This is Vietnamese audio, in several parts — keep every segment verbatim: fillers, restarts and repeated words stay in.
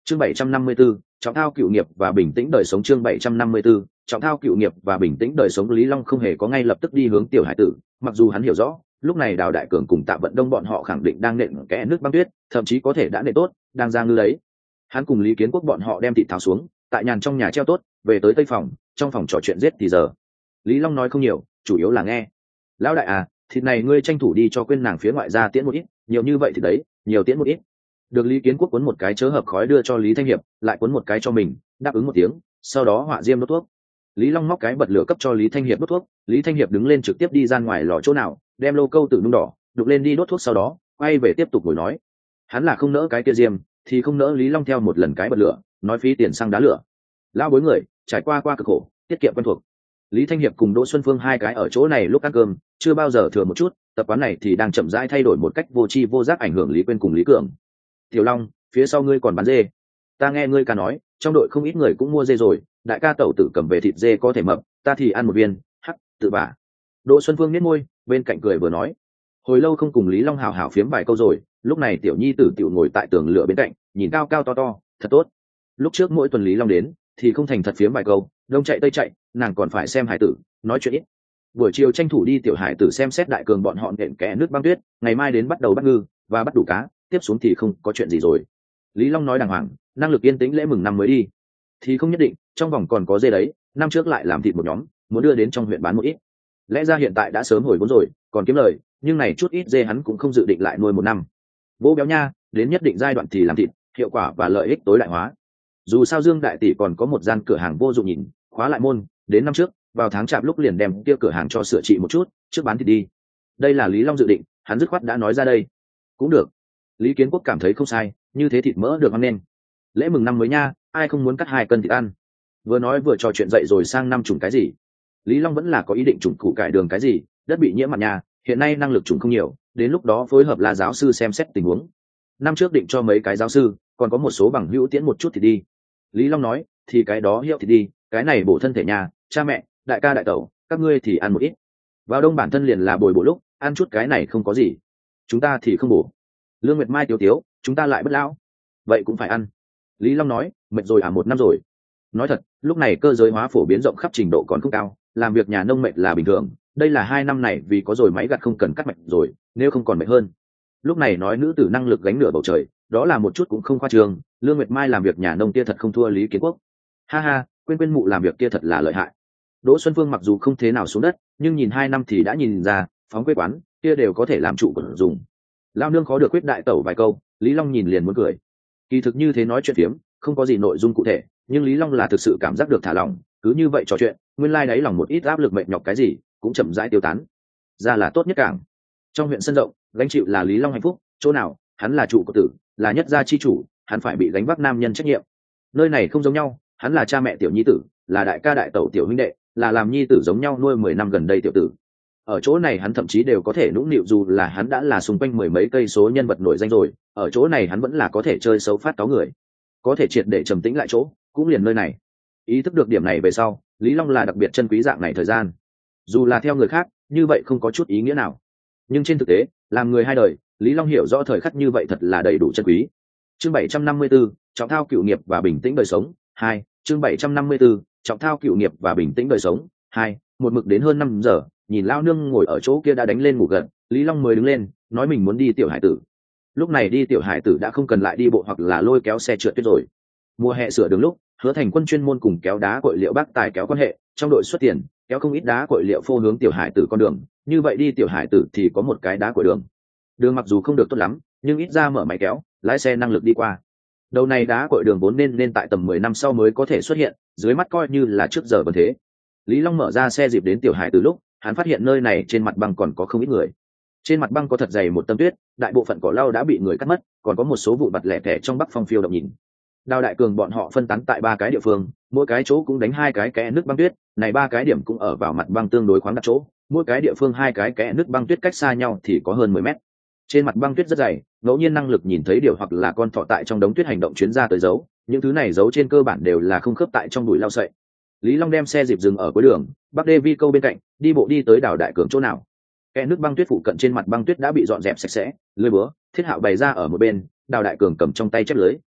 chương bảy trăm năm mươi 754, trọng thao cựu nghiệp và bình tĩnh đời sống. Chương bảy trăm năm mươi 754, trọng thao cựu nghiệp và bình tĩnh đời sống. Lý Long không hề có ngay lập tức đi hướng tiểu hải tử, mặc dù hắn hiểu rõ lúc này Đào Đại Cường cùng Tạ Vận Đông bọn họ khẳng định đang nện kẽ nước băng tuyết, thậm chí có thể đã nện tốt, đang ra ngư lấy. Hắn cùng Lý Kiến Quốc bọn họ đem thịt tháo xuống, tại nhàn trong nhà treo tốt, về tới tây phòng, trong phòng trò chuyện giết thì giờ. Lý Long nói không nhiều, chủ yếu là nghe. Lão đại à, thịt này ngươi tranh thủ đi cho quên nàng phía ngoại ra tiễn một ít, nhiều như vậy thì đấy, nhiều tiễn một ít. Được Lý Kiến Quốc cuốn một cái chớ hợp khói đưa cho Lý Thanh Hiệp, lại cuốn một cái cho mình, đáp ứng một tiếng, sau đó họa diêm đốt thuốc. Lý Long móc cái bật lửa cấp cho Lý Thanh Hiệp đốt thuốc, Lý Thanh Hiệp đứng lên trực tiếp đi ra ngoài lò chỗ nào, đem lô câu tử nung đỏ, đục lên đi đốt thuốc, sau đó quay về tiếp tục ngồi nói. Hắn là không nỡ cái kia diêm, thì không nỡ Lý Long theo một lần cái bật lửa, nói phí tiền xăng đá lửa. Lão bối người, trải qua qua cực khổ, tiết kiệm quen thuộc. Lý Thanh Hiệp cùng Đỗ Xuân Phương hai cái ở chỗ này lúc ăn cơm, chưa bao giờ thừa một chút, tập quán này thì đang chậm rãi thay đổi một cách vô tri vô giác ảnh hưởng Lý Quyên cùng Lý Cường. Tiểu Long, phía sau ngươi còn bán dê. Ta nghe ngươi ca nói, trong đội không ít người cũng mua dê rồi, đại ca tẩu tử cầm về thịt dê có thể mập, ta thì ăn một viên, hắc, tự bả. Đỗ Xuân Phương nhếch môi, bên cạnh cười vừa nói. Hồi lâu không cùng Lý Long hào hào phiếm vài câu rồi, lúc này tiểu nhi tử tiểu ngồi tại tường lửa bên cạnh, nhìn cao cao to to, thật tốt. Lúc trước mỗi tuần Lý Long đến, thì không thành thật phiếm vài câu, đông chạy tây chạy, nàng còn phải xem hải tử, nói chuyện ít. Buổi chiều tranh thủ đi tiểu hải tử xem xét Đại Cường bọn họ nện kẽ nước băng tuyết, ngày mai đến bắt đầu bắt ngư và bắt đủ cá, tiếp xuống thì không có chuyện gì rồi. Lý Long nói đàng hoàng, năng lực yên tĩnh lễ mừng năm mới đi, thì không nhất định, trong vòng còn có dê đấy, năm trước lại làm thịt một nhóm, muốn đưa đến trong huyện bán một ít. Lẽ ra hiện tại đã sớm hồi vốn rồi, còn kiếm lời, nhưng này chút ít dê hắn cũng không dự định lại nuôi một năm. Vỗ béo nha, đến nhất định giai đoạn thì làm thịt, hiệu quả và lợi ích tối đại hóa. Dù sao Dương đại tỷ còn có một gian cửa hàng vô dụng nhìn, khóa lại môn, đến năm trước, vào tháng chạp lúc liền đem kia cửa hàng cho sửa trị một chút, trước bán thịt đi. Đây là Lý Long dự định, hắn dứt khoát đã nói ra đây. Cũng được. Lý Kiến Quốc cảm thấy không sai, như thế thịt mỡ được ăn nên. Lễ mừng năm mới nha, ai không muốn cắt hai cân thịt ăn. Vừa nói vừa trò chuyện dậy rồi sang năm trùng cái gì. Lý Long vẫn là có ý định trùng củ cải đường cái gì, đất bị nhiễm mặn nhà, hiện nay năng lực trùng không nhiều, đến lúc đó phối hợp là giáo sư xem xét tình huống. Năm trước định cho mấy cái giáo sư, còn có một số bằng hữu tiễn một chút thì đi. Lý Long nói, thì cái đó hiệu thì đi, cái này bổ thân thể nhà, cha mẹ, đại ca đại tẩu, các ngươi thì ăn một ít. Vào đông bản thân liền là bồi bổ lúc, ăn chút cái này không có gì. Chúng ta thì không bổ. Lương Nguyệt Mai tiếu tiếu, chúng ta lại bất lão. Vậy cũng phải ăn. Lý Long nói, mệt rồi à, một năm rồi. Nói thật, lúc này cơ giới hóa phổ biến rộng khắp trình độ còn không cao, làm việc nhà nông mệt là bình thường. Đây là hai năm này vì có rồi máy gặt không cần cắt mạch rồi, nếu không còn mệt hơn. Lúc này nói nữ tử năng lực gánh nửa bầu trời, đó là một chút cũng không khoa trương. Lương Nguyệt Mai làm việc nhà nông kia thật không thua Lý Kiến Quốc. Ha ha, quên quên mụ làm việc kia thật là lợi hại. Đỗ Xuân Phương mặc dù không thế nào xuống đất, nhưng nhìn hai năm thì đã nhìn ra, phóng quê quán kia đều có thể làm trụ của dùng. Lao nương khó được quyết đại tẩu vài câu, Lý Long nhìn liền muốn cười. Kỳ thực như thế nói chuyện phiếm, không có gì nội dung cụ thể, nhưng Lý Long là thực sự cảm giác được thả lỏng, cứ như vậy trò chuyện, nguyên lai đáy lòng một ít áp lực mệt nhọc cái gì, cũng chậm rãi tiêu tán. Ra là tốt nhất cảng. Trong huyện sân rộng, gánh chịu là Lý Long hạnh phúc, chỗ nào, hắn là chủ của tử, là nhất gia chi chủ, hắn phải bị gánh vác nam nhân trách nhiệm. Nơi này không giống nhau, hắn là cha mẹ tiểu nhi tử, là đại ca đại tẩu tiểu huynh đệ, là làm nhi tử giống nhau nuôi mười năm gần đây tiểu tử. Ở chỗ này hắn thậm chí đều có thể nũng nịu, dù là hắn đã là xung quanh mười mấy cây số nhân vật nổi danh rồi, ở chỗ này hắn vẫn là có thể chơi xấu phát cáo người, có thể triệt để trầm tĩnh lại chỗ, cũng liền nơi này. Ý thức được điểm này về sau, Lý Long là đặc biệt trân quý dạng này thời gian. Dù là theo người khác, như vậy không có chút ý nghĩa nào, nhưng trên thực tế, làm người hai đời, Lý Long hiểu rõ thời khắc như vậy thật là đầy đủ trân quý. Chương bảy trăm năm mươi 754, trọng thao cựu nghiệp và bình tĩnh đời sống. Hai. Chương bảy trăm năm mươi 754, trọng thao cựu nghiệp và bình tĩnh đời sống. Hai. Một mực đến hơn năm giờ, nhìn lao nương ngồi ở chỗ kia đã đánh lên ngủ gật, Lý Long mới đứng lên, nói mình muốn đi tiểu hải tử. Lúc này đi tiểu hải tử đã không cần lại đi bộ hoặc là lôi kéo xe trượt tuyết rồi. Mùa hè sửa đường lúc, Hứa Thành Quân chuyên môn cùng kéo đá cội liệu bác tài kéo quan hệ, trong đội xuất tiền, kéo không ít đá cội liệu phô hướng tiểu hải tử con đường, như vậy đi tiểu hải tử thì có một cái đá cội đường. Đường mặc dù không được tốt lắm, nhưng ít ra mở máy kéo, lái xe năng lực đi qua. Đầu này đá cội đường vốn nên nên tại tầm mười năm sau mới có thể xuất hiện, dưới mắt coi như là trước giờ vẫn thế. Lý Long mở ra xe dịp đến tiểu hải từ lúc, hắn phát hiện nơi này trên mặt băng còn có không ít người. Trên mặt băng có thật dày một tấm tuyết, đại bộ phận cỏ lau đã bị người cắt mất, còn có một số vụ vặt lẻ tẻ trong bắc phong phiêu động nhìn. Đào Đại Cường bọn họ phân tán tại ba cái địa phương, mỗi cái chỗ cũng đánh hai cái kẽ nước băng tuyết, này ba cái điểm cũng ở vào mặt băng tương đối khoáng đặt chỗ, mỗi cái địa phương hai cái kẽ nước băng tuyết cách xa nhau thì có hơn mười mét. Trên mặt băng tuyết rất dày, ngẫu nhiên năng lực nhìn thấy điều hoặc là con thỏ tại trong đống tuyết hành động chuyến ra tới dấu, những thứ này dấu trên cơ bản đều là không khớp tại trong bụi lau sậy. Lý Long đem xe dịp dừng ở cuối đường, Bắc Đê Vi câu bên cạnh, đi bộ đi tới Đào Đại Cường chỗ nào. Kẽ nước băng tuyết phụ cận trên mặt băng tuyết đã bị dọn dẹp sạch sẽ, lưới búa, thiết hạo bày ra ở một bên, Đào Đại Cường cầm trong tay chép lưới,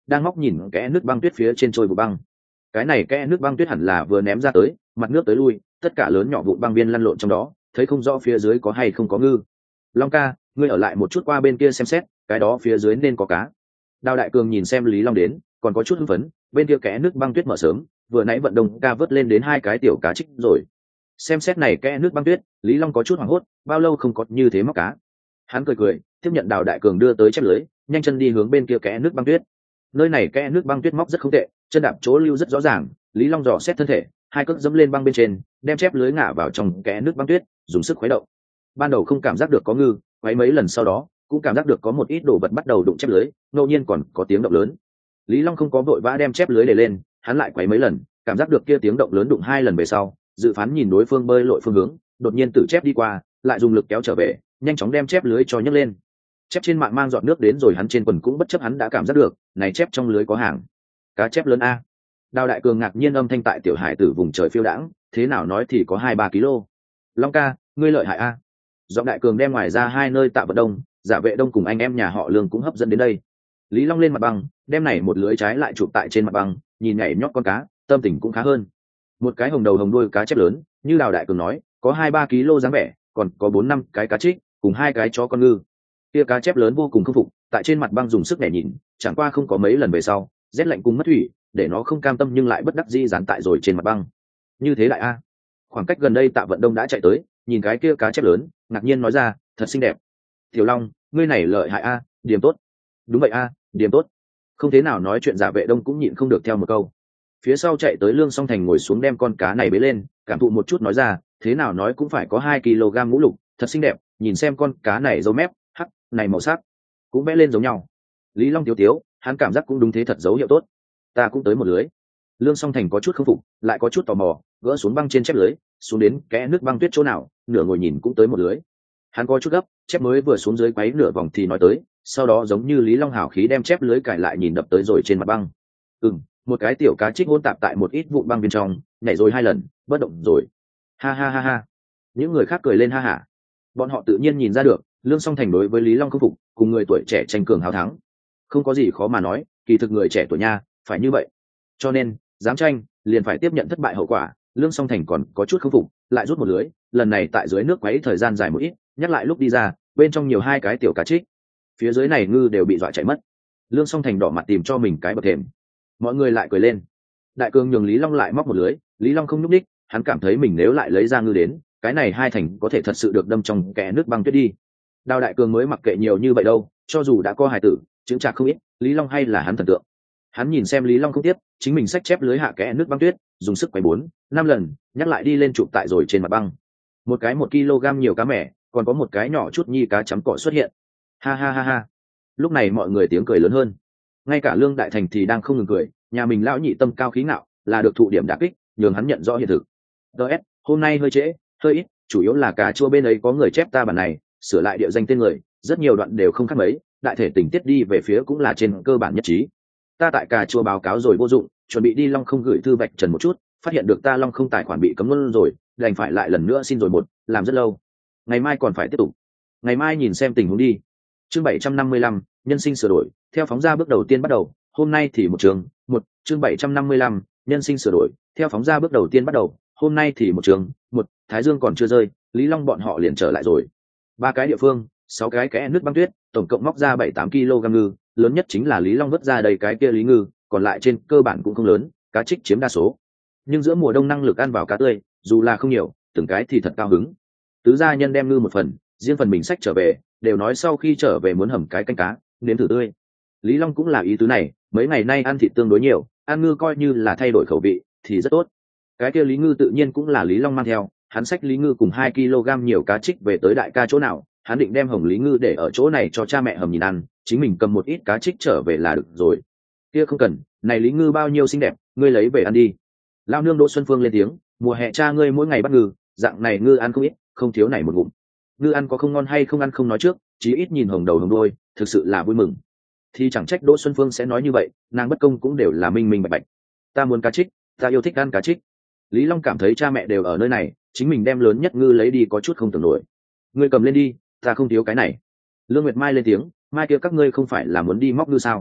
đang móc nhìn kẽ nước băng tuyết phía trên trôi vụ băng. Cái này kẽ nước băng tuyết hẳn là vừa ném ra tới, mặt nước tới lui, tất cả lớn nhỏ vụn băng viên lăn lộn trong đó, thấy không rõ phía dưới có hay không có ngư. Long ca, ngươi ở lại một chút qua bên kia xem xét, cái đó phía dưới nên có cá. Đào Đại Cường nhìn xem Lý Long đến, còn có chút hưng phấn, bên kia kẽ nước băng tuyết mở sớm, vừa nãy vận động ca vớt lên đến hai cái tiểu cá trích rồi. Xem xét này kẽ nước băng tuyết, Lý Long có chút hoảng hốt, bao lâu không có như thế móc cá. Hắn cười cười, tiếp nhận Đào Đại Cường đưa tới chép lưới, nhanh chân đi hướng bên kia kẽ nước băng tuyết. Nơi này kẽ nước băng tuyết móc rất không tệ, chân đạp chỗ lưu rất rõ ràng. Lý Long dò xét thân thể, hai cước dẫm lên băng bên trên, đem chép lưới ngã vào trong kẽ nước băng tuyết, dùng sức khuấy động. Ban đầu không cảm giác được có ngư, quấy mấy lần sau đó, cũng cảm giác được có một ít đồ vật bắt đầu đụng chép lưới, ngẫu nhiên còn có tiếng động lớn. Lý Long không có vội vã đem chép lưới để lên, hắn lại quấy mấy lần, cảm giác được kia tiếng động lớn đụng hai lần về sau, dự phán nhìn đối phương bơi lội phương hướng, đột nhiên tự chép đi qua, lại dùng lực kéo trở về, nhanh chóng đem chép lưới cho nhấc lên. Chép trên mạng mang giọt nước đến rồi hắn trên quần cũng bất chấp hắn đã cảm giác được, này chép trong lưới có hàng. Cá chép lớn a. Đào Đại Cường ngạc nhiên âm thanh tại tiểu hải tử vùng trời phiêu đãng, thế nào nói thì có hai ba kg. Long ca, ngươi lợi hại a. Giọng Đại Cường đem ngoài ra hai nơi Tạ Vận Đông, Giả Vệ Đông cùng anh em nhà họ Lương cũng hấp dẫn đến đây. Lý Long lên mặt băng, đem này một lưới trái lại chụp tại trên mặt băng, nhìn nhảy nhót con cá, tâm tình cũng khá hơn. Một cái hồng đầu hồng đuôi cá chép lớn, như Đào Đại Cường nói, có hai ba kg dáng vẻ, còn có bốn năm cái cá trích, cùng hai cái chó con ngư. Kia cá chép lớn vô cùng khâm phục, tại trên mặt băng dùng sức nhảy nhìn, chẳng qua không có mấy lần về sau, rét lạnh cùng mất thủy, để nó không cam tâm nhưng lại bất đắc dĩ dán tại rồi trên mặt băng. Như thế đại a. Khoảng cách gần đây Tạ Vận Đông đã chạy tới, nhìn cái kia cá chép lớn, ngạc nhiên nói ra, thật xinh đẹp. Tiểu Long, ngươi này lợi hại a, điểm tốt. Đúng vậy a, điểm tốt. Không thế nào nói chuyện Giả Vệ Đông cũng nhịn không được theo một câu. Phía sau chạy tới Lương Song Thành ngồi xuống đem con cá này bế lên, cảm thụ một chút nói ra, thế nào nói cũng phải có hai kg ngũ lục, thật xinh đẹp, nhìn xem con cá này dấu mép, hắc, này màu sắc cũng vẽ lên giống nhau. Lý Long tiếu tiếu, hắn cảm giác cũng đúng thế, thật dấu hiệu tốt. Ta cũng tới một lưới. Lương Song Thành có chút không phục, lại có chút tò mò, gỡ xuống băng trên chép lưới, xuống đến kẽ nước băng tuyết chỗ nào, nửa ngồi nhìn cũng tới một lưới. Hắn có chút gấp, chép mới vừa xuống dưới quấy nửa vòng thì nói tới, sau đó giống như Lý Long hào khí đem chép lưới cải lại nhìn đập tới rồi trên mặt băng. Ừm, một cái tiểu cá trích hỗn tạp tại một ít vụn băng bên trong, nhảy rồi hai lần, bất động rồi. Ha ha ha ha. Những người khác cười lên ha hả. Bọn họ tự nhiên nhìn ra được, Lương Song Thành đối với Lý Long không phục, cùng người tuổi trẻ tranh cường hào thắng. Không có gì khó mà nói, kỳ thực người trẻ tuổi nha, phải như vậy. Cho nên, dám tranh, liền phải tiếp nhận thất bại hậu quả. Lương Song Thành còn có chút không phục, lại rút một lưới, lần này tại dưới nước quấy thời gian dài một ít, nhắc lại lúc đi ra, bên trong nhiều hai cái tiểu cá trích. Phía dưới này ngư đều bị dọa chạy mất. Lương Song Thành đỏ mặt tìm cho mình cái bậc thềm. Mọi người lại cười lên. Đại Cường nhường Lý Long lại móc một lưới, Lý Long không nhúc đích, hắn cảm thấy mình nếu lại lấy ra ngư đến, cái này hai thành có thể thật sự được đâm trong kẽ nước băng tuyết đi. Đào Đại Cường mới mặc kệ nhiều như vậy đâu, cho dù đã có hài tử, chứng trạc không ít, Lý Long hay là hắn thần tượng. Hắn nhìn xem Lý Long không tiếp, chính mình xách chép lưới hạ kẽ nước băng tuyết, dùng sức quay bốn, năm lần, nhắc lại đi lên chụp tại rồi trên mặt băng. Một cái một kg nhiều cá mẻ, còn có một cái nhỏ chút nhi cá chấm cọ xuất hiện. Ha ha ha ha. Lúc này mọi người tiếng cười lớn hơn. Ngay cả Lương Đại Thành thì đang không ngừng cười, nhà mình lão nhị tâm cao khí ngạo, là được thụ điểm đả kích, nhường hắn nhận rõ hiện thực. ds hôm nay hơi trễ, hơi ít, chủ yếu là cà chua bên ấy có người chép ta bản này, sửa lại địa danh tên người, rất nhiều đoạn đều không khác mấy, đại thể tình tiết đi về phía cũng là trên cơ bản nhất trí. Ta tại cà chua báo cáo rồi vô dụng, chuẩn bị đi Long Không gửi thư vạch trần một chút, phát hiện được ta Long Không tài khoản bị cấm luôn rồi, đành phải lại lần nữa xin rồi một, làm rất lâu. Ngày mai còn phải tiếp tục. Ngày mai nhìn xem tình huống đi. Chương bảy trăm năm mươi lăm, nhân sinh sửa đổi, theo phóng ra bước đầu tiên bắt đầu, hôm nay thì một trường, một, chương bảy trăm năm mươi lăm, nhân sinh sửa đổi, theo phóng ra bước đầu tiên bắt đầu, hôm nay thì một trường, một, Thái Dương còn chưa rơi, Lý Long bọn họ liền trở lại rồi. Ba cái địa phương, sáu cái kẽ nước băng tuyết, tổng cộng móc ra bảy tám kg ngư, lớn nhất chính là Lý Long vớt ra đầy cái kia Lý ngư, còn lại trên cơ bản cũng không lớn, cá trích chiếm đa số. Nhưng giữa mùa đông năng lực ăn vào cá tươi, dù là không nhiều, từng cái thì thật cao hứng. Tứ gia nhân đem ngư một phần, riêng phần mình sách trở về, đều nói sau khi trở về muốn hầm cái canh cá, nếm thử tươi. Lý Long cũng là ý tứ này, mấy ngày nay ăn thịt tương đối nhiều, ăn ngư coi như là thay đổi khẩu vị, thì rất tốt. Cái kia Lý ngư tự nhiên cũng là Lý Long mang theo, hắn xách Lý ngư cùng hai kg nhiều cá trích về tới đại ca chỗ nào, hắn định đem hồng Lý ngư để ở chỗ này cho cha mẹ hầm nhìn ăn, chính mình cầm một ít cá trích trở về là được rồi. Kia không cần, này Lý ngư bao nhiêu xinh đẹp, ngươi lấy về ăn đi. Lao nương Đỗ Xuân Phương lên tiếng, mùa hè cha ngươi mỗi ngày bắt ngư, dạng này ngư ăn không ít, không thiếu này một ngụm. Ngư ăn có không ngon hay không ăn không nói trước, chí ít nhìn hồng đầu hồng đôi, thực sự là vui mừng. Thì chẳng trách Đỗ Xuân Phương sẽ nói như vậy, nàng bất công cũng đều là minh minh bạch bạch. Ta muốn cá trích, ta yêu thích ăn cá trích. Lý Long cảm thấy cha mẹ đều ở nơi này, chính mình đem lớn nhất ngư lấy đi có chút không tưởng nổi. Ngươi cầm lên đi, ta không thiếu cái này. Lương Nguyệt Mai lên tiếng, mai kia các ngươi không phải là muốn đi móc ngư sao?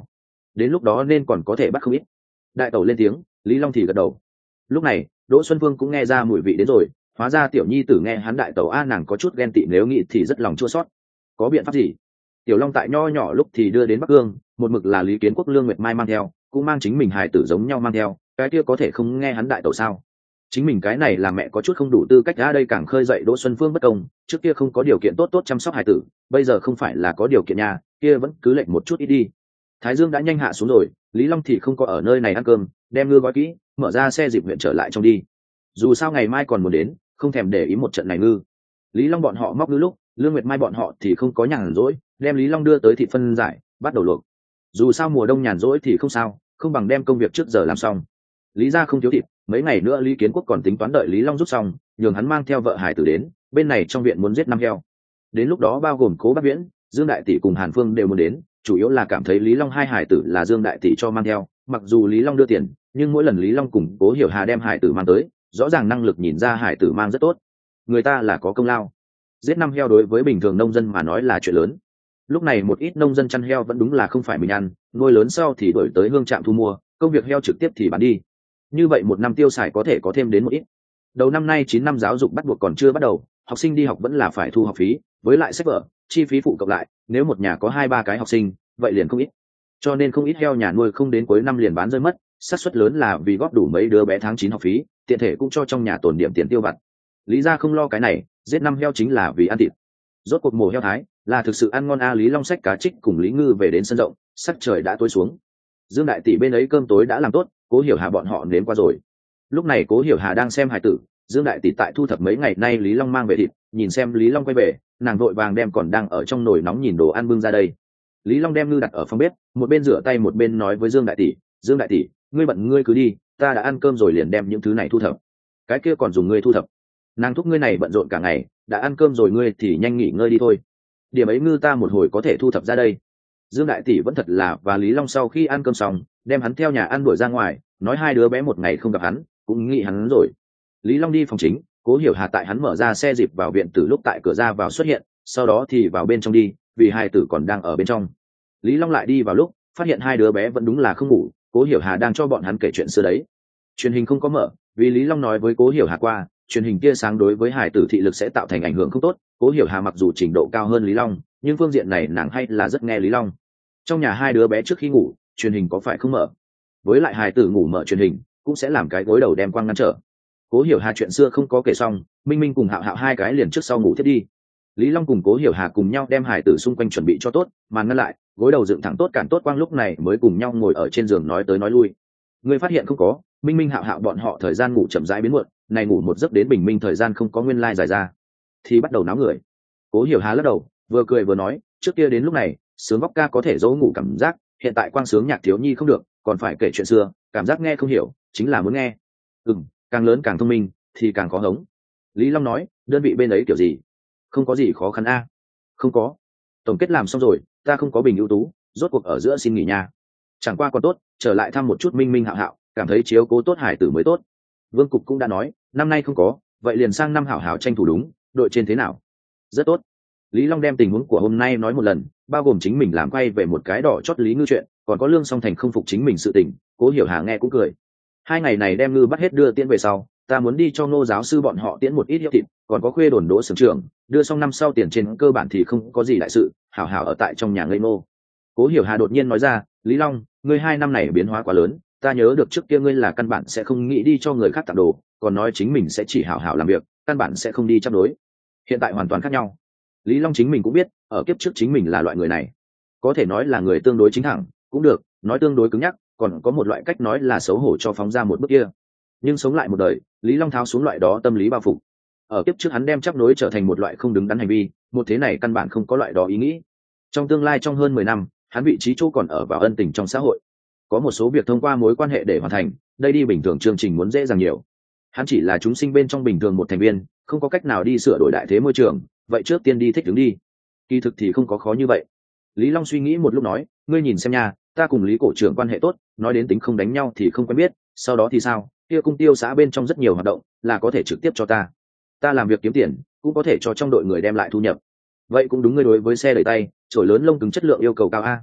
đến lúc đó nên còn có thể bắt không ít. Đại tẩu lên tiếng, Lý Long thì gật đầu. Lúc này Đỗ Xuân Vương cũng nghe ra mùi vị đến rồi, hóa ra tiểu nhi tử nghe hắn đại tẩu a nàng có chút ghen tị, nếu nghĩ thì rất lòng chua xót. Có biện pháp gì? Tiểu Long tại nho nhỏ lúc thì đưa đến Bắc Cương, một mực là Lý Kiến Quốc Lương Nguyệt Mai mang theo, cũng mang chính mình hài tử giống nhau mang theo, cái kia có thể không nghe hắn đại tẩu sao? Chính mình cái này là mẹ có chút không đủ tư cách, ra đây càng khơi dậy Đỗ Xuân Phương bất công, trước kia không có điều kiện tốt tốt chăm sóc hài tử, bây giờ không phải là có điều kiện nhà, kia vẫn cứ lệnh một chút ít đi. Thái Dương đã nhanh hạ xuống rồi, Lý Long thì không có ở nơi này ăn cơm, đem ngư gói kỹ, mở ra xe dịp huyện trở lại trong đi. Dù sao ngày mai còn muốn đến, không thèm để ý một trận này ngư. Lý Long bọn họ móc ngư lúc, Lương Nguyệt Mai bọn họ thì không có nhàn rỗi, đem Lý Long đưa tới thịt phân giải, bắt đầu luộc. Dù sao mùa đông nhàn rỗi thì không sao, không bằng đem công việc trước giờ làm xong. Lý gia không thiếu thịt, mấy ngày nữa Lý Kiến Quốc còn tính toán đợi Lý Long rút xong, nhường hắn mang theo vợ hải tử đến, bên này trong viện muốn giết năm heo. Đến lúc đó bao gồm Cố Bác Viễn, Dương Đại Tỷ cùng Hàn Phương đều muốn đến, chủ yếu là cảm thấy Lý Long hai hải tử là Dương Đại Tỷ cho mang theo, mặc dù Lý Long đưa tiền, nhưng mỗi lần Lý Long cùng Cố Hiểu Hà đem hải tử mang tới, rõ ràng năng lực nhìn ra hải tử mang rất tốt. Người ta là có công lao. Giết năm heo đối với bình thường nông dân mà nói là chuyện lớn. Lúc này một ít nông dân chăn heo vẫn đúng là không phải mình ăn, nuôi lớn sau thì đổi tới hương trạm thu mua, công việc heo trực tiếp thì bán đi. Như vậy một năm tiêu xài có thể có thêm đến một ít. Đầu năm nay chín năm giáo dục bắt buộc còn chưa bắt đầu, học sinh đi học vẫn là phải thu học phí, với lại sách vở, chi phí phụ cộng lại, nếu một nhà có hai ba cái học sinh, vậy liền không ít. Cho nên không ít heo nhà nuôi không đến cuối năm liền bán rơi mất, xác suất lớn là vì góp đủ mấy đứa bé tháng chín học phí, tiện thể cũng cho trong nhà tồn điểm tiền tiêu vặt. Lý gia không lo cái này, giết năm heo chính là vì ăn thịt. Rốt cuộc mổ heo thái là thực sự ăn ngon a. Lý Long xách cá trích cùng Lý Ngư về đến sân rộng, sắc trời đã tối xuống. Dương Đại Tỷ bên ấy cơm tối đã làm tốt, Cố Hiểu Hà bọn họ nếm qua rồi. Lúc này Cố Hiểu Hà đang xem hài tử, Dương Đại Tỷ tại thu thập mấy ngày nay Lý Long mang về thịt, nhìn xem Lý Long quay về, nàng vội vàng đem còn đang ở trong nồi nóng nhìn đồ ăn bưng ra đây. Lý Long đem ngư đặt ở phòng bếp, một bên rửa tay một bên nói với Dương Đại Tỷ, Dương Đại Tỷ, ngươi bận ngươi cứ đi, ta đã ăn cơm rồi liền đem những thứ này thu thập. Cái kia còn dùng ngươi thu thập? Nàng thúc ngươi này bận rộn cả ngày, đã ăn cơm rồi ngươi thì nhanh nghỉ ngơi đi thôi. Điểm ấy ngư ta một hồi có thể thu thập ra đây. Dương Đại Tỷ vẫn thật là, và Lý Long sau khi ăn cơm xong, đem hắn theo nhà ăn đuổi ra ngoài, nói hai đứa bé một ngày không gặp hắn, cũng nghĩ hắn rồi. Lý Long đi phòng chính, Cố Hiểu Hà tại hắn mở ra xe dịp vào viện từ lúc tại cửa ra vào xuất hiện, sau đó thì vào bên trong đi, vì hai tử còn đang ở bên trong. Lý Long lại đi vào lúc, phát hiện hai đứa bé vẫn đúng là không ngủ, Cố Hiểu Hà đang cho bọn hắn kể chuyện xưa đấy. Truyền hình không có mở, vì Lý Long nói với Cố Hiểu Hà qua, truyền hình tia sáng đối với hải tử thị lực sẽ tạo thành ảnh hưởng không tốt. Cố Hiểu Hà mặc dù trình độ cao hơn Lý Long, nhưng phương diện này nàng hay là rất nghe Lý Long. Trong nhà hai đứa bé trước khi ngủ, truyền hình có phải không mở? Với lại hải tử ngủ mở truyền hình, cũng sẽ làm cái gối đầu đem quang ngăn trở. Cố Hiểu Hà chuyện xưa không có kể xong, Minh Minh cùng Hạo Hạo hai cái liền trước sau ngủ thiết đi. Lý Long cùng Cố Hiểu Hà cùng nhau đem hải tử xung quanh chuẩn bị cho tốt, màn ngăn lại, gối đầu dựng thẳng tốt cản tốt quang, lúc này mới cùng nhau ngồi ở trên giường nói tới nói lui. Người phát hiện không có, Minh Minh Hạo Hạo bọn họ thời gian ngủ chậm rãi biến muộn, này ngủ một giấc đến bình minh thời gian không có nguyên lai dài ra, thì bắt đầu náo người. Cố Hiểu Hà lắc đầu, vừa cười vừa nói, trước kia đến lúc này, sướng vóc ca có thể dỗ ngủ cảm giác, hiện tại quang sướng nhạc thiếu nhi không được, còn phải kể chuyện xưa, cảm giác nghe không hiểu, chính là muốn nghe. Ừm, càng lớn càng thông minh, thì càng khó hống. Lý Long nói, đơn vị bên ấy kiểu gì? Không có gì khó khăn a. Không có. Tổng kết làm xong rồi, ta không có bình ưu tú, rốt cuộc ở giữa xin nghỉ nha. Chẳng qua còn tốt, trở lại thăm một chút Minh Minh Hạo Hạo, cảm thấy chiếu cố tốt hải tử mới tốt. Vương Cục cũng đã nói, năm nay không có, vậy liền sang năm hảo hảo tranh thủ đúng, đội trên thế nào? Rất tốt. Lý Long đem tình huống của hôm nay nói một lần, bao gồm chính mình làm quay về một cái đỏ chót Lý Ngư chuyện, còn có Lương Song Thành không phục chính mình sự tình, Cố Hiểu Hà nghe cũng cười. Hai ngày này đem ngư bắt hết đưa tiễn về sau, ta muốn đi cho Ngô giáo sư bọn họ tiễn một ít hiệu thịt, còn có khuê đồn Đỗ Sưởng trưởng, đưa xong năm sau tiền trên cơ bản thì không có gì đại sự, hảo hảo ở tại trong nhà ngây ngô. Cố Hiểu Hà đột nhiên nói ra, Lý Long, ngươi hai năm này biến hóa quá lớn, ta nhớ được trước kia ngươi là căn bản sẽ không nghĩ đi cho người khác tặng đồ, còn nói chính mình sẽ chỉ hảo hảo làm việc, căn bản sẽ không đi chấp đối. Hiện tại hoàn toàn khác nhau. Lý Long chính mình cũng biết, ở kiếp trước chính mình là loại người này, có thể nói là người tương đối chính thẳng, cũng được, nói tương đối cứng nhắc, còn có một loại cách nói là xấu hổ cho phóng ra một bước kia. Nhưng sống lại một đời, Lý Long tháo xuống loại đó tâm lý bao phục. Ở kiếp trước hắn đem chấp nối trở thành một loại không đứng đắn hành vi, một thế này căn bản không có loại đó ý nghĩ. Trong tương lai trong hơn mười năm, hắn vị trí chỗ còn ở vào ân tình trong xã hội. Có một số việc thông qua mối quan hệ để hoàn thành, đây đi bình thường chương trình muốn dễ dàng nhiều. Hắn chỉ là chúng sinh bên trong bình thường một thành viên, không có cách nào đi sửa đổi đại thế môi trường, vậy trước tiên đi thích ứng đi. Kỳ thực thì không có khó như vậy. Lý Long suy nghĩ một lúc nói, ngươi nhìn xem nha, ta cùng Lý cổ trưởng quan hệ tốt, nói đến tính không đánh nhau thì không quen biết, sau đó thì sao? Kia cung tiêu xã bên trong rất nhiều hoạt động, là có thể trực tiếp cho ta. Ta làm việc kiếm tiền, cũng có thể cho trong đội người đem lại thu nhập. Vậy cũng đúng, ngươi đối với xe đẩy tay, chổi lớn lông cứng chất lượng yêu cầu cao a.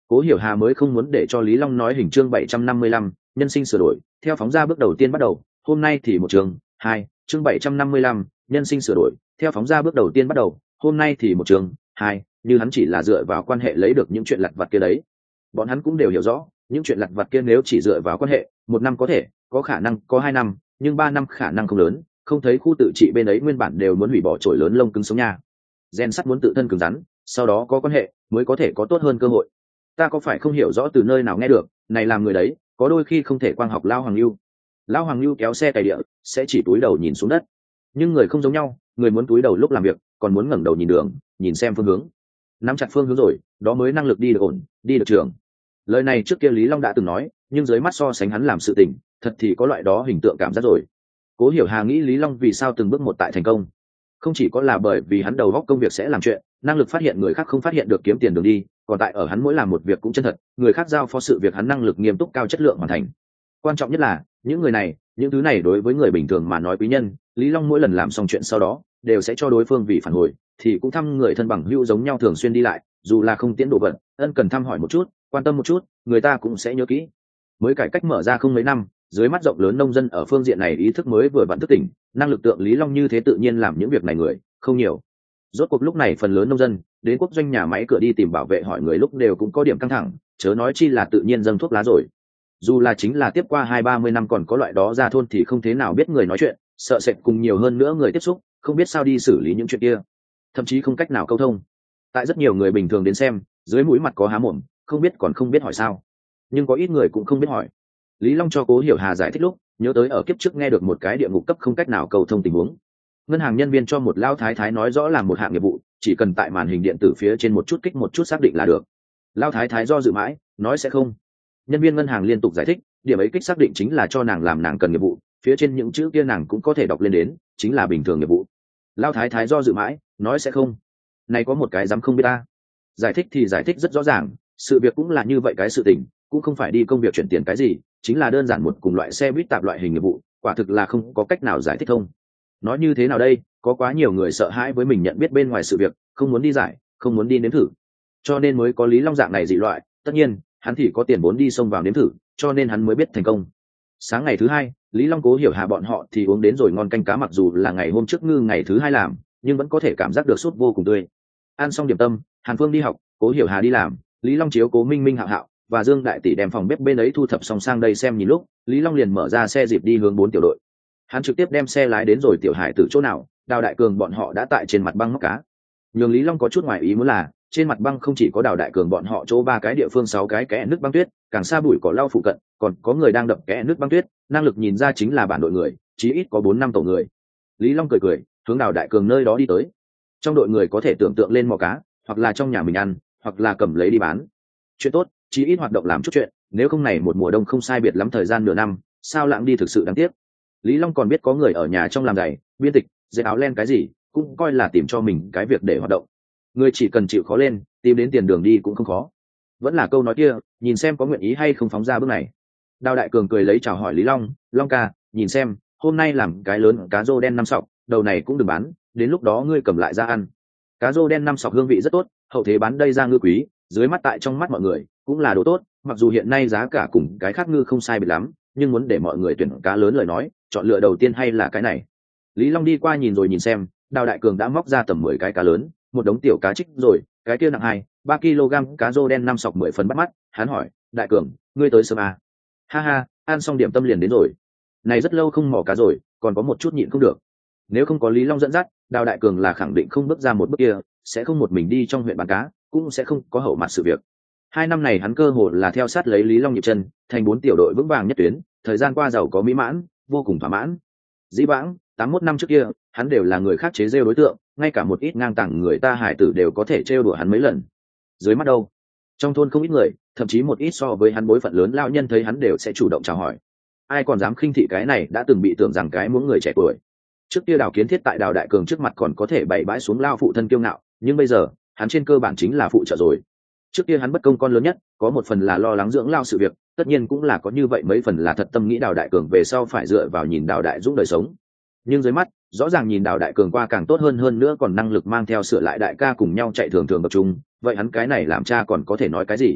Cố Hiểu Hà mới không muốn để cho Lý Long nói hình chương bảy trăm năm mươi lăm, nhân sinh sửa đổi, theo phóng ra bước đầu tiên bắt đầu, hôm nay thì một chương, hai, chương bảy trăm năm mươi lăm, nhân sinh sửa đổi, theo phóng ra bước đầu tiên bắt đầu, hôm nay thì một chương, hai, như hắn chỉ là dựa vào quan hệ lấy được những chuyện lặt vặt kia đấy. Bọn hắn cũng đều hiểu rõ, những chuyện lặt vặt kia nếu chỉ dựa vào quan hệ, một năm có thể, có khả năng có hai năm, nhưng ba năm khả năng không lớn, không thấy khu tự trị bên ấy nguyên bản đều muốn hủy bỏ chổi lớn lông cứng sống nha. Gen sắt muốn tự thân cứng rắn, sau đó có quan hệ mới có thể có tốt hơn cơ hội. Ta có phải không hiểu rõ từ nơi nào nghe được, này làm người đấy, có đôi khi không thể quang học lao hoàng lưu. Lao hoàng lưu kéo xe cày địa, sẽ chỉ túi đầu nhìn xuống đất. Nhưng người không giống nhau, người muốn túi đầu lúc làm việc, còn muốn ngẩng đầu nhìn đường, nhìn xem phương hướng. Nắm chặt phương hướng rồi, đó mới năng lực đi được ổn, đi được trường. Lời này trước kia Lý Long đã từng nói, nhưng dưới mắt so sánh hắn làm sự tình, thật thì có loại đó hình tượng cảm giác rồi. Cố Hiểu Hà nghĩ Lý Long vì sao từng bước một tại thành công, không chỉ có là bởi vì hắn đầu óc công việc sẽ làm chuyện, năng lực phát hiện người khác không phát hiện được kiếm tiền đường đi, còn tại ở hắn mỗi làm một việc cũng chân thật, người khác giao phó sự việc hắn năng lực nghiêm túc cao chất lượng hoàn thành. Quan trọng nhất là những người này, những thứ này đối với người bình thường mà nói quý nhân, Lý Long mỗi lần làm xong chuyện sau đó đều sẽ cho đối phương vì phản hồi, thì cũng thăm người thân bằng hữu giống nhau thường xuyên đi lại, dù là không tiễn đồ vật, ân cần thăm hỏi một chút, quan tâm một chút, người ta cũng sẽ nhớ kỹ. Mới cải cách mở ra không mấy năm, dưới mắt rộng lớn nông dân ở phương diện này ý thức mới vừa vặn thức tỉnh, năng lực tượng Lý Long như thế tự nhiên làm những việc này người không nhiều. Rốt cuộc lúc này phần lớn nông dân đến quốc doanh nhà máy cửa đi tìm bảo vệ hỏi người lúc đều cũng có điểm căng thẳng, chớ nói chi là tự nhiên dâng thuốc lá rồi. Dù là chính là tiếp qua hai ba mươi năm còn có loại đó ra thôn thì không thế nào biết người nói chuyện, sợ sệt cùng nhiều hơn nữa người tiếp xúc, không biết sao đi xử lý những chuyện kia, thậm chí không cách nào câu thông. Tại rất nhiều người bình thường đến xem, dưới mũi mặt có há mồm, không biết còn không biết hỏi sao, nhưng có ít người cũng không biết hỏi. Lý Long cho Cố Hiểu Hà giải thích lúc nhớ tới ở kiếp trước nghe được một cái địa ngục cấp không cách nào cầu thông tình huống. Ngân hàng nhân viên cho một lao thái thái nói rõ làm một hạng nghiệp vụ, chỉ cần tại màn hình điện tử phía trên một chút kích một chút xác định là được. Lao thái thái do dự mãi, nói sẽ không. Nhân viên ngân hàng liên tục giải thích, điểm ấy kích xác định chính là cho nàng làm nàng cần nghiệp vụ, phía trên những chữ kia nàng cũng có thể đọc lên đến, chính là bình thường nghiệp vụ. Lao thái thái do dự mãi, nói sẽ không. Này có một cái dám không biết ta. Giải thích thì giải thích rất rõ ràng, sự việc cũng là như vậy cái sự tình, cũng không phải đi công việc chuyển tiền cái gì, chính là đơn giản một cùng loại xe buýt tạp loại hình nghiệp vụ, quả thực là không có cách nào giải thích thông. Nói như thế nào đây, có quá nhiều người sợ hãi với mình nhận biết bên ngoài sự việc, không muốn đi giải, không muốn đi nếm thử, cho nên mới có Lý Long dạng này dị loại. Tất nhiên hắn thì có tiền vốn đi xông vào nếm thử, cho nên hắn mới biết thành công. Sáng ngày thứ hai, Lý Long Cố Hiểu Hà bọn họ thì uống đến rồi ngon canh cá, mặc dù là ngày hôm trước ngư ngày thứ hai làm, nhưng vẫn có thể cảm giác được sốt vô cùng tươi. Ăn xong điểm tâm, Hàn Phương đi học, Cố Hiểu Hà đi làm, Lý Long chiếu Cố Minh Minh Hạo Hạo và Dương Đại Tỷ đem phòng bếp bên ấy thu thập xong sang đây xem nhìn lúc, Lý Long liền mở ra xe dịp đi hướng bốn tiểu đội. Hắn trực tiếp đem xe lái đến rồi tiểu hải tử chỗ nào, Đào Đại Cường bọn họ đã tại trên mặt băng móc cá. Nhưng Lý Long có chút ngoài ý muốn là, trên mặt băng không chỉ có Đào Đại Cường bọn họ chỗ ba cái địa phương sáu cái kẽ nước băng tuyết, càng xa bụi cỏ lau phụ cận, còn có người đang đập kẽ nước băng tuyết, năng lực nhìn ra chính là bản đội người, chí ít có bốn năm tổ người. Lý Long cười cười, hướng Đào Đại Cường nơi đó đi tới. Trong đội người có thể tưởng tượng lên mò cá, hoặc là trong nhà mình ăn, hoặc là cầm lấy đi bán. Chuyện tốt, chí ít hoạt động làm chút chuyện, nếu không này một mùa đông không sai biệt lắm thời gian nửa năm, sao lãng đi thực sự đáng tiếc. Lý Long còn biết có người ở nhà trong làm giày, biên tịch, dệt áo len cái gì, cũng coi là tìm cho mình cái việc để hoạt động. Người chỉ cần chịu khó lên, tìm đến tiền đường đi cũng không khó. Vẫn là câu nói kia, nhìn xem có nguyện ý hay không phóng ra bước này. Đào Đại Cường cười lấy chào hỏi Lý Long, Long ca, nhìn xem, hôm nay làm cái lớn cá rô đen năm sọc, đầu này cũng đừng bán, đến lúc đó ngươi cầm lại ra ăn. Cá rô đen năm sọc hương vị rất tốt, hậu thế bán đây ra ngư quý, dưới mắt tại trong mắt mọi người cũng là đồ tốt, mặc dù hiện nay giá cả cùng cái khác ngư không sai biệt lắm, nhưng muốn để mọi người tuyển cá lớn lời nói, chọn lựa đầu tiên hay là cái này. Lý Long đi qua nhìn rồi nhìn xem, Đào Đại Cường đã móc ra tầm mười cái cá lớn, một đống tiểu cá trích rồi, cái kia nặng hai ba kg cá rô đen năm sọc mười phần bắt mắt. Hắn hỏi, Đại Cường, ngươi tới sớm à? Ha ha, ăn xong điểm tâm liền đến rồi. Này rất lâu không mò cá rồi, còn có một chút nhịn không được. Nếu không có Lý Long dẫn dắt, Đào Đại Cường là khẳng định không bước ra một bước kia, sẽ không một mình đi trong huyện bán cá, cũng sẽ không có hậu mặt sự việc. Hai năm này hắn cơ hồ là theo sát lấy Lý Long nhịp chân, thành bốn tiểu đội vững vàng nhất tuyến, thời gian qua giàu có mỹ mãn, vô cùng thỏa mãn. Dĩ vãng, tám mốt năm trước kia, hắn đều là người khác chế giễu đối tượng, ngay cả một ít ngang tàng người ta hải tử đều có thể trêu đùa hắn mấy lần. Dưới mắt đâu, trong thôn không ít người, thậm chí một ít so với hắn bối phận lớn lão nhân thấy hắn đều sẽ chủ động chào hỏi. Ai còn dám khinh thị cái này đã từng bị tưởng rằng cái muỗng người trẻ tuổi. Trước kia Đào Kiến Thiết tại Đào Đại Cường trước mặt còn có thể bày bãi xuống lao phụ thân kiêu ngạo, nhưng bây giờ hắn trên cơ bản chính là phụ trợ rồi. Trước kia hắn bất công con lớn nhất, có một phần là lo lắng dưỡng lao sự việc, tất nhiên cũng là có như vậy mấy phần là thật tâm nghĩ Đào Đại Cường về sau phải dựa vào nhìn Đào Đại Dũng đời sống. Nhưng dưới mắt, rõ ràng nhìn Đào Đại Cường qua càng tốt hơn hơn nữa, còn năng lực mang theo sửa lại đại ca cùng nhau chạy thường thường tập trung, vậy hắn cái này làm cha còn có thể nói cái gì?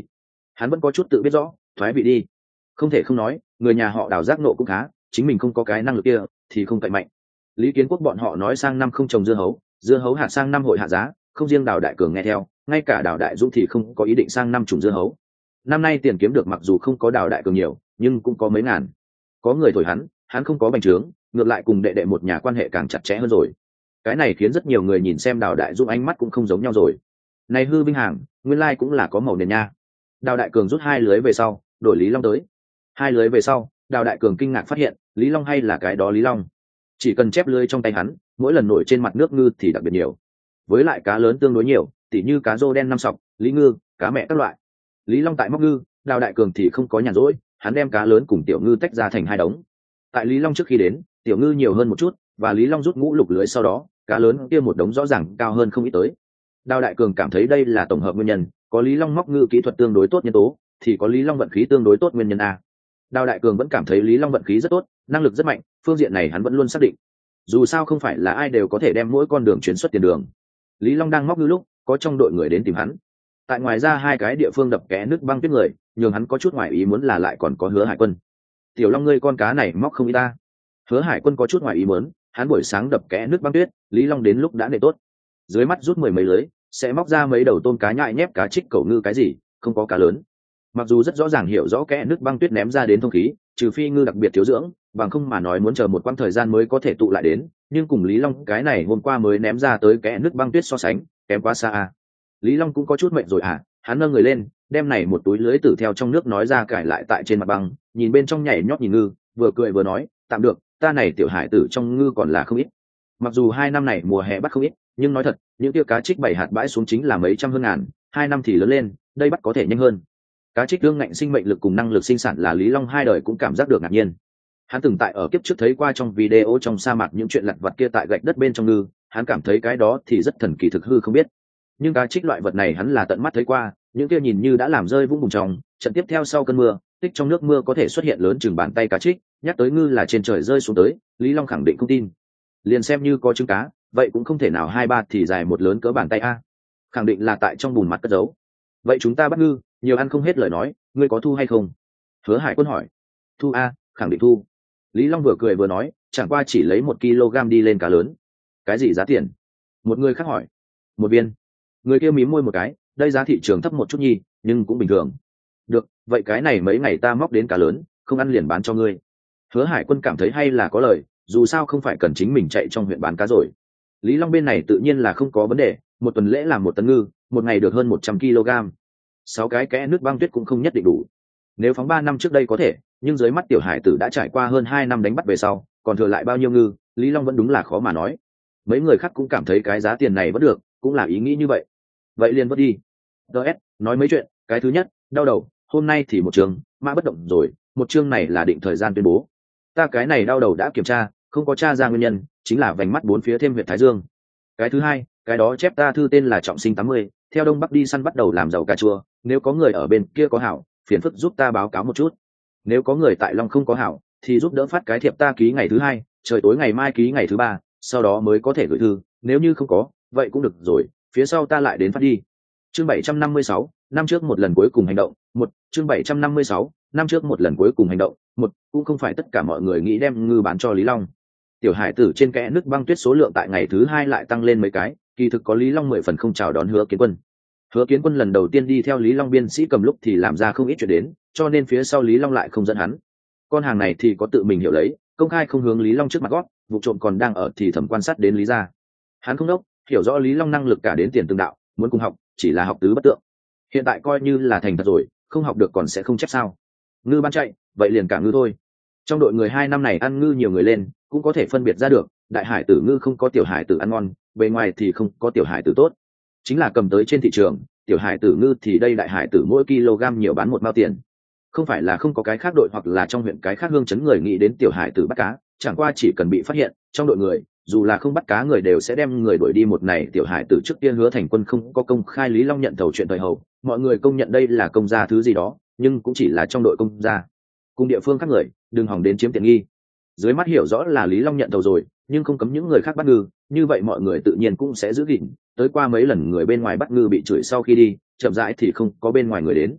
hắn vẫn có chút tự biết rõ, thoái vị đi. Không thể không nói, người nhà họ Đào giác nộ cũng khá, chính mình không có cái năng lực kia thì không cậy mạnh. Lý Kiến Quốc bọn họ nói sang năm không trồng dưa hấu, dưa hấu hạt sang năm hội hạ giá, không riêng Đào Đại Cường nghe theo, ngay cả Đào Đại Dũng thì không có ý định sang năm trồng dưa hấu. Năm nay tiền kiếm được mặc dù không có Đào Đại Cường nhiều, nhưng cũng có mấy ngàn. Có người thổi hắn, hắn không có bành trướng, ngược lại cùng đệ đệ một nhà quan hệ càng chặt chẽ hơn rồi. Cái này khiến rất nhiều người nhìn xem Đào Đại Dũng ánh mắt cũng không giống nhau rồi. Này hư binh hàng, nguyên lai cũng là có màu nền nha. Đào Đại Cường rút hai lưới về sau, đổi Lý Long tới. Hai lưới về sau, Đào Đại Cường kinh ngạc phát hiện, Lý Long hay là cái đó Lý Long. Chỉ cần chép lưới trong tay hắn, mỗi lần nổi trên mặt nước ngư thì đặc biệt nhiều. Với lại cá lớn tương đối nhiều, tỉ như cá rô đen năm sọc, lý ngư, cá mẹ các loại. Lý Long tại móc ngư, Đào Đại Cường thì không có nhàn rỗi, hắn đem cá lớn cùng tiểu ngư tách ra thành hai đống. Tại Lý Long trước khi đến, tiểu ngư nhiều hơn một chút, và Lý Long rút ngũ lục lưới sau đó, cá lớn kia một đống rõ ràng cao hơn không ít tới. Đào Đại Cường cảm thấy đây là tổng hợp nguyên nhân, có Lý Long móc ngư kỹ thuật tương đối tốt nhân tố, thì có Lý Long vận khí tương đối tốt nguyên nhân a. Đào Đại Cường vẫn cảm thấy Lý Long vận khí rất tốt, năng lực rất mạnh, phương diện này hắn vẫn luôn xác định. Dù sao không phải là ai đều có thể đem mỗi con đường chuyển xuất tiền đường. Lý Long đang móc ngư lúc, có trong đội người đến tìm hắn. Tại ngoài ra hai cái địa phương đập kẽ nước băng tuyết người, nhường hắn có chút ngoài ý muốn là lại còn có Hứa Hải Quân. Tiểu Long ngươi con cá này móc không ít ta. Hứa Hải Quân có chút ngoài ý muốn, hắn buổi sáng đập kẽ nước băng tuyết, Lý Long đến lúc đã để tốt. Dưới mắt rút mười mấy lưới, sẽ móc ra mấy đầu tôm cá nhại nhép cá trích cẩu ngư cái gì, không có cá lớn. Mặc dù rất rõ ràng hiểu rõ kẽ nước băng tuyết ném ra đến thông khí, trừ phi ngư đặc biệt thiếu dưỡng, bằng không mà nói muốn chờ một quãng thời gian mới có thể tụ lại đến, nhưng cùng Lý Long cái này hôm qua mới ném ra tới kẽ nước băng tuyết so sánh, kém quá xa à. Lý Long cũng có chút mệt rồi à, hắn nâng người lên, đem này một túi lưới tử theo trong nước nói ra cải lại tại trên mặt băng, nhìn bên trong nhảy nhót nhìn ngư, vừa cười vừa nói, tạm được, ta này tiểu hải tử trong ngư còn là không ít. Mặc dù hai năm này mùa hè bắt không ít, nhưng nói thật, những tiêu cá trích bảy hạt bãi xuống chính là mấy trăm hơn ngàn, hai năm thì lớn lên, đây bắt có thể nhanh hơn. Cá trích đương ngạnh sinh mệnh lực cùng năng lực sinh sản là Lý Long hai đời cũng cảm giác được ngạc nhiên. Hắn từng tại ở kiếp trước thấy qua trong video trong sa mạc những chuyện lặt vặt kia tại gạch đất bên trong ngư, hắn cảm thấy cái đó thì rất thần kỳ thực hư không biết. Nhưng cá trích loại vật này hắn là tận mắt thấy qua, những kia nhìn như đã làm rơi vũng bùn trong, trận tiếp theo sau cơn mưa, tích trong nước mưa có thể xuất hiện lớn chừng bàn tay cá trích, nhắc tới ngư là trên trời rơi xuống tới, Lý Long khẳng định không tin. Liền xem như có trứng cá, vậy cũng không thể nào hai ba thì dài một lớn cỡ bàn tay a. Khẳng định là tại trong bùn mặt cất giấu. Vậy chúng ta bắt ngư, nhiều ăn không hết lời nói, ngươi có thu hay không? Hứa Hải Quân hỏi. Thu a, khẳng định thu. Lý Long vừa cười vừa nói, chẳng qua chỉ lấy một kg đi lên cá lớn. Cái gì giá tiền? Một người khác hỏi. Một viên. Người kia mím môi một cái, đây giá thị trường thấp một chút nhi, nhưng cũng bình thường. Được, vậy cái này mấy ngày ta móc đến cá lớn, không ăn liền bán cho ngươi. Hứa Hải Quân cảm thấy hay là có lời, dù sao không phải cần chính mình chạy trong huyện bán cá rồi. Lý Long bên này tự nhiên là không có vấn đề, một tuần lễ làm một tấn ngư, một ngày được hơn một trăm kg. Sáu cái kẽ nước băng tuyết cũng không nhất định đủ. Nếu phóng ba năm trước đây có thể, nhưng dưới mắt tiểu hải tử đã trải qua hơn hai năm đánh bắt về sau, còn thừa lại bao nhiêu ngư, Lý Long vẫn đúng là khó mà nói. Mấy người khác cũng cảm thấy cái giá tiền này vẫn được, cũng là ý nghĩ như vậy. Vậy liền vớt đi. ds nói mấy chuyện, cái thứ nhất, đau đầu, hôm nay thì một chương mã bất động rồi, một chương này là định thời gian tuyên bố. Ta cái này đau đầu đã kiểm tra, không có tra ra nguyên nhân, chính là vành mắt bốn phía thêm huyệt thái dương. Cái thứ hai, cái đó chép ta thư tên là Trọng Sinh tám mươi, theo đông bắc đi săn bắt đầu làm giàu cà chua, nếu có người ở bên kia có hảo, phiền phức giúp ta báo cáo một chút. Nếu có người tại Long không có hảo, thì giúp đỡ phát cái thiệp ta ký ngày thứ hai, trời tối ngày mai ký ngày thứ ba, sau đó mới có thể gửi thư, nếu như không có, vậy cũng được rồi, phía sau ta lại đến phát đi. Chương bảy trăm năm mươi sáu, năm trước một lần cuối cùng hành động, một, chương bảy trăm năm mươi sáu, năm trước một lần cuối cùng hành động, một, cũng không phải tất cả mọi người nghĩ đem ngư bán cho Lý Long. Tiểu hải tử trên kẽ nước băng tuyết số lượng tại ngày thứ hai lại tăng lên mấy cái, kỳ thực có Lý Long mười phần không chào đón Hứa Kiến Quân. Hứa Kiến Quân lần đầu tiên đi theo Lý Long biên sĩ cầm lúc thì làm ra không ít chuyện đến, cho nên phía sau Lý Long lại không dẫn hắn. Con hàng này thì có tự mình hiểu lấy, công khai không hướng Lý Long trước mặt gót, vụ trộm còn đang ở thì thầm quan sát đến Lý gia. Hắn không đốc, hiểu rõ Lý Long năng lực cả đến tiền tương đạo, muốn cùng học, chỉ là học tứ bất tượng. Hiện tại coi như là thành thật rồi, không học được còn sẽ không chép sao? Ngư ban chạy, vậy liền cả ngư thôi. Trong đội người hai năm này ăn ngư nhiều người lên, cũng có thể phân biệt ra được, đại hải tử ngư không có tiểu hải tử ăn ngon, bề ngoài thì không có tiểu hải tử tốt. Chính là cầm tới trên thị trường, tiểu hải tử ngư thì đây đại hải tử mỗi kg nhiều bán một mao tiền. Không phải là không có cái khác đội hoặc là trong huyện cái khác hương chấn người nghĩ đến tiểu hải tử bắt cá, chẳng qua chỉ cần bị phát hiện, trong đội người, dù là không bắt cá người đều sẽ đem người đuổi đi. Một này tiểu hải tử trước tiên Hứa Thành Quân không có công khai Lý Long nhận thầu chuyện thời hậu, mọi người công nhận đây là công gia thứ gì đó, nhưng cũng chỉ là trong đội công gia. Cùng địa phương khác người, đừng hòng đến chiếm tiện nghi. Dưới mắt hiểu rõ là Lý Long nhận thầu rồi, nhưng không cấm những người khác bắt ngư, như vậy mọi người tự nhiên cũng sẽ giữ gìn. Tới qua mấy lần người bên ngoài bắt ngư bị chửi sau khi đi, chậm rãi thì không có bên ngoài người đến.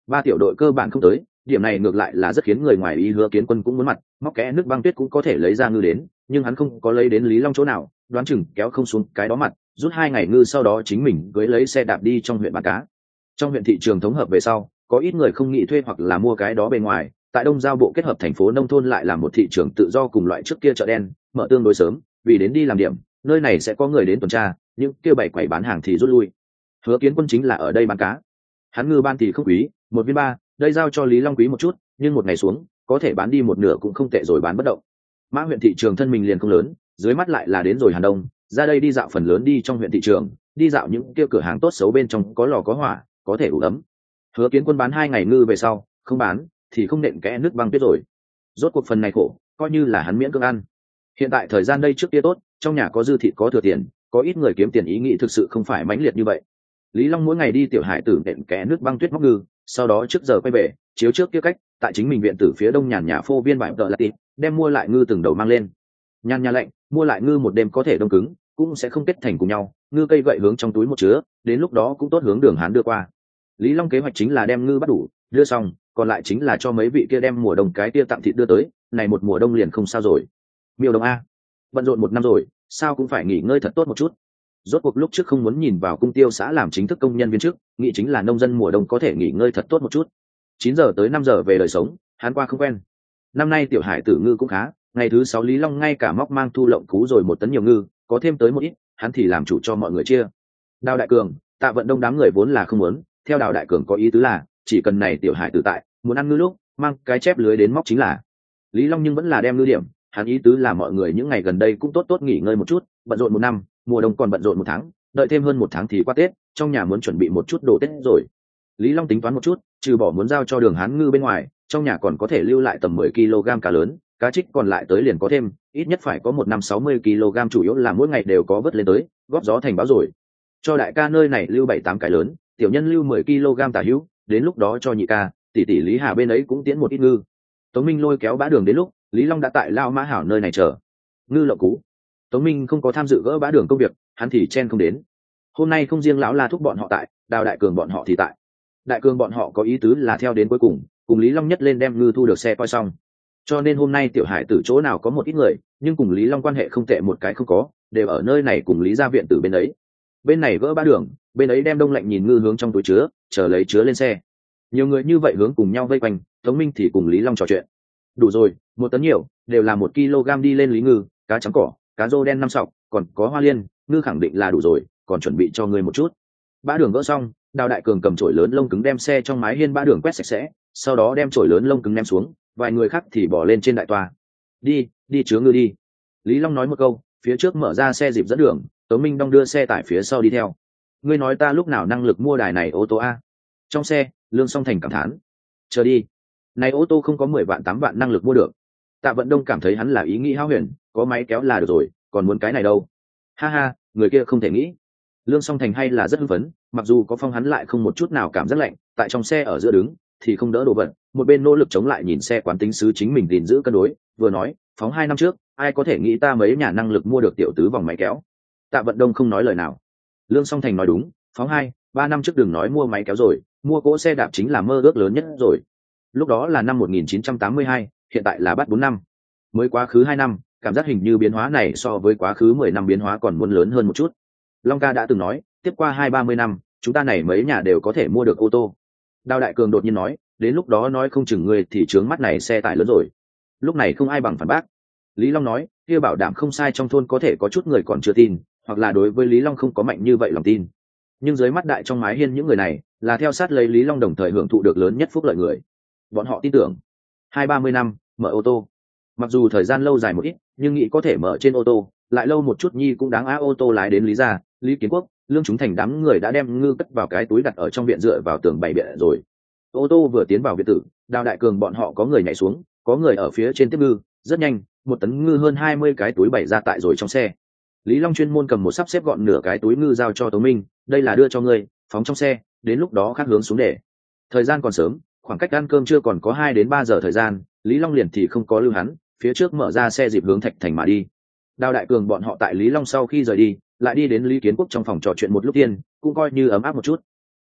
Ba tiểu đội cơ bản không tới, điểm này ngược lại là rất khiến người ngoài ý. Hứa Kiến Quân cũng muốn mặt, móc kẽ nước băng tuyết cũng có thể lấy ra ngư đến, nhưng hắn không có lấy đến Lý Long chỗ nào, đoán chừng kéo không xuống cái đó mặt, rút hai ngày ngư sau đó chính mình cưới lấy xe đạp đi trong huyện bán cá. Trong huyện thị trường thống hợp về sau, có ít người không nghĩ thuê hoặc là mua cái đó bên ngoài, tại Đông Giao bộ kết hợp thành phố nông thôn lại là một thị trường tự do cùng loại trước kia chợ đen, mở tương đối sớm, vì đến đi làm điểm, nơi này sẽ có người đến tuần tra, những kia bảy quầy bán hàng thì rút lui. Hứa Kiến Quân chính là ở đây bán cá. Hắn ngư ban thì không quý, một viên ba, đây giao cho Lý Long quý một chút, nhưng một ngày xuống, có thể bán đi một nửa cũng không tệ rồi bán bất động. Mã huyện thị trường thân mình liền không lớn, dưới mắt lại là đến rồi Hàn Đông, ra đây đi dạo phần lớn đi trong huyện thị trường, đi dạo những kia cửa hàng tốt xấu bên trong có lò có hỏa, có thể ủ ấm. Hứa Kiến Quân bán hai ngày ngư về sau, không bán thì không nện kẽ nước băng tuyết rồi. Rốt cuộc phần này khổ, coi như là hắn miễn cưỡng ăn. Hiện tại thời gian đây trước kia tốt, trong nhà có dư thịt có thừa tiền, có ít người kiếm tiền ý nghĩ thực sự không phải mãnh liệt như vậy. Lý Long mỗi ngày đi tiểu hải tử nện kẽ nước băng tuyết móc ngư, sau đó trước giờ quay về, chiếu trước kia cách, tại chính mình viện tử phía đông nhàn nhà phô viên vải tợ là tịt, đem mua lại ngư từng đầu mang lên. Nhàn nhà lạnh, mua lại ngư một đêm có thể đông cứng, cũng sẽ không kết thành cùng nhau, ngư cây gậy hướng trong túi một chứa, đến lúc đó cũng tốt hướng đường hán đưa qua. Lý Long kế hoạch chính là đem ngư bắt đủ, đưa xong, còn lại chính là cho mấy vị kia đem mùa đông cái kia tặng thịt đưa tới, này một mùa đông liền không sao rồi. Miêu Đông a, bận rộn một năm rồi, sao cũng phải nghỉ ngơi thật tốt một chút. Rốt cuộc lúc trước không muốn nhìn vào cung tiêu xã làm chính thức công nhân viên chức, nghĩ chính là nông dân mùa đông có thể nghỉ ngơi thật tốt một chút. Chín giờ tới năm giờ về đời sống, hắn qua không quen. Năm nay tiểu hải tử ngư cũng khá, ngày thứ sáu Lý Long ngay cả móc mang thu lộng cú rồi một tấn nhiều ngư, có thêm tới một ít, hắn thì làm chủ cho mọi người chia. Đào Đại Cường, Tạ Vận Đông đám người vốn là không muốn, theo Đào Đại Cường có ý tứ là, chỉ cần này tiểu hải tử tại, muốn ăn ngư lúc, mang cái chép lưới đến móc chính là. Lý Long nhưng vẫn là đem ngư điểm, hắn ý tứ là mọi người những ngày gần đây cũng tốt tốt nghỉ ngơi một chút, bận rộn một năm, mùa đông còn bận rộn một tháng, đợi thêm hơn một tháng thì qua Tết, trong nhà muốn chuẩn bị một chút đồ Tết rồi. Lý Long tính toán một chút, trừ bỏ muốn giao cho Đường Hán ngư bên ngoài, trong nhà còn có thể lưu lại tầm mười ki lô gam cá lớn, cá trích còn lại tới liền có thêm, ít nhất phải có một năm sáu mươi ki lô gam, chủ yếu là mỗi ngày đều có vớt lên tới, góp gió thành báo rồi. Cho đại ca nơi này lưu bảy tám cái lớn, tiểu nhân lưu mười ki lô gam tả hữu, đến lúc đó cho nhị ca, tỷ tỷ Lý Hà bên ấy cũng tiến một ít ngư. Tống Minh lôi kéo Bá Đường đến lúc, Lý Long đã tại Lao Mã Hảo nơi này chờ. Ngư lậu cú. Tống Minh không có tham dự gỡ Bá Đường công việc, hắn thì chen không đến. Hôm nay không riêng lão La thúc bọn họ tại, Đào Đại Cường bọn họ thì tại. Đại Cường bọn họ có ý tứ là theo đến cuối cùng, cùng Lý Long nhất lên đem ngư thu được xe coi xong. Cho nên hôm nay tiểu hải tử chỗ nào có một ít người, nhưng cùng Lý Long quan hệ không tệ một cái không có, đều ở nơi này cùng Lý gia viện tử bên ấy. Bên này gỡ Bá Đường, bên ấy đem đông lạnh nhìn ngư hướng trong túi chứa, chờ lấy chứa lên xe. Nhiều người như vậy hướng cùng nhau vây quanh, Tống Minh thì cùng Lý Long trò chuyện. Đủ rồi, một tấn nhiều, đều là một kg đi lên Lý ngư, cá trắng cỏ, cá rô đen năm sọc, còn có hoa liên, ngư khẳng định là đủ rồi, còn chuẩn bị cho ngươi một chút. Bã Đường gỡ xong, Đào Đại Cường cầm chổi lớn lông cứng đem xe trong mái hiên Bã Đường quét sạch sẽ, sau đó đem chổi lớn lông cứng ném xuống, vài người khác thì bỏ lên trên đại toa. Đi, đi chứa ngư đi. Lý Long nói một câu, phía trước mở ra xe dịp dẫn đường, Tống Minh đong đưa xe tải phía sau đi theo. Ngươi nói ta lúc nào năng lực mua đài này ô tô a? Trong xe, Lương Song Thành cảm thán. Chờ đi, này ô tô không có mười vạn tám vạn năng lực mua được. Tạ Vận Đông cảm thấy hắn là ý nghĩ hão huyền, có máy kéo là được rồi, còn muốn cái này đâu? Ha ha, người kia không thể nghĩ. Lương Song Thành hay là rất hưng phấn, mặc dù có phong hắn lại không một chút nào cảm giác lạnh, tại trong xe ở giữa đứng thì không đỡ đồ vật, một bên nỗ lực chống lại nhìn xe quán tính sứ chính mình gìn giữ cân đối, vừa nói, phóng hai năm trước, ai có thể nghĩ ta mấy nhà năng lực mua được tiểu tứ vòng máy kéo. Tạ Vận Đông không nói lời nào. Lương Song Thành nói đúng, phóng hai, ba năm trước đừng nói mua máy kéo rồi, mua cỗ xe đạp chính là mơ ước lớn nhất rồi. Lúc đó là năm một nghìn chín trăm tám mươi hai, hiện tại là bắt bốn năm. Mới quá khứ hai năm, cảm giác hình như biến hóa này so với quá khứ mười năm biến hóa còn muốn lớn hơn một chút. Long ca đã từng nói, tiếp qua hai ba mươi năm, chúng ta này mấy nhà đều có thể mua được ô tô. Đào Đại Cường đột nhiên nói, đến lúc đó nói không chừng người thì trướng mắt này xe tải lớn rồi. Lúc này không ai bằng phản bác. Lý Long nói, kia bảo đảm không sai, trong thôn có thể có chút người còn chưa tin, hoặc là đối với Lý Long không có mạnh như vậy lòng tin. Nhưng dưới mắt đại trong mái hiên những người này, là theo sát lấy Lý Long đồng thời hưởng thụ được lớn nhất phúc lợi người. Bọn họ tin tưởng, hai ba mươi năm, mở ô tô. Mặc dù thời gian lâu dài một ít, nhưng nghĩ có thể mở trên ô tô, lại lâu một chút nhi cũng đáng á. Ô tô lái đến Lý gia, Lý Kiến Quốc, Lương Chúng Thành đám người đã đem ngư cất vào cái túi đặt ở trong viện dựa vào tường bày biện rồi. Ô tô vừa tiến vào viện tử, Đào Đại Cường bọn họ có người nhảy xuống, có người ở phía trên tiếp ngư, rất nhanh, một tấn ngư hơn hai mươi cái túi bày ra tại rồi trong xe. Lý Long chuyên môn cầm một sắp xếp gọn nửa cái túi ngư giao cho Tống Minh, đây là đưa cho ngươi, phóng trong xe, đến lúc đó khác hướng xuống để. Thời gian còn sớm, khoảng cách ăn cơm chưa còn có hai đến ba giờ thời gian, Lý Long liền thì không có lưu hắn, phía trước mở ra xe dịp hướng Thạch Thành mà đi. Đào Đại Cường bọn họ tại Lý Long sau khi rời đi, lại đi đến Lý Kiến Quốc trong phòng trò chuyện một lúc tiên, cũng coi như ấm áp một chút.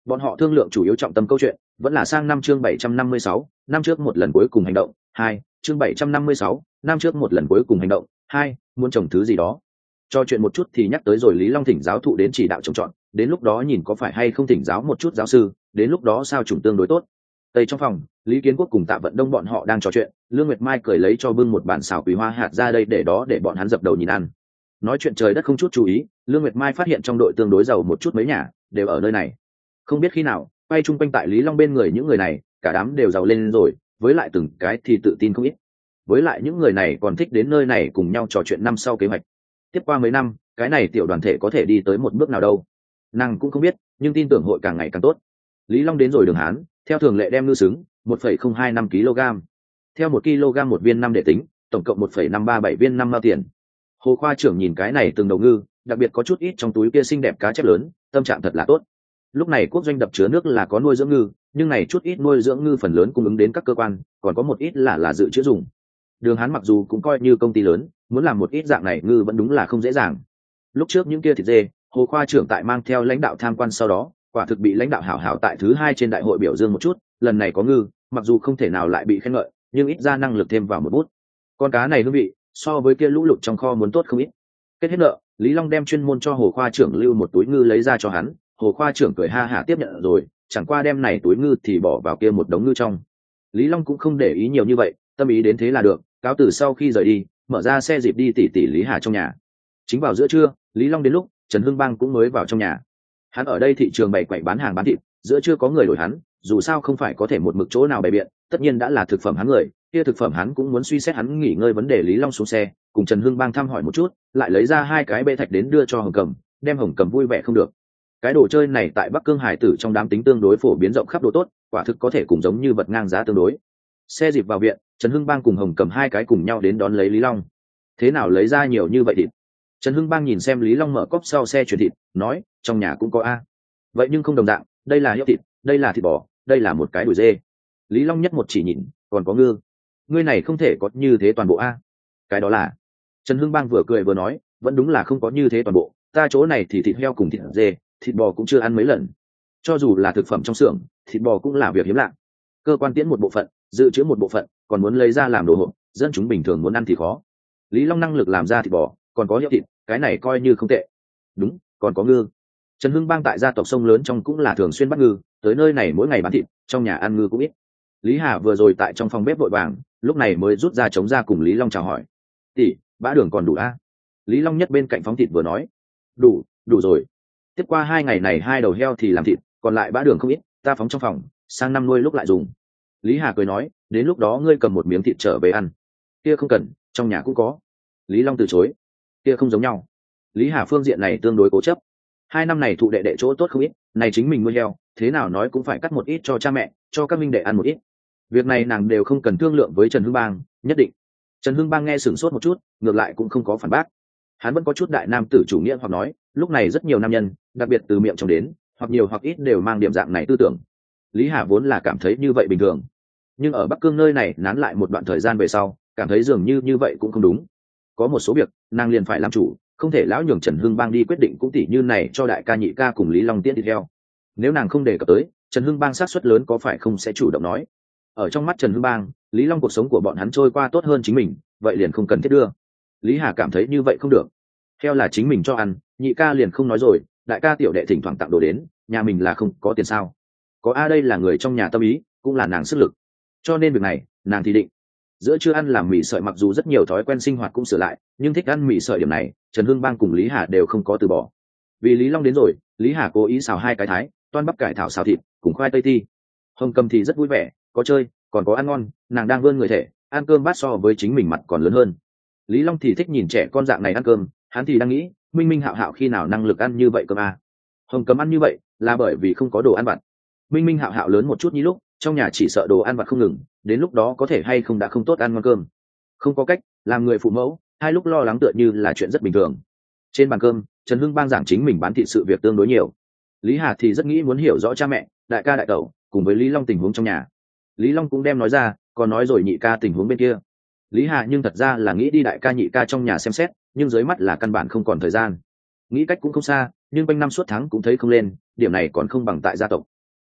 Bọn họ thương lượng chủ yếu trọng tâm câu chuyện vẫn là sang năm chương bảy trăm năm mươi sáu, năm trước một lần cuối cùng hành động hai, chương bảy trăm năm mươi sáu, năm trước một lần cuối cùng hành động hai, muốn trồng thứ gì đó. Cho chuyện một chút thì nhắc tới rồi Lý Long thỉnh giáo thụ đến chỉ đạo trồng trọt, đến lúc đó nhìn có phải hay không thỉnh giáo một chút giáo sư, đến lúc đó sao trùng tương đối tốt. Tây trong phòng, Lý Kiến Quốc cùng Tạ Vận Đông bọn họ đang trò chuyện, Lương Nguyệt Mai cười lấy cho bưng một bản xào quỳ hoa hạt ra đây để đó để bọn hắn dập đầu nhìn ăn. Nói chuyện trời đất không chút chú ý, Lương Nguyệt Mai phát hiện trong đội tương đối giàu một chút mấy nhà đều ở nơi này. Không biết khi nào, quay chung quanh tại Lý Long bên người những người này, cả đám đều giàu lên rồi, với lại từng cái thì tự tin không ít. Với lại những người này còn thích đến nơi này cùng nhau trò chuyện năm sau kế hoạch. Tiếp qua mấy năm, cái này tiểu đoàn thể có thể đi tới một bước nào đâu. Nàng cũng không biết, nhưng tin tưởng hội càng ngày càng tốt. Lý Long đến rồi Đường Hán, theo thường lệ đem ngư xứng một phẩy không hai năm ki lô gam. Theo một kg một viên năm để tính, tổng cộng một phẩy năm ba bảy viên năm mao tiền. Hồ khoa trưởng nhìn cái này từng đầu ngư, đặc biệt có chút ít trong túi kia xinh đẹp cá chép lớn, tâm trạng thật là tốt. Lúc này quốc doanh đập chứa nước là có nuôi dưỡng ngư, nhưng này chút ít nuôi dưỡng ngư phần lớn cung ứng đến các cơ quan, còn có một ít là là dự trữ dùng. Đường Hán mặc dù cũng coi như công ty lớn, muốn làm một ít dạng này ngư vẫn đúng là không dễ dàng. Lúc trước những kia thịt dê, Hồ khoa trưởng tại mang theo lãnh đạo tham quan sau đó, quả thực bị lãnh đạo hảo hảo tại thứ hai trên đại hội biểu dương một chút, lần này có ngư, mặc dù không thể nào lại bị khen ngợi, nhưng ít ra năng lực thêm vào một bút. Con cá này hương vị so với kia lũ lụt trong kho muốn tốt không ít. Kết hết nợ, Lý Long đem chuyên môn cho Hồ khoa trưởng lưu một túi ngư lấy ra cho hắn, Hồ khoa trưởng cười ha hả tiếp nhận rồi, chẳng qua đem này túi ngư thì bỏ vào kia một đống ngư trong. Lý Long cũng không để ý nhiều như vậy, tâm ý đến thế là được, cáo từ sau khi rời đi, mở ra xe dịp đi tỉ tỉ Lý Hà trong nhà. Chính vào giữa trưa, Lý Long đến lúc, Trần Hưng Bang cũng mới vào trong nhà. Hắn ở đây thị trường bày quậy bán hàng bán thịt, giữa chưa có người đổi hắn, dù sao không phải có thể một mực chỗ nào bày biện, tất nhiên đã là thực phẩm hắn người, kia thực phẩm hắn cũng muốn suy xét hắn nghỉ ngơi vấn đề. Lý Long xuống xe, cùng Trần Hưng Bang thăm hỏi một chút, lại lấy ra hai cái bệ thạch đến đưa cho Hồng Cầm, đem Hồng Cầm vui vẻ không được. Cái đồ chơi này tại Bắc Cương hải tử trong đám tính tương đối phổ biến rộng khắp đồ tốt, quả thực có thể cùng giống như vật ngang giá tương đối. Xe dịp vào viện, Trần Hưng Bang cùng Hồng Cầm hai cái cùng nhau đến đón lấy Lý Long. Thế nào lấy ra nhiều như vậy thịt? Trần Hưng Bang nhìn xem Lý Long mở cốc sau xe chuyển thịt, nói, trong nhà cũng có a. Vậy nhưng không đồng dạng, đây là heo thịt, đây là thịt bò, đây là một cái đùi dê. Lý Long nhất một chỉ nhìn, còn có ngư. Ngươi này không thể có như thế toàn bộ a. Cái đó là. Trần Hưng Bang vừa cười vừa nói, vẫn đúng là không có như thế toàn bộ, ta chỗ này thì thịt heo cùng thịt dê, thịt bò cũng chưa ăn mấy lần. Cho dù là thực phẩm trong xưởng, thịt bò cũng là việc hiếm lạ. Cơ quan tiễn một bộ phận, dự trữ một bộ phận, còn muốn lấy ra làm đồ hộp, dân chúng bình thường muốn ăn thì khó. Lý Long năng lực làm ra thịt bò, còn có heo thịt, cái này coi như không tệ. Đúng, còn có ngư. Trần Hưng Bang tại gia tộc sông lớn trong cũng là thường xuyên bắt ngư, tới nơi này mỗi ngày bán thịt, trong nhà ăn ngư cũng ít. Lý Hà vừa rồi tại trong phòng bếp vội vàng, lúc này mới rút ra chống ra cùng Lý Long chào hỏi. Tỷ, bã đường còn đủ a? Lý Long nhất bên cạnh phóng thịt vừa nói. Đủ, đủ rồi. Tiếp qua hai ngày này hai đầu heo thì làm thịt, còn lại bã đường không ít, ta phóng trong phòng, sang năm nuôi lúc lại dùng. Lý Hà cười nói, đến lúc đó ngươi cầm một miếng thịt trở về ăn. Kia không cần, trong nhà cũng có. Lý Long từ chối. Kia không giống nhau. Lý Hà phương diện này tương đối cố chấp. Hai năm này thụ đệ đệ chỗ tốt không ít, này chính mình nuôi heo, thế nào nói cũng phải cắt một ít cho cha mẹ, cho các minh đệ ăn một ít. Việc này nàng đều không cần thương lượng với Trần Hưng Bang, nhất định. Trần Hưng Bang nghe sửng sốt một chút, ngược lại cũng không có phản bác. Hắn vẫn có chút đại nam tử chủ nghĩa hoặc nói, lúc này rất nhiều nam nhân, đặc biệt từ miệng trong đến, hoặc nhiều hoặc ít đều mang điểm dạng này tư tưởng. Lý Hà vốn là cảm thấy như vậy bình thường, nhưng ở Bắc Cương nơi này nán lại một đoạn thời gian về sau, cảm thấy dường như như vậy cũng không đúng. Có một số việc, nàng liền phải làm chủ, không thể lão nhường Trần Hưng Bang đi quyết định cũng tỉ như này cho đại ca nhị ca cùng Lý Long tiễn thịt heo. Nếu nàng không đề cập tới, Trần Hưng Bang xác suất lớn có phải không sẽ chủ động nói. Ở trong mắt Trần Hưng Bang, Lý Long cuộc sống của bọn hắn trôi qua tốt hơn chính mình, vậy liền không cần thiết đưa. Lý Hà cảm thấy như vậy không được. Heo là chính mình cho ăn, nhị ca liền không nói rồi, đại ca tiểu đệ thỉnh thoảng tặng đồ đến, nhà mình là không có tiền sao? Có a đây là người trong nhà tâm ý, cũng là nàng sức lực. Cho nên việc này, nàng thì định. Giữa trưa ăn làm mì sợi mặc dù rất nhiều thói quen sinh hoạt cũng sửa lại, nhưng thích ăn mì sợi điểm này, Trần Hưng Bang cùng Lý Hà đều không có từ bỏ. Vì Lý Long đến rồi, Lý Hà cố ý xào hai cái thái, toan bắp cải thảo xào thịt, cùng khoai tây ti. Hồng Cầm thì rất vui vẻ, có chơi, còn có ăn ngon, nàng đang vươn người thể, ăn cơm bát so với chính mình mặt còn lớn hơn. Lý Long thì thích nhìn trẻ con dạng này ăn cơm, hắn thì đang nghĩ, Minh Minh Hạo Hạo khi nào năng lực ăn như vậy cơ à? Hồng Cầm ăn như vậy, là bởi vì không có đồ ăn vặt. Minh Minh Hạo Hạo lớn một chút như lúc, trong nhà chỉ sợ đồ ăn vặt không ngừng, đến lúc đó có thể hay không đã không tốt ăn ngon cơm. Không có cách, làm người phụ mẫu, hai lúc lo lắng tựa như là chuyện rất bình thường. Trên bàn cơm, Trần Hưng Bang giảng chính mình bán thị sự việc tương đối nhiều. Lý Hà thì rất nghĩ muốn hiểu rõ cha mẹ, đại ca đại tẩu, cùng với Lý Long tình huống trong nhà. Lý Long cũng đem nói ra, còn nói rồi nhị ca tình huống bên kia. Lý Hà nhưng thật ra là nghĩ đi đại ca nhị ca trong nhà xem xét, nhưng dưới mắt là căn bản không còn thời gian. Nghĩ cách cũng không xa, nhưng quanh năm suốt tháng cũng thấy không lên, điểm này còn không bằng tại gia tộc.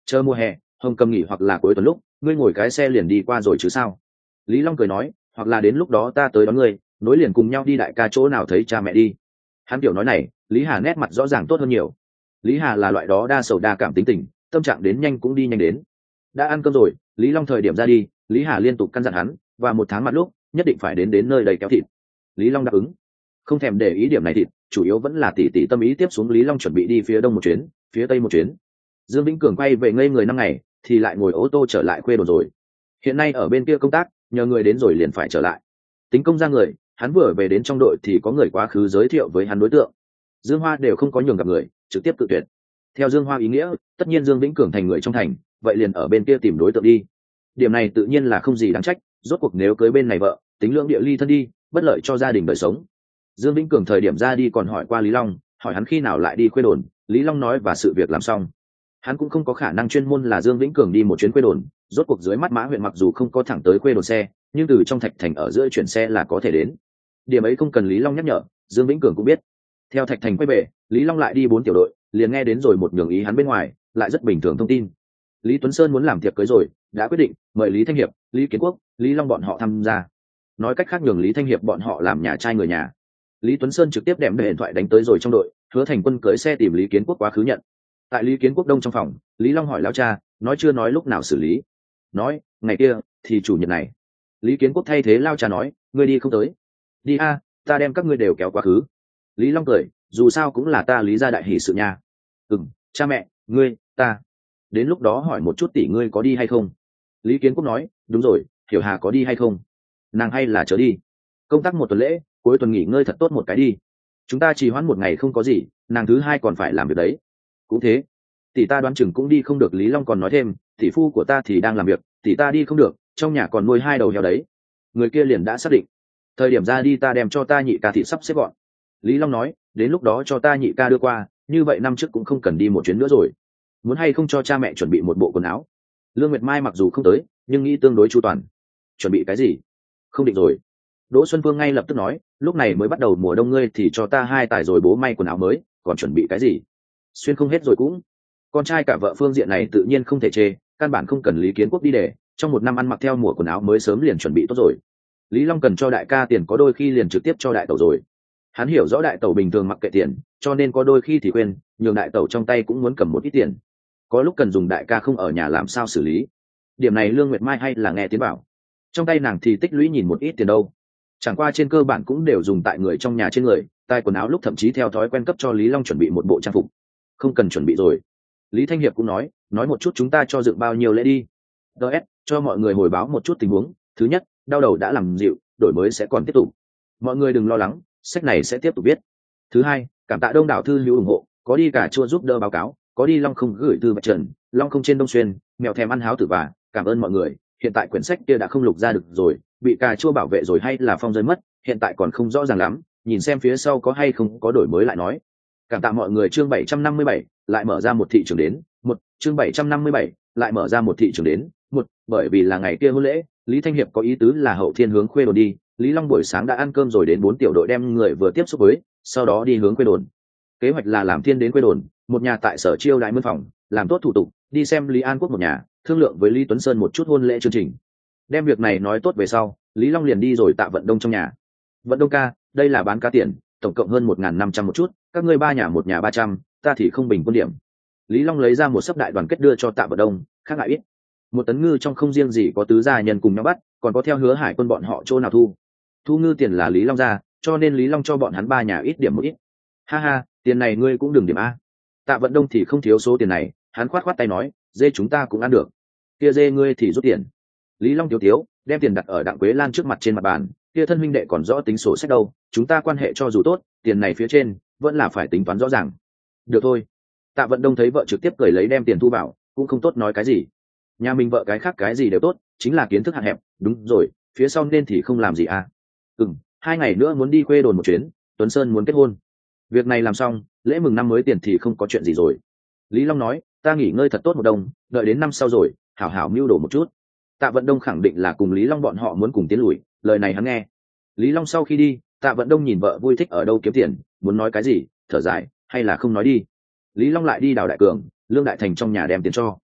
chờ mùa hè hồng cầm nghỉ hoặc là cuối tuần lúc ngươi ngồi cái xe liền đi qua rồi chứ sao. Lý Long cười nói, hoặc là đến lúc đó ta tới đón ngươi, nối liền cùng nhau đi đại ca chỗ nào thấy cha mẹ đi. Hắn kiểu nói này, Lý Hà nét mặt rõ ràng tốt hơn nhiều. Lý Hà là loại đó đa sầu đa cảm tính tình, tâm trạng đến nhanh cũng đi nhanh đến. Đã ăn cơm rồi, Lý Long thời điểm ra đi, Lý Hà liên tục căn dặn hắn, và một tháng mặt lúc nhất định phải đến đến nơi đầy kéo thịt. Lý Long đáp ứng, không thèm để ý điểm này thịt, chủ yếu vẫn là tỷ tỷ tâm ý tiếp xuống. Lý Long chuẩn bị đi phía đông một chuyến, phía tây một chuyến. Dương Vĩnh Cường quay về ngây người năm ngày, thì lại ngồi ô tô trở lại Khuê Đồn rồi. Hiện nay ở bên kia công tác, nhờ người đến rồi liền phải trở lại. Tính công ra người, hắn vừa về đến trong đội thì có người quá khứ giới thiệu với hắn đối tượng. Dương Hoa đều không có nhường gặp người, trực tiếp tự tuyệt. Theo Dương Hoa ý nghĩa, tất nhiên Dương Vĩnh Cường thành người trong thành, vậy liền ở bên kia tìm đối tượng đi. Điểm này tự nhiên là không gì đáng trách, rốt cuộc nếu cưới bên này vợ, tính lượng địa ly thân đi, bất lợi cho gia đình đời sống. Dương Vĩnh Cường thời điểm ra đi còn hỏi qua Lý Long, hỏi hắn khi nào lại đi Khuê Đồn. Lý Long nói và sự việc làm xong. Hắn cũng không có khả năng chuyên môn là Dương Vĩnh Cường đi một chuyến Khuê Đồn, rốt cuộc dưới mắt Mã huyện mặc dù không có thẳng tới Khuê Đồn xe, nhưng từ trong Thạch Thành ở giữa chuyển xe là có thể đến. Điểm ấy không cần Lý Long nhắc nhở, Dương Vĩnh Cường cũng biết. Theo Thạch Thành quay về, Lý Long lại đi bốn tiểu đội, liền nghe đến rồi một nhường ý hắn bên ngoài, lại rất bình thường thông tin. Lý Tuấn Sơn muốn làm tiệc cưới rồi, đã quyết định mời Lý Thanh Hiệp, Lý Kiến Quốc, Lý Long bọn họ tham gia. Nói cách khác nhường Lý Thanh Hiệp bọn họ làm nhà trai người nhà. Lý Tuấn Sơn trực tiếp đem điện thoại đánh tới rồi trong đội, Hứa Thành Quân cưới xe tìm Lý Kiến Quốc quá khứ nhận. Tại Lý Kiến Quốc đông trong phòng, Lý Long hỏi lão cha, nói chưa nói lúc nào xử lý. Nói, ngày kia thì chủ nhật này. Lý Kiến Quốc thay thế lao cha nói, ngươi đi không tới. Đi a, ta đem các ngươi đều kéo quá khứ. Lý Long cười, dù sao cũng là ta Lý gia đại hỷ sự nha. Ừm, cha mẹ, ngươi, ta. Đến lúc đó hỏi một chút tỷ ngươi có đi hay không. Lý Kiến Quốc nói, đúng rồi, Hiểu Hà có đi hay không? Nàng hay là chớ đi. Công tác một tuần lễ, cuối tuần nghỉ ngơi thật tốt một cái đi. Chúng ta chỉ hoãn một ngày không có gì, nàng thứ hai còn phải làm việc đấy. Cũng thế, tỷ ta đoán chừng cũng đi không được. Lý Long còn nói thêm, tỷ phu của ta thì đang làm việc, tỷ ta đi không được, trong nhà còn nuôi hai đầu heo đấy. Người kia liền đã xác định, thời điểm ra đi ta đem cho ta nhị ca thị sắp xếp gọn. Lý Long nói, đến lúc đó cho ta nhị ca đưa qua, như vậy năm trước cũng không cần đi một chuyến nữa rồi. Muốn hay không cho cha mẹ chuẩn bị một bộ quần áo? Lương Nguyệt Mai mặc dù không tới, nhưng nghĩ tương đối chu toàn. Chuẩn bị cái gì? Không định rồi. Đỗ Xuân Phương ngay lập tức nói, lúc này mới bắt đầu mùa đông, ngươi thì cho ta hai tài rồi bố may quần áo mới, còn chuẩn bị cái gì? Xuyên không hết rồi cũng. Con trai cả vợ phương diện này tự nhiên không thể chê, căn bản không cần Lý Kiến Quốc đi để, trong một năm ăn mặc theo mùa quần áo mới sớm liền chuẩn bị tốt rồi. Lý Long cần cho đại ca tiền có đôi khi liền trực tiếp cho đại tẩu rồi. Hắn hiểu rõ đại tẩu bình thường mặc kệ tiền, cho nên có đôi khi thì quên, nhường đại tẩu trong tay cũng muốn cầm một ít tiền. Có lúc cần dùng đại ca không ở nhà làm sao xử lý. Điểm này Lương Nguyệt Mai hay là nghe tiếng bảo. Trong tay nàng thì tích lũy nhìn một ít tiền đâu. Chẳng qua trên cơ bản cũng đều dùng tại người trong nhà trên người, tay quần áo lúc thậm chí theo thói quen cấp cho Lý Long chuẩn bị một bộ trang phục. Không cần chuẩn bị rồi. Lý Thanh Hiệp cũng nói, nói một chút chúng ta cho dựng bao nhiêu lễ đi. đê ét, cho mọi người hồi báo một chút tình huống. Thứ nhất, đau đầu đã làm dịu, đổi mới sẽ còn tiếp tục. Mọi người đừng lo lắng, sách này sẽ tiếp tục viết. Thứ hai, cảm tạ đông đảo thư hữu ủng hộ, có đi cả chua giúp đỡ báo cáo, có đi Long không gửi thư Bạch Trần, Long không trên Đông Xuyên, mèo thèm ăn háo tử và, cảm ơn mọi người. Hiện tại quyển sách kia đã không lục ra được rồi, bị cà chua bảo vệ rồi hay là phong rơi mất, hiện tại còn không rõ ràng lắm, nhìn xem phía sau có hay không có đổi mới lại nói. Cảm tạ mọi người. Chương bảy trăm năm mươi bảy, lại mở ra một thị trường đến, một, chương bảy trăm năm mươi bảy, lại mở ra một thị trường đến, một, bởi vì là ngày kia hôn lễ, Lý Thanh Hiệp có ý tứ là hậu thiên hướng Khuê Đồn đi, Lý Long buổi sáng đã ăn cơm rồi đến bốn tiểu đội đem người vừa tiếp xúc với, sau đó đi hướng Khuê Đồn. Kế hoạch là làm thiên đến Khuê Đồn, một nhà tại sở chiêu đại mân phòng, làm tốt thủ tục, đi xem Lý An Quốc một nhà, thương lượng với Lý Tuấn Sơn một chút hôn lễ chương trình. Đem việc này nói tốt về sau, Lý Long liền đi rồi Tạ Vận Đông trong nhà. Vận Đông ca, đây là bán cá tiền, tổng cộng hơn một nghìn năm trăm một chút, các ngươi ba nhà một nhà ba trăm, ta thì không bình quân điểm. Lý Long lấy ra một sấp đại đoàn kết đưa cho Tạ Vận Đông, khác lại ít. Một tấn ngư trong không riêng gì có tứ gia nhân cùng nhau bắt, còn có theo Hứa Hải Quân bọn họ chỗ nào thu. Thu ngư tiền là Lý Long ra, cho nên Lý Long cho bọn hắn ba nhà ít điểm một ít. Ha ha, tiền này ngươi cũng đừng điểm a. Tạ Vận Đông thì không thiếu số tiền này, hắn khoát khoát tay nói, dê chúng ta cũng ăn được. Kia dê ngươi thì rút tiền. Lý Long thiếu thiếu, đem tiền đặt ở Đặng Quế Lan trước mặt trên mặt bàn, kia thân huynh đệ còn rõ tính sổ sách đâu, chúng ta quan hệ cho dù tốt, tiền này phía trên vẫn là phải tính toán rõ ràng. Được thôi. Tạ Vận Đông thấy vợ trực tiếp cười lấy đem tiền thu vào, cũng không tốt nói cái gì. Nhà mình vợ cái khác cái gì đều tốt, chính là kiến thức hạn hẹp, đúng rồi, phía sau nên thì không làm gì à. Ừm, hai ngày nữa muốn đi Khuê Đồn một chuyến, Tuấn Sơn muốn kết hôn. Việc này làm xong, lễ mừng năm mới tiền thì không có chuyện gì rồi. Lý Long nói, ta nghỉ ngơi thật tốt một đông, đợi đến năm sau rồi, hảo hảo mưu đồ một chút. Tạ Vận Đông khẳng định là cùng Lý Long bọn họ muốn cùng tiến lùi, lời này hắn nghe. Lý Long sau khi đi, Tạ Vận Đông nhìn vợ vui thích ở đâu kiếm tiền, muốn nói cái gì, thở dài, hay là không nói đi. Lý Long lại đi Đào Đại Cường, Lương Đại Thành trong nhà đem tiền cho.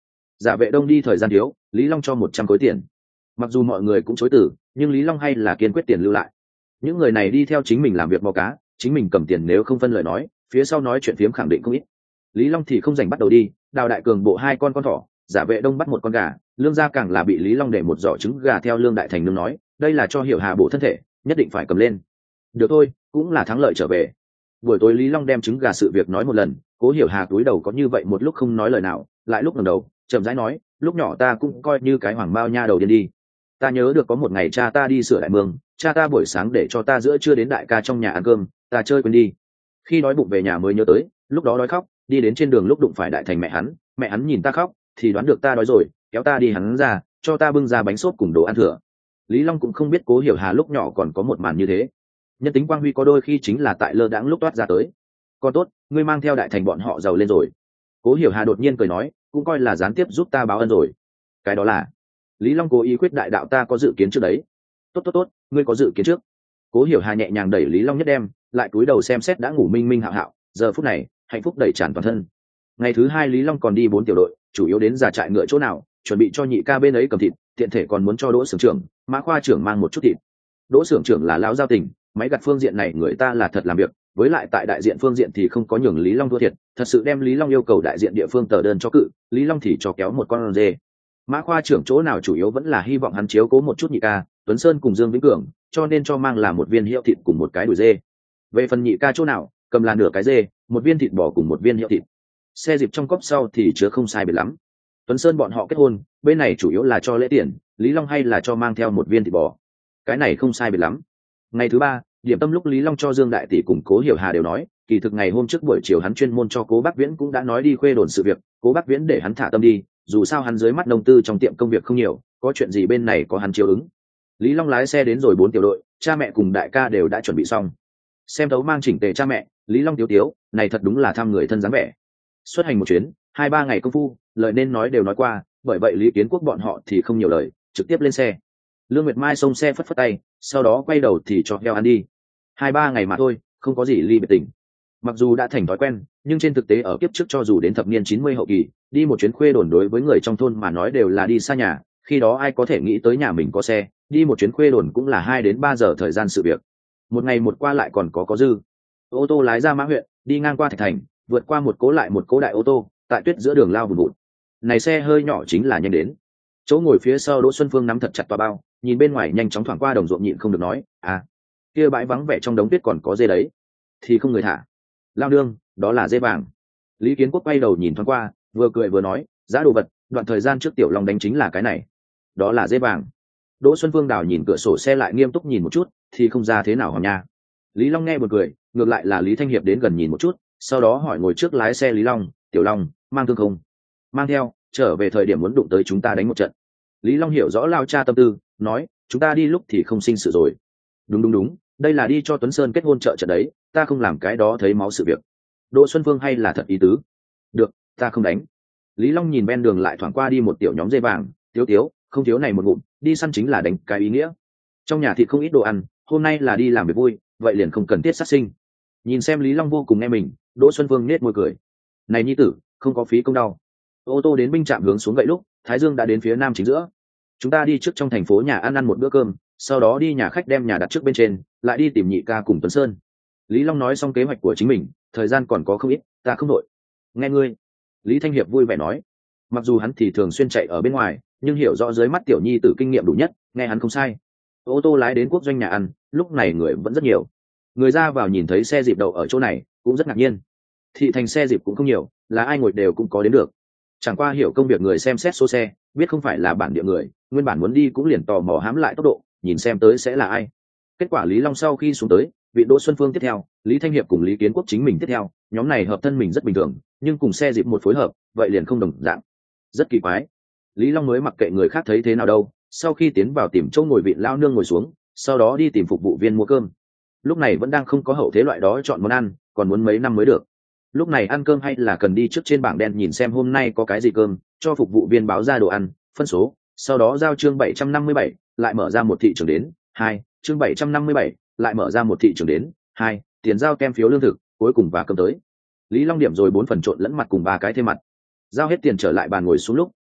Giả vệ đông đi thời gian thiếu, Lý Long cho một trăm khối tiền. Mặc dù mọi người cũng chối từ, nhưng Lý Long hay là kiên quyết tiền lưu lại. Những người này đi theo chính mình làm việc mò cá, chính mình cầm tiền nếu không phân lời nói, phía sau nói chuyện phiếm khẳng định không ít. Lý Long thì không dành bắt đầu đi, Đào Đại Cường bộ hai con con thỏ, Giả vệ đông bắt một con gà, Lương gia càng là bị Lý Long để một giỏ trứng gà theo Lương Đại Thành nương nói, đây là cho Hiểu Hà bổ thân thể, nhất định phải cầm lên. Được thôi, cũng là thắng lợi trở về. Buổi tối Lý Long đem trứng gà sự việc nói một lần, Cố Hiểu Hà túi đầu có như vậy một lúc không nói lời nào, lại lúc ngẩng đầu, chậm rãi nói, lúc nhỏ ta cũng coi như cái hoàng bao nha đầu điên đi. Ta nhớ được có một ngày cha ta đi sửa đại mương, cha ta buổi sáng để cho ta giữa trưa đến đại ca trong nhà ăn cơm, ta chơi quên đi. Khi đói bụng về nhà mới nhớ tới, lúc đó đói khóc, đi đến trên đường lúc đụng phải Đại Thành mẹ hắn, mẹ hắn nhìn ta khóc, thì đoán được ta đói rồi, kéo ta đi hắn ra, cho ta bưng ra bánh xốp cùng đồ ăn thừa. Lý Long cũng không biết Cố Hiểu Hà lúc nhỏ còn có một màn như thế. Nhân tính quang huy có đôi khi chính là tại lơ đãng lúc toát ra tới. Con tốt, ngươi mang theo Đại Thành bọn họ giàu lên rồi. Cố Hiểu Hà đột nhiên cười nói, cũng coi là gián tiếp giúp ta báo ân rồi. Cái đó là Lý Long cố ý quyết đại đạo ta có dự kiến trước đấy. Tốt tốt tốt, ngươi có dự kiến trước. Cố Hiểu Hà nhẹ nhàng đẩy Lý Long nhất đem, lại cúi đầu xem xét đã ngủ minh minh hạo hạo, giờ phút này hạnh phúc đầy tràn toàn thân. Ngày thứ hai Lý Long còn đi bốn tiểu đội, chủ yếu đến già trại ngựa chỗ nào, chuẩn bị cho nhị ca bên ấy cầm thịt, tiện thể còn muốn cho Đỗ Xưởng trưởng, Mã Khoa trưởng mang một chút thịt. Đỗ Xưởng trưởng là lão giao tình, máy gặt phương diện này người ta là thật làm việc, với lại tại đại diện phương diện thì không có nhường Lý Long thua thiệt, thật sự đem Lý Long yêu cầu đại diện địa phương tờ đơn cho cự, Lý Long thì cho kéo một con dê. Mã Khoa trưởng chỗ nào chủ yếu vẫn là hy vọng hắn chiếu cố một chút nhị ca, Tuấn Sơn cùng Dương Vĩnh Cường, cho nên cho mang là một viên hiệu thịt cùng một cái đùi dê. Về phần nhị ca chỗ nào, cầm là nửa cái dê, một viên thịt bò cùng một viên hiệu thịt. Xe dịp trong cốc sau thì chứa không sai biệt lắm. Tuấn Sơn bọn họ kết hôn, bên này chủ yếu là cho lễ tiền, Lý Long hay là cho mang theo một viên thịt bò. Cái này không sai biệt lắm. Ngày thứ ba, điểm tâm lúc Lý Long cho Dương Đại tỷ cùng Cố Hiểu Hà đều nói, kỳ thực ngày hôm trước buổi chiều hắn chuyên môn cho Cố Bắc Viễn cũng đã nói đi khuê đồn sự việc, Cố Bắc Viễn để hắn thả tâm đi, dù sao hắn dưới mắt nông tư trong tiệm công việc không nhiều, có chuyện gì bên này có hắn chiếu ứng. Lý Long lái xe đến rồi bốn tiểu đội, cha mẹ cùng đại ca đều đã chuẩn bị xong. Xem thấu mang chỉnh tề cha mẹ, Lý Long tiếu tiếu, này thật đúng là thăm người thân dáng vẻ. Xuất hành một chuyến, hai ba ngày công phu, lời nên nói đều nói qua, bởi vậy Lý Kiến Quốc bọn họ thì không nhiều lời, trực tiếp lên xe. Lương Nguyệt Mai xông xe phất phất tay, sau đó quay đầu thì cho heo ăn đi. Hai ba ngày mà thôi, không có gì ly biệt tình. Mặc dù đã thành thói quen, nhưng trên thực tế ở kiếp trước cho dù đến thập niên chín mươi hậu kỳ, đi một chuyến khuê đồn đối với người trong thôn mà nói đều là đi xa nhà, khi đó ai có thể nghĩ tới nhà mình có xe, đi một chuyến khuê đồn cũng là hai đến ba giờ thời gian sự việc. Một ngày một qua lại còn có có dư. Ô tô lái ra Mã huyện, đi ngang qua Thạch Thành, vượt qua một cố lại một cố đại ô tô, tại tuyết giữa đường lao vùn vụt. Này xe hơi nhỏ chính là nhanh đến. Chỗ ngồi phía sau Đỗ Xuân Phương nắm thật chặt tòa bao, nhìn bên ngoài nhanh chóng thoảng qua đồng ruộng nhịn không được nói, à, kia bãi vắng vẻ trong đống tuyết còn có dê đấy, thì không người thả. Lao nương, đó là dê vàng. Lý Kiến Quốc quay đầu nhìn thoáng qua, vừa cười vừa nói, giá đồ vật, đoạn thời gian trước Tiểu Long đánh chính là cái này, đó là dê vàng. Đỗ Xuân Phương đảo nhìn cửa sổ xe lại nghiêm túc nhìn một chút, thì không ra thế nào hòm nha. Lý Long nghe một cười, ngược lại là Lý Thanh Hiệp đến gần nhìn một chút, sau đó hỏi ngồi trước lái xe Lý Long, Tiểu Long, mang thương không? Mang theo, trở về thời điểm muốn đụng tới chúng ta đánh một trận. Lý Long hiểu rõ lao cha tâm tư, nói, chúng ta đi lúc thì không sinh sự rồi. Đúng đúng đúng, đây là đi cho Tuấn Sơn kết hôn trợ trận đấy, ta không làm cái đó thấy máu sự việc. Đỗ Xuân Phương hay là thật ý tứ? Được, ta không đánh. Lý Long nhìn ven đường lại thoảng qua đi một tiểu nhóm dê vàng, tiếu tiếu, không thiếu này một ngụm, đi săn chính là đánh cái ý nghĩa. Trong nhà thịt không ít đồ ăn, hôm nay là đi làm việc vui, vậy liền không cần thiết sát sinh. Nhìn xem Lý Long vô cùng nghe mình, Đỗ Xuân Phương nết môi cười. Này nhi tử, không có phí công đau. Ô tô đến binh trạm hướng xuống gậy lúc, Thái Dương đã đến phía nam chính giữa. Chúng ta đi trước trong thành phố nhà ăn ăn một bữa cơm, sau đó đi nhà khách đem nhà đặt trước bên trên, lại đi tìm nhị ca cùng Tuấn Sơn. Lý Long nói xong kế hoạch của chính mình, thời gian còn có không ít, ta không đội. Nghe ngươi. Lý Thanh Hiệp vui vẻ nói. Mặc dù hắn thì thường xuyên chạy ở bên ngoài, nhưng hiểu rõ dưới mắt tiểu nhi tử kinh nghiệm đủ nhất, nghe hắn không sai. Ô tô lái đến quốc doanh nhà ăn, lúc này người vẫn rất nhiều. Người ra vào nhìn thấy xe dịp đậu ở chỗ này, cũng rất ngạc nhiên. Thị thành xe dịp cũng không nhiều, là ai ngồi đều cũng có đến được. Chẳng qua hiểu công việc người xem xét số xe, biết không phải là bản địa người, nguyên bản muốn đi cũng liền tò mò hám lại tốc độ, nhìn xem tới sẽ là ai. Kết quả Lý Long sau khi xuống tới, vị Đỗ Xuân Phương tiếp theo, Lý Thanh Hiệp cùng Lý Kiến Quốc chính mình tiếp theo, nhóm này hợp thân mình rất bình thường, nhưng cùng xe dịp một phối hợp, vậy liền không đồng dạng. Rất kỳ quái. Lý Long mới mặc kệ người khác thấy thế nào đâu, sau khi tiến vào tìm chỗ ngồi vị lao nương ngồi xuống, sau đó đi tìm phục vụ viên mua cơm. Lúc này vẫn đang không có hậu thế loại đó chọn món ăn, còn muốn mấy năm mới được. Lúc này ăn cơm hay là cần đi trước trên bảng đen nhìn xem hôm nay có cái gì cơm, cho phục vụ viên báo ra đồ ăn, phân số, sau đó giao chương bảy trăm năm mươi bảy, lại mở ra một thị trường đến, hai, chương bảy trăm năm mươi bảy, lại mở ra một thị trường đến, hai, tiền giao kem phiếu lương thực, cuối cùng và cơm tới. Lý Long điểm rồi bốn phần trộn lẫn mặt cùng ba cái thêm mặt. Giao hết tiền trở lại bàn ngồi xuống lúc,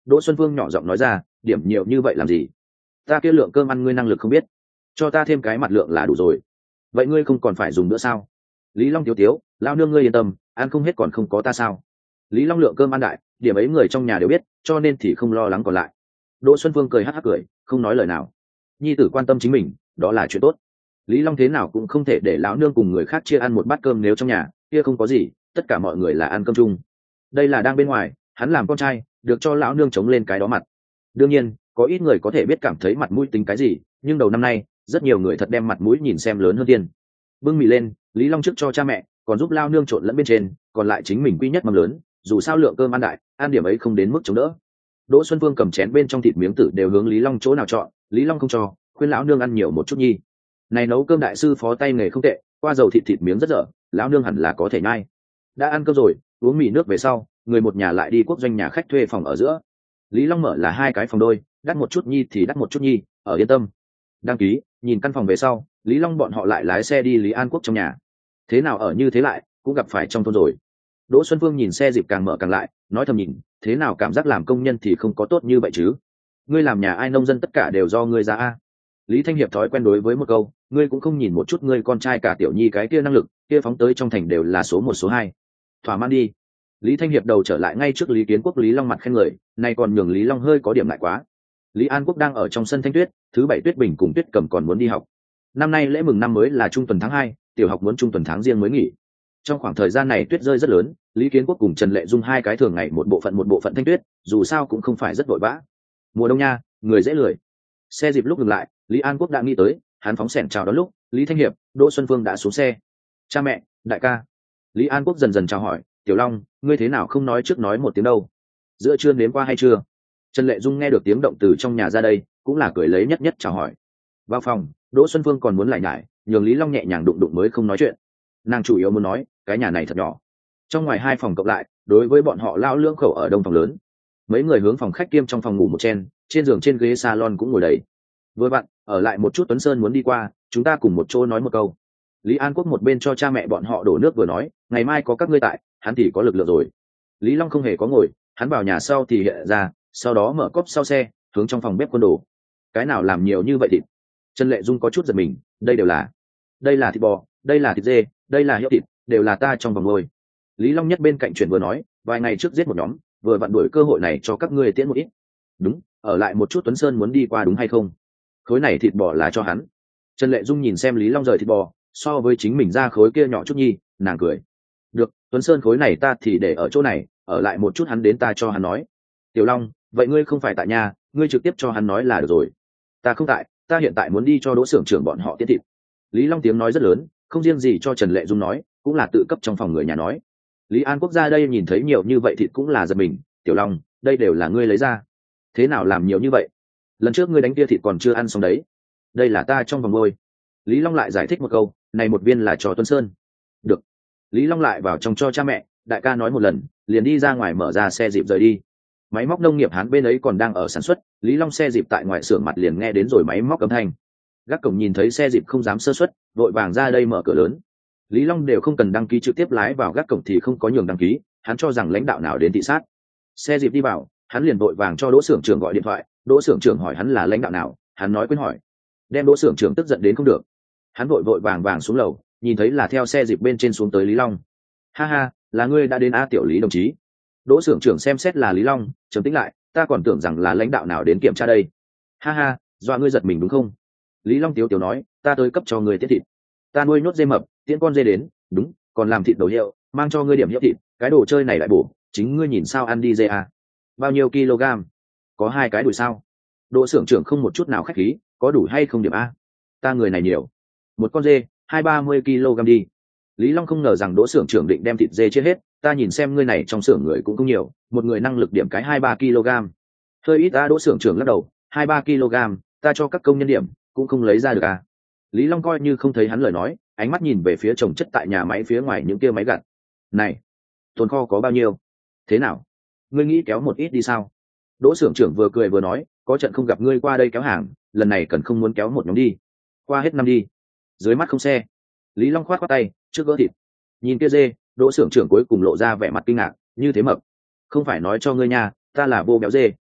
Đỗ Xuân Phương nhỏ giọng nói ra, điểm nhiều như vậy làm gì? Ta kia lượng cơm ăn ngươi năng lực không biết, cho ta thêm cái mặt lượng là đủ rồi. Vậy ngươi không còn phải dùng nữa sao? Lý Long tiếu tiếu, lao nương ngươi yên tâm, ăn không hết còn không có ta sao? Lý Long lượng cơm ăn đại, điểm ấy người trong nhà đều biết, cho nên thì không lo lắng còn lại. Đỗ Xuân Phương cười hắc hắc cười, không nói lời nào. Nhi tử quan tâm chính mình, đó là chuyện tốt. Lý Long thế nào cũng không thể để lão nương cùng người khác chia ăn một bát cơm, nếu trong nhà kia không có gì, tất cả mọi người là ăn cơm chung. Đây là đang bên ngoài, hắn làm con trai, được cho lão nương chống lên cái đó mặt. Đương nhiên, có ít người có thể biết cảm thấy mặt mũi tính cái gì, nhưng đầu năm nay, rất nhiều người thật đem mặt mũi nhìn xem lớn hơn tiền. Bưng mì lên, Lý Long trước cho cha mẹ, còn giúp lao nương trộn lẫn bên trên, còn lại chính mình quy nhất mâm lớn, dù sao lượng cơm ăn đại, ăn điểm ấy không đến mức chống đỡ. Đỗ Xuân Phương cầm chén bên trong thịt miếng tử đều hướng Lý Long chỗ nào chọn, Lý Long không cho, khuyên lão nương ăn nhiều một chút nhi. Này nấu cơm đại sư phó tay nghề không tệ, qua dầu thịt thịt miếng rất dở, lão nương hẳn là có thể nhai. Đã ăn cơm rồi, uống mì nước về sau, người một nhà lại đi quốc doanh nhà khách thuê phòng ở giữa. Lý Long mở là hai cái phòng đôi, đắt một chút nhi thì đắt một chút nhi, ở yên tâm. Đăng ký, nhìn căn phòng về sau, Lý Long bọn họ lại lái xe đi Lý An Quốc trong nhà. Thế nào ở như thế lại, cũng gặp phải trong thôn rồi. Đỗ Xuân Phương nhìn xe dịp càng mở càng lại, nói thầm nhìn, thế nào cảm giác làm công nhân thì không có tốt như vậy chứ? Ngươi làm nhà ai nông dân tất cả đều do ngươi ra a. Lý Thanh Hiệp thói quen đối với một câu, ngươi cũng không nhìn một chút ngươi con trai cả Tiểu Nhi cái kia năng lực, kia phóng tới trong thành đều là số một số hai. Thỏa mãn đi. Lý Thanh Hiệp đầu trở lại ngay trước Lý Kiến Quốc, Lý Long mặt khen người, nay còn nhường Lý Long hơi có điểm lại quá. Lý An Quốc đang ở trong sân Thanh Tuyết, thứ bảy Tuyết Bình cùng Tuyết Cầm còn muốn đi học. Năm nay lễ mừng năm mới là trung tuần tháng hai, tiểu học muốn trung tuần tháng riêng mới nghỉ. Trong khoảng thời gian này tuyết rơi rất lớn, Lý Kiến Quốc cùng Trần Lệ Dung hai cái thường ngày một bộ phận một bộ phận thanh tuyết, dù sao cũng không phải rất vội vã. Mùa đông nha, người dễ lười. Xe dịp lúc ngừng lại, Lý An Quốc đã nghĩ tới, hắn phóng xẻng chào đón lúc, Lý Thanh Hiệp, Đỗ Xuân Phương đã xuống xe. Cha mẹ, đại ca. Lý An Quốc dần dần chào hỏi, Tiểu Long, ngươi thế nào không nói trước nói một tiếng đâu? Giữa trưa nếm qua hay chưa? Trần Lệ Dung nghe được tiếng động từ trong nhà ra đây, cũng là cười lấy nhất nhất chào hỏi. Vào phòng, Đỗ Xuân Phương còn muốn lại nhải, nhường Lý Long nhẹ nhàng đụng đụng mới không nói chuyện. Nàng chủ yếu muốn nói, cái nhà này thật nhỏ. Trong ngoài hai phòng cộng lại, đối với bọn họ lao lưỡng khẩu ở đông phòng lớn. Mấy người hướng phòng khách kiêm trong phòng ngủ một chen, trên giường trên ghế salon cũng ngồi đầy. Vừa vặn, ở lại một chút Tuấn Sơn muốn đi qua, chúng ta cùng một chỗ nói một câu. Lý An Quốc một bên cho cha mẹ bọn họ đổ nước vừa nói, ngày mai có các ngươi tại, hắn thì có lực lượng rồi. Lý Long không hề có ngồi, hắn vào nhà sau thì hiện ra, sau đó mở cốp sau xe, hướng trong phòng bếp quân đồ. Cái nào làm nhiều như vậy thịt? Trần Lệ Dung có chút giật mình, đây đều là, đây là thịt bò, đây là thịt dê, đây là hiệu thịt, đều là ta trong vòng ngôi. Lý Long nhất bên cạnh chuyện vừa nói, vài ngày trước giết một nhóm, vừa vặn đuổi cơ hội này cho các ngươi tiễn một ít. Đúng, ở lại một chút Tuấn Sơn muốn đi qua đúng hay không? Khối này thịt bò là cho hắn. Trần Lệ Dung nhìn xem Lý Long rời thịt bò, so với chính mình ra khối kia nhỏ chút nhi, nàng cười. Được, Tuấn Sơn khối này ta thì để ở chỗ này, ở lại một chút hắn đến ta cho hắn nói. Tiểu Long, vậy ngươi không phải tại nhà, ngươi trực tiếp cho hắn nói là được rồi. Ta không tại, ta hiện tại muốn đi cho Đỗ xưởng trưởng bọn họ tiễn thịt. Lý Long tiếng nói rất lớn, không riêng gì cho Trần Lệ Dung nói, cũng là tự cấp trong phòng người nhà nói. Lý An Quốc ra đây nhìn thấy nhiều như vậy thịt cũng là giật mình, Tiểu Long, đây đều là ngươi lấy ra. Thế nào làm nhiều như vậy? Lần trước ngươi đánh kia thịt còn chưa ăn xong đấy. Đây là ta trong vòng ngôi. Lý Long lại giải thích một câu, này một viên là cho Tuấn Sơn. Được. Lý Long lại vào trong cho cha mẹ, đại ca nói một lần, liền đi ra ngoài mở ra xe dịp rời đi. Máy móc nông nghiệp hắn bên ấy còn đang ở sản xuất, Lý Long xe dịp tại ngoài xưởng mặt liền nghe đến rồi máy móc âm thanh. Gác cổng nhìn thấy xe dịp không dám sơ suất, vội vàng ra đây mở cửa lớn. Lý Long đều không cần đăng ký trực tiếp lái vào gác cổng thì không có nhường đăng ký, hắn cho rằng lãnh đạo nào đến thị sát. Xe dịp đi vào, hắn liền vội vàng cho Đỗ xưởng trưởng gọi điện thoại, Đỗ xưởng trưởng hỏi hắn là lãnh đạo nào, hắn nói quên hỏi. Đem Đỗ xưởng trưởng tức giận đến không được. Hắn vội vội vàng vàng xuống lầu, nhìn thấy là theo xe dịp bên trên xuống tới Lý Long. Ha ha, là ngươi đã đến a Tiểu Lý đồng chí. Đỗ xưởng trưởng xem xét là Lý Long, trầm tĩnh lại, ta còn tưởng rằng là lãnh đạo nào đến kiểm tra đây. Ha ha, dọa ngươi giật mình đúng không? Lý Long tiếu tiếu nói, ta tới cấp cho ngươi tiết thịt. Ta nuôi nhốt dê mập, tiễn con dê đến, đúng, còn làm thịt đầu hiệu, mang cho ngươi điểm hiệu thịt, cái đồ chơi này lại bổ, chính ngươi nhìn sao ăn đi dê à. Bao nhiêu kg? Có hai cái đùi sao? Đỗ xưởng trưởng không một chút nào khách khí, có đủ hay không điểm a? Ta người này nhiều. Một con dê, hai ba mươi kg đi. Lý Long không ngờ rằng Đỗ xưởng trưởng định đem thịt dê chết hết, ta nhìn xem ngươi này trong xưởng người cũng không nhiều, một người năng lực điểm cái hai ba kg. Hơi ít ta Đỗ xưởng trưởng lắc đầu, hai ba kg, ta cho các công nhân điểm, cũng không lấy ra được à. Lý Long coi như không thấy hắn lời nói, ánh mắt nhìn về phía chồng chất tại nhà máy phía ngoài những kia máy gặt. Này, tồn kho có bao nhiêu? Thế nào? Ngươi nghĩ kéo một ít đi sao? Đỗ xưởng trưởng vừa cười vừa nói, có trận không gặp ngươi qua đây kéo hàng, lần này cần không muốn kéo một nhóm đi. Qua hết năm đi. Dưới mắt không xe. Lý Long khoát khoát tay, trước gỡ thịt. Nhìn kia dê, Đỗ xưởng trưởng cuối cùng lộ ra vẻ mặt kinh ngạc, như thế mập. Không phải nói cho ngươi nha, ta là vô béo dê,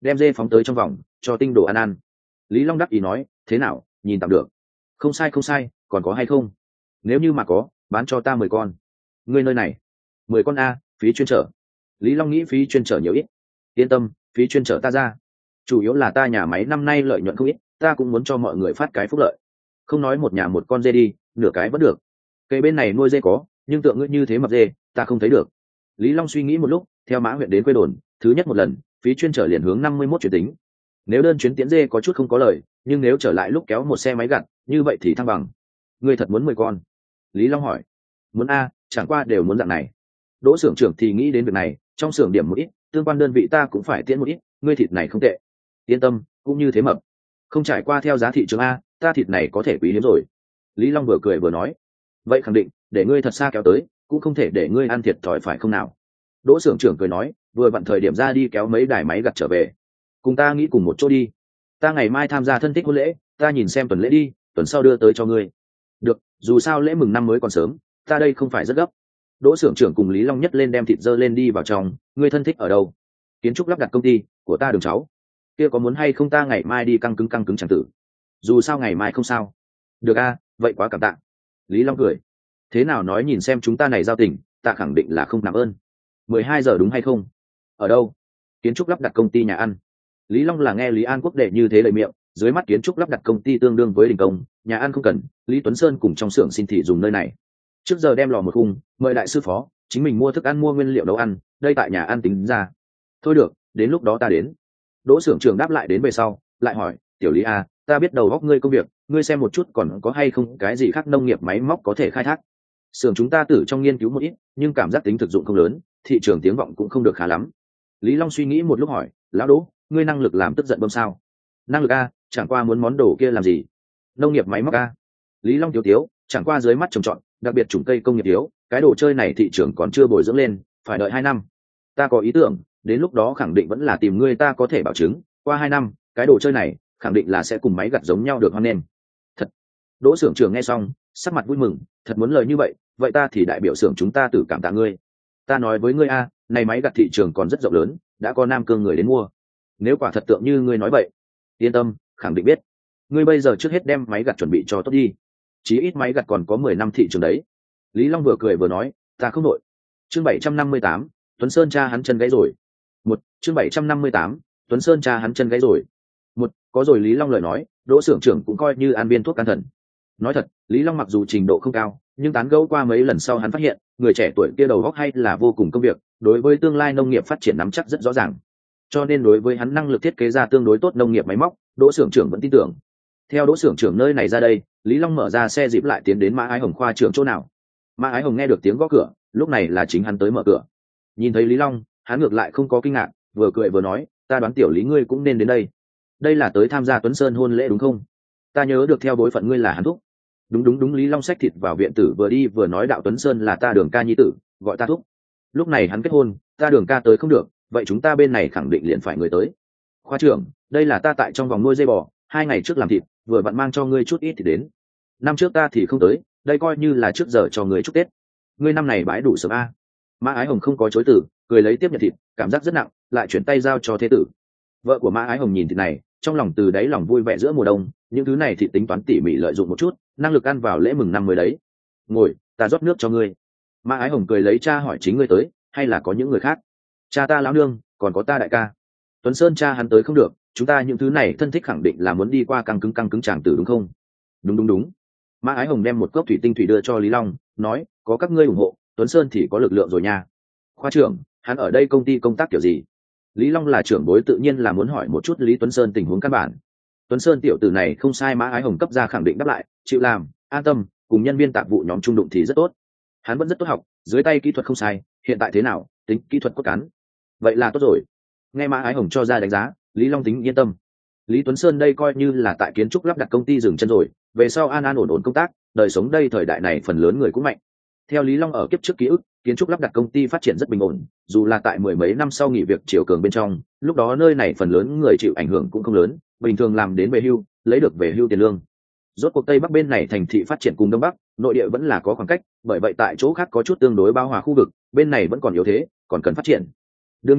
đem dê phóng tới trong vòng cho tinh đồ ăn ăn. Lý Long đắc ý nói, thế nào, nhìn tạm được. Không sai không sai, còn có hay không? Nếu như mà có, bán cho ta mười con. Ngươi nơi này mười con a, phí chuyên trở. Lý Long nghĩ phí chuyên trở nhiều ít. Yên tâm, phí chuyên trở ta ra. Chủ yếu là ta nhà máy năm nay lợi nhuận không ít, ta cũng muốn cho mọi người phát cái phúc lợi. Không nói một nhà một con dê đi, nửa cái vẫn được. Cây bên này nuôi dê có, nhưng tượng ngươi như thế mập dê, ta không thấy được. Lý Long suy nghĩ một lúc, theo Mã huyện đến quê đồn, thứ nhất một lần, phí chuyên trở liền hướng năm mươi mốt chuyển tính. Nếu đơn chuyến tiến dê có chút không có lời, nhưng nếu trở lại lúc kéo một xe máy gặt, như vậy thì thăng bằng. Ngươi thật muốn mười con? Lý Long hỏi. Muốn a, chẳng qua đều muốn dạng này. Đỗ xưởng trưởng thì nghĩ đến việc này, trong xưởng điểm một ít, tương quan đơn vị ta cũng phải tiễn một ít, ngươi thịt này không tệ. Yên tâm, cũng như thế mập. Không trải qua theo giá thị trường a, ta thịt này có thể quý hiếm rồi. Lý Long vừa cười vừa nói. Vậy khẳng định, để ngươi thật xa kéo tới, cũng không thể để ngươi ăn thiệt thòi phải không nào? Đỗ xưởng trưởng cười nói, vừa vặn thời điểm ra đi kéo mấy đài máy gặt trở về. Cùng ta nghĩ cùng một chỗ đi. Ta ngày mai tham gia thân thích hôn lễ, ta nhìn xem tuần lễ đi, tuần sau đưa tới cho ngươi. Được, dù sao lễ mừng năm mới còn sớm, ta đây không phải rất gấp. Đỗ xưởng trưởng cùng Lý Long nhất lên đem thịt dơ lên đi vào trong. Ngươi thân thích ở đâu? Kiến trúc lắp đặt công ty của ta đường cháu. Kia có muốn hay không ta ngày mai đi căng cứng căng cứng chẳng tử? Dù sao ngày mai không sao. Được a, vậy quá cảm tạ. Lý Long cười. Thế nào nói nhìn xem chúng ta này giao tình, ta khẳng định là không làm ơn. Mười hai giờ đúng hay không? Ở đâu? Kiến trúc lắp đặt công ty nhà ăn. Lý Long là nghe Lý An Quốc đệ như thế lời miệng, dưới mắt kiến trúc lắp đặt công ty tương đương với đình công, nhà ăn không cần, Lý Tuấn Sơn cùng trong xưởng xin thị dùng nơi này. Trước giờ đem lò một khung, mời đại sư phó, chính mình mua thức ăn mua nguyên liệu nấu ăn, đây tại nhà ăn tính ra. Thôi được, đến lúc đó ta đến. Đỗ xưởng trưởng đáp lại đến về sau, lại hỏi, tiểu Lý a, ta biết đầu óc ngươi công việc, ngươi xem một chút còn có hay không cái gì khác nông nghiệp máy móc có thể khai thác. Xưởng chúng ta tử trong nghiên cứu một ít, nhưng cảm giác tính thực dụng không lớn, thị trường tiếng vọng cũng không được khá lắm. Lý Long suy nghĩ một lúc hỏi, lão Đỗ, ngươi năng lực làm tức giận bơm sao? Năng lực a, chẳng qua muốn món đồ kia làm gì? Nông nghiệp máy móc a. Lý Long tiếu tiếu, chẳng qua dưới mắt trồng trọt, đặc biệt chủng cây công nghiệp thiếu, cái đồ chơi này thị trường còn chưa bồi dưỡng lên, phải đợi hai năm. Ta có ý tưởng, đến lúc đó khẳng định vẫn là tìm ngươi, ta có thể bảo chứng, qua hai năm, cái đồ chơi này khẳng định là sẽ cùng máy gặt giống nhau được hoan nghênh. Thật. Đỗ xưởng trưởng nghe xong, sắc mặt vui mừng, thật muốn lời như vậy, vậy ta thì đại biểu xưởng chúng ta tự cảm tạ ngươi. Ta nói với ngươi a, này máy gặt thị trường còn rất rộng lớn, đã có Nam Cương người đến mua. Nếu quả thật tượng như ngươi nói vậy, yên tâm, khẳng định biết. Ngươi bây giờ trước hết đem máy gặt chuẩn bị cho tốt đi. Chí ít máy gặt còn có mười năm thị trường đấy. Lý Long vừa cười vừa nói, ta không nội. Chương bảy trăm năm mươi tám, Tuấn Sơn cha hắn chân gãy rồi. Một, chương bảy trăm năm mươi tám, Tuấn Sơn cha hắn chân gãy rồi. Một, có rồi Lý Long lời nói, Đỗ xưởng trưởng cũng coi như an viên thuốc can thần. Nói thật, Lý Long mặc dù trình độ không cao, nhưng tán gẫu qua mấy lần sau hắn phát hiện, người trẻ tuổi kia đầu óc hay là vô cùng công việc, đối với tương lai nông nghiệp phát triển nắm chắc rất rõ ràng. Cho nên đối với hắn năng lực thiết kế ra tương đối tốt nông nghiệp máy móc, Đỗ xưởng trưởng vẫn tin tưởng. Theo Đỗ xưởng trưởng nơi này ra đây, Lý Long mở ra xe dịp lại tiến đến Mã Ái Hồng khoa trưởng chỗ nào. Mã Ái Hồng nghe được tiếng gõ cửa, lúc này là chính hắn tới mở cửa. Nhìn thấy Lý Long, hắn ngược lại không có kinh ngạc, vừa cười vừa nói, ta đoán tiểu Lý ngươi cũng nên đến đây. Đây là tới tham gia Tuấn Sơn hôn lễ đúng không? Ta nhớ được theo bối phận ngươi là hắn thúc. Đúng đúng đúng, Lý Long xách thịt vào viện tử vừa đi vừa nói, đạo Tuấn Sơn là ta Đường ca nhi tử, gọi ta thúc. Lúc này hắn kết hôn, ta Đường ca tới không được, vậy chúng ta bên này khẳng định liền phải người tới. Khoa trưởng, đây là ta tại trong vòng nuôi dây bò, hai ngày trước làm thịt, vừa vặn mang cho ngươi chút ít thì đến. Năm trước ta thì không tới, đây coi như là trước giờ cho ngươi chúc Tết. Ngươi năm này bãi đủ sớm a. Mã Ái Hồng không có chối từ, cười lấy tiếp nhận thịt, cảm giác rất nặng, lại chuyển tay giao cho thế tử. Vợ của Mã Ái Hồng nhìn thịt này, trong lòng từ đáy lòng vui vẻ, giữa mùa đông, những thứ này thì tính toán tỉ mỉ lợi dụng một chút, năng lực ăn vào lễ mừng năm mới đấy. Ngồi, ta rót nước cho ngươi. Mã Ái Hồng cười lấy, cha hỏi chính ngươi tới, hay là có những người khác? Cha ta lão nương, còn có ta đại ca. Tuấn Sơn cha hắn tới không được, chúng ta những thứ này thân thích khẳng định là muốn đi qua căng cứng căng cứng chàng tử đúng không? Đúng đúng đúng. Mã Ái Hồng đem một cốc thủy tinh thủy đưa cho Lý Long, nói, có các ngươi ủng hộ, Tuấn Sơn thì có lực lượng rồi nha. Khoa trưởng, hắn ở đây công ty công tác kiểu gì? Lý Long là trưởng bối tự nhiên là muốn hỏi một chút Lý Tuấn Sơn tình huống căn bản. Tuấn Sơn tiểu tử này không sai, Mã Ái Hồng cấp ra khẳng định đáp lại, chịu làm, an tâm, cùng nhân viên tạp vụ nhóm trung đụng thì rất tốt. Hắn vẫn rất tốt học, dưới tay kỹ thuật không sai, hiện tại thế nào, tính kỹ thuật cốt cán. Vậy là tốt rồi. Nghe Mã Ái Hồng cho ra đánh giá, Lý Long tính yên tâm. Lý Tuấn Sơn đây coi như là tại kiến trúc lắp đặt công ty dừng chân rồi, về sau an an ổn ổn công tác, đời sống đây thời đại này phần lớn người cũng mạnh. Theo Lý Long ở kiếp trước ký ức, kiến trúc lắp đặt công ty phát triển rất bình ổn, dù là tại mười mấy năm sau nghỉ việc chiều cường bên trong, lúc đó nơi này phần lớn người chịu ảnh hưởng cũng không lớn, bình thường làm đến về hưu, lấy được về hưu tiền lương. Rốt cuộc Tây Bắc bên này thành thị phát triển cùng Đông Bắc, nội địa vẫn là có khoảng cách, bởi vậy tại chỗ khác có chút tương đối bao hòa khu vực, bên này vẫn còn yếu thế, còn cần phát triển. Đương nhiên,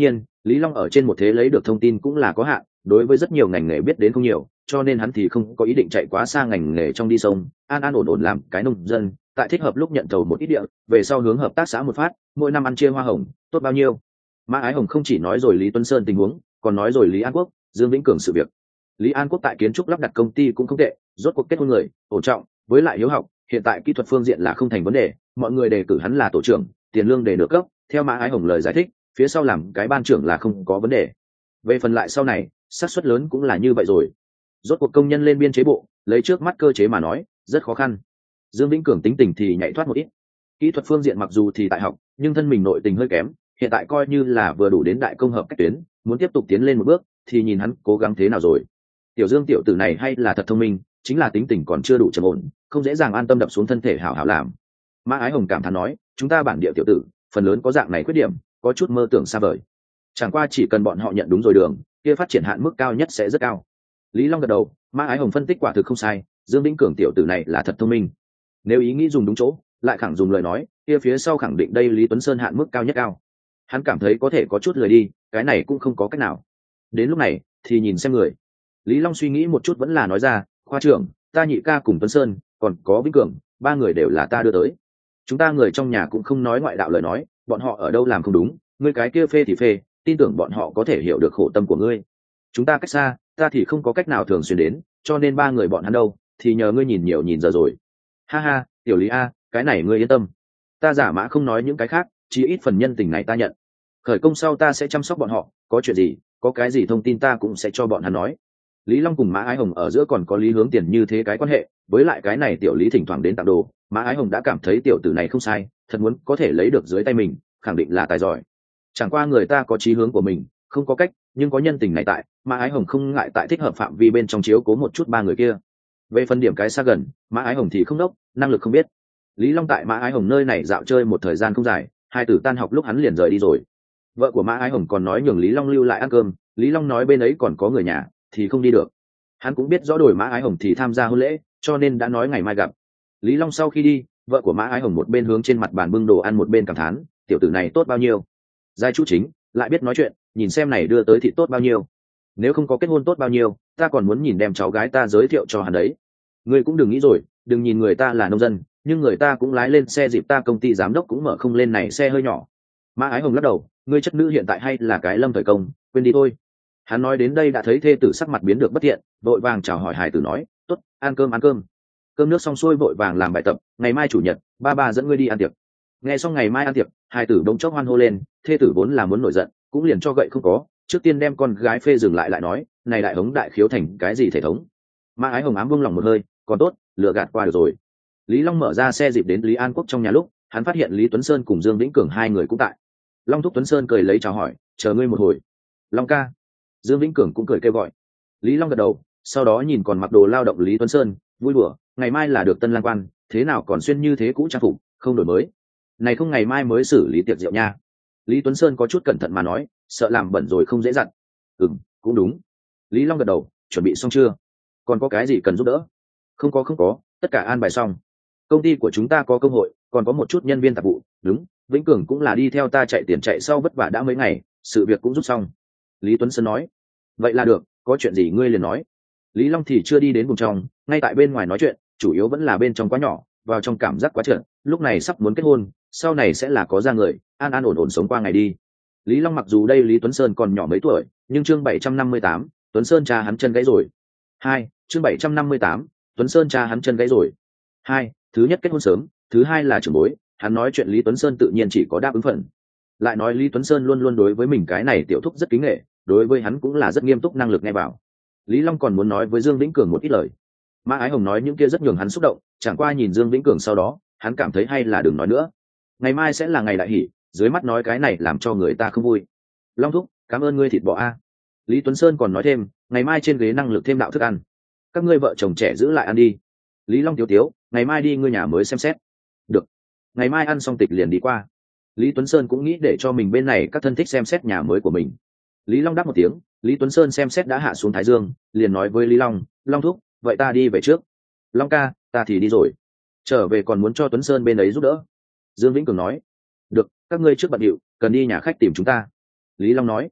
Lý Long ở trên một thế lấy được thông tin cũng là có hạn, đối với rất nhiều ngành nghề biết đến không nhiều, cho nên hắn thì không có ý định chạy quá xa ngành nghề trong đi sông, an an ổn ổn làm cái nông dân, tại thích hợp lúc nhận thầu một ít địa, về sau hướng hợp tác xã một phát, mỗi năm ăn chia hoa hồng, tốt bao nhiêu. Mã Ái Hồng không chỉ nói rồi Lý Tuấn Sơn tình huống, còn nói rồi Lý An Quốc, Dương Vĩnh Cường sự việc. Lý An Quốc tại kiến trúc lắp đặt công ty cũng không tệ, rốt cuộc kết hôn người, ổn trọng, với lại hiếu học, hiện tại kỹ thuật phương diện là không thành vấn đề, mọi người đề cử hắn là tổ trưởng, tiền lương để được cấp, theo Mã Ái Hồng lời giải thích, phía sau làm cái ban trưởng là không có vấn đề. Về phần lại sau này, xác suất lớn cũng là như vậy rồi. Rốt cuộc công nhân lên biên chế bộ, lấy trước mắt cơ chế mà nói, rất khó khăn. Dương Vĩnh Cường tính tình thì nhạy thoát một ít. Kỹ thuật phương diện mặc dù thì tại học, nhưng thân mình nội tình hơi kém, hiện tại coi như là vừa đủ đến đại công hợp cách tuyến, muốn tiếp tục tiến lên một bước thì nhìn hắn cố gắng thế nào rồi. Tiểu Dương tiểu tử này hay là thật thông minh, chính là tính tình còn chưa đủ trầm ổn, không dễ dàng an tâm đập xuống thân thể hảo hảo làm. Mã Ái Hồng cảm thán nói, chúng ta bản địa tiểu tử, phần lớn có dạng này khuyết điểm, có chút mơ tưởng xa vời. Chẳng qua chỉ cần bọn họ nhận đúng rồi đường, kia phát triển hạn mức cao nhất sẽ rất cao. Lý Long gật đầu, Mã Ái Hồng phân tích quả thực không sai, Dương Vĩnh Cường tiểu tử này là thật thông minh. Nếu ý nghĩ dùng đúng chỗ, lại khẳng dùng lời nói, kia phía sau khẳng định đây Lý Tuấn Sơn hạn mức cao nhất cao. Hắn cảm thấy có thể có chút lười đi, cái này cũng không có cách nào. Đến lúc này thì nhìn xem người. Lý Long suy nghĩ một chút vẫn là nói ra, khoa trưởng, ta nhị ca cùng Tuấn Sơn, còn có Vĩnh Cường, ba người đều là ta đưa tới. Chúng ta người trong nhà cũng không nói ngoại đạo lời nói, bọn họ ở đâu làm không đúng, ngươi cái kia phê thì phê, tin tưởng bọn họ có thể hiểu được khổ tâm của ngươi. Chúng ta cách xa, ta thì không có cách nào thường xuyên đến, cho nên ba người bọn hắn đâu, thì nhờ ngươi nhìn nhiều nhìn giờ rồi. Ha ha, tiểu Lý a, cái này ngươi yên tâm. Ta giả mã không nói những cái khác, chỉ ít phần nhân tình này ta nhận. Khởi công sau ta sẽ chăm sóc bọn họ, có chuyện gì, có cái gì thông tin ta cũng sẽ cho bọn hắn nói. Lý Long cùng Mã Ái Hồng ở giữa còn có Lý Hướng Tiền như thế cái quan hệ, với lại cái này tiểu Lý thỉnh thoảng đến tặng đồ, Mã Ái Hồng đã cảm thấy tiểu tử này không sai, thật muốn có thể lấy được dưới tay mình, khẳng định là tài giỏi. Chẳng qua người ta có chí hướng của mình, không có cách, nhưng có nhân tình này tại, Mã Ái Hồng không ngại tại thích hợp phạm vi bên trong chiếu cố một chút ba người kia. Về phần điểm cái xa gần, Mã Ái Hồng thì không đốc, năng lực không biết. Lý Long tại Mã Ái Hồng nơi này dạo chơi một thời gian không dài, hai tử tan học lúc hắn liền rời đi rồi. Vợ của Mã Ái Hồng còn nói nhường Lý Long lưu lại ăn cơm, Lý Long nói bên ấy còn có người nhà, thì không đi được. Hắn cũng biết rõ đổi Mã Ái Hồng thì tham gia hôn lễ, cho nên đã nói ngày mai gặp. Lý Long sau khi đi, vợ của Mã Ái Hồng một bên hướng trên mặt bàn bưng đồ ăn một bên cảm thán, tiểu tử này tốt bao nhiêu. Giai chú chính, lại biết nói chuyện, nhìn xem này đưa tới thịt tốt bao nhiêu. Nếu không có kết hôn tốt bao nhiêu, ta còn muốn nhìn đem cháu gái ta giới thiệu cho hắn đấy. Ngươi cũng đừng nghĩ rồi, đừng nhìn người ta là nông dân, nhưng người ta cũng lái lên xe dịp ta công ty giám đốc cũng mở không lên này xe hơi nhỏ. Mã Ái Hồng lắc đầu, ngươi chất nữ hiện tại hay là cái lâm thời công, quên đi thôi. Hắn nói đến đây đã thấy thê tử sắc mặt biến được bất thiện, vội vàng chào hỏi hài tử nói, tốt, ăn cơm ăn cơm. Cơm nước xong xuôi vội vàng làm bài tập, ngày mai chủ nhật, ba ba dẫn ngươi đi ăn tiệc. Nghe xong ngày mai ăn tiệc, hài tử bỗng chốc hoan hô lên, thê tử vốn là muốn nổi giận, cũng liền cho gậy không có, trước tiên đem con gái phê dừng lại lại nói, này đại hống đại khiếu thành cái gì thể thống. Mã Ái Hồng ám buông lòng một hơi, còn tốt, lựa gạt qua được rồi. Lý Long mở ra xe dịp đến Lý An Quốc trong nhà lúc, hắn phát hiện Lý Tuấn Sơn cùng Dương Vĩnh Cường hai người cũng tại. Long thúc Tuấn Sơn cười lấy chào hỏi, chờ ngươi một hồi. Long ca. Dương Vĩnh Cường cũng cười kêu gọi. Lý Long gật đầu, sau đó nhìn còn mặc đồ lao động Lý Tuấn Sơn, vui đùa, ngày mai là được tân lang quan, thế nào còn xuyên như thế cũ trang phục, không đổi mới. Này không ngày mai mới xử lý tiệc rượu nha. Lý Tuấn Sơn có chút cẩn thận mà nói, sợ làm bẩn rồi không dễ dặn. Ừm, cũng đúng. Lý Long gật đầu, chuẩn bị xong chưa? Còn có cái gì cần giúp đỡ? Không có không có, tất cả an bài xong. Công ty của chúng ta có công hội, còn có một chút nhân viên tạp vụ, đúng, Vĩnh Cường cũng là đi theo ta chạy tiền chạy sau vất vả đã mấy ngày, sự việc cũng giúp xong. Lý Tuấn Sơn nói, vậy là được, có chuyện gì ngươi liền nói. Lý Long thì chưa đi đến vùng trong, ngay tại bên ngoài nói chuyện, chủ yếu vẫn là bên trong quá nhỏ, vào trong cảm giác quá trượt, lúc này sắp muốn kết hôn, sau này sẽ là có ra người, an an ổn ổn sống qua ngày đi. Lý Long mặc dù đây Lý Tuấn Sơn còn nhỏ mấy tuổi, nhưng chương bảy trăm năm mươi tám, Tuấn Sơn cha hắn chân gãy rồi. Hai, chương bảy trăm năm mươi tám, Tuấn Sơn cha hắn chân gãy rồi. Hai, thứ nhất kết hôn sớm, thứ hai là trưởng bối, hắn nói chuyện Lý Tuấn Sơn tự nhiên chỉ có đáp ứng phần. Lại nói Lý Tuấn Sơn luôn luôn đối với mình cái này tiểu thúc rất kính nghệ, đối với hắn cũng là rất nghiêm túc năng lực nghe vào. Lý Long còn muốn nói với Dương Vĩnh Cường một ít lời. Mã Ái Hồng nói những kia rất nhường hắn xúc động, chẳng qua nhìn Dương Vĩnh Cường sau đó, hắn cảm thấy hay là đừng nói nữa. Ngày mai sẽ là ngày đại hỷ, dưới mắt nói cái này làm cho người ta không vui. Long thúc, cảm ơn ngươi thịt bò a. Lý Tuấn Sơn còn nói thêm, ngày mai trên ghế năng lực thêm đạo thức ăn. Các ngươi vợ chồng trẻ giữ lại ăn đi. Lý Long tiếu tiếu, ngày mai đi ngươi nhà mới xem xét. Được. Ngày mai ăn xong tịch liền đi qua. Lý Tuấn Sơn cũng nghĩ để cho mình bên này các thân thích xem xét nhà mới của mình. Lý Long đáp một tiếng, Lý Tuấn Sơn xem xét đã hạ xuống Thái Dương, liền nói với Lý Long, Long thúc, vậy ta đi về trước. Long ca, ta thì đi rồi. Trở về còn muốn cho Tuấn Sơn bên ấy giúp đỡ. Dương Vĩnh Cường nói, được, các ngươi trước bận điệu, cần đi nhà khách tìm chúng ta. Lý Long nói,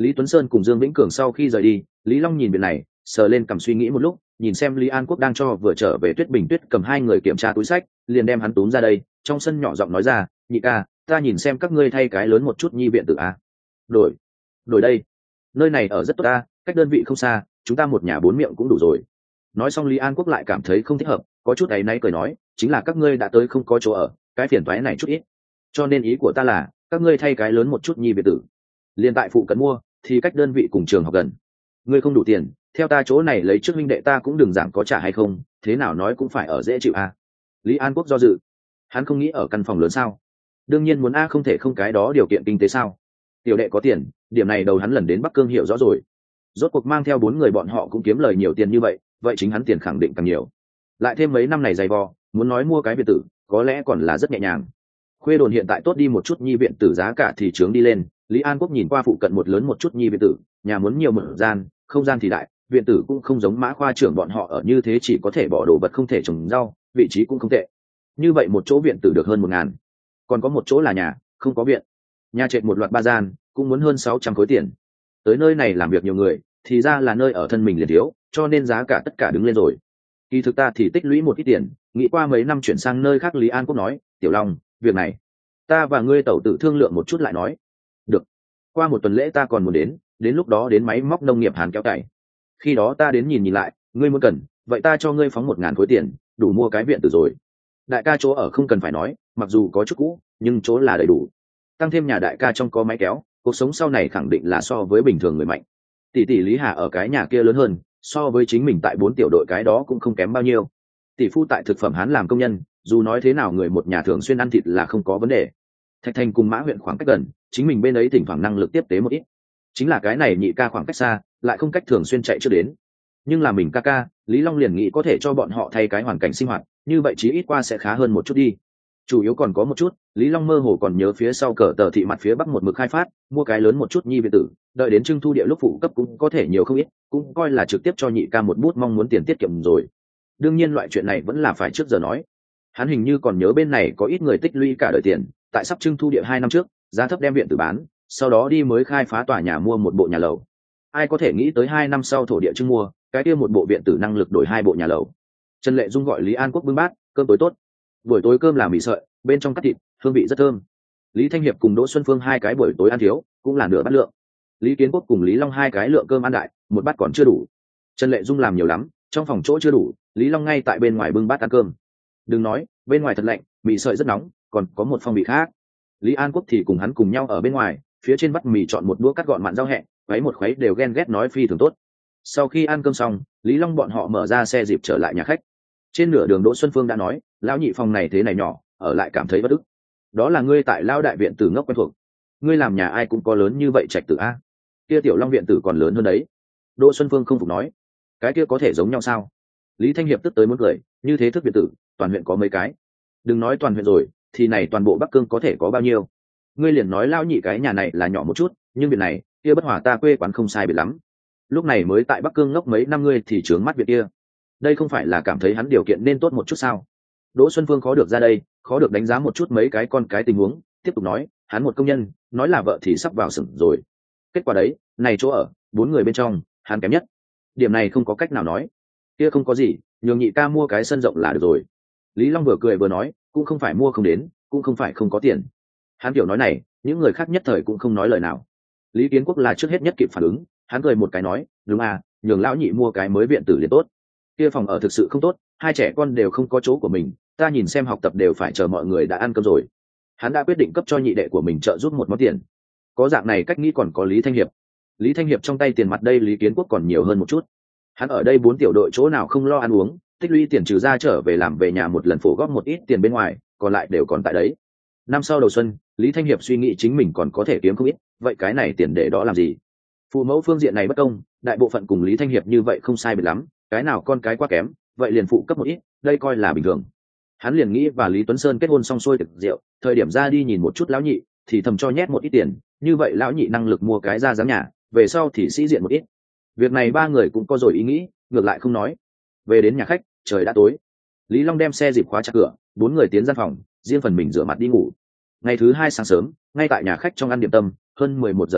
Lý Tuấn Sơn cùng Dương Vĩnh Cường sau khi rời đi, Lý Long nhìn bên này, sờ lên cầm suy nghĩ một lúc, nhìn xem Lý An Quốc đang cho vừa trở về Tuyết Bình Tuyết cầm hai người kiểm tra túi sách, liền đem hắn túm ra đây, trong sân nhỏ giọng nói ra, nhị ca, ta nhìn xem các ngươi thay cái lớn một chút nhi viện tử a. Đổi, đổi đây, nơi này ở rất tốt ta, cách đơn vị không xa, chúng ta một nhà bốn miệng cũng đủ rồi. Nói xong Lý An Quốc lại cảm thấy không thích hợp, có chút áy náy cười nói, chính là các ngươi đã tới không có chỗ ở, cái phiền toái này chút ít, cho nên ý của ta là các ngươi thay cái lớn một chút nhi viện tử, liền tại phụ cận mua, thì cách đơn vị cùng trường học gần. Ngươi không đủ tiền, theo ta chỗ này lấy trước minh đệ ta cũng đừng giảng có trả hay không, thế nào nói cũng phải ở dễ chịu a. Lý An Quốc do dự, hắn không nghĩ ở căn phòng lớn sao? Đương nhiên muốn a, không thể không cái đó điều kiện kinh tế sao? Tiểu đệ có tiền, điểm này đầu hắn lần đến Bắc Cương hiểu rõ rồi. Rốt cuộc mang theo bốn người bọn họ cũng kiếm lời nhiều tiền như vậy, vậy chính hắn tiền khẳng định càng nhiều. Lại thêm mấy năm này dày vò, muốn nói mua cái biệt tử, có lẽ còn là rất nhẹ nhàng. Khuê Đồn hiện tại tốt đi một chút nhi viện tử giá cả thì trướng đi lên. Lý An Quốc nhìn qua phụ cận một lớn một chút nhi viện tử, nhà muốn nhiều một gian, không gian thì đại, viện tử cũng không giống Mã Khoa trưởng bọn họ ở như thế chỉ có thể bỏ đồ vật không thể trồng rau, vị trí cũng không tệ. Như vậy một chỗ viện tử được hơn một ngàn, còn có một chỗ là nhà, không có viện. Nhà trệt một loạt ba gian, cũng muốn hơn sáu trăm khối tiền. Tới nơi này làm việc nhiều người, thì ra là nơi ở thân mình liền thiếu, cho nên giá cả tất cả đứng lên rồi. Kỳ thực ta thì tích lũy một ít tiền, nghĩ qua mấy năm chuyển sang nơi khác. Lý An Quốc nói, Tiểu Long, việc này ta và ngươi tẩu tự thương lượng một chút lại nói. Được, qua một tuần lễ ta còn muốn đến, đến lúc đó đến máy móc nông nghiệp Hàn kéo cày, khi đó ta đến nhìn nhìn lại, ngươi muốn cần, vậy ta cho ngươi phóng một ngàn khối tiền, đủ mua cái viện tử rồi. Đại ca chỗ ở không cần phải nói, mặc dù có chút cũ, nhưng chỗ là đầy đủ. Tăng thêm nhà đại ca trong có máy kéo, cuộc sống sau này khẳng định là so với bình thường người mạnh. Tỷ tỷ Lý Hà ở cái nhà kia lớn hơn, so với chính mình tại bốn tiểu đội cái đó cũng không kém bao nhiêu. Tỷ phu tại thực phẩm Hán làm công nhân, dù nói thế nào người một nhà thường xuyên ăn thịt là không có vấn đề. Thạch Thành cùng Mã huyện khoảng cách gần, chính mình bên ấy thỉnh thoảng năng lực tiếp tế một ít. Chính là cái này nhị ca khoảng cách xa, lại không cách thường xuyên chạy trước đến. Nhưng là mình ca ca, Lý Long liền nghĩ có thể cho bọn họ thay cái hoàn cảnh sinh hoạt, như vậy chí ít qua sẽ khá hơn một chút đi. Chủ yếu còn có một chút, Lý Long mơ hồ còn nhớ phía sau cờ tờ thị mặt phía bắc một mực khai phát, mua cái lớn một chút nhi viện tử, đợi đến trưng thu địa lúc phụ cấp cũng có thể nhiều không ít, cũng coi là trực tiếp cho nhị ca một bút mong muốn tiền tiết kiệm rồi. Đương nhiên loại chuyện này vẫn là phải trước giờ nói. Hắn hình như còn nhớ bên này có ít người tích lũy cả đời tiền, tại sắp trưng thu địa hai năm trước, giá thấp đem viện tử bán, sau đó đi mới khai phá tòa nhà mua một bộ nhà lầu. Ai có thể nghĩ tới hai năm sau thổ địa trưng mua, cái kia một bộ viện tử năng lực đổi hai bộ nhà lầu. Trần Lệ Dung gọi Lý An Quốc bưng bát, cơm tối tốt. Buổi tối cơm làm mì sợi, bên trong cắt thịt, hương vị rất thơm. Lý Thanh Hiệp cùng Đỗ Xuân Phương hai cái buổi tối ăn thiếu, cũng là nửa bát lượng. Lý Kiến Quốc cùng Lý Long hai cái lượng cơm ăn đại, một bát còn chưa đủ. Trần Lệ Dung làm nhiều lắm, trong phòng chỗ chưa đủ, Lý Long ngay tại bên ngoài bưng bát ăn cơm. Đừng nói, bên ngoài thật lạnh, mì sợi rất nóng, còn có một phong vị khác. Lý An Quốc thì cùng hắn cùng nhau ở bên ngoài, phía trên bát mì chọn một đũa cắt gọn mặn rau hẹ, khuấy một khuấy đều ghen ghét nói phi thường tốt. Sau khi ăn cơm xong, Lý Long bọn họ mở ra xe dịp trở lại nhà khách. Trên nửa đường Đỗ Xuân Phương đã nói, lão nhị phòng này thế này nhỏ, ở lại cảm thấy bất ức. Đó là ngươi tại Lao đại viện tử ngốc quen thuộc, ngươi làm nhà ai cũng có lớn như vậy trạch tử a, kia Tiểu Long viện tử còn lớn hơn đấy. Đỗ Xuân Phương không phục nói, cái kia có thể giống nhau sao? Lý Thanh Hiệp tức tới muốn cười, như thế thức viện tử toàn huyện có mấy cái, đừng nói toàn huyện rồi, thì này toàn bộ Bắc Cương có thể có bao nhiêu? Ngươi liền nói lão nhị cái nhà này là nhỏ một chút, nhưng việc này kia bất hòa ta quê quán không sai biệt lắm. Lúc này mới tại Bắc Cương ngốc mấy năm ngươi thì trướng mắt việc kia, đây không phải là cảm thấy hắn điều kiện nên tốt một chút sao? Đỗ Xuân Phương khó được ra đây, khó được đánh giá một chút mấy cái con cái tình huống, tiếp tục nói, hắn một công nhân, nói là vợ thì sắp vào xưởng rồi. Kết quả đấy, này chỗ ở, bốn người bên trong, hắn kém nhất. Điểm này không có cách nào nói. Kia không có gì, nhường nhị ca mua cái sân rộng là được rồi. Lý Long vừa cười vừa nói, cũng không phải mua không đến, cũng không phải không có tiền. Hắn kiểu nói này, những người khác nhất thời cũng không nói lời nào. Lý Kiến Quốc là trước hết nhất kịp phản ứng, hắn cười một cái nói, đúng à, nhường lão nhị mua cái mới viện tử liền tốt. Kia phòng ở thực sự không tốt, hai trẻ con đều không có chỗ của mình, ta nhìn xem học tập đều phải chờ mọi người đã ăn cơm rồi. Hắn đã quyết định cấp cho nhị đệ của mình trợ giúp một món tiền. Có dạng này cách nghĩ còn có Lý Thanh Hiệp. Lý Thanh Hiệp trong tay tiền mặt đây Lý Kiến Quốc còn nhiều hơn một chút. Hắn ở đây bốn tiểu đội chỗ nào không lo ăn uống, tích lũy tiền trừ ra trở về làm về nhà một lần phổ góp một ít tiền bên ngoài, còn lại đều còn tại đấy. Năm sau đầu xuân, Lý Thanh Hiệp suy nghĩ chính mình còn có thể kiếm không ít, vậy cái này tiền để đó làm gì? Phụ mẫu phương diện này bất công, đại bộ phận cùng Lý Thanh Hiệp như vậy không sai biệt lắm, cái nào con cái quá kém, vậy liền phụ cấp một ít, đây coi là bình thường. Hắn liền nghĩ và Lý Tuấn Sơn kết hôn xong xuôi tiệc rượu, thời điểm ra đi nhìn một chút lão nhị, thì thầm cho nhét một ít tiền, như vậy lão nhị năng lực mua cái ra dáng nhà, về sau thì sĩ diện một ít. Việc này ba người cũng có rồi ý nghĩ, ngược lại không nói. Về đến nhà khách, trời đã tối. Lý Long đem xe dịp khóa chặt cửa, bốn người tiến gian phòng, riêng phần mình rửa mặt đi ngủ. Ngày thứ hai sáng sớm, ngay tại nhà khách trong ăn điểm tâm, hơn mười một giờ lúc,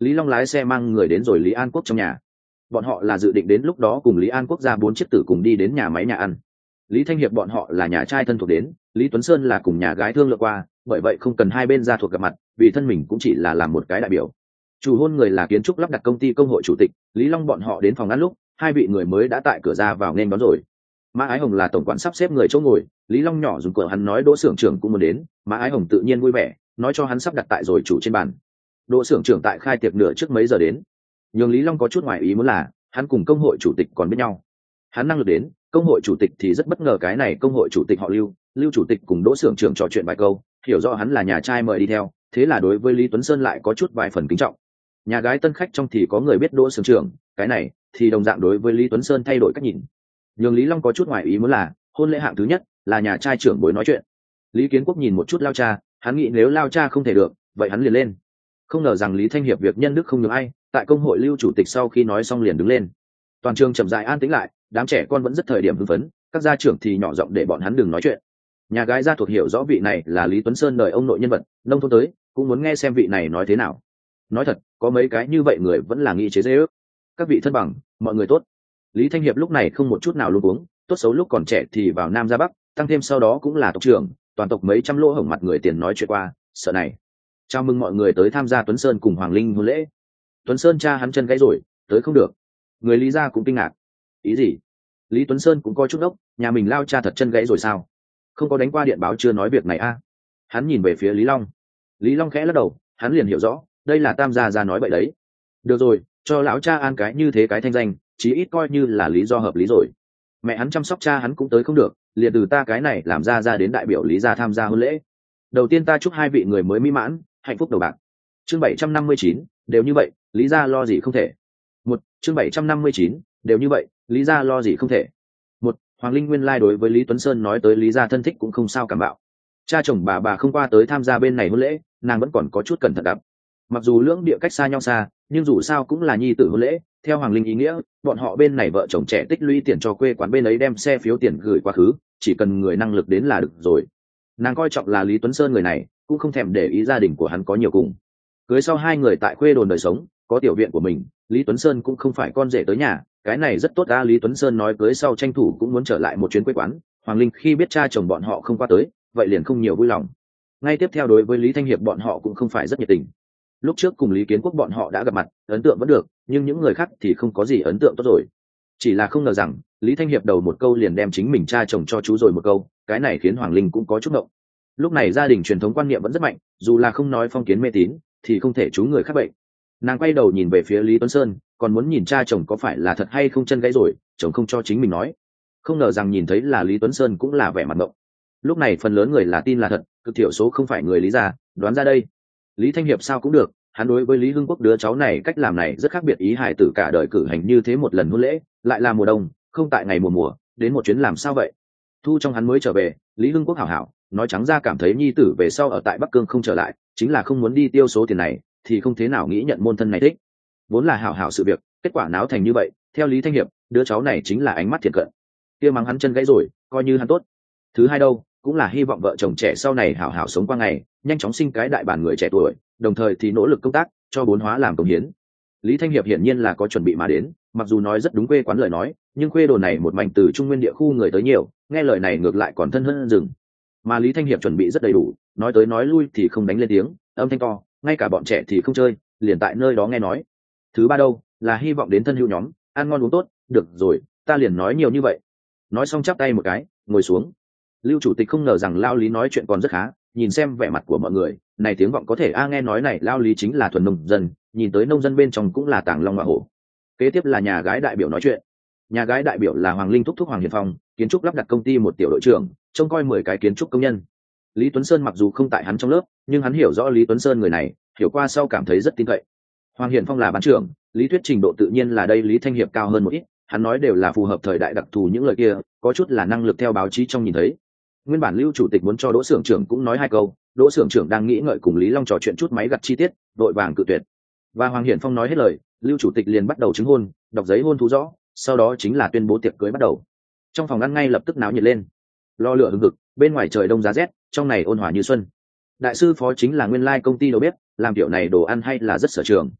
Lý Long lái xe mang người đến rồi Lý An Quốc trong nhà. Bọn họ là dự định đến lúc đó cùng Lý An Quốc ra bốn chiếc tử cùng đi đến nhà máy nhà ăn. Lý Thanh Hiệp bọn họ là nhà trai thân thuộc đến, Lý Tuấn Sơn là cùng nhà gái thương lượng qua, bởi vậy không cần hai bên ra thuộc gặp mặt, vì thân mình cũng chỉ là làm một cái đại biểu. Chủ hôn người là kiến trúc lắp đặt công ty công hội chủ tịch, Lý Long bọn họ đến phòng ăn lúc, hai vị người mới đã tại cửa ra vào nên đón rồi. Mã Ái Hồng là tổng quản sắp xếp người chỗ ngồi, Lý Long nhỏ dùng cửa hắn nói Đỗ xưởng trưởng cũng muốn đến, Mã Ái Hồng tự nhiên vui vẻ, nói cho hắn sắp đặt tại rồi chủ trên bàn. Đỗ xưởng trưởng tại khai tiệc nửa trước mấy giờ đến. Nhưng Lý Long có chút ngoài ý muốn là, hắn cùng công hội chủ tịch còn biết nhau. Hắn năng lực đến, công hội chủ tịch thì rất bất ngờ cái này công hội chủ tịch họ Lưu, Lưu chủ tịch cùng Đỗ xưởng trưởng trò chuyện vài câu, hiểu rõ hắn là nhà trai mời đi theo, thế là đối với Lý Tuấn Sơn lại có chút vài phần kính trọng. Nhà gái tân khách trong thì có người biết Đỗ xưởng trưởng, cái này thì đồng dạng đối với Lý Tuấn Sơn thay đổi cách nhìn. Nhưng Lý Long có chút ngoài ý muốn là, hôn lễ hạng thứ nhất là nhà trai trưởng bối nói chuyện. Lý Kiến Quốc nhìn một chút lao cha, hắn nghĩ nếu lao cha không thể được, vậy hắn liền lên. Không ngờ rằng Lý Thanh Hiệp việc nhân đức không nhường ai, tại công hội Lưu chủ tịch sau khi nói xong liền đứng lên. Toàn trường chậm rãi an tĩnh lại, đám trẻ con vẫn rất thời điểm hưng phấn, các gia trưởng thì nhỏ giọng để bọn hắn đừng nói chuyện. Nhà gái gia thuộc hiểu rõ vị này là Lý Tuấn Sơn đời ông nội nhân vật, nông thôn tới cũng muốn nghe xem vị này nói thế nào. Nói thật, có mấy cái như vậy người vẫn là nghĩ chế dễ ước. Các vị thân bằng, mọi người tốt. Lý Thanh Hiệp lúc này không một chút nào luống cuống, tốt xấu lúc còn trẻ thì vào Nam ra Bắc, tăng thêm sau đó cũng là tộc trưởng, toàn tộc mấy trăm lỗ hổng mặt người tiền nói chuyện qua, sợ này. Chào mừng mọi người tới tham gia Tuấn Sơn cùng Hoàng Linh hôn lễ. Tuấn Sơn cha hắn chân gãy rồi, tới không được. Người Lý gia cũng kinh ngạc. Ý gì? Lý Tuấn Sơn cũng coi chút ốc, nhà mình lao cha thật chân gãy rồi sao? Không có đánh qua điện báo chưa nói việc này a? À? Hắn nhìn về phía Lý Long. Lý Long khẽ lắc đầu, hắn liền hiểu rõ, đây là Tam gia gia nói vậy đấy. Được rồi, cho lão cha an cái như thế cái thanh danh, chí ít coi như là lý do hợp lý rồi. Mẹ hắn chăm sóc cha hắn cũng tới không được, liền từ ta cái này làm ra ra đến đại biểu Lý gia tham gia hôn lễ. Đầu tiên ta chúc hai vị người mới mỹ mãn, hạnh phúc đầu bạc. Chương bảy trăm năm mươi chín, đều như vậy, Lý gia lo gì không thể. Một, chương bảy trăm năm mươi chín, đều như vậy, Lý gia lo gì không thể. Một, Hoàng Linh nguyên lai đối với Lý Tuấn Sơn nói tới Lý gia thân thích cũng không sao cảm bạo. Cha chồng bà bà không qua tới tham gia bên này hôn lễ, nàng vẫn còn có chút cẩn thận đậm. Mặc dù lưỡng địa cách xa nhau xa, nhưng dù sao cũng là nhi tử hôn lễ, theo Hoàng Linh ý nghĩa, bọn họ bên này vợ chồng trẻ tích lũy tiền cho quê quán bên ấy đem xe phiếu tiền gửi quá khứ, chỉ cần người năng lực đến là được rồi. Nàng coi trọng là Lý Tuấn Sơn người này, cũng không thèm để ý gia đình của hắn có nhiều cùng. Cưới sau hai người tại quê đồn đời sống, có tiểu viện của mình, Lý Tuấn Sơn cũng không phải con rể tới nhà, cái này rất tốt ra. Lý Tuấn Sơn nói cưới sau tranh thủ cũng muốn trở lại một chuyến quê quán. Hoàng Linh khi biết cha chồng bọn họ không qua tới, vậy liền không nhiều vui lòng. Ngay tiếp theo đối với Lý Thanh Hiệp bọn họ cũng không phải rất nhiệt tình. Lúc trước cùng Lý Kiến Quốc bọn họ đã gặp mặt, ấn tượng vẫn được, nhưng những người khác thì không có gì ấn tượng tốt rồi. Chỉ là không ngờ rằng Lý Thanh Hiệp đầu một câu liền đem chính mình cha chồng cho chú rồi một câu, cái này khiến Hoàng Linh cũng có chút ngộng. Lúc này gia đình truyền thống quan niệm vẫn rất mạnh, dù là không nói phong kiến mê tín thì không thể chú người khác bệnh. Nàng quay đầu nhìn về phía Lý Tuấn Sơn, còn muốn nhìn cha chồng có phải là thật hay không chân gãy rồi, chồng không cho chính mình nói. Không ngờ rằng nhìn thấy là Lý Tuấn Sơn cũng là vẻ mặt ngộng. Lúc này phần lớn người là tin là thật, cực thiểu số không phải người Lý gia, đoán ra đây. Lý Thanh Hiệp sao cũng được, hắn đối với Lý Hưng Quốc đứa cháu này cách làm này rất khác biệt, ý hài tử cả đời cử hành như thế một lần hôn lễ, lại là mùa đông, không tại ngày mùa mùa, đến một chuyến làm sao vậy? Thu trong hắn mới trở về, Lý Hưng Quốc hảo hảo, nói trắng ra cảm thấy nhi tử về sau ở tại Bắc Cương không trở lại, chính là không muốn đi tiêu số tiền này, thì không thế nào nghĩ nhận môn thân này thích. Vốn là hảo hảo sự việc, kết quả náo thành như vậy, theo Lý Thanh Hiệp, đứa cháu này chính là ánh mắt thiệt cận. Kia mắng hắn chân gãy rồi, coi như hắn tốt. Thứ hai đâu, cũng là hy vọng vợ chồng trẻ sau này hảo hảo sống qua ngày, nhanh chóng sinh cái đại bản người trẻ tuổi, đồng thời thì nỗ lực công tác, cho bốn hóa làm công hiến. Lý Thanh Hiệp hiển nhiên là có chuẩn bị mà đến, mặc dù nói rất đúng quê quán lời nói, nhưng quê đồn này một mảnh từ trung nguyên địa khu người tới nhiều, nghe lời này ngược lại còn thân hơn rừng. Mà Lý Thanh Hiệp chuẩn bị rất đầy đủ, nói tới nói lui thì không đánh lên tiếng, âm thanh to, ngay cả bọn trẻ thì không chơi, liền tại nơi đó nghe nói. Thứ ba đâu, là hy vọng đến thân hữu nhóm, ăn ngon uống tốt, được rồi, ta liền nói nhiều như vậy. Nói xong chắp tay một cái, ngồi xuống. Lưu chủ tịch không ngờ rằng Lao Lý nói chuyện còn rất khá, nhìn xem vẻ mặt của mọi người, này tiếng vọng có thể a nghe nói này Lao Lý chính là thuần nông dân, nhìn tới nông dân bên trong cũng là tàng long ngọa hổ. Kế tiếp là nhà gái đại biểu nói chuyện. Nhà gái đại biểu là Hoàng Linh thúc thúc Hoàng Hiền Phong, kiến trúc lắp đặt công ty một tiểu đội trưởng, trông coi mười cái kiến trúc công nhân. Lý Tuấn Sơn mặc dù không tại hắn trong lớp, nhưng hắn hiểu rõ Lý Tuấn Sơn người này, hiểu qua sau cảm thấy rất tin cậy. Hoàng Hiền Phong là bán trưởng, lý thuyết trình độ tự nhiên là đây Lý Thanh Hiệp cao hơn một ít, hắn nói đều là phù hợp thời đại đặc thù những lời kia, có chút là năng lực theo báo chí trong nhìn thấy. Nguyên bản Lưu chủ tịch muốn cho Đỗ xưởng trưởng cũng nói hai câu, Đỗ xưởng trưởng đang nghĩ ngợi cùng Lý Long trò chuyện chút máy gặt chi tiết, đội vàng cự tuyệt. Và Hoàng Hiển Phong nói hết lời, Lưu chủ tịch liền bắt đầu chứng hôn, đọc giấy hôn thú rõ, sau đó chính là tuyên bố tiệc cưới bắt đầu. Trong phòng ăn ngay lập tức náo nhiệt lên, lo lửa hừng hực, bên ngoài trời đông giá rét, trong này ôn hòa như xuân. Đại sư phó chính là nguyên lai công ty đầu bếp, làm kiểu này đồ ăn hay là rất sở trường.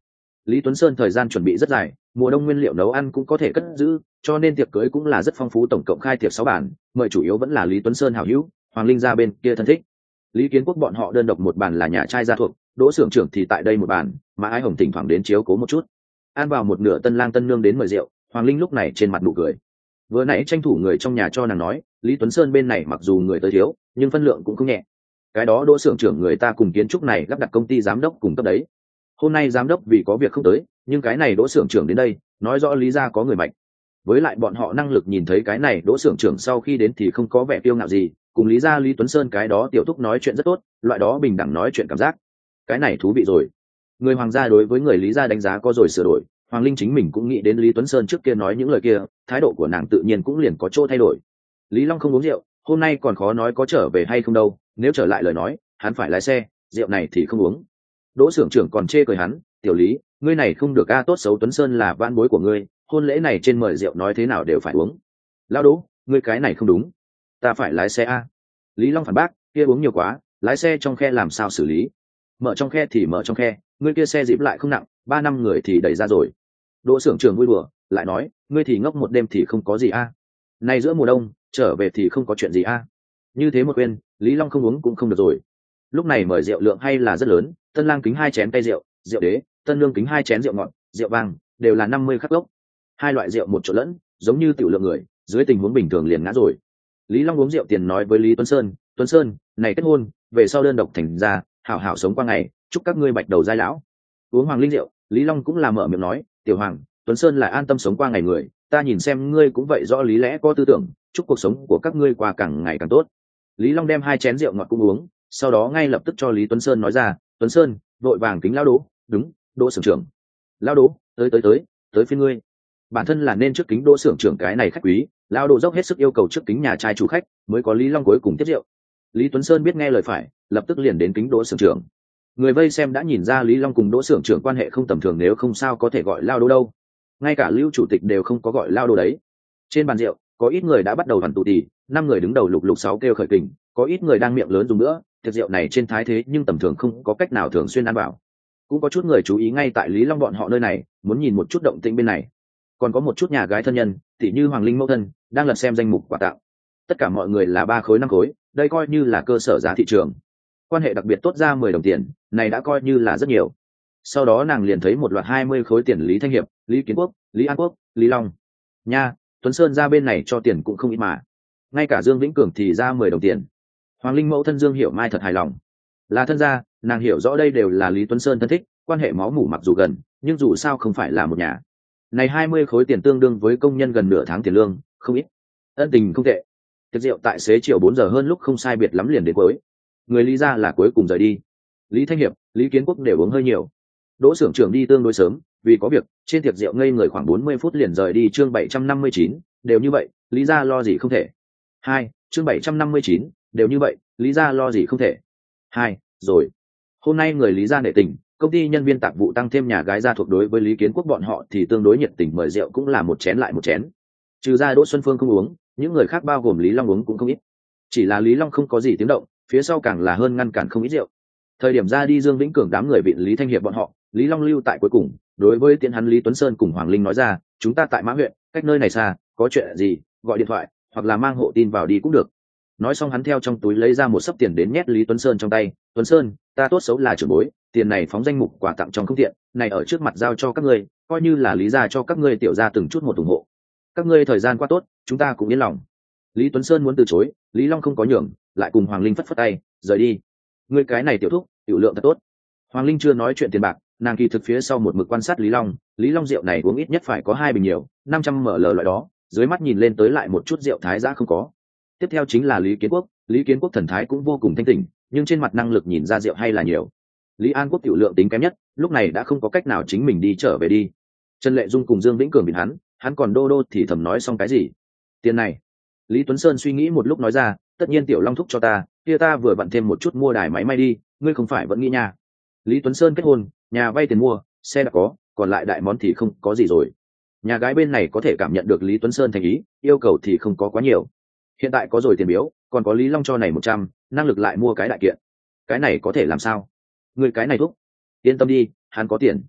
Lý Tuấn Sơn thời gian chuẩn bị rất dài, mùa đông nguyên liệu nấu ăn cũng có thể cất giữ, cho nên tiệc cưới cũng là rất phong phú, tổng cộng khai tiệc sáu bàn, mời chủ yếu vẫn là Lý Tuấn Sơn hảo hữu, Hoàng Linh gia bên kia thân thích. Lý Kiến Quốc bọn họ đơn độc một bàn là nhà trai gia thuộc, Đỗ xưởng trưởng thì tại đây một bàn, mà Ái Hồng thỉnh thoảng đến chiếu cố một chút. Ăn vào một nửa tân lang tân nương đến mời rượu, Hoàng Linh lúc này trên mặt nụ cười. Vừa nãy tranh thủ người trong nhà cho nàng nói, Lý Tuấn Sơn bên này mặc dù người tới thiếu, nhưng phân lượng cũng không nhẹ. Cái đó Đỗ xưởng trưởng người ta cùng kiến trúc này lắp đặt công ty giám đốc cùng cấp đấy. Hôm nay giám đốc vì có việc không tới, nhưng cái này Đỗ xưởng trưởng đến đây, nói rõ Lý gia có người mạnh. Với lại bọn họ năng lực nhìn thấy cái này Đỗ xưởng trưởng sau khi đến thì không có vẻ kiêu ngạo gì, cùng Lý gia Lý Tuấn Sơn cái đó tiểu thúc nói chuyện rất tốt, loại đó bình đẳng nói chuyện cảm giác. Cái này thú vị rồi. Người Hoàng gia đối với người Lý gia đánh giá có rồi sửa đổi, Hoàng Linh chính mình cũng nghĩ đến Lý Tuấn Sơn trước kia nói những lời kia, thái độ của nàng tự nhiên cũng liền có chỗ thay đổi. Lý Long không uống rượu, hôm nay còn khó nói có trở về hay không đâu, nếu trở lại lời nói, hắn phải lái xe, rượu này thì không uống. Đỗ xưởng trưởng còn chê cười hắn, tiểu Lý, ngươi này không được a, tốt xấu Tuấn Sơn là vãn bối của ngươi, hôn lễ này trên mời rượu nói thế nào đều phải uống. Lão Đỗ, ngươi cái này không đúng, ta phải lái xe a. Lý Long phản bác, kia uống nhiều quá, lái xe trong khe làm sao xử lý? Mở trong khe thì mở trong khe, ngươi kia xe dịp lại không nặng, ba năm người thì đẩy ra rồi. Đỗ xưởng trưởng vui đùa, lại nói, ngươi thì ngốc một đêm thì không có gì a. Này giữa mùa đông, trở về thì không có chuyện gì a. Như thế một quên, Lý Long không uống cũng không được rồi. Lúc này mời rượu lượng hay là rất lớn, tân lang kính hai chén tay rượu, rượu đế, tân lương kính hai chén rượu ngọt, rượu vang, đều là năm mươi khắc gốc. Hai loại rượu một chỗ lẫn, giống như tiểu lượng người, dưới tình huống bình thường liền ngã rồi. Lý Long uống rượu tiền nói với Lý Tuấn Sơn, Tuấn Sơn, này kết hôn, về sau đơn độc thành ra, hảo hảo sống qua ngày, chúc các ngươi bạch đầu giai lão. Uống Hoàng Linh rượu, Lý Long cũng là mở miệng nói, tiểu Hoàng, Tuấn Sơn là an tâm sống qua ngày người, ta nhìn xem ngươi cũng vậy rõ lý lẽ có tư tưởng, chúc cuộc sống của các ngươi qua càng ngày càng tốt. Lý Long đem hai chén rượu ngọt cũng uống, sau đó ngay lập tức cho Lý Tuấn Sơn nói ra, Tuấn Sơn, vội vàng kính lão Đỗ, đúng, Đỗ xưởng trưởng. Lão Đỗ, tới tới tới, tới phiên ngươi. Bản thân là nên trước kính Đỗ xưởng trưởng cái này khách quý, lão Đỗ dốc hết sức yêu cầu trước kính nhà trai chủ khách, mới có Lý Long cuối cùng tiếp rượu. Lý Tuấn Sơn biết nghe lời phải, lập tức liền đến kính Đỗ xưởng trưởng. Người vây xem đã nhìn ra Lý Long cùng Đỗ xưởng trưởng quan hệ không tầm thường, nếu không sao có thể gọi lão Đỗ đâu. Ngay cả Lưu chủ tịch đều không có gọi lão Đỗ đấy. Trên bàn rượu, có ít người đã bắt đầu đoàn tụ tì, năm người đứng đầu lục lục sáu kêu khởi kình, có ít người đang miệng lớn dùng nữa, tiệc rượu này trên thái thế nhưng tầm thường không có cách nào thường xuyên ăn vào. Cũng có chút người chú ý ngay tại Lý Long bọn họ nơi này, muốn nhìn một chút động tĩnh bên này. Còn có một chút nhà gái thân nhân, tỉ như Hoàng Linh mẫu thân, đang lật xem danh mục quà tặng. Tất cả mọi người là ba khối năm khối, đây coi như là cơ sở giá thị trường. Quan hệ đặc biệt tốt ra mười đồng tiền, này đã coi như là rất nhiều. Sau đó nàng liền thấy một loạt hai mươi khối tiền Lý Thanh Hiệp, Lý Kiến Quốc, Lý An Quốc, Lý Long. Nha, Tuấn Sơn ra bên này cho tiền cũng không ít mà. Ngay cả Dương Vĩnh Cường thì ra mười đồng tiền. Hoàng Linh mẫu thân Dương Hiểu Mai thật hài lòng. Là thân gia, nàng hiểu rõ đây đều là Lý Tuấn Sơn thân thích, quan hệ máu mủ mặc dù gần, nhưng dù sao không phải là một nhà. Này hai mươi khối tiền tương đương với công nhân gần nửa tháng tiền lương, không ít. Ân tình không tệ. Tiệc rượu tại xế chiều bốn giờ hơn lúc không sai biệt lắm liền đến cuối. Người Lý gia là cuối cùng rời đi. Lý Thanh Hiệp, Lý Kiến Quốc đều uống hơi nhiều. Đỗ xưởng trưởng đi tương đối sớm, vì có việc, trên tiệc rượu ngây người khoảng bốn mươi phút liền rời đi. Chương bảy trăm năm mươi chín, đều như vậy, Lý gia lo gì không thể. Hai, chương bảy trăm năm mươi chín, đều như vậy, Lý gia lo gì không thể. Hai, rồi. Hôm nay người Lý gia nể tình, công ty nhân viên tạp vụ tăng thêm nhà gái gia thuộc đối với Lý Kiến Quốc bọn họ thì tương đối nhiệt tình, mời rượu cũng là một chén lại một chén. Trừ ra Đỗ Xuân Phương không uống, những người khác bao gồm Lý Long uống cũng không ít. Chỉ là Lý Long không có gì tiếng động, phía sau càng là hơn ngăn cản không ít rượu. Thời điểm ra đi Dương Vĩnh Cường đám người vịn Lý Thanh Hiệp bọn họ, Lý Long lưu tại cuối cùng, đối với tiễn hắn Lý Tuấn Sơn cùng Hoàng Linh nói ra, chúng ta tại Mã huyện, cách nơi này xa, có chuyện gì, gọi điện thoại, hoặc là mang hộ tin vào đi cũng được. Nói xong hắn theo trong túi lấy ra một xấp tiền đến nhét Lý Tuấn Sơn trong tay. Tuấn Sơn, ta tốt xấu là trưởng bối, tiền này phóng danh mục quà tặng trong không tiện, này ở trước mặt giao cho các ngươi, coi như là Lý gia cho các ngươi tiểu gia từng chút một ủng hộ. Các ngươi thời gian qua tốt, chúng ta cũng yên lòng. Lý Tuấn Sơn muốn từ chối, Lý Long không có nhường, lại cùng Hoàng Linh phất phất tay, rời đi. Ngươi cái này tiểu thúc, tiểu lượng thật tốt. Hoàng Linh chưa nói chuyện tiền bạc, nàng kỳ thực phía sau một mực quan sát Lý Long. Lý Long rượu này uống ít nhất phải có hai bình nhiều, năm trăm ml loại đó, dưới mắt nhìn lên tới lại một chút rượu thái giã không có. Tiếp theo chính là Lý Kiến Quốc, Lý Kiến Quốc thần thái cũng vô cùng thanh tỉnh, nhưng trên mặt năng lực nhìn ra rượu hay là nhiều. Lý An Quốc tiểu lượng tính kém nhất, lúc này đã không có cách nào chính mình đi trở về đi. Trần Lệ Dung cùng Dương Vĩnh Cường nhìn hắn, hắn còn đô đô thì thầm nói xong cái gì? Tiền này. Lý Tuấn Sơn suy nghĩ một lúc nói ra, tất nhiên tiểu Long thúc cho ta, kia ta vừa vặn thêm một chút mua đài máy may đi, ngươi không phải vẫn nghĩ nha. Lý Tuấn Sơn kết hôn, nhà vay tiền mua, xe đã có, còn lại đại món thì không có gì rồi. Nhà gái bên này có thể cảm nhận được Lý Tuấn Sơn thành ý, yêu cầu thì không có quá nhiều. Hiện tại có rồi tiền biếu, còn có Lý Long cho này một trăm, năng lực lại mua cái đại kiện. Cái này có thể làm sao? Người cái này thúc. Yên tâm đi, hắn có tiền.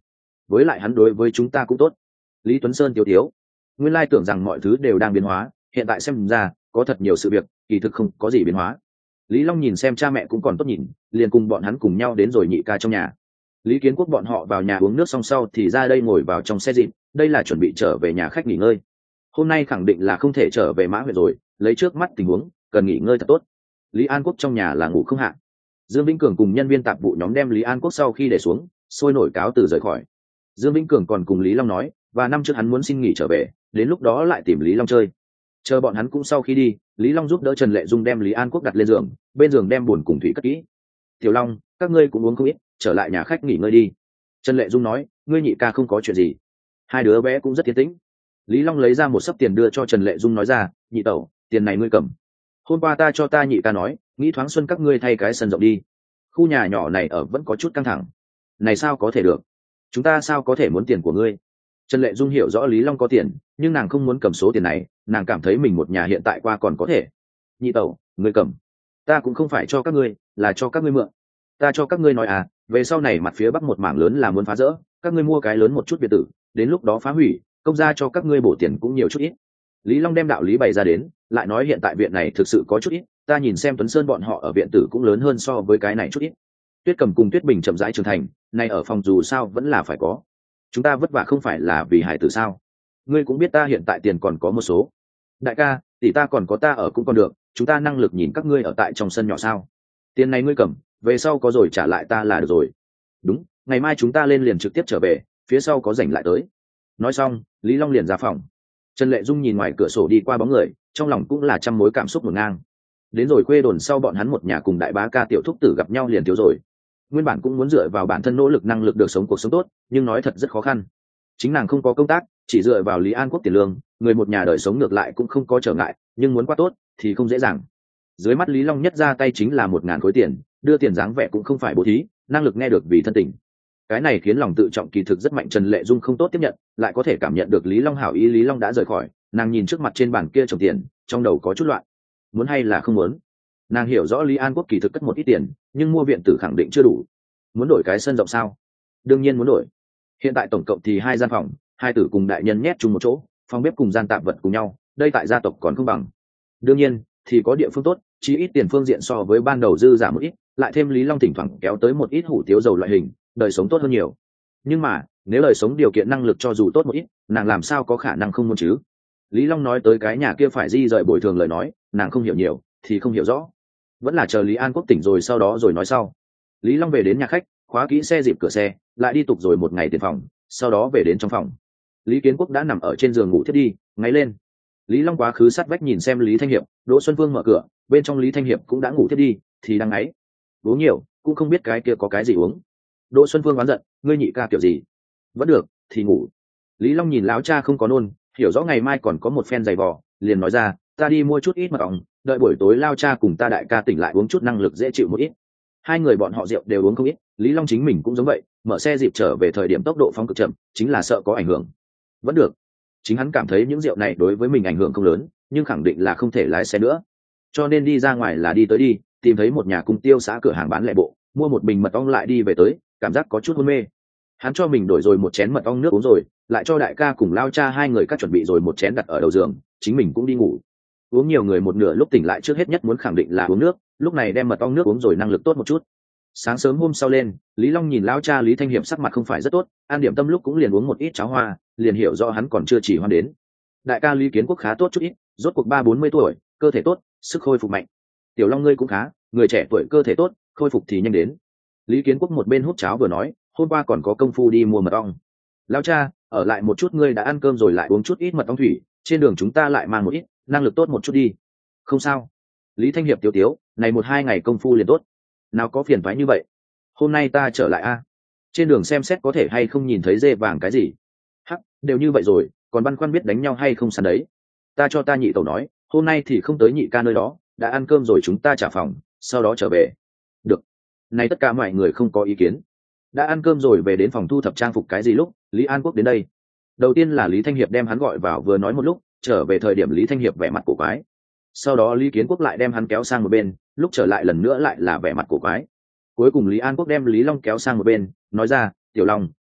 với lại hắn đối với chúng ta cũng tốt. Lý Tuấn Sơn tiêu tiếu, nguyên lai tưởng rằng mọi thứ đều đang biến hóa, hiện tại xem ra có thật nhiều sự việc kỳ thực không có gì biến hóa. Lý Long nhìn xem cha mẹ cũng còn tốt nhìn, liền cùng bọn hắn cùng nhau đến rồi nhị ca trong nhà. Lý Kiến Quốc bọn họ vào nhà uống nước xong sau thì ra đây ngồi vào trong xe dịp, đây là chuẩn bị trở về nhà khách nghỉ ngơi. Hôm nay khẳng định là không thể trở về Mã huyện rồi, lấy trước mắt tình huống cần nghỉ ngơi thật tốt. Lý An Quốc trong nhà là ngủ không hạ. Dương Vĩnh Cường cùng nhân viên tạp vụ nhóm đem Lý An Quốc sau khi để xuống, sôi nổi cáo từ rời khỏi. Dương Vĩnh Cường còn cùng Lý Long nói, và năm trước hắn muốn xin nghỉ trở về, đến lúc đó lại tìm Lý Long chơi. Chờ bọn hắn cũng sau khi đi, Lý Long giúp đỡ Trần Lệ Dung đem Lý An Quốc đặt lên giường, bên giường đem buồn cùng thủy cất kỹ. Tiểu Long, các ngươi cũng uống không ít, trở lại nhà khách nghỉ ngơi đi. Trần Lệ Dung nói, ngươi nhị ca không có chuyện gì. Hai đứa bé cũng rất tiến tĩnh. Lý Long lấy ra một xấp tiền đưa cho Trần Lệ Dung nói ra, nhị tẩu, tiền này ngươi cầm. Hôm qua ta cho ta nhị ca nói, nghĩ thoáng xuân các ngươi thay cái sân rộng đi. Khu nhà nhỏ này ở vẫn có chút căng thẳng. Này sao có thể được? Chúng ta sao có thể muốn tiền của ngươi? Trần Lệ Dung hiểu rõ Lý Long có tiền, nhưng nàng không muốn cầm số tiền này, nàng cảm thấy mình một nhà hiện tại qua còn có thể. Nhị tẩu, ngươi cầm. Ta cũng không phải cho các ngươi, là cho các ngươi mượn. Ta cho các ngươi nói à, về sau này mặt phía bắc một mảng lớn là muốn phá rỡ, các ngươi mua cái lớn một chút biệt tử, đến lúc đó phá hủy, công gia cho các ngươi bổ tiền cũng nhiều chút ít. Lý Long đem đạo lý bày ra đến, lại nói hiện tại viện này thực sự có chút ít, ta nhìn xem Tuấn Sơn bọn họ ở viện tử cũng lớn hơn so với cái này chút ít. Tuyết Cầm cùng Tuyết Bình chậm rãi trưởng thành, này ở phòng dù sao vẫn là phải có. Chúng ta vất vả không phải là vì hải tử sao? Ngươi cũng biết ta hiện tại tiền còn có một số. Đại ca, tỷ ta còn có ta ở cũng còn được, chúng ta năng lực nhìn các ngươi ở tại trong sân nhỏ sao? Tiền này ngươi cầm, về sau có rồi trả lại ta là được rồi. Đúng, ngày mai chúng ta lên liền trực tiếp trở về, phía sau có rảnh lại tới. Nói xong, Lý Long liền ra phòng. Trần Lệ Dung nhìn ngoài cửa sổ đi qua bóng người, trong lòng cũng là trăm mối cảm xúc ngổn ngang. Đến rồi khuê đồn sau bọn hắn một nhà cùng đại bá ca tiểu thúc tử gặp nhau liền thiếu rồi. Nguyên bản cũng muốn dựa vào bản thân nỗ lực năng lực được sống cuộc sống tốt, nhưng nói thật rất khó khăn. Chính nàng không có công tác, chỉ dựa vào Lý An Quốc tiền lương, người một nhà đời sống ngược lại cũng không có trở ngại, nhưng muốn qua tốt thì không dễ dàng. Dưới mắt Lý Long nhất ra tay chính là một ngàn khối tiền, đưa tiền dáng vẻ cũng không phải bố thí, năng lực nghe được vì thân tình. Cái này khiến lòng tự trọng kỳ thực rất mạnh. Trần Lệ Dung không tốt tiếp nhận, lại có thể cảm nhận được Lý Long hảo ý. Lý Long đã rời khỏi, nàng nhìn trước mặt trên bàn kia chồng tiền, trong đầu có chút loạn, muốn hay là không muốn. Nàng hiểu rõ Lý An Quốc kỳ thực cất một ít tiền, nhưng mua viện tử khẳng định chưa đủ. Muốn đổi cái sân rộng sao? Đương nhiên muốn đổi. Hiện tại tổng cộng thì hai gian phòng, hai tử cùng đại nhân nhét chung một chỗ, phòng bếp cùng gian tạp vật cùng nhau, đây tại gia tộc còn không bằng. Đương nhiên thì có địa phương tốt, chí ít tiền phương diện so với ban đầu dư giả một ít, lại thêm Lý Long thỉnh thoảng kéo tới một ít hủ tiếu dầu loại hình, đời sống tốt hơn nhiều. Nhưng mà nếu đời sống điều kiện năng lực cho dù tốt một ít, nàng làm sao có khả năng không muốn chứ? Lý Long nói tới cái nhà kia phải di rời bồi thường lời nói, nàng không hiểu nhiều thì không hiểu rõ, vẫn là chờ Lý An Quốc tỉnh rồi sau đó rồi nói sau. Lý Long về đến nhà khách, khóa kỹ xe dịp cửa xe, lại đi tục rồi một ngày tiền phòng, sau đó về đến trong phòng. Lý Kiến Quốc đã nằm ở trên giường ngủ thiết đi, ngáy lên. Lý Long quá khứ sát vách nhìn xem Lý Thanh Hiệp, Đỗ Xuân Phương mở cửa, bên trong Lý Thanh Hiệp cũng đã ngủ thiết đi, thì đang ngáy. Uống nhiều, cũng không biết cái kia có cái gì uống. Đỗ Xuân Phương oán giận, ngươi nhị ca kiểu gì? Vẫn được, thì ngủ. Lý Long nhìn láo cha không có nôn, hiểu rõ ngày mai còn có một phen giày vò, liền nói ra, ta đi mua chút ít mật ong, đợi buổi tối lao cha cùng ta đại ca tỉnh lại uống chút năng lực dễ chịu một ít. Hai người bọn họ rượu đều uống không ít, Lý Long chính mình cũng giống vậy, mở xe dịp trở về thời điểm tốc độ phóng cực chậm, chính là sợ có ảnh hưởng. Vẫn được, chính hắn cảm thấy những rượu này đối với mình ảnh hưởng không lớn, nhưng khẳng định là không thể lái xe nữa, cho nên đi ra ngoài là đi tới đi, tìm thấy một nhà cung tiêu xã cửa hàng bán lẻ bộ, mua một bình mật ong lại đi về tới, cảm giác có chút hôn mê. Hắn cho mình đổi rồi một chén mật ong nước uống rồi, lại cho đại ca cùng lao cha hai người cắt chuẩn bị rồi một chén đặt ở đầu giường, chính mình cũng đi ngủ. Uống nhiều người một nửa lúc tỉnh lại trước hết nhất muốn khẳng định là uống nước, lúc này đem mật ong nước uống rồi năng lực tốt một chút. Sáng sớm hôm sau lên, Lý Long nhìn lao cha Lý Thanh Hiệp sắc mặt không phải rất tốt, ăn điểm tâm lúc cũng liền uống một ít cháo hoa, liền hiểu do hắn còn chưa chỉ hoan đến. Đại ca Lý Kiến Quốc khá tốt chút ít, rốt cuộc ba bốn mươi tuổi, cơ thể tốt, sức khôi phục mạnh. Tiểu Long ngươi cũng khá, người trẻ tuổi cơ thể tốt, khôi phục thì nhanh đến. Lý Kiến Quốc một bên hút cháo vừa nói, hôm qua còn có công phu đi mua mật ong. Lao cha, ở lại một chút, ngươi đã ăn cơm rồi lại uống chút ít mật ong thủy, trên đường chúng ta lại mang một ít, năng lực tốt một chút đi. Không sao. Lý Thanh Hiệp tiếu tiếu, này một hai ngày công phu liền tốt. Nào có phiền toái như vậy. Hôm nay ta trở lại a. Trên đường xem xét có thể hay không nhìn thấy dê vàng cái gì. Hắc, đều như vậy rồi, còn băn khoăn biết đánh nhau hay không sẵn đấy. Ta cho ta nhị tẩu nói, hôm nay thì không tới nhị ca nơi đó, đã ăn cơm rồi chúng ta trả phòng, sau đó trở về. Được. Này tất cả mọi người không có ý kiến. Đã ăn cơm rồi về đến phòng thu thập trang phục cái gì lúc, Lý An Quốc đến đây. Đầu tiên là Lý Thanh Hiệp đem hắn gọi vào vừa nói một lúc, trở về thời điểm Lý Thanh Hiệp vẻ mặt cổ quái. Sau đó Lý Kiến Quốc lại đem hắn kéo sang một bên, lúc trở lại lần nữa lại là vẻ mặt cổ quái. Cuối cùng Lý An Quốc đem Lý Long kéo sang một bên, nói ra, Tiểu Long,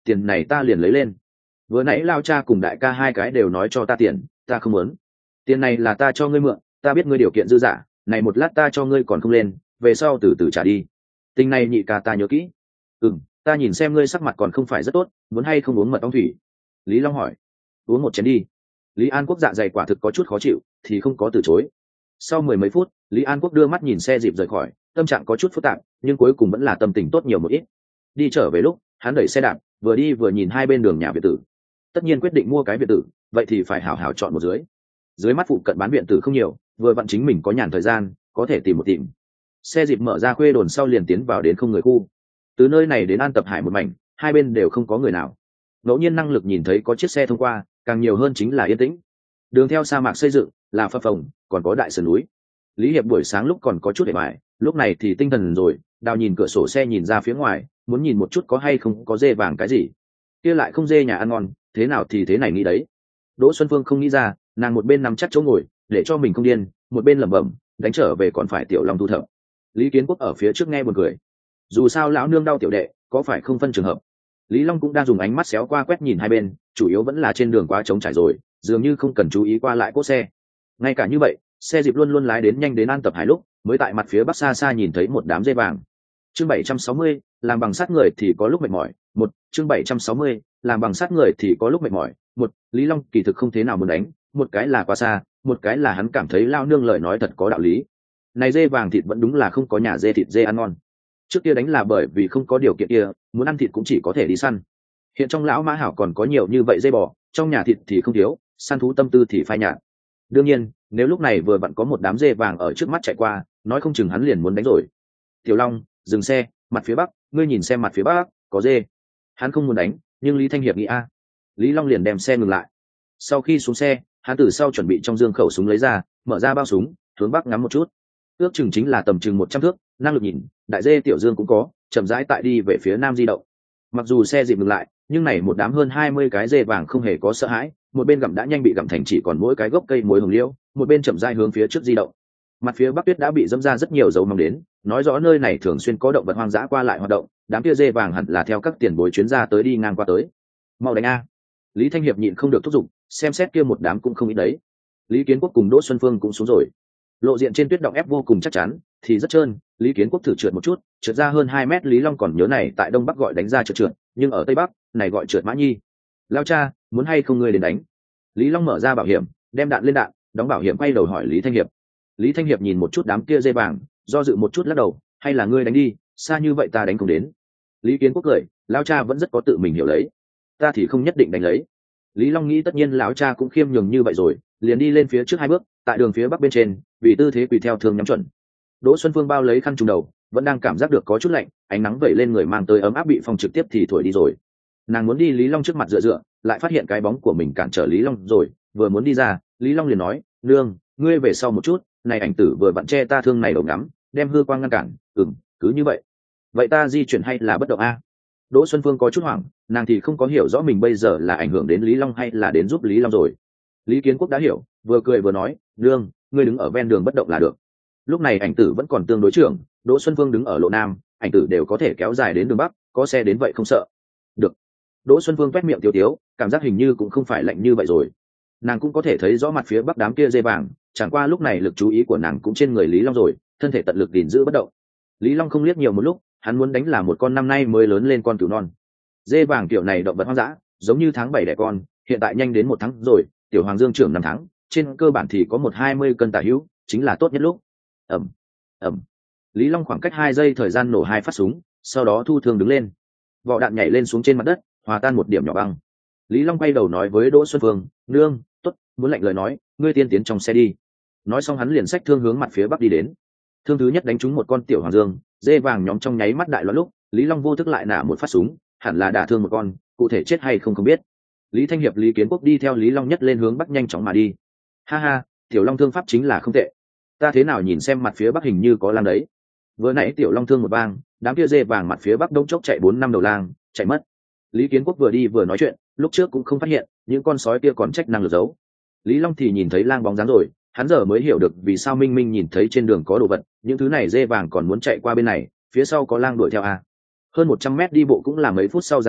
tiền này ta liền lấy lên. Vừa nãy lao cha cùng đại ca hai cái đều nói cho ta tiền, ta không muốn. Tiền này là ta cho ngươi mượn, ta biết ngươi điều kiện dư dả, này một lát ta cho ngươi còn không lên, về sau từ từ trả đi. Tình này nhị ca ta nhớ kỹ. Ừm, ta nhìn xem ngươi sắc mặt còn không phải rất tốt, muốn hay không uống mật ong thủy? Lý Long hỏi. Uống một chén đi. Lý An Quốc dạ dày quả thực có chút khó chịu, thì không có từ chối. Sau mười mấy phút, Lý An Quốc đưa mắt nhìn xe dịp rời khỏi, tâm trạng có chút phức tạp, nhưng cuối cùng vẫn là tâm tình tốt nhiều một ít. Đi trở về lúc, hắn đẩy xe đạp, vừa đi vừa nhìn hai bên đường nhà biệt tử. Tất nhiên quyết định mua cái biệt tử, vậy thì phải hảo hảo chọn một dưới. Dưới mắt phụ cận bán biệt tử không nhiều, vừa vặn chính mình có nhàn thời gian, có thể tìm một tìm. Xe dịp mở ra khuê đồn sau liền tiến vào đến không người khu. Từ nơi này đến An Tập Hải một mảnh, hai bên đều không có người nào. Ngẫu nhiên năng lực nhìn thấy có chiếc xe thông qua, càng nhiều hơn chính là yên tĩnh. Đường theo sa mạc xây dựng, là phập phồng, còn có đại sườn núi. Lý Hiệp buổi sáng lúc còn có chút để bài, lúc này thì tinh thần rồi, đào nhìn cửa sổ xe nhìn ra phía ngoài, muốn nhìn một chút có hay không có dê vàng cái gì. Kia lại không dê nhà ăn ngon, thế nào thì thế này nghĩ đấy. Đỗ Xuân Phương không nghĩ ra, nàng một bên nằm chắc chỗ ngồi, để cho mình không điên, một bên lẩm bẩm, đánh trở về còn phải tiểu long thu thập. Lý Kiến Quốc ở phía trước nghe buồn cười. Dù sao lão nương đau tiểu đệ, có phải không phân trường hợp. Lý Long cũng đang dùng ánh mắt xéo qua quét nhìn hai bên, chủ yếu vẫn là trên đường quá trống trải rồi, dường như không cần chú ý qua lại cỗ xe. Ngay cả như vậy, xe dịp luôn luôn lái đến nhanh đến An Tập Hải lúc, mới tại mặt phía bắc xa xa nhìn thấy một đám dê vàng. Chương bảy trăm sáu mươi, làm bằng sắt người thì có lúc mệt mỏi. Một, chương bảy trăm sáu mươi, làm bằng sắt người thì có lúc mệt mỏi. Một, Lý Long kỳ thực không thế nào muốn đánh, một cái là quá xa, một cái là hắn cảm thấy lao nương lời nói thật có đạo lý. Này dê vàng thịt vẫn đúng là không có nhà dê thịt dê ăn ngon. Trước kia đánh là bởi vì không có điều kiện kia, muốn ăn thịt cũng chỉ có thể đi săn. Hiện trong lão mã hảo còn có nhiều như vậy dê bò, trong nhà thịt thì không thiếu, săn thú tâm tư thì phai nhạt. Đương nhiên, nếu lúc này vừa vặn có một đám dê vàng ở trước mắt chạy qua, nói không chừng hắn liền muốn đánh rồi. Tiểu Long, dừng xe, mặt phía bắc, ngươi nhìn xem mặt phía bắc, có dê. Hắn không muốn đánh, nhưng Lý Thanh Hiệp nghĩ a. Lý Long liền đem xe ngừng lại. Sau khi xuống xe, hắn từ sau chuẩn bị trong dương khẩu súng lấy ra, mở ra bao súng, hướng bắc ngắm một chút. Ước chừng chính là tầm chừng một trăm thước, năng lực nhìn, đại dê tiểu dương cũng có, chậm rãi tại đi về phía nam di động. Mặc dù xe dịp ngừng lại, nhưng này một đám hơn hai mươi cái dê vàng không hề có sợ hãi, một bên gặm đã nhanh bị gặm thành chỉ còn mỗi cái gốc cây muối hồng liễu, một bên chậm rãi hướng phía trước di động. Mặt phía bắc tuyết đã bị dẫm ra rất nhiều dấu mong đến, nói rõ nơi này thường xuyên có động vật hoang dã qua lại hoạt động, đám kia dê vàng hẳn là theo các tiền bối chuyến ra tới đi ngang qua tới. Mau đánh a! Lý Thanh Hiệp nhịn không được thúc giục, xem xét kia một đám cũng không ít đấy. Lý Kiến Quốc cùng Đỗ Xuân Phương cũng xuống rồi. Lộ diện trên tuyết động ép vô cùng chắc chắn, thì rất trơn. Lý Kiến Quốc thử trượt một chút, trượt ra hơn hai mét. Lý Long còn nhớ này tại đông bắc gọi đánh ra trượt trượt, nhưng ở tây bắc này gọi trượt mã nhi. Lao cha, muốn hay không ngươi đến đánh? Lý Long mở ra bảo hiểm, đem đạn lên đạn, đóng bảo hiểm quay đầu hỏi Lý Thanh Hiệp. Lý Thanh Hiệp nhìn một chút đám kia dê vàng, do dự một chút lắc đầu, hay là ngươi đánh đi, xa như vậy ta đánh không đến. Lý Kiến Quốc cười, Lao cha vẫn rất có tự mình hiểu lấy, ta thì không nhất định đánh lấy. Lý Long nghĩ tất nhiên lão cha cũng khiêm nhường như vậy rồi, liền đi lên phía trước hai bước, tại đường phía bắc bên trên, vì tư thế quỳ theo thường nhắm chuẩn. Đỗ Xuân Phương bao lấy khăn trùm đầu, vẫn đang cảm giác được có chút lạnh, ánh nắng vẩy lên người mang tới ấm áp bị phong trực tiếp thì thổi đi rồi. Nàng muốn đi Lý Long trước mặt dựa dựa, lại phát hiện cái bóng của mình cản trở Lý Long rồi, vừa muốn đi ra, Lý Long liền nói, nương, ngươi về sau một chút, này ảnh tử vừa vặn che ta thương này đầu ngắm, đem hư quang ngăn cản. Ừm, cứ như vậy. Vậy ta di chuyển hay là bất động a? Đỗ Xuân Phương có chút hoảng, nàng thì không có hiểu rõ mình bây giờ là ảnh hưởng đến Lý Long hay là đến giúp Lý Long rồi. Lý Kiến Quốc đã hiểu, vừa cười vừa nói, nương, ngươi đứng ở ven đường bất động là được. Lúc này ảnh tử vẫn còn tương đối trưởng, Đỗ Xuân Phương đứng ở lộ nam, ảnh tử đều có thể kéo dài đến đường bắc, có xe đến vậy không sợ. Được. Đỗ Xuân Phương toét miệng tiêu tiếu, cảm giác hình như cũng không phải lạnh như vậy rồi. Nàng cũng có thể thấy rõ mặt phía bắc đám kia dê vàng, chẳng qua lúc này lực chú ý của nàng cũng trên người Lý Long rồi, thân thể tận lực gìn giữ bất động. Lý Long không liếc nhiều một lúc, hắn muốn đánh là một con năm nay mới lớn lên con cừu non. Dê vàng kiểu này động vật hoang dã, giống như tháng bảy đẻ con, hiện tại nhanh đến một tháng rồi, tiểu hoàng dương trưởng năm tháng, trên cơ bản thì có một hai mươi cân tả hữu, chính là tốt nhất lúc. Ầm, ầm. Lý Long khoảng cách hai giây thời gian nổ hai phát súng, sau đó thu thương đứng lên. Vỏ đạn nhảy lên xuống trên mặt đất, hòa tan một điểm nhỏ băng. Lý Long quay đầu nói với Đỗ Xuân Phương, nương, tốt, muốn lạnh lời nói, ngươi tiên tiến trong xe đi. Nói xong hắn liền xách thương hướng mặt phía bắc đi đến. Thương thứ nhất đánh trúng một con tiểu hoàng dương, dê vàng nhóm trong nháy mắt đại loạn lúc, Lý Long vô thức lại nã một phát súng, hẳn là đả thương một con, cụ thể chết hay không không biết. Lý Thanh Hiệp, Lý Kiến Quốc đi theo Lý Long nhất lên hướng bắc nhanh chóng mà đi. Ha ha, tiểu Long thương pháp chính là không tệ. Ta thế nào nhìn xem mặt phía bắc hình như có lang đấy. Vừa nãy tiểu Long thương một bang, đám kia dê vàng mặt phía bắc đông chốc chạy bốn năm đầu lang, chạy mất. Lý Kiến Quốc vừa đi vừa nói chuyện, lúc trước cũng không phát hiện, những con sói kia còn trách năng lực giấu. Lý Long thì nhìn thấy lang bóng dáng rồi, hắn giờ mới hiểu được vì sao Minh Minh nhìn thấy trên đường có đồ vật, những thứ này dê vàng còn muốn chạy qua bên này, phía sau có lang đuổi theo à. Hơn một trăm mét đi bộ cũng là mấy phút sau dáng vẻ,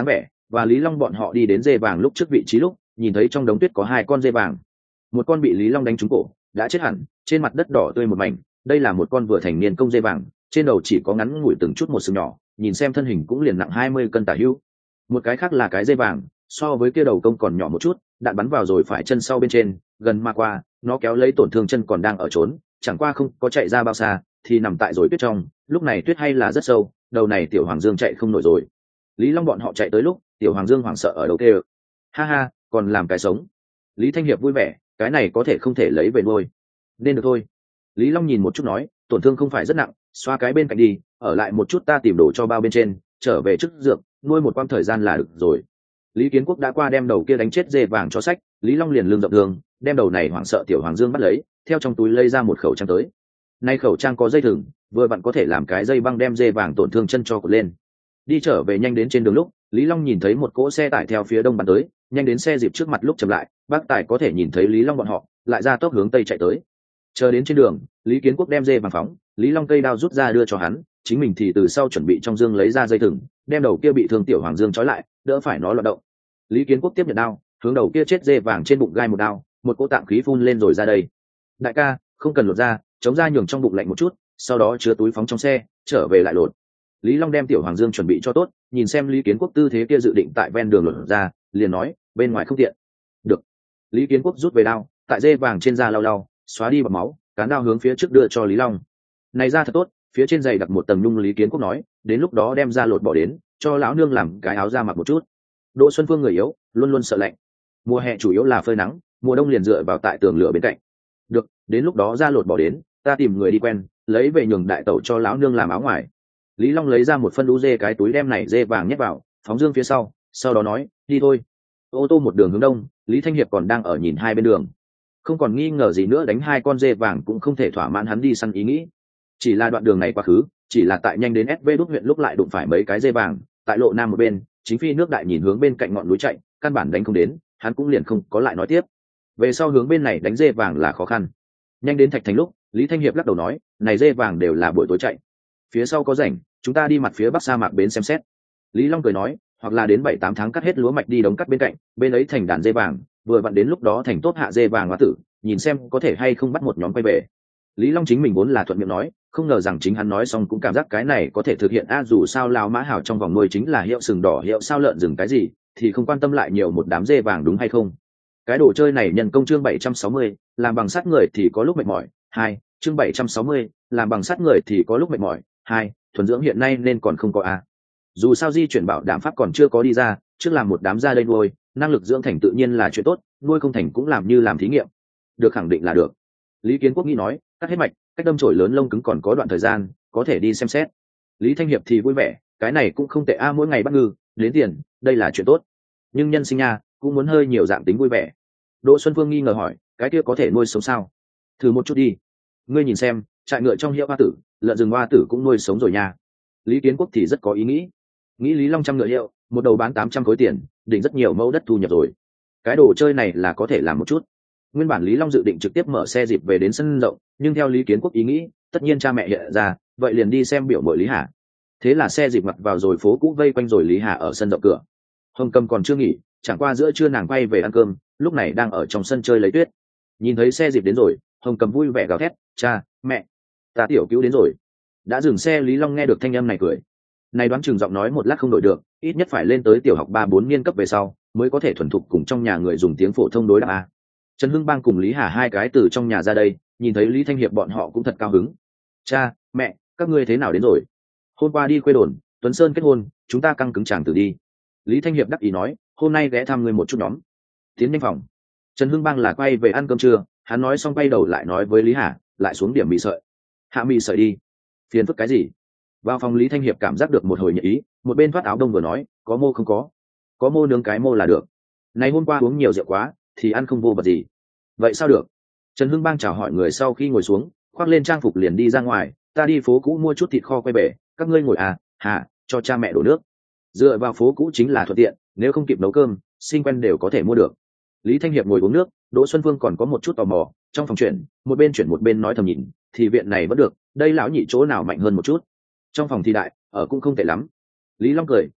và Lý Long bọn họ đi đến dê vàng lúc trước vị trí lúc nhìn thấy trong đống tuyết có hai con dê vàng. Một con bị Lý Long đánh trúng cổ, đã chết hẳn, trên mặt đất đỏ tươi một mảnh. Đây là một con vừa thành niên công dê vàng, trên đầu chỉ có ngắn ngủi từng chút một sừng nhỏ, nhìn xem thân hình cũng liền nặng hai mươi cân tả hữu. Một cái khác là cái dê vàng, so với kia đầu công còn nhỏ một chút, đạn bắn vào rồi phải chân sau bên trên, gần mà qua, nó kéo lấy tổn thương chân còn đang ở trốn, chẳng qua không có chạy ra bao xa, thì nằm tại rồi tuyết trong. Lúc này tuyết hay là rất sâu, đầu này tiểu Hoàng Dương chạy không nổi rồi. Lý Long bọn họ chạy tới lúc, tiểu Hoàng Dương hoảng sợ ở đầu kêu: ha ha, còn làm cái sống. Lý Thanh Hiệp vui vẻ, cái này có thể không thể lấy về nuôi, nên được thôi. Lý Long nhìn một chút nói, tổn thương không phải rất nặng, xoa cái bên cạnh đi, ở lại một chút ta tìm đồ cho bao bên trên, trở về trước dược, nuôi một quãng thời gian là được rồi. Lý Kiến Quốc đã qua đem đầu kia đánh chết dê vàng cho sách, Lý Long liền lưng rộng thương, đem đầu này hoảng sợ tiểu Hoàng Dương bắt lấy, theo trong túi lấy ra một khẩu trang tới. Nay khẩu trang có dây thừng, vừa vặn có thể làm cái dây băng đem dê vàng tổn thương chân cho cột lên. Đi trở về nhanh đến trên đường lúc, Lý Long nhìn thấy một cỗ xe tải theo phía đông bắn tới, nhanh đến xe dịp trước mặt lúc chậm lại, bác tài có thể nhìn thấy Lý Long bọn họ, lại ra tốc hướng tây chạy tới. Chờ đến trên đường, Lý Kiến Quốc đem dê vàng phóng, Lý Long cây đao rút ra đưa cho hắn, chính mình thì từ sau chuẩn bị trong dương lấy ra dây thừng, đem đầu kia bị thương tiểu Hoàng Dương trói lại, đỡ phải nó loạn động. Lý Kiến Quốc tiếp nhận đao, hướng đầu kia chết dê vàng trên bụng gai một đao, một cỗ tạng khí phun lên rồi ra đây. Đại ca, không cần lột ra, chống ra nhường trong bụng lạnh một chút, sau đó chứa túi phóng trong xe, trở về lại lột. Lý Long đem tiểu Hoàng Dương chuẩn bị cho tốt, nhìn xem Lý Kiến Quốc tư thế kia dự định tại ven đường lột ra, liền nói, bên ngoài không tiện. Được. Lý Kiến Quốc rút về đao, tại dê vàng trên da lau lau, xóa đi bọt máu, cán đao hướng phía trước đưa cho Lý Long. Này ra thật tốt, phía trên giày đặt một tầng nhung. Lý Kiến Quốc nói, đến lúc đó đem ra lột bỏ đến, cho lão nương làm cái áo da mặc một chút. Đỗ Xuân Phương người yếu, luôn luôn sợ lạnh. Mùa hè chủ yếu là phơi nắng, mùa đông liền dựa vào tại tường lửa bên cạnh. Được, đến lúc đó ra lột bỏ đến, ta tìm người đi quen, lấy về nhường đại tẩu cho lão nương làm áo ngoài. Lý Long lấy ra một phân đu dê cái túi đem này dê vàng nhét vào, phóng dương phía sau, sau đó nói, đi thôi. Ô tô một đường hướng đông, Lý Thanh Hiệp còn đang ở nhìn hai bên đường, không còn nghi ngờ gì nữa, đánh hai con dê vàng cũng không thể thỏa mãn hắn đi săn ý nghĩ. Chỉ là đoạn đường này quá khứ, chỉ là tại nhanh đến ét vê đúc huyện lúc lại đụng phải mấy cái dê vàng, tại lộ nam một bên, chính phi nước đại nhìn hướng bên cạnh ngọn núi chạy, căn bản đánh không đến, hắn cũng liền không có lại nói tiếp. Về sau hướng bên này đánh dê vàng là khó khăn. Nhanh đến Thạch Thành lúc, Lý Thanh Hiệp lắc đầu nói, này dê vàng đều là buổi tối chạy, phía sau có rảnh, chúng ta đi mặt phía bắc sa mạc bến xem xét. Lý Long cười nói, hoặc là đến bảy tám tháng cắt hết lúa mạch đi đống cắt bên cạnh, bên ấy thành đàn dê vàng, vừa vặn đến lúc đó thành tốt hạ dê vàng hóa tử, nhìn xem có thể hay không bắt một nhóm quay về. Lý Long chính mình vốn là thuận miệng nói, không ngờ rằng chính hắn nói xong cũng cảm giác cái này có thể thực hiện. A dù sao lao mã hảo trong vòng nuôi chính là hiệu sừng đỏ, hiệu sao lợn rừng cái gì, thì không quan tâm lại nhiều một đám dê vàng đúng hay không. Cái đồ chơi này nhân công chương bảy trăm sáu mươi, làm bằng sắt người thì có lúc mệt mỏi. Hai, chương bảy trăm sáu mươi, làm bằng sắt người thì có lúc mệt mỏi. Hai, thuần dưỡng hiện nay nên còn không có a. Dù sao di chuyển bảo đảm pháp còn chưa có đi ra, trước làm một đám ra đây nuôi, năng lực dưỡng thành tự nhiên là chuyện tốt, nuôi không thành cũng làm như làm thí nghiệm. Được khẳng định là được. Lý Kiến Quốc nghĩ nói, cắt hết mạch, cách đâm chổi lớn lông cứng còn có đoạn thời gian, có thể đi xem xét. Lý Thanh Hiệp thì vui vẻ, cái này cũng không tệ a, mỗi ngày bắt ngư, đến tiền, đây là chuyện tốt. Nhưng nhân sinh nha, cũng muốn hơi nhiều dạng tính vui vẻ. Đỗ Xuân Phương nghi ngờ hỏi, cái kia có thể nuôi sống sao? Thử một chút đi. Ngươi nhìn xem, trại ngựa trong hiệu hoa tử, lợn rừng hoa tử cũng nuôi sống rồi nha. Lý Kiến Quốc thì rất có ý nghĩ. Nghĩ Lý Long trăm ngựa hiệu, một đầu bán tám trăm khối tiền, định rất nhiều mẫu đất thu nhập rồi. Cái đồ chơi này là có thể làm một chút. Nguyên bản Lý Long dự định trực tiếp mở xe dịp về đến sân rộng, nhưng theo Lý Kiến Quốc ý nghĩ, tất nhiên cha mẹ hiện ra, vậy liền đi xem biểu muội Lý Hà. Thế là xe dịp mặc vào rồi phố cũ vây quanh rồi Lý Hà ở sân rộng cửa. Hồng Cầm còn chưa nghỉ, chẳng qua giữa trưa nàng quay về ăn cơm, lúc này đang ở trong sân chơi lấy tuyết. Nhìn thấy xe dịp đến rồi, Hồng Cầm vui vẻ gào thét, cha, mẹ, ta tiểu cứu đến rồi. Đã dừng xe, Lý Long nghe được thanh âm này cười. Này đoán chừng giọng nói một lát không đổi được, ít nhất phải lên tới tiểu học ba bốn niên cấp về sau mới có thể thuần thục cùng trong nhà người dùng tiếng phổ thông đối đáp a. Trần Hưng Bang cùng Lý Hà hai cái từ trong nhà ra đây, nhìn thấy Lý Thanh Hiệp bọn họ cũng thật cao hứng. Cha, mẹ, các ngươi thế nào đến rồi? Hôm qua đi quê đồn, Tuấn Sơn kết hôn, chúng ta căng cứng chàng từ đi. Lý Thanh Hiệp đắc ý nói, hôm nay ghé thăm ngươi một chút nhóm. Tiến nhanh phòng. Trần Hưng Bang là quay về ăn cơm trưa, hắn nói xong quay đầu lại nói với Lý Hà, lại xuống điểm mì sợi. Hạ mì sợi đi. Phiền phức cái gì? Vào phòng Lý Thanh Hiệp cảm giác được một hồi nhẹ ý, một bên thoát áo đông vừa nói, có mô không có? Có mô nướng cái mô là được. Này hôm qua uống nhiều rượu quá, thì ăn không vô vật gì. Vậy sao được? Trần Hưng Bang chào hỏi người sau khi ngồi xuống, khoác lên trang phục liền đi ra ngoài, ta đi phố cũ mua chút thịt kho quay về, các ngươi ngồi à, hả, cho cha mẹ đổ nước. Dựa vào phố cũ chính là thuận tiện, nếu không kịp nấu cơm, sinh quen đều có thể mua được. Lý Thanh Hiệp ngồi uống nước, Đỗ Xuân Phương còn có một chút tò mò, trong phòng chuyển, một bên chuyển một bên nói thầm nhìn, thì viện này vẫn được, đây lão nhị chỗ nào mạnh hơn một chút. Trong phòng thì đại, ở cũng không tệ lắm. Lý Long cười,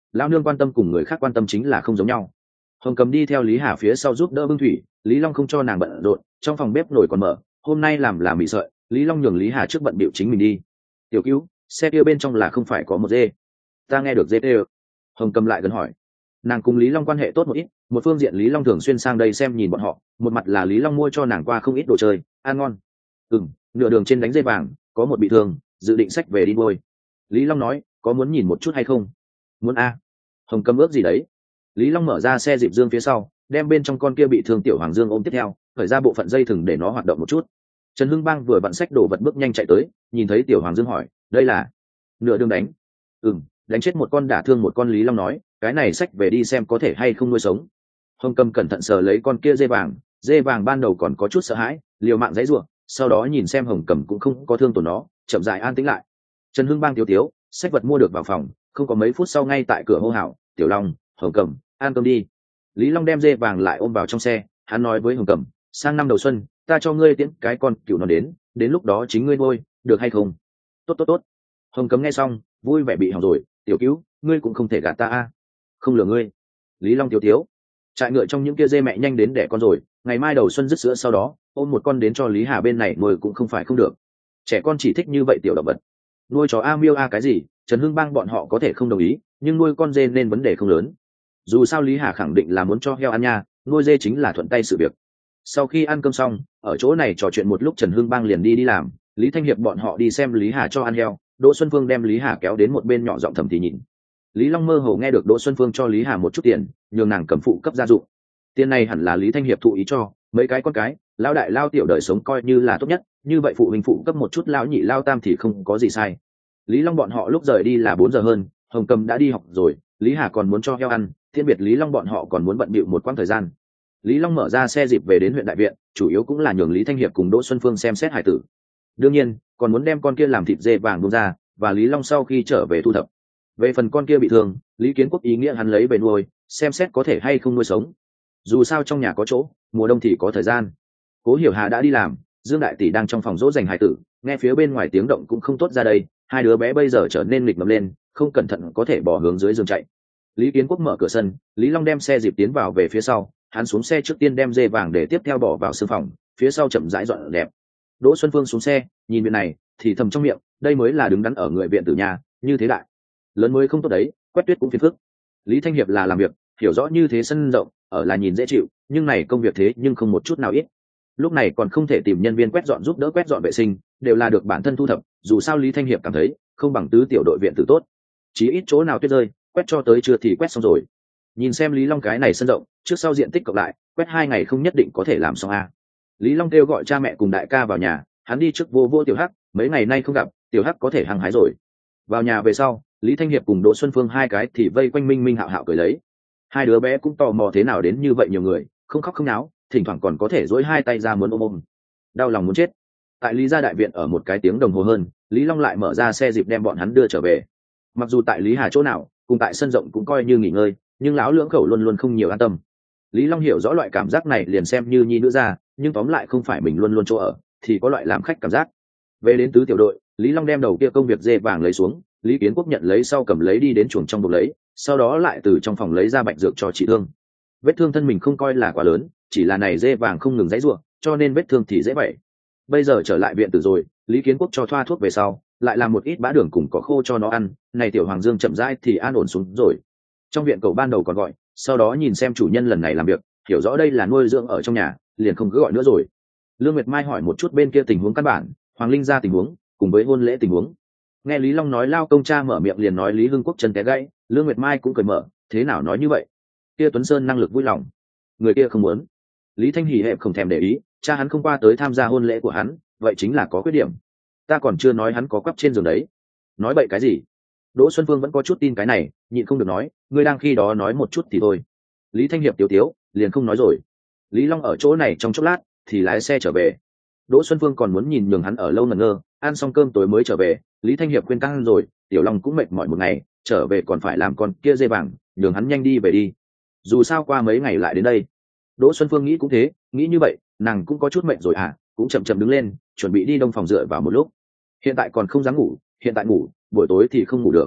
Lão nương quan tâm cùng người khác quan tâm chính là không giống nhau. Hồng Cầm đi theo Lý Hà phía sau giúp đỡ bưng thủy, Lý Long không cho nàng bận rộn, trong phòng bếp nồi còn mở, hôm nay làm làm mì sợi, Lý Long nhường Lý Hà trước bận bịu chính mình đi. Tiểu Cứu, xe kia bên trong là không phải có một dê? Ta nghe được dê tê. Hồng Cầm lại gần hỏi. Nàng cùng Lý Long quan hệ tốt một ít, một phương diện Lý Long thường xuyên sang đây xem nhìn bọn họ, một mặt là Lý Long mua cho nàng qua không ít đồ chơi, ăn ngon. Ừm, nửa đường trên đánh dê vàng, có một bị thương, dự định xách về đi nuôi. Lý Long nói, có muốn nhìn một chút hay không? Muốn a. Hồng Cầm ước gì đấy? Lý Long mở ra xe dịp dương phía sau, đem bên trong con kia bị thương tiểu hoàng dương ôm tiếp theo, khởi ra bộ phận dây thừng để nó hoạt động một chút. Trần Hưng Bang vừa vặn xách đồ vật bước nhanh chạy tới, nhìn thấy tiểu hoàng dương hỏi, đây là nửa đường đánh? Ừm, đánh chết một con đả thương một con. Lý Long nói, cái này xách về đi xem có thể hay không nuôi sống. Hồng Cầm cẩn thận sờ lấy con kia dê vàng, dê vàng ban đầu còn có chút sợ hãi, liều mạng giãy giụa, sau đó nhìn xem Hồng Cầm cũng không có thương tổn nó, chậm rãi an tĩnh lại. Trần Hưng Bang tiếu tiếu, xách vật mua được vào phòng, không có mấy phút sau ngay tại cửa hô hào, tiểu Long, Hồng Cầm, ăn cơm đi. Lý Long đem dê vàng lại ôm vào trong xe, hắn nói với Hồng Cầm, sang năm đầu xuân ta cho ngươi tiễn cái con cừu nó đến, đến lúc đó chính ngươi nuôi, được hay không? Tốt tốt tốt. Hồng Cầm nghe xong vui vẻ bị hỏng rồi, tiểu Cứu, ngươi cũng không thể gạt ta a. Không lừa ngươi. Lý Long tiếu tiếu. Trại ngựa trong những kia dê mẹ nhanh đến đẻ con rồi, ngày mai đầu xuân dứt sữa sau đó ôm một con đến cho Lý Hà bên này nuôi cũng không phải không được. Trẻ con chỉ thích như vậy tiểu động vật. Nuôi chó a miêu a cái gì, Trần Hưng Bang bọn họ có thể không đồng ý, nhưng nuôi con dê nên vấn đề không lớn. Dù sao Lý Hà khẳng định là muốn cho heo ăn nha, nuôi dê chính là thuận tay sự việc. Sau khi ăn cơm xong, ở chỗ này trò chuyện một lúc, Trần Hưng Bang liền đi đi làm, Lý Thanh Hiệp bọn họ đi xem Lý Hà cho ăn heo, Đỗ Xuân Phương đem Lý Hà kéo đến một bên nhỏ giọng thầm thì nhìn. Lý Long mơ hồ nghe được Đỗ Xuân Phương cho Lý Hà một chút tiền, nhường nàng cầm phụ cấp gia dụng. Tiền này hẳn là Lý Thanh Hiệp thụ ý cho, mấy cái con cái, lao đại lao tiểu đời sống coi như là tốt nhất, như vậy phụ huynh phụ cấp một chút lao nhị lao tam thì không có gì sai. Lý Long bọn họ lúc rời đi là bốn giờ hơn, Hồng Cầm đã đi học rồi, Lý Hà còn muốn cho heo ăn, thiên biệt Lý Long bọn họ còn muốn bận bịu một quãng thời gian. Lý Long mở ra xe dịp về đến huyện đại viện, chủ yếu cũng là nhường Lý Thanh Hiệp cùng Đỗ Xuân Phương xem xét hải tử. Đương nhiên, còn muốn đem con kia làm thịt dê vàng bung ra, và Lý Long sau khi trở về thu thập. Về phần con kia bị thương, Lý Kiến Quốc ý nghĩa hắn lấy về nuôi, xem xét có thể hay không nuôi sống. Dù sao trong nhà có chỗ, mùa đông thì có thời gian. Cố Hiểu Hà đã đi làm, Dương Đại Tỷ đang trong phòng dỗ dành hải tử, nghe phía bên ngoài tiếng động cũng không tốt ra đây, hai đứa bé bây giờ trở nên nghịch ngợm lên, không cẩn thận có thể bỏ hướng dưới giường chạy. Lý Kiến Quốc mở cửa sân, Lý Long đem xe dịp tiến vào về phía sau, hắn xuống xe trước tiên đem dê vàng để tiếp theo bỏ vào sương phòng, phía sau chậm rãi dọn đẹp. Đỗ Xuân Phương xuống xe, nhìn viện này, thì thầm trong miệng, đây mới là đứng đắn ở người viện tử nhà, như thế đại lớn mới không tốt đấy, quét tuyết cũng phiền phức. Lý Thanh Hiệp là làm việc, hiểu rõ như thế sân rộng, ở là nhìn dễ chịu, nhưng này công việc thế nhưng không một chút nào ít. Lúc này còn không thể tìm nhân viên quét dọn giúp đỡ quét dọn vệ sinh, đều là được bản thân thu thập, dù sao Lý Thanh Hiệp cảm thấy không bằng tứ tiểu đội viện tử tốt, chí ít chỗ nào tuyết rơi, quét cho tới chưa thì quét xong rồi. Nhìn xem Lý Long cái này sân rộng, trước sau diện tích cộng lại, quét hai ngày không nhất định có thể làm xong a. Lý Long kêu gọi cha mẹ cùng đại ca vào nhà, hắn đi trước vô vô tiểu Hắc, mấy ngày nay không gặp, tiểu Hắc có thể hăng hái rồi. Vào nhà về sau, Lý Thanh Hiệp cùng Đỗ Xuân Phương hai cái thì vây quanh Minh Minh Hạo Hạo cười lấy. Hai đứa bé cũng tò mò thế nào đến như vậy nhiều người, không khóc không náo, thỉnh thoảng còn có thể dỗi hai tay ra muốn ôm ôm. Đau lòng muốn chết. Tại Lý gia đại viện ở một cái tiếng đồng hồ hơn, Lý Long lại mở ra xe dịp đem bọn hắn đưa trở về. Mặc dù tại Lý Hà chỗ nào, cùng tại sân rộng cũng coi như nghỉ ngơi, nhưng lão lưỡng khẩu luôn luôn không nhiều an tâm. Lý Long hiểu rõ loại cảm giác này, liền xem như nhi nữ ra, nhưng tóm lại không phải mình luôn luôn chỗ ở, thì có loại làm khách cảm giác. Về đến tứ tiểu đội, Lý Long đem đầu kia công việc dê vàng lấy xuống, Lý Kiến Quốc nhận lấy sau cầm lấy đi đến chuồng trong buộc lấy, sau đó lại từ trong phòng lấy ra bạch dược cho chị thương. Vết thương thân mình không coi là quá lớn, chỉ là này dê vàng không ngừng dãy ruộng, cho nên vết thương thì dễ vậy. Bây giờ trở lại viện tử rồi, Lý Kiến Quốc cho thoa thuốc về sau, lại làm một ít bã đường cùng cỏ khô cho nó ăn, này tiểu Hoàng Dương chậm rãi thì an ổn xuống rồi. Trong viện cậu ban đầu còn gọi, sau đó nhìn xem chủ nhân lần này làm việc, hiểu rõ đây là nuôi dưỡng ở trong nhà, liền không cứ gọi nữa rồi. Lương Nguyệt Mai hỏi một chút bên kia tình huống căn bản, Hoàng Linh ra tình huống, cùng với hôn lễ tình huống. Nghe Lý Long nói lao công cha mở miệng liền nói Lý Hưng Quốc chân té gãy, Lương Nguyệt Mai cũng cười mở, thế nào nói như vậy? Kia Tuấn Sơn năng lực vui lòng, người kia không muốn. Lý Thanh Hỉ hẹp không thèm để ý, cha hắn không qua tới tham gia hôn lễ của hắn, vậy chính là có khuyết điểm. Ta còn chưa nói hắn có quắp trên giường đấy. Nói bậy cái gì? Đỗ Xuân Phương vẫn có chút tin cái này, nhịn không được nói, ngươi đang khi đó nói một chút thì thôi. Lý Thanh Hiệp tiếu tiếu, liền không nói rồi. Lý Long ở chỗ này trong chốc lát, thì lái xe trở về. Đỗ Xuân Phương còn muốn nhìn nhường hắn ở lâu ngẩn ngơ, ăn xong cơm tối mới trở về. Lý Thanh Hiệp khuyên can rồi, Tiểu Long cũng mệt mỏi một ngày, trở về còn phải làm con kia dê vàng, nhường hắn nhanh đi về đi. Dù sao qua mấy ngày lại đến đây. Đỗ Xuân Phương nghĩ cũng thế, nghĩ như vậy, nàng cũng có chút mệt rồi à, cũng chậm chậm đứng lên, chuẩn bị đi đông phòng dựa vào một lúc. Hiện tại còn không dám ngủ, hiện tại ngủ, buổi tối thì không ngủ được.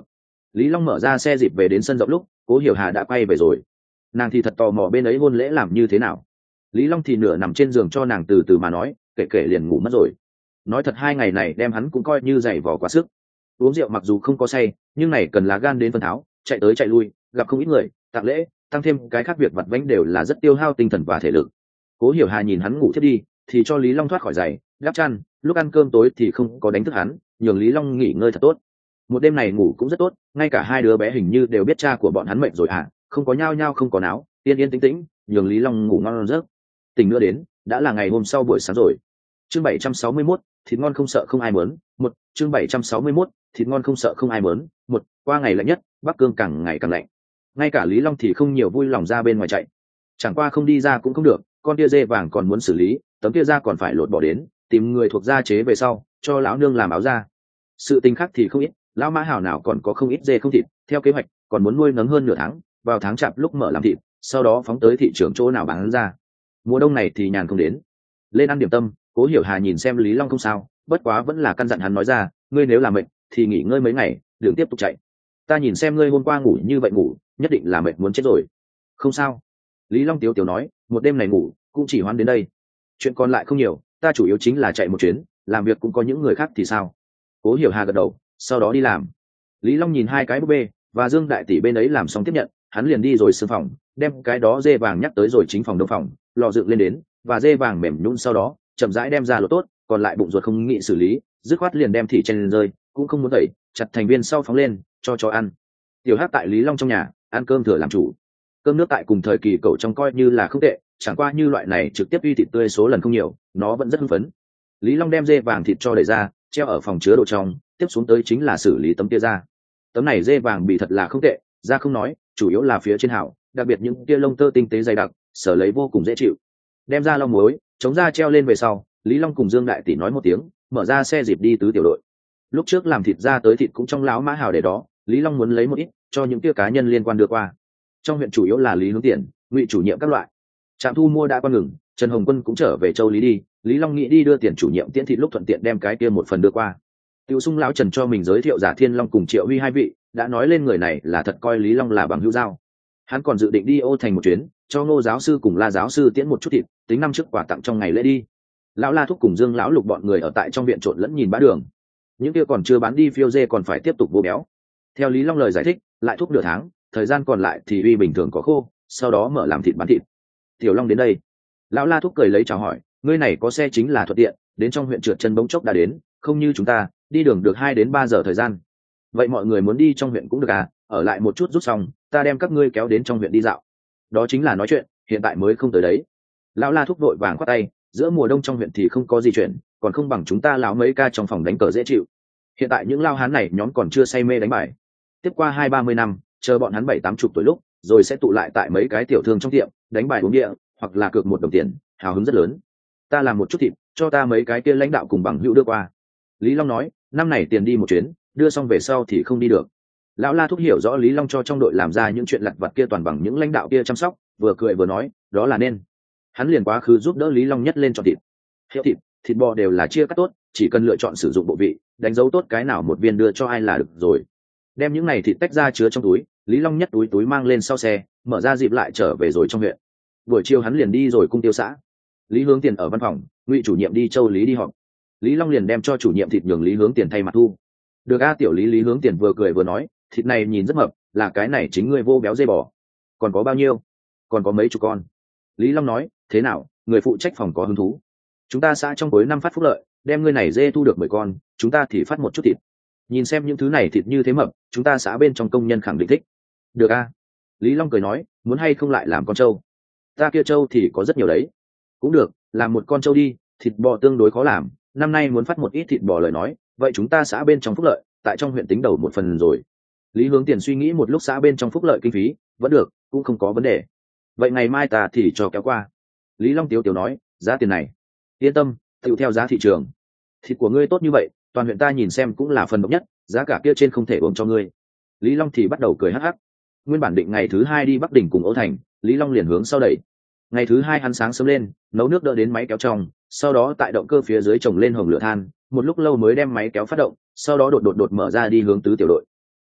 Lý Long mở ra xe dịp về đến sân rộng lúc Cố Hiểu Hà đã quay về rồi. Nàng thì thật tò mò bên ấy hôn lễ làm như thế nào. Lý Long thì nửa nằm trên giường cho nàng từ từ mà nói, kể kể liền ngủ mất rồi. Nói thật hai ngày này đem hắn cũng coi như dày vò quá sức. Uống rượu mặc dù không có say, nhưng này cần lá gan đến phân tháo, chạy tới chạy lui, gặp không ít người, tặng lễ, tăng thêm cái khác việc vặt vãnh đều là rất tiêu hao tinh thần và thể lực. Cố Hiểu Hà nhìn hắn ngủ thiết đi, thì cho Lý Long thoát khỏi giày, đắp chăn, lúc ăn cơm tối thì không có đánh thức hắn, nhường Lý Long nghỉ ngơi thật tốt. Một đêm này ngủ cũng rất tốt, ngay cả hai đứa bé hình như đều biết cha của bọn hắn mệt rồi à, không có nhao nhao không có náo, yên yên tĩnh tĩnh, nhường Lý Long ngủ ngon giấc. Tỉnh nữa đến, đã là ngày hôm sau buổi sáng rồi. Chương bảy trăm sáu mươi mốt, thịt ngon không sợ không ai muốn. Một, chương bảy trăm sáu mươi mốt, thịt ngon không sợ không ai muốn. Một, qua ngày lạnh nhất, Bắc Cương càng ngày càng lạnh. Ngay cả Lý Long thì không nhiều vui lòng ra bên ngoài chạy. Chẳng qua không đi ra cũng không được, con tia dê vàng còn muốn xử lý, tấm tia da còn phải lột bỏ đến, tìm người thuộc gia chế về sau, cho lão nương làm áo da. Sự tình khác thì không ít, lão Mã Hảo nào còn có không ít dê không thịt, theo kế hoạch còn muốn nuôi nấng hơn nửa tháng, vào tháng chạp lúc mở làm thịt, sau đó phóng tới thị trường chỗ nào bán ra. Mùa đông này thì nhàn không đến. Lên ăn điểm tâm, Cố Hiểu Hà nhìn xem Lý Long không sao, bất quá vẫn là căn dặn hắn nói ra, ngươi nếu là mệt thì nghỉ ngơi mấy ngày, đừng tiếp tục chạy. Ta nhìn xem ngươi hôm qua ngủ như vậy ngủ, nhất định là mệt muốn chết rồi. Không sao. Lý Long tiếu tiếu nói, một đêm này ngủ cũng chỉ hoan đến đây. Chuyện còn lại không nhiều, ta chủ yếu chính là chạy một chuyến, làm việc cũng có những người khác thì sao. Cố Hiểu Hà gật đầu, sau đó đi làm. Lý Long nhìn hai cái búp bê và Dương đại tỷ bên ấy làm xong tiếp nhận, hắn liền đi rồi sương phòng, đem cái đó dê vàng nhắc tới rồi chính phòng đông phòng, lò dựng lên đến, và dê vàng mềm nhũn sau đó chậm rãi đem ra lột tốt, còn lại bụng ruột không nghĩ xử lý, dứt khoát liền đem thịt chen lên rơi, cũng không muốn tẩy, chặt thành viên sau phóng lên cho chó ăn. Tiểu Hát tại Lý Long trong nhà ăn cơm thừa làm chủ, cơm nước tại cùng thời kỳ cậu trong coi như là không tệ, chẳng qua như loại này trực tiếp uy thịt tươi số lần không nhiều, nó vẫn rất hưng phấn. Lý Long đem dê vàng thịt cho đẩy ra, treo ở phòng chứa đồ trong, tiếp xuống tới chính là xử lý tấm tia da. Tấm này dê vàng bị thật là không tệ, da không nói, chủ yếu là phía trên hảo, đặc biệt những tia lông tơ tinh tế dày đặc, sở lấy vô cùng dễ chịu. Đem ra lau muối, chống da treo lên về sau, Lý Long cùng Dương đại tỷ nói một tiếng, mở ra xe dịp đi tứ tiểu đội. Lúc trước làm thịt ra tới thịt cũng trong láo Mã Hào để đó, Lý Long muốn lấy một ít cho những tia cá nhân liên quan đưa qua. Trong huyện chủ yếu là Lý Hướng Tiền, Ngụy chủ nhiệm các loại. Trạm thu mua đã qua ngừng, Trần Hồng Quân cũng trở về Châu Lý đi, Lý Long nghĩ đi đưa tiền chủ nhiệm tiễn thịt lúc thuận tiện đem cái kia một phần đưa qua. Tiêu Sung lão Trần cho mình giới thiệu Giả Thiên Long cùng Triệu Huy hai vị, đã nói lên người này là thật coi Lý Long là bằng hữu giao. Hắn còn dự định đi Ô Thành một chuyến, cho Ngô giáo sư cùng La giáo sư tiễn một chút thịt, tính năm trước quà tặng trong ngày lễ đi. Lão La thúc cùng Dương lão Lục bọn người ở tại trong viện trộn lẫn nhìn bá đường. Những kia còn chưa bán đi phiêu dê còn phải tiếp tục vô béo. Theo Lý Long lời giải thích, lại thúc nửa tháng, thời gian còn lại thì uy bình thường có khô, sau đó mở làm thịt bán thịt. Tiểu Long đến đây. Lão La thúc cười lấy chào hỏi, ngươi này có xe chính là thuận tiện, đến trong huyện trượt chân bỗng chốc đã đến, không như chúng ta, đi đường được hai đến ba giờ thời gian. Vậy mọi người muốn đi trong huyện cũng được à, ở lại một chút rút xong, ta đem các ngươi kéo đến trong huyện đi dạo. Đó chính là nói chuyện, hiện tại mới không tới đấy. Lão La thúc vội vàng khoát tay, giữa mùa đông trong huyện thì không có gì chuyện, còn không bằng chúng ta lão mấy ca trong phòng đánh cờ dễ chịu. Hiện tại những lao hán này nhóm còn chưa say mê đánh bài. Tiếp qua hai ba mươi năm, chờ bọn hắn bảy tám chục tuổi lúc, rồi sẽ tụ lại tại mấy cái tiểu thương trong tiệm, đánh bài uống địa, hoặc là cược một đồng tiền, hào hứng rất lớn. Ta làm một chút thịt, cho ta mấy cái kia lãnh đạo cùng bằng hữu đưa qua. Lý Long nói, năm này tiền đi một chuyến, đưa xong về sau thì không đi được. Lão La thúc hiểu rõ Lý Long cho trong đội làm ra những chuyện lặt vặt kia toàn bằng những lãnh đạo kia chăm sóc, vừa cười vừa nói, đó là nên. Hắn liền quá khứ giúp đỡ Lý Long nhất lên chọn thịt. Hiệu thịt, thịt bò đều là chia cắt tốt, chỉ cần lựa chọn sử dụng bộ vị, đánh dấu tốt cái nào một viên đưa cho ai là được rồi. Đem những này thịt tách ra chứa trong túi, Lý Long nhất túi túi mang lên sau xe, mở ra dịp lại trở về rồi trong huyện. Buổi chiều hắn liền đi rồi cung tiêu xã. Lý Hướng Tiền ở văn phòng, Ngụy chủ nhiệm đi Châu Lý đi họp. Lý Long liền đem cho chủ nhiệm thịt nhường Lý Hướng Tiền thay mặt thu. Được a tiểu Lý Lý Hướng Tiền vừa cười vừa nói, thịt này nhìn rất mập, là cái này chính ngươi vô béo dê bò. Còn có bao nhiêu? Còn có mấy chục con. Lý Long nói, thế nào, người phụ trách phòng có hứng thú. Chúng ta xã trong cuối năm phát phúc lợi, đem ngươi này dê thu được mười con, chúng ta thì phát một chút thịt. Nhìn xem những thứ này thịt như thế mập, chúng ta xã bên trong công nhân khẳng định thích. Được a. Lý Long cười nói, muốn hay không lại làm con trâu? Ta kia trâu thì có rất nhiều đấy. Cũng được, làm một con trâu đi, thịt bò tương đối khó làm, năm nay muốn phát một ít thịt bò lời nói, vậy chúng ta xã bên trong phúc lợi, tại trong huyện tính đầu một phần rồi. Lý Hướng Tiền suy nghĩ một lúc xã bên trong phúc lợi kinh phí, vẫn được, cũng không có vấn đề. Vậy ngày mai ta thì cho kéo qua. Lý Long tiếu tiếu nói, giá tiền này, yên tâm, tự theo giá thị trường. Thịt của ngươi tốt như vậy, toàn huyện ta nhìn xem cũng là phần bậc nhất, giá cả kia trên không thể ôm cho ngươi. Lý Long thì bắt đầu cười hắc hắc. Nguyên bản định ngày thứ hai đi Bắc Đỉnh cùng Ô Thành, Lý Long liền hướng sau đẩy. Ngày thứ hai hắn sáng sớm lên, nấu nước đỡ đến máy kéo trong, sau đó tại động cơ phía dưới trồng lên hồng lửa than, một lúc lâu mới đem máy kéo phát động, sau đó đột đột đột mở ra đi hướng tứ tiểu đội.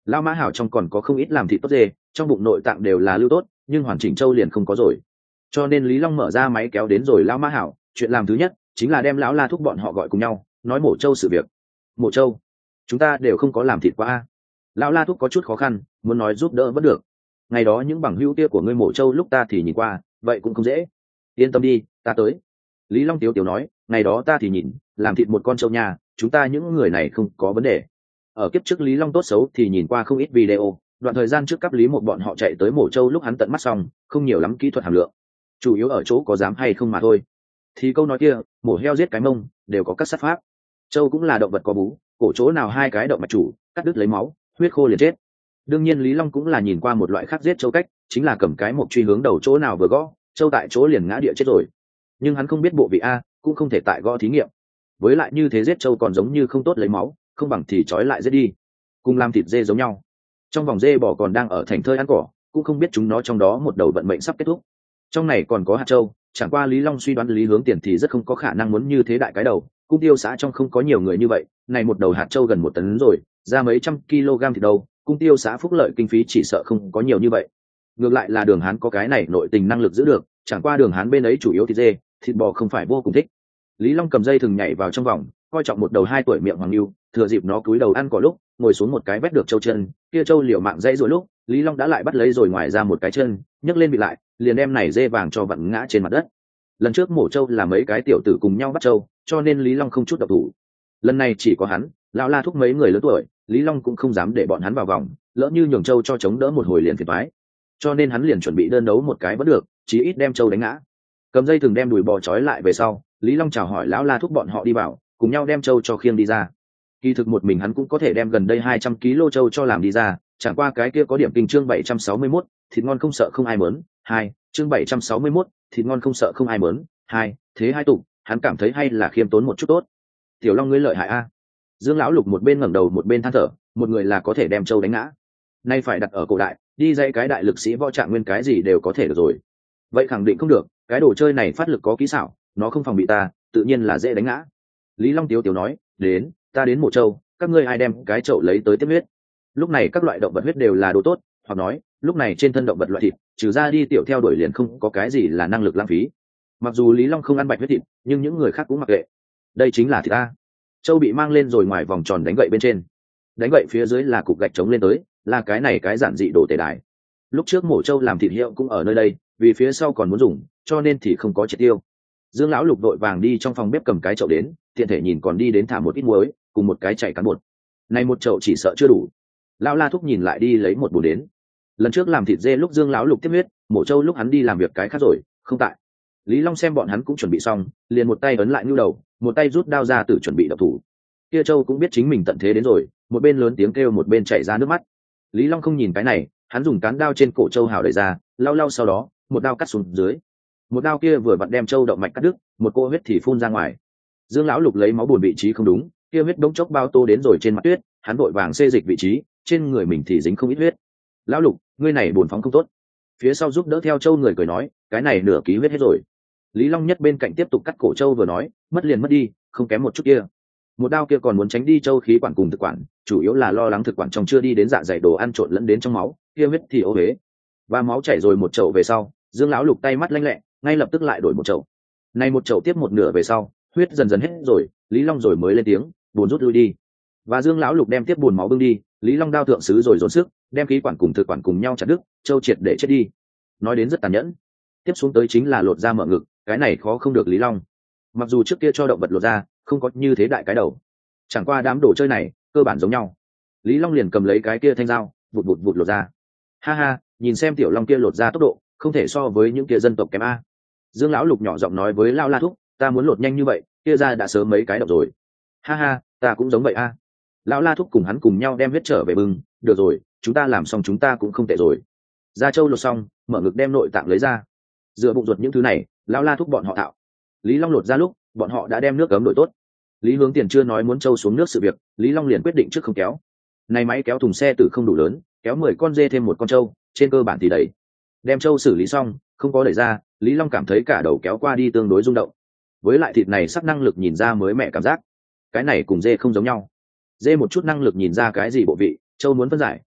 Lao mã hảo trong còn có không ít làm thịt tốt dê, trong bụng nội tạng đều là lưu tốt, nhưng hoàn chỉnh trâu liền không có rồi. Cho nên Lý Long mở ra máy kéo đến rồi Lao mã hảo, chuyện làm thứ nhất chính là đem lão La Thúc bọn họ gọi cùng nhau, nói mổ trâu sự việc. Mổ trâu? Chúng ta đều không có làm thịt quá a. Lão La Thúc có chút khó khăn, muốn nói giúp đỡ vẫn được. Ngày đó những bằng hữu kia của ngươi mổ trâu lúc ta thì nhìn qua, vậy cũng không dễ. Yên tâm đi, ta tới. Lý Long tiếu tiếu nói, ngày đó ta thì nhìn, làm thịt một con trâu nhà, chúng ta những người này không có vấn đề. Ở kiếp trước Lý Long tốt xấu thì nhìn qua không ít video, đoạn thời gian trước cấp Lý một bọn họ chạy tới mổ trâu lúc hắn tận mắt xong, không nhiều lắm kỹ thuật hàm lượng, chủ yếu ở chỗ có dám hay không mà thôi. Thì câu nói kia, mổ heo giết cái mông đều có các sát pháp. Trâu cũng là động vật có bú, cổ chỗ nào hai cái động mạch chủ, cắt đứt lấy máu, huyết khô liền chết. Đương nhiên Lý Long cũng là nhìn qua một loại khác giết trâu cách, chính là cầm cái mộc truy hướng đầu chỗ nào vừa gõ, trâu tại chỗ liền ngã địa chết rồi. Nhưng hắn không biết bộ vị a, cũng không thể tại gõ thí nghiệm. Với lại như thế giết trâu còn giống như không tốt lấy máu, không bằng thì trói lại giết đi. Cùng làm thịt dê giống nhau. Trong vòng dê bò còn đang ở thành thơi ăn cỏ, cũng không biết chúng nó trong đó một đầu vận mệnh sắp kết thúc. Trong này còn có hạt trâu, chẳng qua Lý Long suy đoán Lý Hướng Tiền thì rất không có khả năng muốn như thế đại cái đầu, cung tiêu xã trong không có nhiều người như vậy, này một đầu hạt trâu gần một tấn rồi, ra mấy trăm kg thịt đâu, cung tiêu xã phúc lợi kinh phí chỉ sợ không có nhiều như vậy. Ngược lại là Đường Hán có cái này nội tình năng lực giữ được, chẳng qua Đường Hán bên ấy chủ yếu thịt dê, thịt bò không phải vô cùng thích. Lý Long cầm dây thừng nhảy vào trong vòng, coi trọng một đầu hai tuổi miệng hoàng lưu, thừa dịp nó cúi đầu ăn cỏ lúc, ngồi xuống một cái vét được trâu chân, kia trâu liều mạng dây rồi lúc, Lý Long đã lại bắt lấy rồi ngoài ra một cái chân, nhấc lên bị lại, liền đem này dê vàng cho vặn ngã trên mặt đất. Lần trước mổ trâu là mấy cái tiểu tử cùng nhau bắt trâu, cho nên Lý Long không chút độc thủ. Lần này chỉ có hắn, lão La Thúc mấy người lớn tuổi, Lý Long cũng không dám để bọn hắn vào vòng, lỡ như nhường trâu cho chống đỡ một hồi liền phiền toái. Cho nên hắn liền chuẩn bị đơn đấu một cái vẫn được, chí ít đem trâu đánh ngã. Cầm dây thừng đem đùi bò trói lại về sau, Lý Long chào hỏi lão La Thúc bọn họ đi vào, cùng nhau đem trâu cho khiêng đi ra. Kỳ thực một mình hắn cũng có thể đem gần đây hai trăm ki lô trâu cho làm đi ra, chẳng qua cái kia có điểm kinh chương bảy trăm sáu mươi mốt, thịt ngon không sợ không ai mớn, hai, chương bảy trăm sáu mươi mốt, thịt ngon không sợ không ai mớn, hai, thế hai tụ, hắn cảm thấy hay là khiêm tốn một chút tốt. Tiểu Long ngươi lợi hại a. Dương lão Lục một bên ngẩng đầu một bên than thở, một người là có thể đem trâu đánh ngã. Nay phải đặt ở cổ đại, đi dạy cái đại lực sĩ võ trạng nguyên cái gì đều có thể được rồi. Vậy khẳng định không được, cái đồ chơi này phát lực có kỹ xảo, nó không phòng bị ta, tự nhiên là dễ đánh ngã. Lý Long tiếu tiếu nói, đến, ta đến mổ trâu, các ngươi ai đem cái chậu lấy tới tiếp huyết. Lúc này các loại động vật huyết đều là đồ tốt, hoặc nói lúc này trên thân động vật loại thịt trừ ra đi tiểu theo đuổi liền không có cái gì là năng lực lãng phí. Mặc dù Lý Long không ăn bạch huyết thịt, nhưng những người khác cũng mặc kệ. Đây chính là thịt a. Châu bị mang lên rồi ngoài vòng tròn đánh gậy bên trên, đánh gậy phía dưới là cục gạch chống lên tới, là cái này cái giản dị đổ tể đài. Lúc trước mổ trâu làm thịt hiệu cũng ở nơi đây, vì phía sau còn muốn dùng, cho nên thì không có triệt tiêu. Dương lão Lục đội vàng đi trong phòng bếp cầm cái chậu đến, tiện thể nhìn còn đi đến thả một ít muối cùng một cái chảy cán bột. Này một chậu chỉ sợ chưa đủ. Lão La Thúc nhìn lại đi lấy một bồn đến. Lần trước làm thịt dê lúc Dương lão Lục tiếp huyết, mổ trâu lúc hắn đi làm việc cái khác rồi, không tại. Lý Long xem bọn hắn cũng chuẩn bị xong, liền một tay ấn lại nhu đầu, một tay rút đao ra tự chuẩn bị động thủ. Kia Châu cũng biết chính mình tận thế đến rồi, một bên lớn tiếng kêu một bên chảy ra nước mắt. Lý Long không nhìn cái này, hắn dùng cán đao trên cổ Châu hào đẩy ra, lau lau sau đó, một đao cắt xuống dưới. Một đao kia vừa vặn đem Châu động mạch cắt đứt, một cô huyết thì phun ra ngoài. Dương lão Lục lấy máu buồn vị trí không đúng, kia huyết đống chốc bao tô đến rồi trên mặt tuyết, hắn vội vàng xê dịch vị trí, trên người mình thì dính không ít huyết. Lão Lục, ngươi này buồn phóng không tốt. Phía sau giúp đỡ theo Châu người cười nói, cái này nửa ký huyết hết rồi. Lý Long nhất bên cạnh tiếp tục cắt cổ Châu vừa nói, mất liền mất đi, không kém một chút kia. Một đao kia còn muốn tránh đi Châu khí quản cùng thực quản, chủ yếu là lo lắng thực quản trong chưa đi đến dạ dày đồ ăn trộn lẫn đến trong máu, kia huyết thì ô huế. Và máu chảy rồi một chậu về sau, Dương lão Lục tay mắt lanh lẹ, ngay lập tức lại đổi một chậu. Này một chậu tiếp một nửa về sau, huyết dần dần hết rồi, Lý Long rồi mới lên tiếng, buồn rút lui đi. Và Dương lão Lục đem tiếp buồn máu bưng đi, Lý Long đao thượng sứ rồi dồn sức, đem khí quản cùng thực quản cùng nhau chặt đứt, Châu triệt để chết đi. Nói đến rất tàn nhẫn. Tiếp xuống tới chính là lột da mở ngực, cái này khó không được Lý Long. Mặc dù trước kia cho động vật lột da, không có như thế đại cái đầu. Chẳng qua đám đồ chơi này, cơ bản giống nhau. Lý Long liền cầm lấy cái kia thanh dao, vụt vụt vụt lột da. Ha ha, nhìn xem tiểu Long kia lột da tốc độ, không thể so với những kia dân tộc kém a. Dương lão Lục nhỏ giọng nói với Lão La Thúc, ta muốn lột nhanh như vậy, kia ra đã sớm mấy cái độc rồi. Ha ha, ta cũng giống vậy a. Lão La Thúc cùng hắn cùng nhau đem huyết trở về bưng, được rồi, chúng ta làm xong chúng ta cũng không tệ rồi. Da Châu lột xong, mở ngực đem nội tạng lấy ra. Dựa bụng ruột những thứ này, Lão La Thúc bọn họ thạo. Lý Long lột ra lúc, bọn họ đã đem nước cấm đổi tốt. Lý Hướng Tiền chưa nói muốn Châu xuống nước sự việc, Lý Long liền quyết định trước không kéo. Này máy kéo thùng xe tử không đủ lớn, kéo mười con dê thêm một con trâu, trên cơ bản thì đẩy. Đem trâu xử lý xong, không có đẩy ra, Lý Long cảm thấy cả đầu kéo qua đi tương đối rung động. Với lại thịt này sắc năng lực nhìn ra mới mẻ cảm giác. Cái này cùng dê không giống nhau. Dê một chút năng lực nhìn ra cái gì bộ vị, trâu muốn phân giải,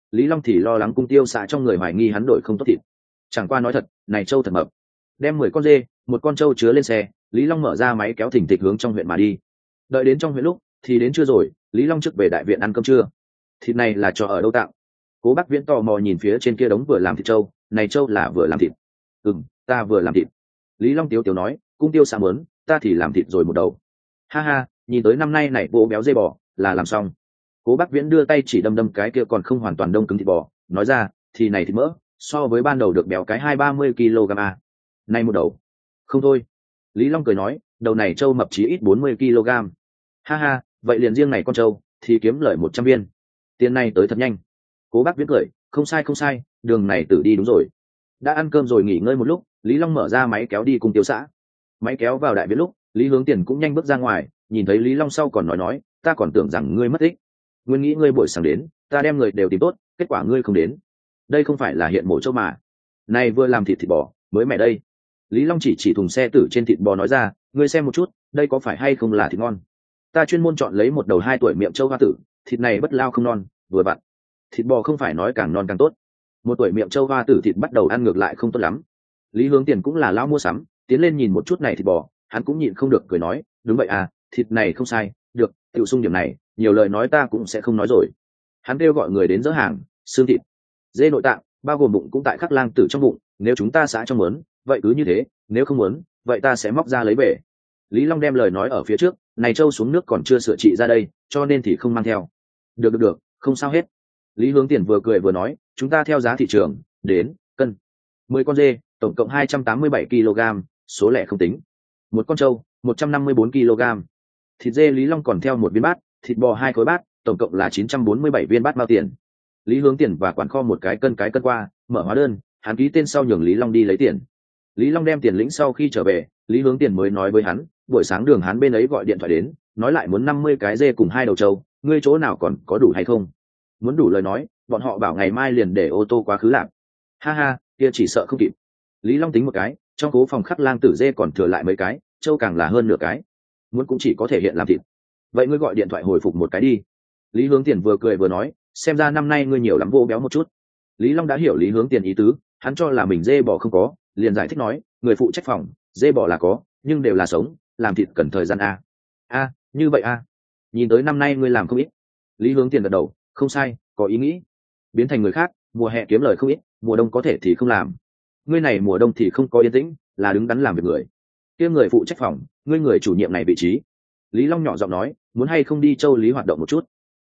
Lý Long thì lo lắng cung tiêu xạ trong người hoài nghi hắn đổi không tốt thịt. Chẳng qua nói thật, này trâu thật mập. Đem mười con dê, một con trâu chứa lên xe, Lý Long mở ra máy kéo thỉnh thịch hướng trong huyện mà đi. Đợi đến trong huyện lúc thì đến trưa rồi, Lý Long trước về đại viện ăn cơm trưa. Thịt này là cho ở đâu tặng? Cố Bắc Viễn tò mò nhìn phía trên kia đống vừa làm thịt trâu, này trâu là vừa làm thịt. Ừm, ta vừa làm thịt. Lý Long tiếu tiếu nói, cung tiêu xạ muốn, ta thì làm thịt rồi một đầu. Ha ha, nhìn tới năm nay này bộ béo dê bò là làm xong. Cố Bắc Viễn đưa tay chỉ đâm đâm cái kia còn không hoàn toàn đông cứng thịt bò, nói ra, thì này thịt mỡ, so với ban đầu được béo cái hai ba mươi ki lô gam a. Này một đầu. Không thôi. Lý Long cười nói, đầu này trâu mập chí ít bốn mươi ki lô gam. Ha ha, vậy liền riêng này con trâu thì kiếm lời một trăm viên. Tiền này tới thật nhanh. Cố Bắc Viễn cười, không sai không sai, đường này tự đi đúng rồi. Đã ăn cơm rồi nghỉ ngơi một lúc, Lý Long mở ra máy kéo đi cùng tiêu xã. Máy kéo vào đại viện lúc, Lý Hướng Tiền cũng nhanh bước ra ngoài, nhìn thấy Lý Long sau còn nói nói, ta còn tưởng rằng ngươi mất tích. Nguyên nghĩ ngươi buổi sáng đến, ta đem người đều tìm tốt, kết quả ngươi không đến. Đây không phải là hiện mổ châu mà. Này vừa làm thịt thịt bò, mới mẻ đây. Lý Long chỉ chỉ thùng xe tử trên thịt bò nói ra, ngươi xem một chút, đây có phải hay không là thịt ngon. Ta chuyên môn chọn lấy một đầu hai tuổi miệng châu hoa tử, thịt này bất lao không non, vừa vặn. Thịt bò không phải nói càng non càng tốt. Một tuổi miệng châu hoa tử thịt bắt đầu ăn ngược lại không tốt lắm. Lý Hướng Tiền cũng là lao mua sắm, tiến lên nhìn một chút này thịt bò, hắn cũng nhịn không được cười nói, đúng vậy à, thịt này không sai, được, tiểu sung điểm này, nhiều lời nói ta cũng sẽ không nói rồi. Hắn kêu gọi người đến dỡ hàng, xương thịt, dê nội tạng, bao gồm bụng cũng tại khắc lang tử trong bụng, nếu chúng ta xã trong muốn, vậy cứ như thế, nếu không muốn, vậy ta sẽ móc ra lấy về. Lý Long đem lời nói ở phía trước, này trâu xuống nước còn chưa sửa trị ra đây, cho nên thì không mang theo. Được được được, không sao hết. Lý Hướng Tiền vừa cười vừa nói, chúng ta theo giá thị trường, đến, cân. Mười con dê, tổng cộng hai trăm tám mươi bảy ki lô gam, số lẻ không tính. Một con trâu, một trăm năm mươi bốn ki lô gam. Thịt dê Lý Long còn theo một viên bát, thịt bò hai khối bát, tổng cộng là chín trăm bốn mươi bảy viên bát bao tiền. Lý Hướng Tiền và quản kho một cái cân cái cân qua, mở hóa đơn, hắn ký tên sau nhường Lý Long đi lấy tiền. Lý Long đem tiền lĩnh sau khi trở về, Lý Hướng Tiền mới nói với hắn, buổi sáng đường hắn bên ấy gọi điện thoại đến, nói lại muốn năm mươi cái dê cùng hai đầu trâu, ngươi chỗ nào còn có đủ hay không? Muốn đủ lời nói, bọn họ bảo ngày mai liền để ô tô quá khứ làm. Ha ha, kia chỉ sợ không kịp. Lý Long tính một cái, trong cố phòng khắc lang tử dê còn thừa lại mấy cái, trâu càng là hơn nửa cái. Muốn cũng chỉ có thể hiện làm thịt. Vậy ngươi gọi điện thoại hồi phục một cái đi. Lý Hướng Tiền vừa cười vừa nói, xem ra năm nay ngươi nhiều lắm vô béo một chút. Lý Long đã hiểu Lý Hướng Tiền ý tứ, hắn cho là mình dê bò không có, liền giải thích nói, người phụ trách phòng, dê bò là có, nhưng đều là sống, làm thịt cần thời gian a. A, như vậy a. Nhìn tới năm nay ngươi làm không ít. Lý Hướng Tiền gật đầu, không sai, có ý nghĩ. Biến thành người khác, mùa hè kiếm lời không ít, mùa đông có thể thì không làm. Ngươi này mùa đông thì không có yên tĩnh, là đứng đắn làm việc người. Kia người phụ trách phòng, ngươi người chủ nhiệm này vị trí. Lý Long nhỏ giọng nói, muốn hay không đi Châu Lý hoạt động một chút.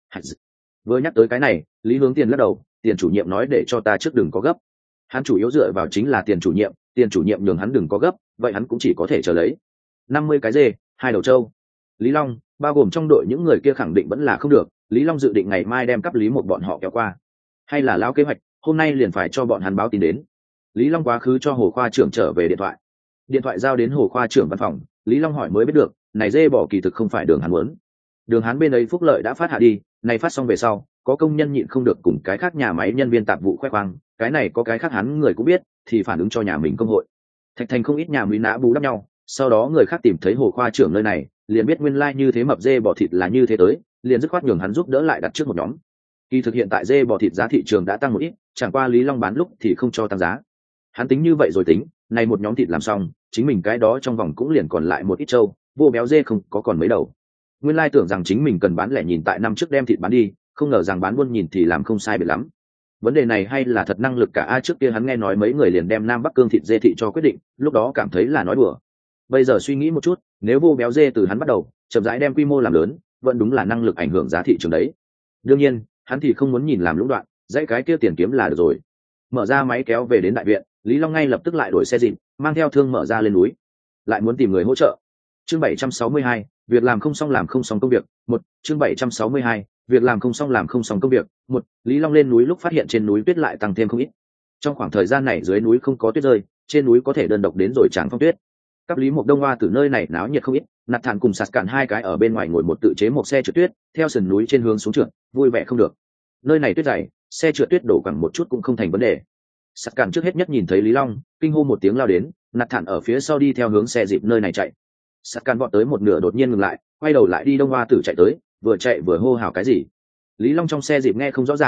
Vừa nhắc tới cái này, Lý Hướng Tiền lắc đầu, tiền chủ nhiệm nói để cho ta trước đừng có gấp. Hắn chủ yếu dựa vào chính là tiền chủ nhiệm, tiền chủ nhiệm nhường hắn đừng có gấp, vậy hắn cũng chỉ có thể chờ lấy. năm mươi cái dê, hai đầu trâu. Lý Long, bao gồm trong đội những người kia khẳng định vẫn là không được, Lý Long dự định ngày mai đem cấp lý một bọn họ kéo qua. Hay là lão kế hoạch, hôm nay liền phải cho bọn hắn báo tin đến. Lý Long quá khứ cho Hồ khoa trưởng trở về điện thoại. Điện thoại giao đến Hồ khoa trưởng văn phòng, Lý Long hỏi mới biết được, này dê bỏ kỳ thực không phải đường hắn muốn. Đường hắn bên ấy phúc lợi đã phát hạ đi, này phát xong về sau, có công nhân nhịn không được cùng cái khác nhà máy nhân viên tạp vụ khoe khoang, cái này có cái khác hắn người cũng biết, thì phản ứng cho nhà mình công hội. Thạch thành không ít nhà mỹ nã bù đắp nhau, sau đó người khác tìm thấy Hồ khoa trưởng nơi này, liền biết nguyên lai like như thế mập dê bò thịt là như thế tới, liền dứt khoát nhường hắn giúp đỡ lại đặt trước một nhóm. Kỳ thực hiện tại dê bò thịt giá thị trường đã tăng một ít, chẳng qua Lý Long bán lúc thì không cho tăng giá. Hắn tính như vậy rồi tính, này một nhóm thịt làm xong, chính mình cái đó trong vòng cũng liền còn lại một ít trâu, vô béo dê không có còn mấy đầu. Nguyên lai tưởng rằng chính mình cần bán lẻ nhìn tại năm trước đem thịt bán đi, không ngờ rằng bán buôn nhìn thì làm không sai biệt lắm. Vấn đề này hay là thật năng lực cả a, trước kia hắn nghe nói mấy người liền đem Nam Bắc cương thịt dê thị cho quyết định, lúc đó cảm thấy là nói đùa. Bây giờ suy nghĩ một chút, nếu vô béo dê từ hắn bắt đầu, chậm rãi đem quy mô làm lớn, vẫn đúng là năng lực ảnh hưởng giá thị trường đấy. Đương nhiên, hắn thì không muốn nhìn làm lũng đoạn, dãy cái kia tiền kiếm là được rồi. Mở ra máy kéo về đến đại viện, Lý Long ngay lập tức lại đổi xe dịp, mang theo thương mở ra lên núi, lại muốn tìm người hỗ trợ. Chương bảy trăm sáu mươi hai, việc làm không xong làm không xong công việc. Một, chương bảy trăm sáu mươi hai, việc làm không xong làm không xong công việc. Một, Lý Long lên núi lúc phát hiện trên núi tuyết lại tăng thêm không ít. Trong khoảng thời gian này dưới núi không có tuyết rơi, trên núi có thể đơn độc đến rồi tráng phong tuyết. Các Lý Mộc Đông Hoa từ nơi này náo nhiệt không ít, Nạt Thản cùng Sạt Cản hai cái ở bên ngoài ngồi một tự chế một xe trượt tuyết, theo sườn núi trên hướng xuống trượt, vui vẻ không được. Nơi này tuyết dày, xe trượt tuyết đổ quẳng một chút cũng không thành vấn đề. Sạt Cản trước hết nhất nhìn thấy Lý Long, kinh hô một tiếng lao đến, Nạt Thản ở phía sau đi theo hướng xe dịp nơi này chạy. Sạt Cản vọt tới một nửa đột nhiên ngừng lại, quay đầu lại đi Đông Hoa Tử chạy tới, vừa chạy vừa hô hào cái gì. Lý Long trong xe dịp nghe không rõ ràng,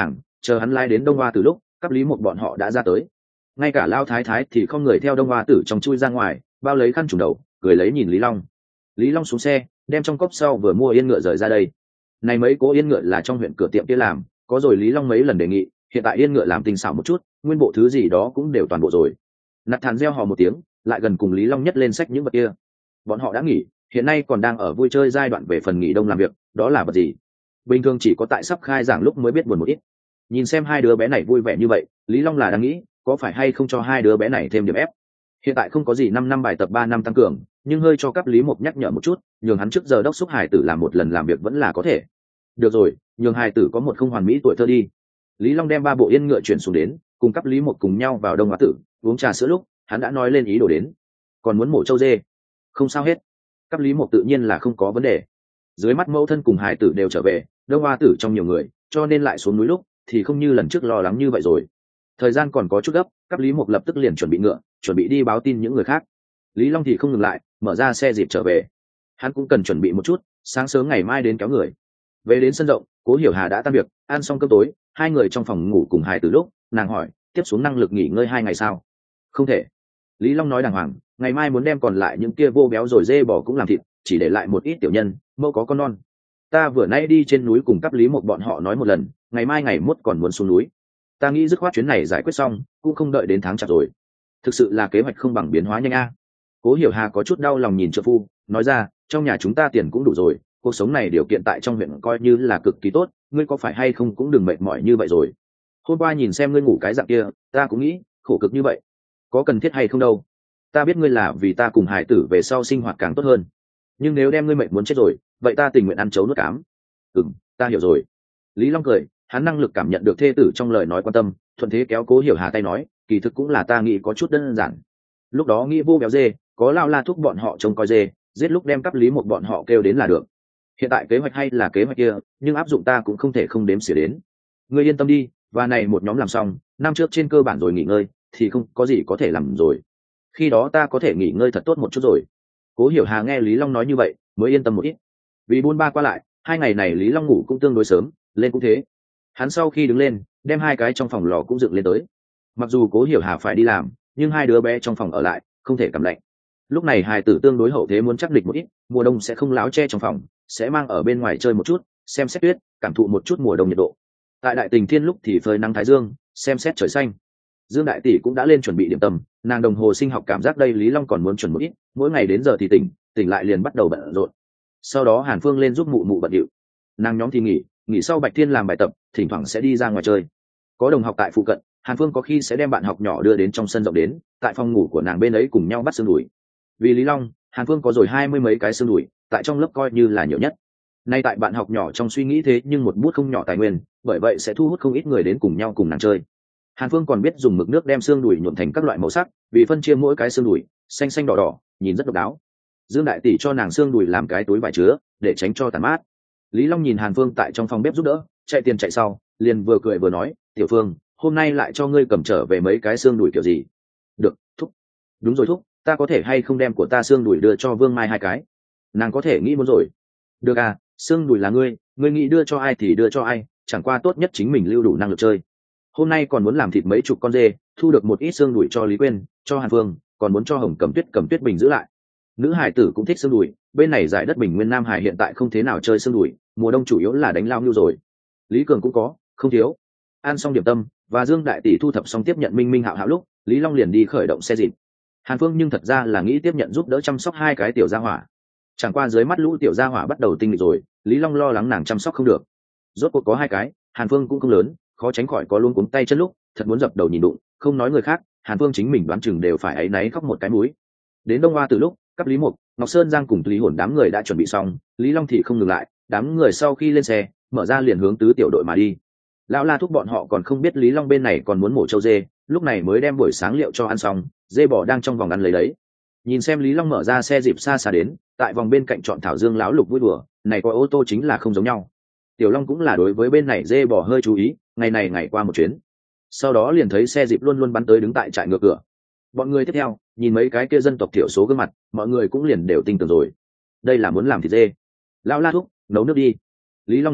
chờ hắn lai đến đông hoa từ lúc cấp lý một bọn họ đã ra tới, ngay cả lao thái thái thì không người theo đông hoa tử trong chui ra ngoài, bao lấy khăn trùm đầu cười lấy nhìn lý long. Lý long xuống xe đem trong cốc sau vừa mua yên ngựa rời ra đây. Này mấy cố yên ngựa là trong huyện cửa tiệm kia làm, có rồi Lý long mấy lần đề nghị, hiện tại yên ngựa làm tinh xảo một chút, nguyên bộ thứ gì đó cũng đều toàn bộ rồi. Nạt thản reo hò một tiếng, lại gần cùng Lý long nhất lên sách những vật kia. Bọn họ đã nghỉ, hiện nay còn đang ở vui chơi giai đoạn về phần nghỉ đông làm việc, đó là vật gì bình thường chỉ có tại sắp khai giảng lúc mới biết buồn một ít. Nhìn xem hai đứa bé này vui vẻ như vậy, Lý long là đang nghĩ có phải hay không cho hai đứa bé này thêm điểm ép. Hiện tại không có gì năm năm bài tập ba năm tăng cường, nhưng hơi cho cấp lý một nhắc nhở một chút, nhường hắn trước giờ đốc xúc hải tử làm một lần làm việc vẫn là có thể. Được rồi, nhường hải tử có một không hoàn mỹ tuổi thơ đi. Lý long đem ba bộ yên ngựa chuyển xuống đến, cùng cấp lý một cùng nhau vào đông hoa tử uống trà sữa lúc hắn đã nói lên ý đồ đến. Còn muốn mổ trâu dê? Không sao hết. Cấp lý một tự nhiên là không có vấn đề. Dưới mắt mẫu thân cùng hải tử đều trở về, đông hoa tử trong nhiều người, cho nên lại xuống núi lúc thì không như lần trước lo lắng như vậy rồi. Thời gian còn có chút gấp, cấp lý một lập tức liền chuẩn bị ngựa, chuẩn bị đi báo tin những người khác. Lý long thì không ngừng lại, mở ra xe dịp trở về. Hắn cũng cần chuẩn bị một chút, sáng sớm ngày mai đến kéo người. Về đến sân rộng, Cố Hiểu Hà đã tan việc, ăn xong cơm tối, hai người trong phòng ngủ cùng hài từ lúc nàng hỏi tiếp xuống năng lực nghỉ ngơi hai ngày sao? Không thể. Lý long nói đàng hoàng, ngày mai muốn đem còn lại những kia vô béo rồi dê bò cũng làm thịt, chỉ để lại một ít tiểu nhân mẫu có con non. Ta vừa nay đi trên núi cùng cấp lý một bọn họ nói một lần, ngày mai ngày mốt còn muốn xuống núi. Ta nghĩ dứt khoát chuyến này giải quyết xong cũng không đợi đến tháng chạp rồi. Thực sự là kế hoạch không bằng biến hóa nhanh a. Cố Hiểu Hà có chút đau lòng nhìn trợ phu, nói ra trong nhà chúng ta tiền cũng đủ rồi, cuộc sống này điều kiện tại trong huyện coi như là cực kỳ tốt, ngươi có phải hay không cũng đừng mệt mỏi như vậy rồi. Hôm qua nhìn xem ngươi ngủ cái dạng kia, ta cũng nghĩ khổ cực như vậy có cần thiết hay không đâu. Ta biết ngươi là vì ta cùng hải tử về sau sinh hoạt càng tốt hơn, nhưng nếu đem ngươi mệt muốn chết rồi, vậy ta tình nguyện ăn chấu nuốt cám. Ừm, ta hiểu rồi. Lý long cười, hắn năng lực cảm nhận được thê tử trong lời nói quan tâm, thuận thế kéo Cố Hiểu Hà tay nói kỳ thực cũng là ta nghĩ có chút đơn giản. Lúc đó nghĩ vô béo dê, có lao la thúc bọn họ trông coi dê, giết lúc đem cấp lý một bọn họ kêu đến là được. Hiện tại kế hoạch hay là kế hoạch kia, nhưng áp dụng ta cũng không thể không đếm xỉa đến. Ngươi yên tâm đi, và này một nhóm làm xong, năm trước trên cơ bản rồi nghỉ ngơi thì không có gì có thể làm rồi. Khi đó ta có thể nghỉ ngơi thật tốt một chút rồi. Cố Hiểu Hà nghe Lý long nói như vậy mới yên tâm một ít. Vì buôn ba qua lại, hai ngày này Lý long ngủ cũng tương đối sớm, lên cũng thế. Hắn sau khi đứng lên đem hai cái trong phòng lò cũng dựng lên tới. Mặc dù Cố Hiểu Hà phải đi làm, nhưng hai đứa bé trong phòng ở lại không thể cảm lạnh. Lúc này hài tử tương đối hậu thế muốn chắc địch một ít, mùa đông sẽ không láo che trong phòng, sẽ mang ở bên ngoài chơi một chút, xem xét tuyết, cảm thụ một chút mùa đông nhiệt độ. Tại Đại Tình Thiên lúc thì phơi nắng thái dương, xem xét trời xanh. Dương đại tỷ cũng đã lên chuẩn bị điểm tâm, nàng đồng hồ sinh học cảm giác đây Lý long còn muốn chuẩn một ít, mỗi ngày đến giờ thì tỉnh, tỉnh lại liền bắt đầu bận rộn. Sau đó Hàn Phương lên giúp mụ mụ bận điệu, nàng nhóm thì nghỉ, nghỉ sau Bạch Thiên làm bài tập, thỉnh thoảng sẽ đi ra ngoài chơi. Có đồng học tại phụ cận, Hàn Phương có khi sẽ đem bạn học nhỏ đưa đến trong sân rộng đến, tại phòng ngủ của nàng bên ấy cùng nhau bắt xương đùi. Vì Lý long, Hàn Phương có rồi hai mươi mấy cái xương đùi, tại trong lớp coi như là nhiều nhất. Nay tại bạn học nhỏ trong suy nghĩ thế nhưng một bút không nhỏ tài nguyên, bởi vậy sẽ thu hút không ít người đến cùng nhau cùng nàng chơi. Hàn Phương còn biết dùng mực nước đem xương đùi nhuộm thành các loại màu sắc, vì phân chia mỗi cái xương đùi, xanh xanh đỏ đỏ, nhìn rất độc đáo. Dương đại tỷ cho nàng xương đùi làm cái túi vải chứa, để tránh cho tàn mát. Lý long nhìn Hàn Phương tại trong phòng bếp giúp đỡ, chạy tiền chạy sau, liền vừa cười vừa nói, "Tiểu Phương, hôm nay lại cho ngươi cầm trở về mấy cái xương đùi kiểu gì?" "Được, thúc." "Đúng rồi thúc, ta có thể hay không đem của ta xương đùi đưa cho Vương Mai hai cái?" Nàng có thể nghĩ muốn rồi. "Được à, xương đùi là ngươi, ngươi nghĩ đưa cho ai thì đưa cho ai, chẳng qua tốt nhất chính mình lưu đủ năng lực chơi. Hôm nay còn muốn làm thịt mấy chục con dê, thu được một ít xương đùi cho Lý Quyên, cho Hàn Phương, còn muốn cho Hồng Cẩm Tuyết Cẩm Tuyết Bình giữ lại." Nữ hải tử cũng thích xương đùi, bên này giải đất Bình Nguyên Nam Hải hiện tại không thế nào chơi xương đùi, mùa đông chủ yếu là đánh lao ngưu rồi. Lý Cường cũng có, không thiếu. Ăn xong điểm tâm, và Dương đại tỷ thu thập xong tiếp nhận Minh Minh Hạo Hạo lúc, Lý Long liền đi khởi động xe dịp. Hàn Phương nhưng thật ra là nghĩ tiếp nhận giúp đỡ chăm sóc hai cái tiểu gia hỏa. Chẳng qua dưới mắt lũ tiểu gia hỏa bắt đầu tinh nghịch rồi, Lý Long lo lắng nàng chăm sóc không được. Rốt cuộc có hai cái, Hàn Phương cũng không lớn, khó tránh khỏi có luôn cuống tay chân lúc, thật muốn dập đầu nhìn đụng, không nói người khác, Hàn Phương chính mình đoán chừng đều phải áy náy khóc một cái mũi. Đến Đông Hoa từ lúc, cấp Lý Mục, Ngọc Sơn Giang cùng Lý Hồn đám người đã chuẩn bị xong, Lý Long thì không ngừng lại, đám người sau khi lên xe, mở ra liền hướng tứ tiểu đội mà đi. Lão La thúc bọn họ còn không biết Lý Long bên này còn muốn mổ trâu dê, lúc này mới đem buổi sáng liệu cho ăn xong, dê bò đang trong vòng ăn lấy đấy. Nhìn xem Lý Long mở ra xe dịp xa xa đến, tại vòng bên cạnh chọn thảo dương lão lục vui đùa, này có ô tô chính là không giống nhau. Tiểu Long cũng là đối với bên này dê bò hơi chú ý, ngày này ngày qua một chuyến. Sau đó liền thấy xe dịp luôn luôn bắn tới đứng tại trại ngược cửa. Bọn người tiếp theo, nhìn mấy cái kia dân tộc thiểu số gương mặt, mọi người cũng liền đều tin tưởng rồi. Đây là muốn làm thịt dê. Lão La thúc, nấu nước đi. Lý Long nói,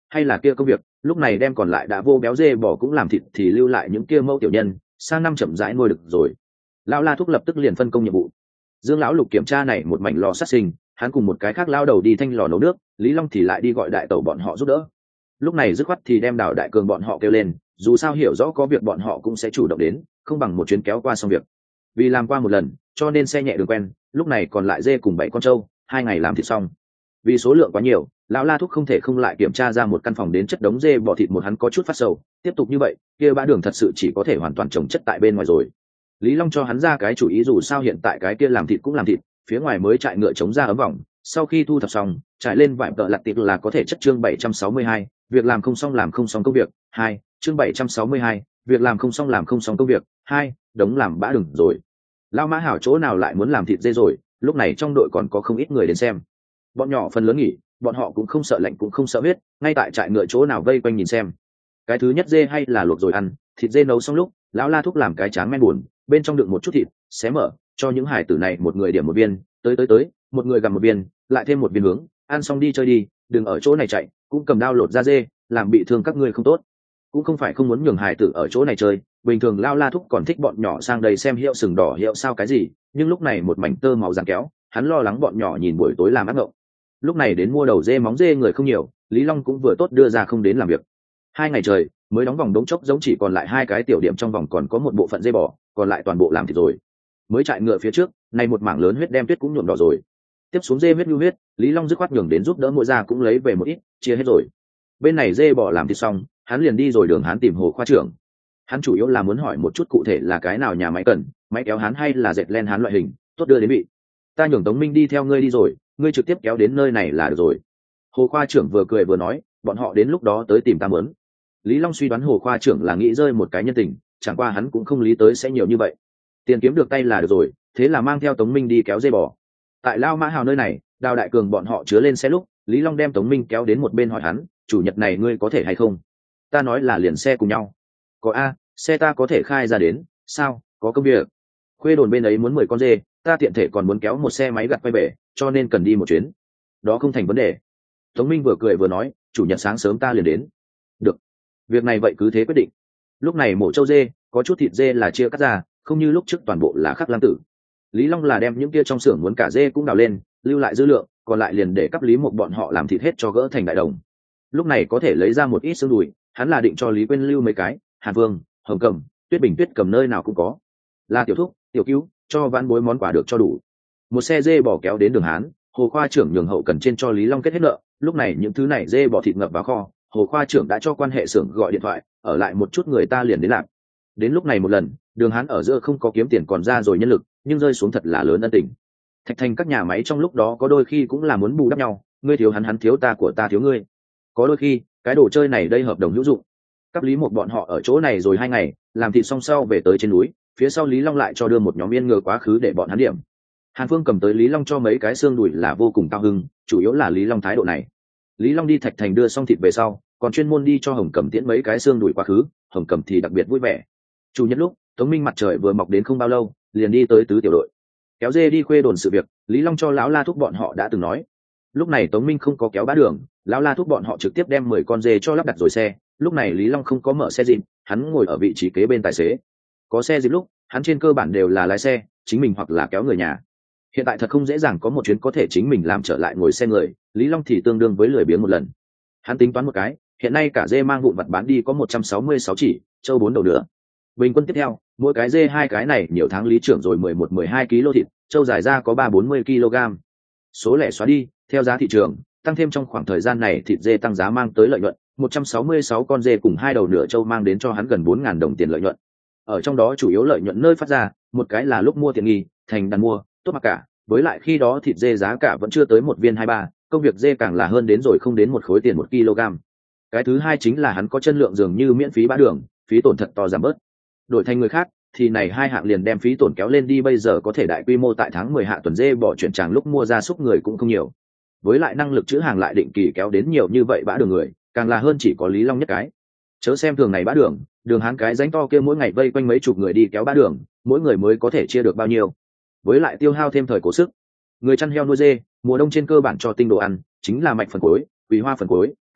hay là kia công việc, lúc này đem còn lại đã vô béo dê bò cũng làm thịt thì lưu lại những kia mẫu tiểu nhân, sang năm chậm rãi nuôi được rồi. Lão La Thúc lập tức liền phân công nhiệm vụ. Dương lão lục kiểm tra này một mảnh lò sát sinh, hắn cùng một cái khác lao đầu đi thanh lò nấu nước, Lý Long thì lại đi gọi đại tẩu bọn họ giúp đỡ. Lúc này dứt khoát thì đem Đào Đại Cường bọn họ kêu lên, dù sao hiểu rõ có việc bọn họ cũng sẽ chủ động đến, không bằng một chuyến kéo qua xong việc. Vì làm qua một lần, cho nên xe nhẹ đường quen, lúc này còn lại dê cùng bảy con trâu, hai ngày làm thịt xong. Vì số lượng quá nhiều, lão La Thúc không thể không lại kiểm tra ra một căn phòng đến chất đống dê bò thịt một hắn có chút phát sầu, tiếp tục như vậy, kia bã đường thật sự chỉ có thể hoàn toàn trồng chất tại bên ngoài rồi. Lý Long cho hắn ra cái chủ ý, dù sao hiện tại cái kia làm thịt cũng làm thịt, phía ngoài mới trại ngựa chống ra ấm vòng, sau khi thu thập xong, trải lên vải tợ lặt tiệc là có thể chất. Chương bảy trăm sáu mươi hai, việc làm không xong làm không xong công việc hai. Chương bảy trăm sáu mươi hai, việc làm không xong làm không xong công việc hai. Đống làm bã đường rồi. Lao Mã Hảo chỗ nào lại muốn làm thịt dê rồi, lúc này trong đội còn có không ít người đến xem. Bọn nhỏ phần lớn nghỉ, bọn họ cũng không sợ lạnh cũng không sợ huyết, ngay tại trại ngựa chỗ nào vây quanh nhìn xem. Cái thứ nhất dê hay là luộc rồi ăn, thịt dê nấu xong lúc, lão La Thúc làm cái tráng men buồn, bên trong đựng một chút thịt, xé mở, cho những hải tử này một người điểm một viên, tới tới tới, một người gặm một viên, lại thêm một viên hướng, ăn xong đi chơi đi, đừng ở chỗ này chạy, cũng cầm đao lột da dê, làm bị thương các ngươi không tốt. Cũng không phải không muốn nhường hải tử ở chỗ này chơi, bình thường Lao La Thúc còn thích bọn nhỏ sang đây xem hiệu sừng đỏ hiệu sao cái gì, nhưng lúc này một mảnh tơ màu giằng kéo, hắn lo lắng bọn nhỏ nhìn buổi tối làm ác ngộng. Lúc này đến mua đầu dê móng dê người không nhiều, Lý Long cũng vừa tốt đưa ra không đến làm việc. Hai ngày trời mới đóng vòng đống chốc giống chỉ còn lại hai cái tiểu điểm, trong vòng còn có một bộ phận dê bò, còn lại toàn bộ làm thịt rồi. Mới chạy ngựa phía trước, này một mảng lớn huyết đem tuyết cũng nhuộm đỏ rồi. Tiếp xuống dê huyết nhu huyết, Lý Long dứt khoát nhường đến giúp đỡ mỗi gia cũng lấy về một ít, chia hết rồi. Bên này dê bò làm thịt xong, hắn liền đi rồi đường hắn tìm Hồ khoa trưởng. Hắn chủ yếu là muốn hỏi một chút cụ thể là cái nào nhà máy cần, máy kéo hắn hay là dệt len hắn loại hình, tốt đưa đến bị. Ta nhường Tống Minh đi theo ngươi đi rồi, ngươi trực tiếp kéo đến nơi này là được rồi. Hồ khoa trưởng vừa cười vừa nói, bọn họ đến lúc đó tới tìm ta muốn. Lý Long suy đoán Hồ khoa trưởng là nghĩ rơi một cái nhân tình, chẳng qua hắn cũng không lý tới sẽ nhiều như vậy. Tiền kiếm được tay là được rồi, thế là mang theo Tống Minh đi kéo dê bò. Tại Lao Mã Hào nơi này, Đào Đại Cường bọn họ chứa lên xe lúc, Lý Long đem Tống Minh kéo đến một bên hỏi hắn, chủ nhật này ngươi có thể hay không? Ta nói là liền xe cùng nhau. Có a, xe ta có thể khai ra đến, sao, có công việc. Khuê đồn bên ấy muốn mười con dê, ta tiện thể còn muốn kéo một xe máy gặt quay về, cho nên cần đi một chuyến. Đó không thành vấn đề. Tống Minh vừa cười vừa nói, chủ nhật sáng sớm ta liền đến. Được. Việc này vậy cứ thế quyết định. Lúc này mổ trâu dê, có chút thịt dê là chia cắt ra, không như lúc trước toàn bộ là khắc lam tử. Lý Long là đem những kia trong xưởng muốn cả dê cũng đào lên, lưu lại dư lượng, còn lại liền để cấp Lý một bọn họ làm thịt hết cho gỡ thành đại đồng. Lúc này có thể lấy ra một ít xương đùi, hắn là định cho Lý Quyên lưu mấy cái, Hàn Vương, Hồng Cầm, Tuyết Bình Tuyết cầm nơi nào cũng có. Là tiểu thúc, tiểu cứu, cho vãn bối món quà được cho đủ. Một xe dê bò kéo đến đường Hán, Hồ khoa trưởng nhường hậu cần trên cho Lý Long kết hết nợ, lúc này những thứ này dê bò thịt ngập vào kho, Hồ khoa trưởng đã cho quan hệ xưởng gọi điện thoại, ở lại một chút người ta liền đến làm. Đến lúc này một lần, đường Hán ở giữa không có kiếm tiền còn ra rồi nhân lực, nhưng rơi xuống thật là lớn ân tình. Thạch Thành các nhà máy trong lúc đó có đôi khi cũng là muốn bù đắp nhau, ngươi thiếu hắn hắn thiếu ta của ta thiếu ngươi. Có đôi khi, cái đồ chơi này đây hợp đồng hữu dụng. Cấp Lý một bọn họ ở chỗ này rồi hai ngày, làm thịt xong sau về tới trên núi, phía sau Lý Long lại cho đưa một nhóm yên ngựa quá khứ để bọn hắn điểm. Hàn Phương cầm tới Lý Long cho mấy cái xương đùi là vô cùng cao hưng, chủ yếu là Lý Long thái độ này. Lý Long đi Thạch Thành đưa xong thịt về sau, còn chuyên môn đi cho Hồng Cầm tiễn mấy cái xương đùi quá khứ, Hồng Cầm thì đặc biệt vui vẻ. Chủ nhật lúc, Tống Minh mặt trời vừa mọc đến không bao lâu, liền đi tới tứ tiểu đội. Kéo dê đi Khuê đồn sự việc, Lý Long cho lão La Thúc bọn họ đã từng nói. Lúc này Tống Minh không có kéo bá đường, lão La Thúc bọn họ trực tiếp đem mười con dê cho lắp đặt rồi xe, lúc này Lý Long không có mở xe dịp, hắn ngồi ở vị trí kế bên tài xế. Có xe dịp lúc, hắn trên cơ bản đều là lái xe, chính mình hoặc là kéo người nhà. Hiện tại thật không dễ dàng có một chuyến có thể chính mình làm trở lại ngồi xe người, Lý Long thì tương đương với lười biếng một lần. Hắn tính toán một cái, hiện nay cả dê mang vụn vặt bán đi có một trăm sáu mươi sáu chỉ, trâu bốn đầu nữa. Bình quân tiếp theo, mỗi cái dê hai cái này nhiều tháng lý trưởng rồi mười một mười hai ki lô thịt, trâu dài ra có ba bốn mươi ki lô gam. Số lẻ xóa đi, theo giá thị trường, tăng thêm trong khoảng thời gian này thịt dê tăng giá mang tới lợi nhuận, một trăm sáu mươi sáu con dê cùng hai đầu nửa trâu mang đến cho hắn gần bốn nghìn đồng tiền lợi nhuận. Ở trong đó chủ yếu lợi nhuận nơi phát ra, một cái là lúc mua tiện nghi, thành đàn mua, tốt mặc cả, với lại khi đó thịt dê giá cả vẫn chưa tới một viên hai ba, công việc dê càng là hơn đến rồi không đến một khối tiền một kg. Cái thứ hai chính là hắn có chân lượng dường như miễn phí bã đường, phí tổn thật to giảm bớt. Đổi thành người khác thì này hai hạng liền đem phí tổn kéo lên đi, bây giờ có thể đại quy mô tại tháng mười hạ tuần dê bỏ chuyển tràng lúc mua ra súc người cũng không nhiều. Với lại năng lực chữ hàng lại định kỳ kéo đến nhiều như vậy bã đường người, càng là hơn chỉ có Lý Long nhất cái. Chớ xem thường này bã đường, đường hắn cái rãnh to kia mỗi ngày vây quanh mấy chục người đi kéo bã đường, mỗi người mới có thể chia được bao nhiêu. Với lại tiêu hao thêm thời cổ sức. Người chăn heo nuôi dê, mùa đông trên cơ bản cho tinh đồ ăn, chính là mạch phần cuối, quỳ hoa phần cuối,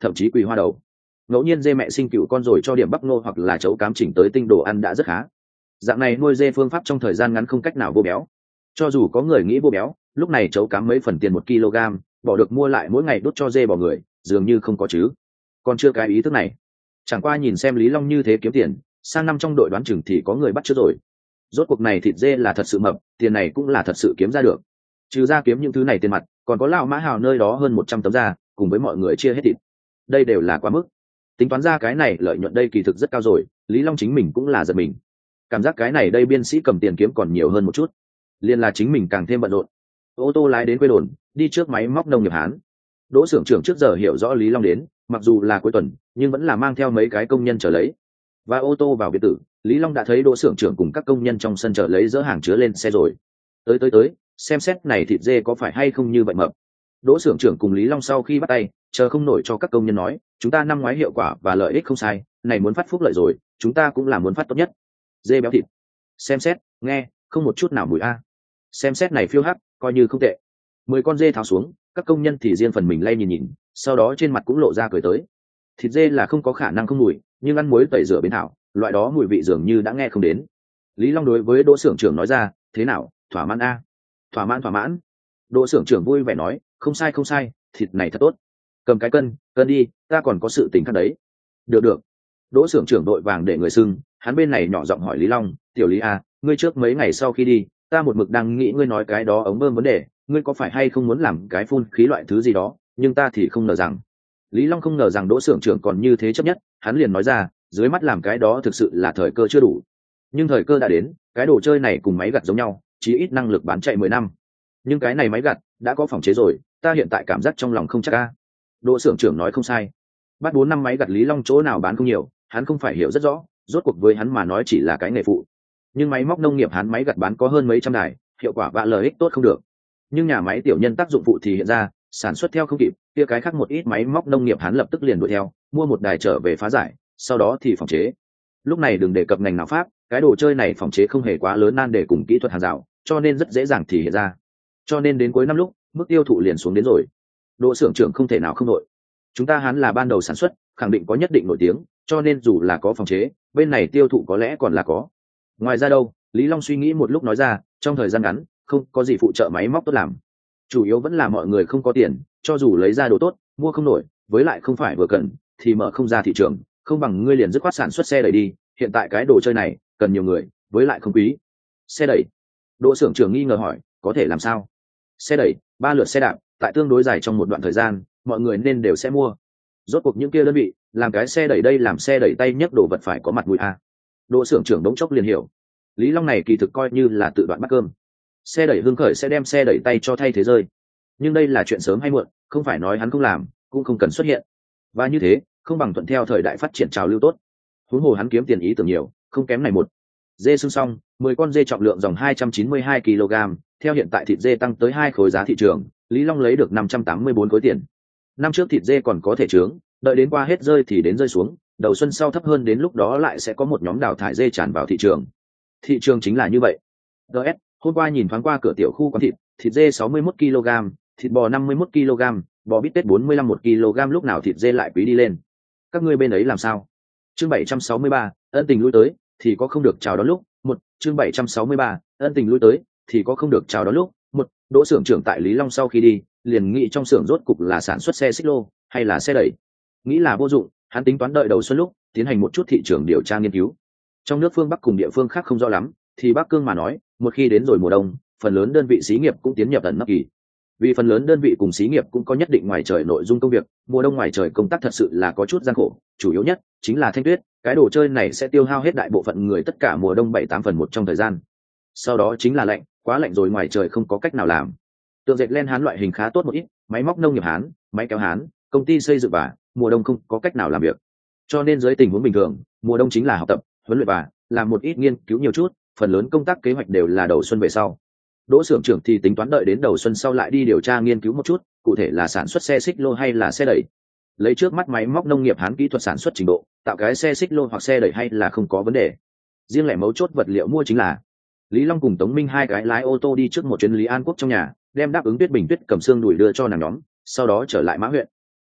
thậm chí quỳ hoa đầu. Ngẫu nhiên dê mẹ sinh cựu con rồi cho điểm bắp ngô hoặc là chấu cám chỉnh tới tinh đồ ăn đã rất khá. Dạng này nuôi dê phương pháp trong thời gian ngắn không cách nào vô béo. Cho dù có người nghĩ vô béo, lúc này chấu cám mấy phần tiền một kg, bỏ được mua lại mỗi ngày đốt cho dê bỏ người, dường như không có chứ. Còn chưa cái ý thức này. Chẳng qua nhìn xem Lý Long như thế kiếm tiền, sang năm trong đội đoán chừng thì có người bắt chước rồi. Rốt cuộc này thịt dê là thật sự mập, tiền này cũng là thật sự kiếm ra được. Trừ ra kiếm những thứ này tiền mặt, còn có lão Mã Hào nơi đó hơn một trăm tấm da, cùng với mọi người chia hết thịt. Đây đều là quá mức. Tính toán ra cái này lợi nhuận đây kỳ thực rất cao rồi, Lý Long chính mình cũng là giật mình. Cảm giác cái này đây biên sĩ cầm tiền kiếm còn nhiều hơn một chút. Liên là chính mình càng thêm bận rộn. Ô tô lái đến quê đồn, đi trước máy móc nông nghiệp Hán. Đỗ xưởng trưởng trước giờ hiểu rõ Lý Long đến, mặc dù là cuối tuần, nhưng vẫn là mang theo mấy cái công nhân trở lấy. Và ô tô vào biệt tử, Lý Long đã thấy Đỗ xưởng trưởng cùng các công nhân trong sân chở lấy dỡ hàng chứa lên xe rồi. Tới tới tới, xem xét này thịt dê có phải hay không như vậy mập. Đỗ xưởng trưởng cùng Lý Long sau khi bắt tay, chờ không nổi cho các công nhân nói, chúng ta năm ngoái hiệu quả và lợi ích không sai, này muốn phát phúc lợi rồi, chúng ta cũng là muốn phát tốt nhất. Dê béo thịt. Xem xét, nghe, không một chút nào mùi a. Xem xét này phiêu hắc, coi như không tệ. Mười con dê tháo xuống, các công nhân thì riêng phần mình lay nhìn nhìn, sau đó trên mặt cũng lộ ra cười tới. Thịt dê là không có khả năng không mùi, nhưng ăn muối tẩy rửa bến thảo, loại đó mùi vị dường như đã nghe không đến. Lý Long đối với Đỗ xưởng trưởng nói ra, thế nào, thỏa mãn a? Thỏa mãn thỏa mãn. Đỗ xưởng trưởng vui vẻ nói, không sai không sai, thịt này thật tốt. Cầm cái cân, cân đi, ta còn có sự tình khác đấy. Được được. Đỗ xưởng trưởng đội vàng để người xưng, hắn bên này nhỏ giọng hỏi Lý Long, tiểu Lý a, ngươi trước mấy ngày sau khi đi, ta một mực đang nghĩ ngươi nói cái đó ống bơm vấn đề, ngươi có phải hay không muốn làm cái phun khí loại thứ gì đó, nhưng ta thì không ngờ rằng. Lý Long không ngờ rằng Đỗ xưởng trưởng còn như thế chấp nhất, hắn liền nói ra, dưới mắt làm cái đó thực sự là thời cơ chưa đủ. Nhưng thời cơ đã đến, cái đồ chơi này cùng máy gặt giống nhau, chỉ ít năng lực bán chạy mười năm. Nhưng cái này máy gặt đã có phòng chế rồi, ta hiện tại cảm giác trong lòng không chắc a. Đỗ xưởng trưởng nói không sai. Bắt bốn năm máy gặt Lý Long chỗ nào bán không nhiều, hắn không phải hiểu rất rõ, rốt cuộc với hắn mà nói chỉ là cái nghề phụ. Nhưng máy móc nông nghiệp hắn máy gặt bán có hơn mấy trăm đài, hiệu quả và lợi ích tốt không được. Nhưng nhà máy tiểu nhân tác dụng phụ thì hiện ra, sản xuất theo không kịp, kia cái khác một ít máy móc nông nghiệp hắn lập tức liền đuổi theo, mua một đài trở về phá giải, sau đó thì phòng chế. Lúc này đừng đề cập ngành nào pháp, cái đồ chơi này phòng chế không hề quá lớn nan để cùng kỹ thuật hàng rào, cho nên rất dễ dàng thì hiện ra. Cho nên đến cuối năm lúc, mức tiêu thụ liền xuống đến rồi. Đỗ xưởng trưởng không thể nào không nổi. Chúng ta hắn là ban đầu sản xuất, khẳng định có nhất định nổi tiếng, cho nên dù là có phòng chế, bên này tiêu thụ có lẽ còn là có. Ngoài ra đâu, Lý Long suy nghĩ một lúc nói ra, trong thời gian ngắn, không có gì phụ trợ máy móc tốt làm. Chủ yếu vẫn là mọi người không có tiền, cho dù lấy ra đồ tốt, mua không nổi, với lại không phải vừa cần, thì mở không ra thị trường, không bằng ngươi liền dứt khoát sản xuất xe đẩy đi, hiện tại cái đồ chơi này, cần nhiều người, với lại không quý. Xe đẩy. Đỗ xưởng trưởng nghi ngờ hỏi, có thể làm sao? Xe đẩy, ba lượt xe đạp, tại tương đối dài trong một đoạn thời gian, mọi người nên đều sẽ mua. Rốt cuộc những kia đơn vị, làm cái xe đẩy đây làm xe đẩy tay nhấc đồ vật phải có mặt mũi a. Đỗ xưởng trưởng đống chốc liền hiểu. Lý Long này kỳ thực coi như là tự đoạn bắt cơm. Xe đẩy hưng khởi sẽ đem xe đẩy tay cho thay thế rơi. Nhưng đây là chuyện sớm hay muộn, không phải nói hắn không làm, cũng không cần xuất hiện. Và như thế, không bằng thuận theo thời đại phát triển trào lưu tốt. Huống hồ hắn kiếm tiền ý tưởng nhiều, không kém này một. Dê xương xong, mười con dê trọng lượng dòng hai trăm chín mươi hai ki lô gam, theo hiện tại thịt dê tăng tới hai khối giá thị trường, Lý Long lấy được năm trăm tám mươi bốn khối tiền. Năm trước thịt dê còn có thể trướng, đợi đến qua hết rơi thì đến rơi xuống, đầu xuân sau thấp hơn đến lúc đó lại sẽ có một nhóm đào thải dê tràn vào thị trường. Thị trường chính là như vậy. đê ét, hôm qua nhìn thoáng qua cửa tiểu khu quán thịt, thịt dê sáu mươi mốt ki lô gam, thịt bò năm mươi mốt ki lô gam, bò bít tết bốn mươi lăm một ki lô gam, lúc nào thịt dê lại quý đi lên. Các ngươi bên ấy làm sao? Chương bảy trăm sáu mươi ba, ân tình lui tới thì có không được chào đón lúc. Một, chương bảy trăm sáu mươi ba, ân tình lui tới thì có không được chào đón lúc. Một, Đỗ xưởng trưởng tại Lý Long sau khi đi, liền nghĩ trong xưởng rốt cục là sản xuất xe xích lô hay là xe đẩy. Nghĩ là vô dụng, hắn tính toán đợi đầu xuân lúc tiến hành một chút thị trường điều tra nghiên cứu. Trong nước phương Bắc cùng địa phương khác không rõ lắm, thì Bắc Cương mà nói, một khi đến rồi mùa đông, phần lớn đơn vị xí nghiệp cũng tiến nhập ẩn nấp kỳ. Vì phần lớn đơn vị cùng xí nghiệp cũng có nhất định ngoài trời nội dung công việc, mùa đông ngoài trời công tác thật sự là có chút gian khổ, chủ yếu nhất chính là thanh tuyết, cái đồ chơi này sẽ tiêu hao hết đại bộ phận người tất cả mùa đông bảy tám phần một trong thời gian. Sau đó chính là lạnh, quá lạnh rồi ngoài trời không có cách nào làm. Tượng dệt len Hán loại hình khá tốt một ít, máy móc nông nghiệp Hán, máy kéo Hán, công ty xây dựng và mùa đông không có cách nào làm việc. Cho nên dưới tình huống bình thường, mùa đông chính là học tập, huấn luyện và làm một ít nghiên cứu nhiều chút, phần lớn công tác kế hoạch đều là đầu xuân về sau. Đỗ xưởng trưởng thì tính toán đợi đến đầu xuân sau lại đi điều tra nghiên cứu một chút, cụ thể là sản xuất xe xích lô hay là xe đẩy. Lấy trước mắt máy móc nông nghiệp Hán kỹ thuật sản xuất trình độ, tạo cái xe xích lô hoặc xe đẩy hay là không có vấn đề. Riêng lẻ mấu chốt vật liệu mua chính là Lý Long cùng Tống Minh hai cái lái ô tô đi trước một chuyến Lý An Quốc trong nhà, đem đáp ứng Tuyết Bình Tuyết cầm xương đùi đưa cho nàng nhóm, sau đó trở lại Mã huyện.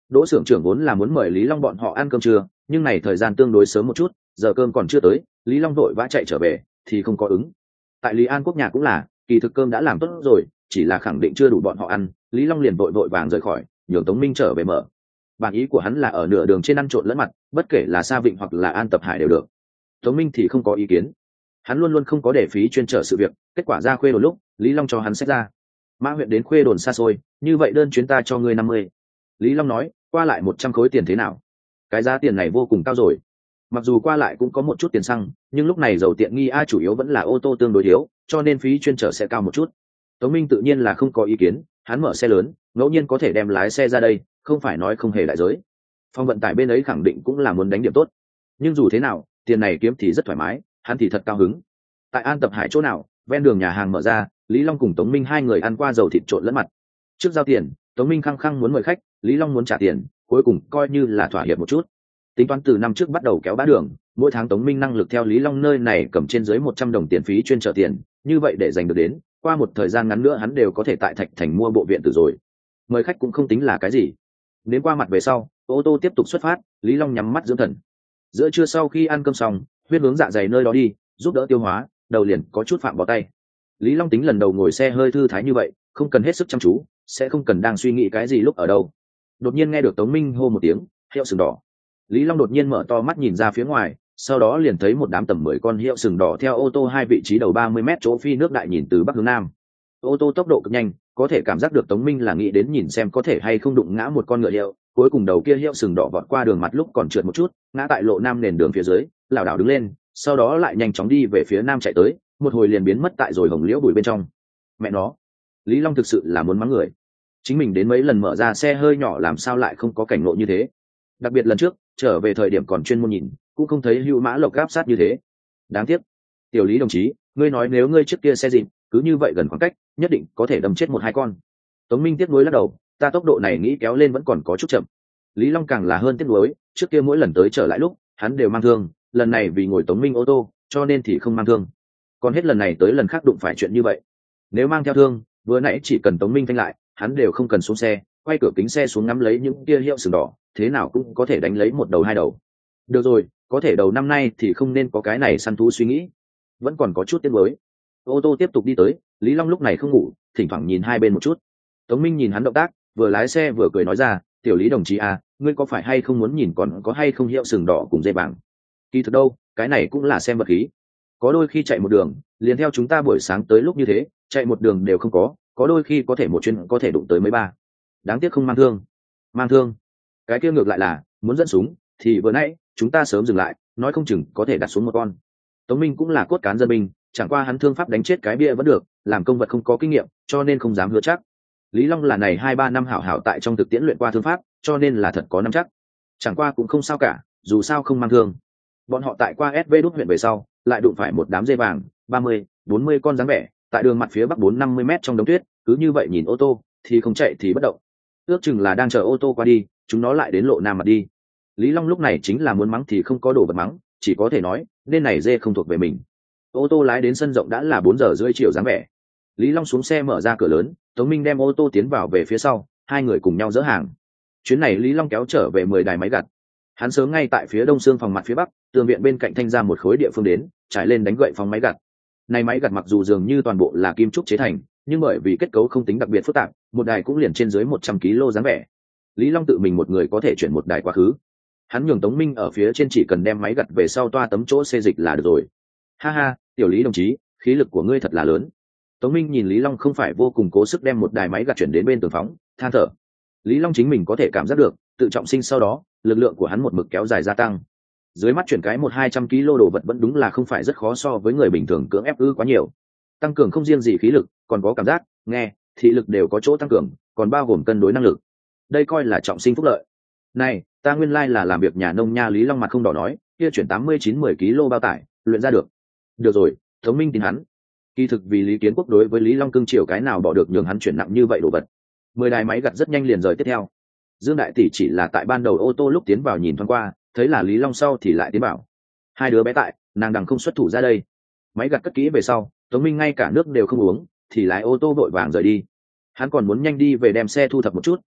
Đỗ xưởng trưởng vốn là muốn mời Lý Long bọn họ ăn cơm trưa, nhưng này thời gian tương đối sớm một chút, giờ cơm còn chưa tới, Lý Long vội vã chạy trở về thì không có ứng. Tại Lý An Quốc nhà cũng là, kỳ thực cơm đã làm tốt rồi, chỉ là khẳng định chưa đủ bọn họ ăn, Lý Long liền vội vội vàng rời khỏi, nhường Tống Minh trở về mở. Bản ý của hắn là ở nửa đường trên ăn trộn lẫn mặt, bất kể là Sa Vịnh hoặc là An Tập Hải đều được. Tống Minh thì không có ý kiến, hắn luôn luôn không có để phí chuyên trở sự việc, kết quả ra Khuê Đồn lúc, Lý Long cho hắn xét ra. Mã huyện đến Khuê Đồn xa xôi, như vậy đơn chuyến ta cho ngươi năm mươi. Lý Long nói, qua lại một trăm khối tiền thế nào? Cái giá tiền này vô cùng cao rồi. Mặc dù qua lại cũng có một chút tiền xăng, nhưng lúc này dầu tiện nghi a chủ yếu vẫn là ô tô tương đối thiếu, cho nên phí chuyên trở sẽ cao một chút. Tống Minh tự nhiên là không có ý kiến, hắn mở xe lớn, ngẫu nhiên có thể đem lái xe ra đây, không phải nói không hề đại giới. Phòng vận tải bên ấy khẳng định cũng là muốn đánh điểm tốt, nhưng dù thế nào, tiền này kiếm thì rất thoải mái, hắn thì thật cao hứng. Tại An Tập Hải chỗ nào, ven đường nhà hàng mở ra, Lý Long cùng Tống Minh hai người ăn qua dầu thịt trộn lẫn mặt. Trước giao tiền, Tống Minh khăng khăng muốn mời khách, Lý Long muốn trả tiền, cuối cùng coi như là thỏa hiệp một chút. Tính toán từ năm trước bắt đầu kéo bá đường, mỗi tháng Tống Minh năng lực theo Lý Long nơi này cầm trên dưới một trăm đồng tiền phí chuyên trở tiền, như vậy để dành được đến, qua một thời gian ngắn nữa hắn đều có thể tại Thạch Thành mua bộ viện tử rồi. Mời khách cũng không tính là cái gì. Đến qua mặt về sau, ô tô tiếp tục xuất phát, Lý Long nhắm mắt dưỡng thần. Giữa trưa sau khi ăn cơm xong, huyết hướng dạ dày nơi đó đi, giúp đỡ tiêu hóa, đầu liền có chút phạm bỏ tay. Lý Long tính lần đầu ngồi xe hơi thư thái như vậy, không cần hết sức chăm chú, sẽ không cần đang suy nghĩ cái gì lúc ở đâu. Đột nhiên nghe được Tống Minh hô một tiếng, hiệu sừng đỏ. Lý Long đột nhiên mở to mắt nhìn ra phía ngoài, sau đó liền thấy một đám tầm mười con hiệu sừng đỏ theo ô tô hai vị trí đầu ba mươi mét chỗ phi nước đại nhìn từ bắc hướng nam. Ô tô tốc độ cực nhanh, có thể cảm giác được Tống Minh là nghĩ đến nhìn xem có thể hay không đụng ngã một con ngựa hiệu. Cuối cùng đầu kia hiệu sừng đỏ vọt qua đường mặt lúc còn trượt một chút, ngã tại lộ nam nền đường phía dưới, lảo đảo đứng lên, sau đó lại nhanh chóng đi về phía nam chạy tới, một hồi liền biến mất tại rồi hồng liễu bụi bên trong. Mẹ nó, Lý Long thực sự là muốn mắng người. Chính mình đến mấy lần mở ra xe hơi nhỏ làm sao lại không có cảnh ngộ như thế. Đặc biệt lần trước trở về thời điểm còn chuyên môn nhìn, cũng không thấy Hữu Mã Lộc gáp sát như thế. Đáng tiếc. Tiểu Lý đồng chí, ngươi nói nếu ngươi trước kia xe dịp cứ như vậy gần khoảng cách, nhất định có thể đâm chết một hai con. Tống Minh tiếc nuối lắc đầu, ta tốc độ này nghĩ kéo lên vẫn còn có chút chậm. Lý Long càng là hơn tiếc nuối, trước kia mỗi lần tới trở lại lúc hắn đều mang thương, lần này vì ngồi Tống Minh ô tô cho nên thì không mang thương. Còn hết lần này tới lần khác đụng phải chuyện như vậy. Nếu mang theo thương, vừa nãy chỉ cần Tống Minh phanh lại, hắn đều không cần xuống xe, quay cửa kính xe xuống ngắm lấy những tia hiệu sừng đỏ, thế nào cũng có thể đánh lấy một đầu hai đầu. Được rồi, có thể đầu năm nay thì không nên có cái này săn thú suy nghĩ. Vẫn còn có chút tiếc nuối. Ô tô tiếp tục đi tới, Lý Long lúc này không ngủ, thỉnh thoảng nhìn hai bên một chút. Tống Minh nhìn hắn động tác, vừa lái xe vừa cười nói ra, tiểu Lý đồng chí à, ngươi có phải hay không muốn nhìn còn có hay không hiệu sừng đỏ cùng dây vàng? Kỳ thực đâu, cái này cũng là xem vật khí. Có đôi khi chạy một đường, liền theo chúng ta buổi sáng tới lúc như thế, chạy một đường đều không có, có đôi khi có thể một chuyến có thể đụng tới mấy ba. Đáng tiếc không mang thương. Mang thương, cái kia ngược lại là muốn dẫn súng thì vừa nãy chúng ta sớm dừng lại, nói không chừng có thể đặt xuống một con. Tống Minh cũng là cốt cán dân binh, chẳng qua hắn thương pháp đánh chết cái bia vẫn được, làm công vật không có kinh nghiệm, cho nên không dám hứa chắc. Lý Long là này hai ba năm hảo hảo tại trong thực tiễn luyện qua thương pháp, cho nên là thật có nắm chắc. Chẳng qua cũng không sao cả, dù sao không mang thương. Bọn họ tại qua ét vê đút huyện về sau, lại đụng phải một đám dây vàng, ba mươi, bốn mươi con dáng vẻ, tại đường mặt phía bắc bốn năm mươi mét trong đống tuyết, cứ như vậy nhìn ô tô thì không chạy thì bất động. Ước chừng là đang chờ ô tô qua đi, chúng nó lại đến lộ nam mặt đi. Lý Long lúc này chính là muốn mắng thì không có đồ vật mắng, chỉ có thể nói, nên này dê không thuộc về mình. Ô tô lái đến sân rộng đã là bốn giờ rưỡi chiều dáng vẻ. Lý Long xuống xe mở ra cửa lớn, Tống Minh đem ô tô tiến vào về phía sau, hai người cùng nhau dỡ hàng. Chuyến này Lý Long kéo trở về mười đài máy gặt. Hắn sớm ngay tại phía đông xương phòng mặt phía bắc, tường viện bên cạnh thanh ra một khối địa phương đến, trải lên đánh gậy phóng máy gặt. Này máy gặt mặc dù dường như toàn bộ là kim trúc chế thành, nhưng bởi vì kết cấu không tính đặc biệt phức tạp, một đài cũng liền trên dưới một trăm ki lô dáng vẻ. Lý Long tự mình một người có thể chuyển một đài quá khứ. Hắn nhường Tống Minh ở phía trên chỉ cần đem máy gặt về sau toa tấm chỗ xê dịch là được rồi. Ha ha, tiểu Lý đồng chí, khí lực của ngươi thật là lớn. Tống Minh nhìn Lý Long không phải vô cùng cố sức đem một đài máy gặt chuyển đến bên tường phóng, than thở. Lý Long chính mình có thể cảm giác được, tự trọng sinh sau đó, lực lượng của hắn một mực kéo dài gia tăng. Dưới mắt chuyển cái một hai trăm ki lô đồ vật vẫn đúng là không phải rất khó so với người bình thường cưỡng ép ư quá nhiều. Tăng cường không riêng gì khí lực, còn có cảm giác, nghe, thị lực đều có chỗ tăng cường, còn bao gồm cân đối năng lực. Đây coi là trọng sinh phúc lợi. Này, ta nguyên lai là làm việc nhà nông nha. Lý Long mặt không đỏ nói, kia chuyển tám mươi chín mười ki lô bao tải, luyện ra được. Được rồi, Tống Minh tin hắn. Kỳ thực vì Lý Kiến Quốc đối với Lý Long cương chiều cái nào bỏ được nhường hắn chuyển nặng như vậy đồ vật. Mười đài máy gặt rất nhanh liền rời tiếp theo. Dương đại tỷ chỉ là tại ban đầu ô tô lúc tiến vào nhìn thoáng qua, thấy là Lý Long sau thì lại tiến vào. Hai đứa bé tại, nàng đằng không xuất thủ ra đây. Máy gặt cất kỹ về sau, Tống Minh ngay cả nước đều không uống, thì lái ô tô vội vàng rời đi. Hắn còn muốn nhanh đi về đem xe thu thập một chút,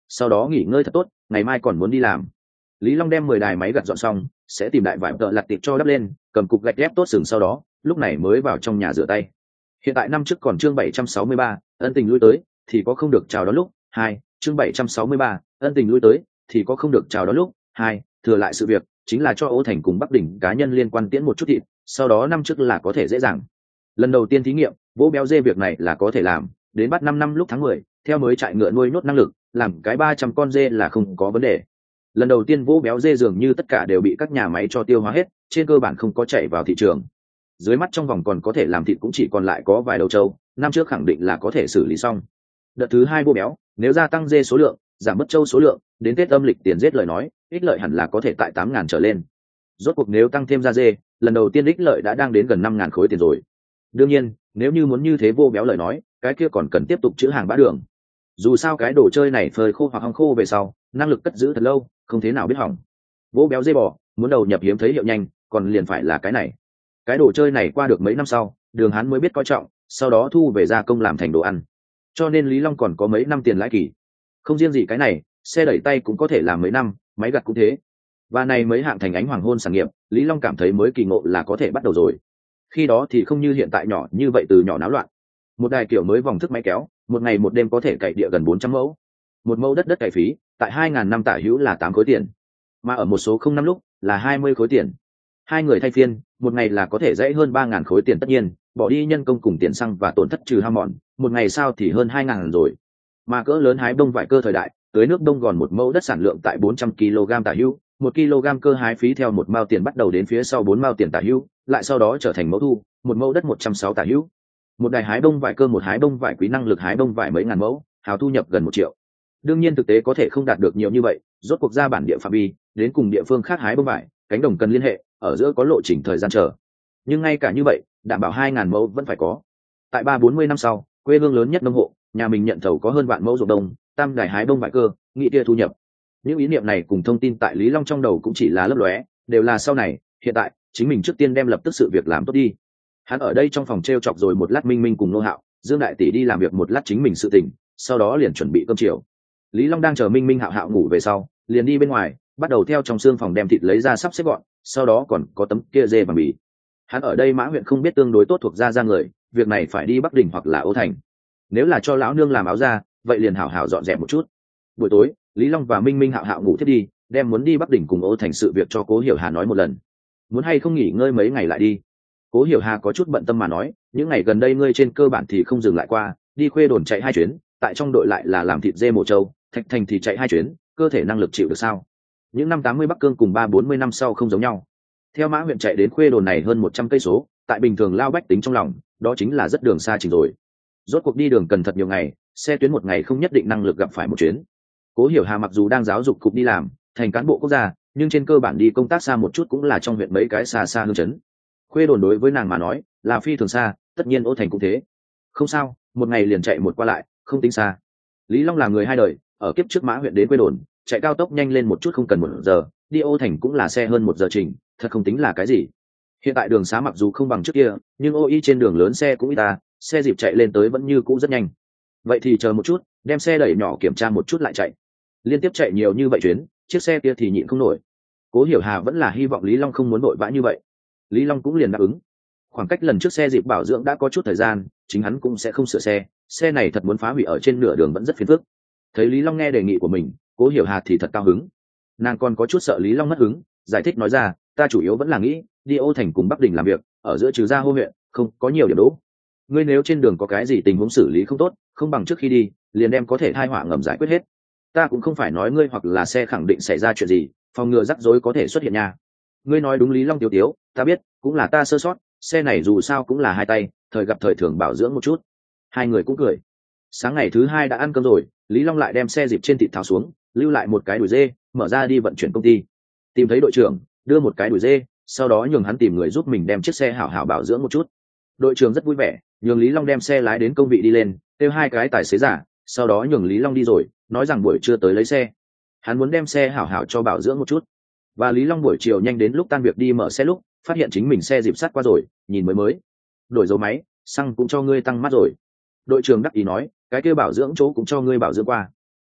sau đó nghỉ ngơi thật tốt, ngày mai còn muốn đi làm. Lý Long đem mười đài máy gặt dọn xong, sẽ tìm đại vải tợ lặt tiệp cho đắp lên, cầm cục gạch ghép tốt sừng, sau đó lúc này mới vào trong nhà rửa tay. Hiện tại năm trước còn chương bảy trăm sáu mươi ba, ân tình lui tới thì có không được chào đón lúc hai, chương bảy trăm sáu mươi ba, ân tình lui tới thì có không được chào đón lúc hai, thừa lại sự việc chính là cho Ô Thành cùng Bắc Đỉnh cá nhân liên quan tiễn một chút thịt, sau đó năm trước là có thể dễ dàng. Lần đầu tiên thí nghiệm, vỗ béo dê việc này là có thể làm, đến bắt năm năm lúc tháng mười, theo mới trại ngựa nuôi nhốt năng lực, làm cái ba trăm con dê là không có vấn đề. Lần đầu tiên vỗ béo dê dường như tất cả đều bị các nhà máy cho tiêu hóa hết, trên cơ bản không có chạy vào thị trường. Dưới mắt trong vòng còn có thể làm thịt cũng chỉ còn lại có vài đầu trâu, năm trước khẳng định là có thể xử lý xong. Đợt thứ hai vỗ béo, nếu gia tăng dê số lượng, giảm mất trâu số lượng, đến Tết âm lịch tiền giết lời nói, ích lợi hẳn là có thể tại tám ngàn trở lên. Rốt cuộc nếu tăng thêm ra dê, lần đầu tiên ích lợi đã đang đến gần năm ngàn khối tiền rồi. Đương nhiên, nếu như muốn như thế vô béo lời nói, cái kia còn cần tiếp tục chữ hàng bã đường. Dù sao cái đồ chơi này phơi khô hoặc hong khô về sau, năng lực cất giữ thật lâu, không thế nào biết hỏng. Vô béo dê bò, muốn đầu nhập hiếm thấy hiệu nhanh, còn liền phải là cái này. Cái đồ chơi này qua được mấy năm sau, Đường Hán mới biết coi trọng, sau đó thu về gia công làm thành đồ ăn. Cho nên Lý Long còn có mấy năm tiền lãi kỳ. Không riêng gì cái này, xe đẩy tay cũng có thể làm mấy năm, máy gặt cũng thế. Và này mấy hạng thành ánh hoàng hôn sản nghiệp, Lý Long cảm thấy mới kỳ ngộ là có thể bắt đầu rồi. Khi đó thì không như hiện tại nhỏ như vậy, từ nhỏ náo loạn. Một đài kiểu mới vòng thức máy kéo, một ngày một đêm có thể cày địa gần bốn trăm mẫu. Một mẫu đất đất cày phí, tại hai ngàn năm tả hữu là tám khối tiền, mà ở một số không năm lúc là hai mươi khối tiền. Hai người thay phiên, một ngày là có thể dãy hơn ba ngàn khối tiền, tất nhiên, bỏ đi nhân công cùng tiền xăng và tổn thất trừ hao mòn, một ngày sao thì hơn hai ngàn rồi. Mà cỡ lớn hái bông vải cơ thời đại, tưới nước đông gòn một mẫu đất sản lượng tại bốn trăm ki lô gam tả hữu, một kg cơ hái phí theo một mao tiền bắt đầu đến phía sau bốn mao tiền tả hữu, lại sau đó trở thành mẫu thu, một mẫu đất một trăm sáu tả hữu. Một đài hái bông vải cơ, một hái bông vải quý năng lực hái bông vải mấy ngàn mẫu, hào thu nhập gần một triệu. Đương nhiên thực tế có thể không đạt được nhiều như vậy, rốt cuộc ra bản địa phạm vi, đến cùng địa phương khác hái bông vải, cánh đồng cần liên hệ, ở giữa có lộ trình thời gian chờ. Nhưng ngay cả như vậy, đảm bảo hai ngàn mẫu vẫn phải có. Tại ba bốn mươi năm sau, quê hương lớn nhất nông hộ, nhà mình nhận thầu có hơn vạn mẫu ruộng đồng, tam đài hái bông vải cơ, nghĩ kia thu nhập. Những ý niệm này cùng thông tin tại Lý Long trong đầu cũng chỉ là lấp lóe, đều là sau này, hiện tại, chính mình trước tiên đem lập tức sự việc làm tốt đi. Hắn ở đây trong phòng treo chọc rồi một lát Minh Minh cùng Nô Hạo, Dương đại tỷ đi làm việc một lát chính mình sự tình, sau đó liền chuẩn bị cơm chiều. Lý Long đang chờ Minh Minh Hạo Hạo ngủ về sau, liền đi bên ngoài, bắt đầu theo trong xương phòng đem thịt lấy ra sắp xếp gọn, sau đó còn có tấm kia dê và mì. Hắn ở đây Mã huyện không biết tương đối tốt thuộc ra ra người, việc này phải đi Bắc Đình hoặc là Ô Thành. Nếu là cho lão nương làm áo ra, vậy liền hảo hảo dọn dẹp một chút. Buổi tối, Lý Long và Minh Minh Hạo Hạo ngủ thiết đi, đem muốn đi Bắc Đình cùng Ô Thành sự việc cho Cố Hiểu Hà nói một lần. Muốn hay không nghỉ ngơi mấy ngày lại đi? Cố Hiểu Hà có chút bận tâm mà nói, những ngày gần đây ngươi trên cơ bản thì không dừng lại qua, đi Khuê Đồn chạy hai chuyến, tại trong đội lại là làm thịt dê mổ trâu, Thạch Thành thì chạy hai chuyến, cơ thể năng lực chịu được sao? Những năm tám mươi Bắc Cương cùng ba bốn mươi năm sau không giống nhau. Theo Mã huyện chạy đến Khuê Đồn này hơn một trăm cây số, tại bình thường lao bách tính trong lòng, đó chính là rất đường xa trình rồi. Rốt cuộc đi đường cần thật nhiều ngày, xe tuyến một ngày không nhất định năng lực gặp phải một chuyến. Cố Hiểu Hà mặc dù đang giáo dục cục đi làm, thành cán bộ quốc gia, nhưng trên cơ bản đi công tác xa một chút cũng là trong huyện mấy cái xa xa hương chấn. Khuê Đồn đối với nàng mà nói là phi thường xa, tất nhiên Ô Thành cũng thế. Không sao, một ngày liền chạy một qua lại, không tính xa. Lý Long là người hai đời, ở kiếp trước Mã huyện đến Khuê Đồn, chạy cao tốc nhanh lên một chút không cần một giờ, đi Ô Thành cũng là xe hơn một giờ trình, thật không tính là cái gì. Hiện tại đường xá mặc dù không bằng trước kia, nhưng ô y trên đường lớn xe cũng ít ta, xe dịp chạy lên tới vẫn như cũ rất nhanh. Vậy thì chờ một chút, đem xe đẩy nhỏ kiểm tra một chút lại chạy. Liên tiếp chạy nhiều như vậy chuyến, chiếc xe kia thì nhịn không nổi. Cố Hiểu Hà vẫn là hy vọng Lý Long không muốn vội vã như vậy. Lý Long cũng liền đáp ứng. Khoảng cách lần trước xe dịp bảo dưỡng đã có chút thời gian, chính hắn cũng sẽ không sửa xe, xe này thật muốn phá hủy ở trên nửa đường vẫn rất phiền phức. Thấy Lý Long nghe đề nghị của mình, Cố Hiểu Hà thì thật cao hứng. Nàng còn có chút sợ Lý Long mất hứng, giải thích nói ra, ta chủ yếu vẫn là nghĩ đi Ô Thành cùng Bắc Đình làm việc, ở giữa trừ ra Hô huyện, không có nhiều điểm đỗ. Ngươi nếu trên đường có cái gì tình huống xử lý không tốt, không bằng trước khi đi, liền đem có thể thai họa ngầm giải quyết hết. Ta cũng không phải nói ngươi hoặc là xe khẳng định xảy ra chuyện gì, phòng ngừa rắc rối có thể xuất hiện nha. Ngươi nói đúng. Lý Long tiêu tiếu, ta biết, cũng là ta sơ sót, xe này dù sao cũng là hai tay, thời gặp thời thường bảo dưỡng một chút. Hai người cũng cười. Sáng ngày thứ hai đã ăn cơm rồi, Lý Long lại đem xe dịp trên thịt tháo xuống, lưu lại một cái đùi dê, mở ra đi vận chuyển công ty. Tìm thấy đội trưởng, đưa một cái đùi dê, sau đó nhường hắn tìm người giúp mình đem chiếc xe hảo hảo bảo dưỡng một chút. Đội trưởng rất vui vẻ, nhường Lý Long đem xe lái đến công vị đi lên, kêu hai cái tài xế giả, sau đó nhường Lý Long đi rồi, nói rằng buổi trưa tới lấy xe. Hắn muốn đem xe hảo hảo cho bảo dưỡng một chút. Và Lý Long buổi chiều nhanh đến lúc tan việc đi mở xe lúc, phát hiện chính mình xe dịp sắt qua rồi, nhìn mới mới. Đổi dầu máy, xăng cũng cho ngươi tăng mắt rồi. Đội trưởng đắc ý nói, cái kia bảo dưỡng chỗ cũng cho ngươi bảo dưỡng qua.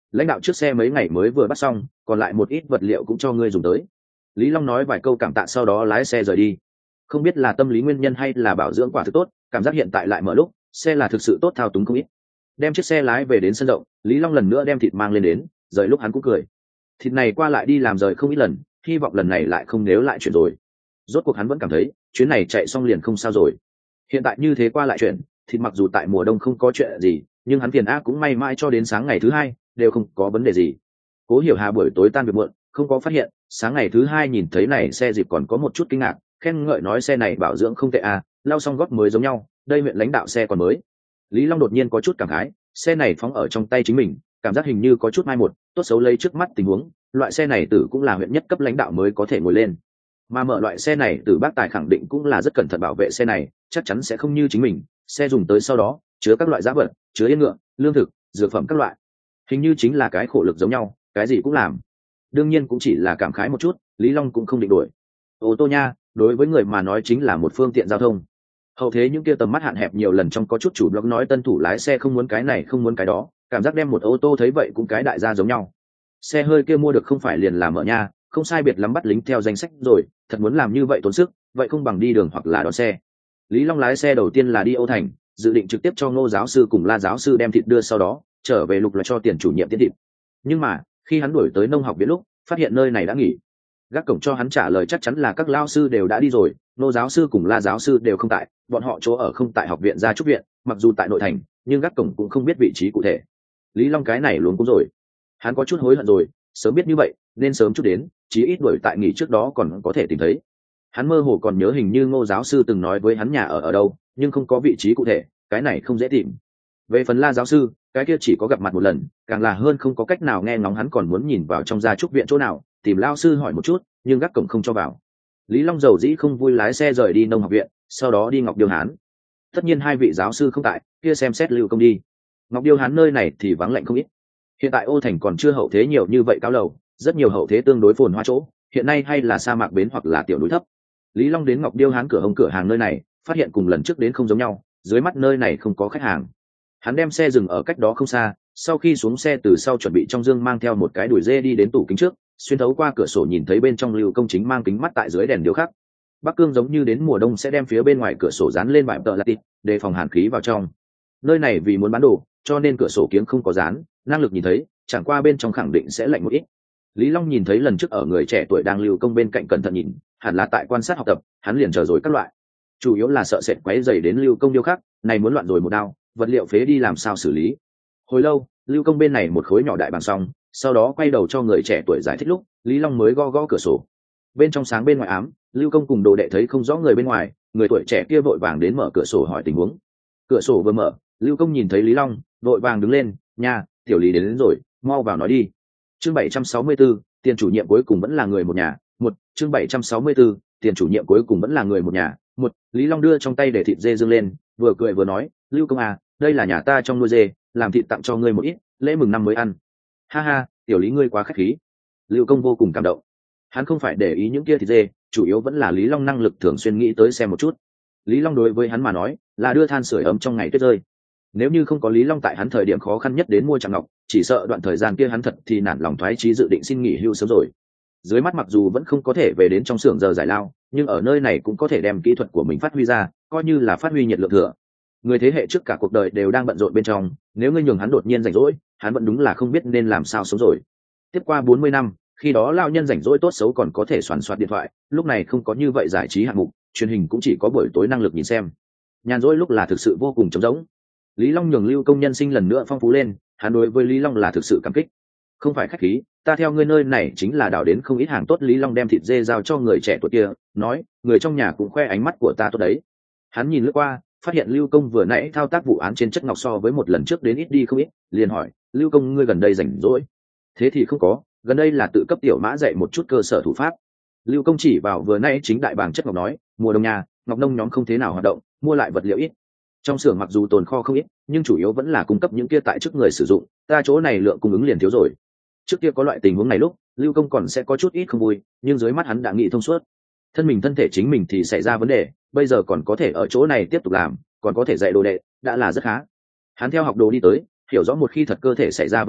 lãnh đạo trước xe mấy ngày mới vừa bắt xong, còn lại một ít vật liệu cũng cho ngươi dùng tới. Lý Long nói vài câu cảm tạ sau đó lái xe rời đi. Không biết là tâm lý nguyên nhân hay là bảo dưỡng quả thực tốt, cảm giác hiện tại lại mở lúc xe là thực sự tốt thao túng không ít. Đem chiếc xe lái về đến sân rộng, Lý Long lần nữa đem thịt mang lên đến, rời lúc hắn cũng cười. Thịt này qua lại đi làm rời không ít lần, hy vọng lần này lại không nếu lại chuyển rồi. Rốt cuộc hắn vẫn cảm thấy chuyến này chạy xong liền không sao rồi. Hiện tại như thế qua lại chuyển, thịt mặc dù tại mùa đông không có chuyện gì, nhưng hắn phiền ác cũng may mãi cho đến sáng ngày thứ hai đều không có vấn đề gì. Cố Hiểu Hà buổi tối tan việc muộn, không có phát hiện, sáng ngày thứ hai nhìn thấy này xe dịp còn có một chút kinh ngạc, khen ngợi nói xe này bảo dưỡng không tệ à, lau xong gót mới giống nhau, đây huyện lãnh đạo xe còn mới. Lý Long đột nhiên có chút cảm khái, xe này phóng ở trong tay chính mình, cảm giác hình như có chút mai một, tốt xấu lấy trước mắt tình huống, loại xe này tử cũng là huyện nhất cấp lãnh đạo mới có thể ngồi lên. Mà mở loại xe này từ bác tài khẳng định cũng là rất cẩn thận bảo vệ xe này, chắc chắn sẽ không như chính mình, xe dùng tới sau đó, chứa các loại giá vật, chứa yên ngựa, lương thực, dược phẩm các loại. Hình như chính là cái khổ lực giống nhau, cái gì cũng làm. Đương nhiên cũng chỉ là cảm khái một chút, Lý Long cũng không định đuổi. Ô tô nha, đối với người mà nói chính là một phương tiện giao thông. Hậu thế những kia tầm mắt hạn hẹp nhiều lần trong có chút chủ blog nói tân thủ lái xe không muốn cái này không muốn cái đó, cảm giác đem một ô tô thấy vậy cũng cái đại gia giống nhau. Xe hơi kia mua được không phải liền làm ở nha, không sai biệt lắm bắt lính theo danh sách rồi, thật muốn làm như vậy tốn sức, vậy không bằng đi đường hoặc là đón xe. Lý Long lái xe đầu tiên là đi Âu Thành, dự định trực tiếp cho Ngô giáo sư cùng La giáo sư đem thịt đưa sau đó trở về lục lại cho tiền chủ nhiệm tiến thịt. Nhưng mà khi hắn đuổi tới nông học viện lúc, phát hiện nơi này đã nghỉ. Gác cổng cho hắn trả lời chắc chắn là các lao sư đều đã đi rồi, Ngô giáo sư cùng La giáo sư đều không tại, bọn họ chỗ ở không tại học viện Gia Trúc viện, mặc dù tại nội thành, nhưng gác cổng cũng không biết vị trí cụ thể. Lý Long cái này luôn cũng rồi, hắn có chút hối hận rồi, sớm biết như vậy nên sớm chút đến, chí ít đuổi tại nghỉ trước đó còn có thể tìm thấy. Hắn mơ hồ còn nhớ hình như Ngô giáo sư từng nói với hắn nhà ở ở đâu, nhưng không có vị trí cụ thể, cái này không dễ tìm. Về phần La giáo sư, cái kia chỉ có gặp mặt một lần, càng là hơn không có cách nào nghe ngóng hắn còn muốn nhìn vào trong Gia Trúc viện chỗ nào, tìm lao sư hỏi một chút, nhưng gác cổng không cho vào. Lý Long dầu dĩ không vui lái xe rời đi nông học viện, sau đó đi Ngọc Điêu Hán. Tất nhiên hai vị giáo sư không tại, kia xem xét Lưu Công đi. Ngọc Điêu Hán nơi này thì vắng lạnh không ít. Hiện tại Ô Thành còn chưa hậu thế nhiều như vậy cao lầu, rất nhiều hậu thế tương đối phồn hoa chỗ, hiện nay hay là sa mạc bến hoặc là tiểu núi thấp. Lý Long đến Ngọc Điêu Hán cửa hông cửa hàng nơi này, phát hiện cùng lần trước đến không giống nhau, dưới mắt nơi này không có khách hàng. Hắn đem xe dừng ở cách đó không xa, sau khi xuống xe từ sau chuẩn bị trong dương mang theo một cái đùi dê đi đến tủ kính trước, xuyên thấu qua cửa sổ nhìn thấy bên trong Lưu Công chính mang kính mắt tại dưới đèn điếu khắc. Bắc Cương giống như đến mùa đông sẽ đem phía bên ngoài cửa sổ dán lên vải tợ latit, để phòng hàn khí vào trong. Nơi này vì muốn bán đồ, cho nên cửa sổ kiếng không có dán, năng lực nhìn thấy, chẳng qua bên trong khẳng định sẽ lạnh một ít. Lý Long nhìn thấy lần trước ở người trẻ tuổi đang Lưu Công bên cạnh cẩn thận nhìn, hẳn là tại quan sát học tập, hắn liền chờ rồi các loại. Chủ yếu là sợ sệt quấy rầy đến Lưu Công điêu khắc, này muốn loạn rồi một đao, vật liệu phế đi làm sao xử lý. Hồi lâu, Lưu Công bên này một khối nhỏ đại bằng xong, sau đó quay đầu cho người trẻ tuổi giải thích lúc, Lý Long mới gõ gõ cửa sổ. Bên trong sáng bên ngoài ám, Lưu Công cùng đồ đệ thấy không rõ người bên ngoài, người tuổi trẻ kia vội vàng đến mở cửa sổ hỏi tình huống. Cửa sổ vừa mở, Lưu Công nhìn thấy Lý Long, vội vàng đứng lên, "Nha, tiểu Lý đến, đến rồi, mau vào nói đi." Chương bảy trăm sáu mươi tư, tiền chủ nhiệm cuối cùng vẫn là người một nhà. Một, chương bảy trăm sáu mươi tư, tiền chủ nhiệm cuối cùng vẫn là người một nhà. Một, Lý Long đưa trong tay để thịt dê dương lên, vừa cười vừa nói, "Lưu Công à, đây là nhà ta trong nuôi dê, làm thịt tặng cho ngươi một ít, lễ mừng năm mới ăn." "Ha ha, tiểu Lý ngươi quá khách khí." Lưu Công vô cùng cảm động. Hắn không phải để ý những kia thịt dê, chủ yếu vẫn là Lý Long năng lực thường xuyên nghĩ tới xem một chút. Lý Long đối với hắn mà nói, là đưa than sưởi ấm trong ngày tuyết rơi. Nếu như không có Lý Long tại hắn thời điểm khó khăn nhất đến mua Tràng Ngọc, chỉ sợ đoạn thời gian kia hắn thật thì nản lòng thoái chí dự định xin nghỉ hưu sớm rồi. Dưới mắt mặc dù vẫn không có thể về đến trong xưởng giờ giải lao, nhưng ở nơi này cũng có thể đem kỹ thuật của mình phát huy ra, coi như là phát huy nhiệt lượng thừa. Người thế hệ trước cả cuộc đời đều đang bận rộn bên trong, nếu ngươi nhường hắn đột nhiên rảnh rỗi, hắn vẫn đúng là không biết nên làm sao sống rồi. Tiếp qua bốn mươi năm, khi đó lao nhân rảnh rỗi tốt xấu còn có thể soàn soạt điện thoại, lúc này không có như vậy giải trí hạng mục, truyền hình cũng chỉ có buổi tối năng lực nhìn xem. Nhàn rỗi lúc là thực sự vô cùng trống rỗng. Lý Long nhường Lưu Công nhân sinh lần nữa phong phú lên, hắn đối với Lý Long là thực sự cảm kích. "Không phải khách khí, ta theo ngươi nơi này chính là đào đến không ít hàng tốt." Lý Long đem thịt dê giao cho người trẻ tuổi kia, nói, "Người trong nhà cũng khoe ánh mắt của ta tốt đấy." Hắn nhìn lướt qua, phát hiện Lưu Công vừa nãy thao tác vụ án trên chất ngọc so với một lần trước đến ít đi không ít, liền hỏi, "Lưu Công ngươi gần đây rảnh rỗi?" "Thế thì không có, gần đây là tự cấp tiểu mã dạy một chút cơ sở thủ pháp." Lưu Công chỉ vào vừa nãy chính đại bảng chất ngọc nói, "Mùa đông nhà, ngọc nông nhóm không thế nào hoạt động, mua lại vật liệu ít. Trong xưởng mặc dù tồn kho không ít, nhưng chủ yếu vẫn là cung cấp những kia tại chức người sử dụng, ta chỗ này lượng cung ứng liền thiếu rồi." Trước kia có loại tình huống này lúc, Lưu Công còn sẽ có chút ít không vui, nhưng dưới mắt hắn đã nghĩ thông suốt. Thân mình thân thể chính mình thì xảy ra vấn đề, bây giờ còn có thể ở chỗ này tiếp tục làm, còn có thể dạy đồ đệ, đã là rất khá. Hắn theo học đồ đi tới, hiểu rõ một khi thật cơ thể xảy ra vấn đề,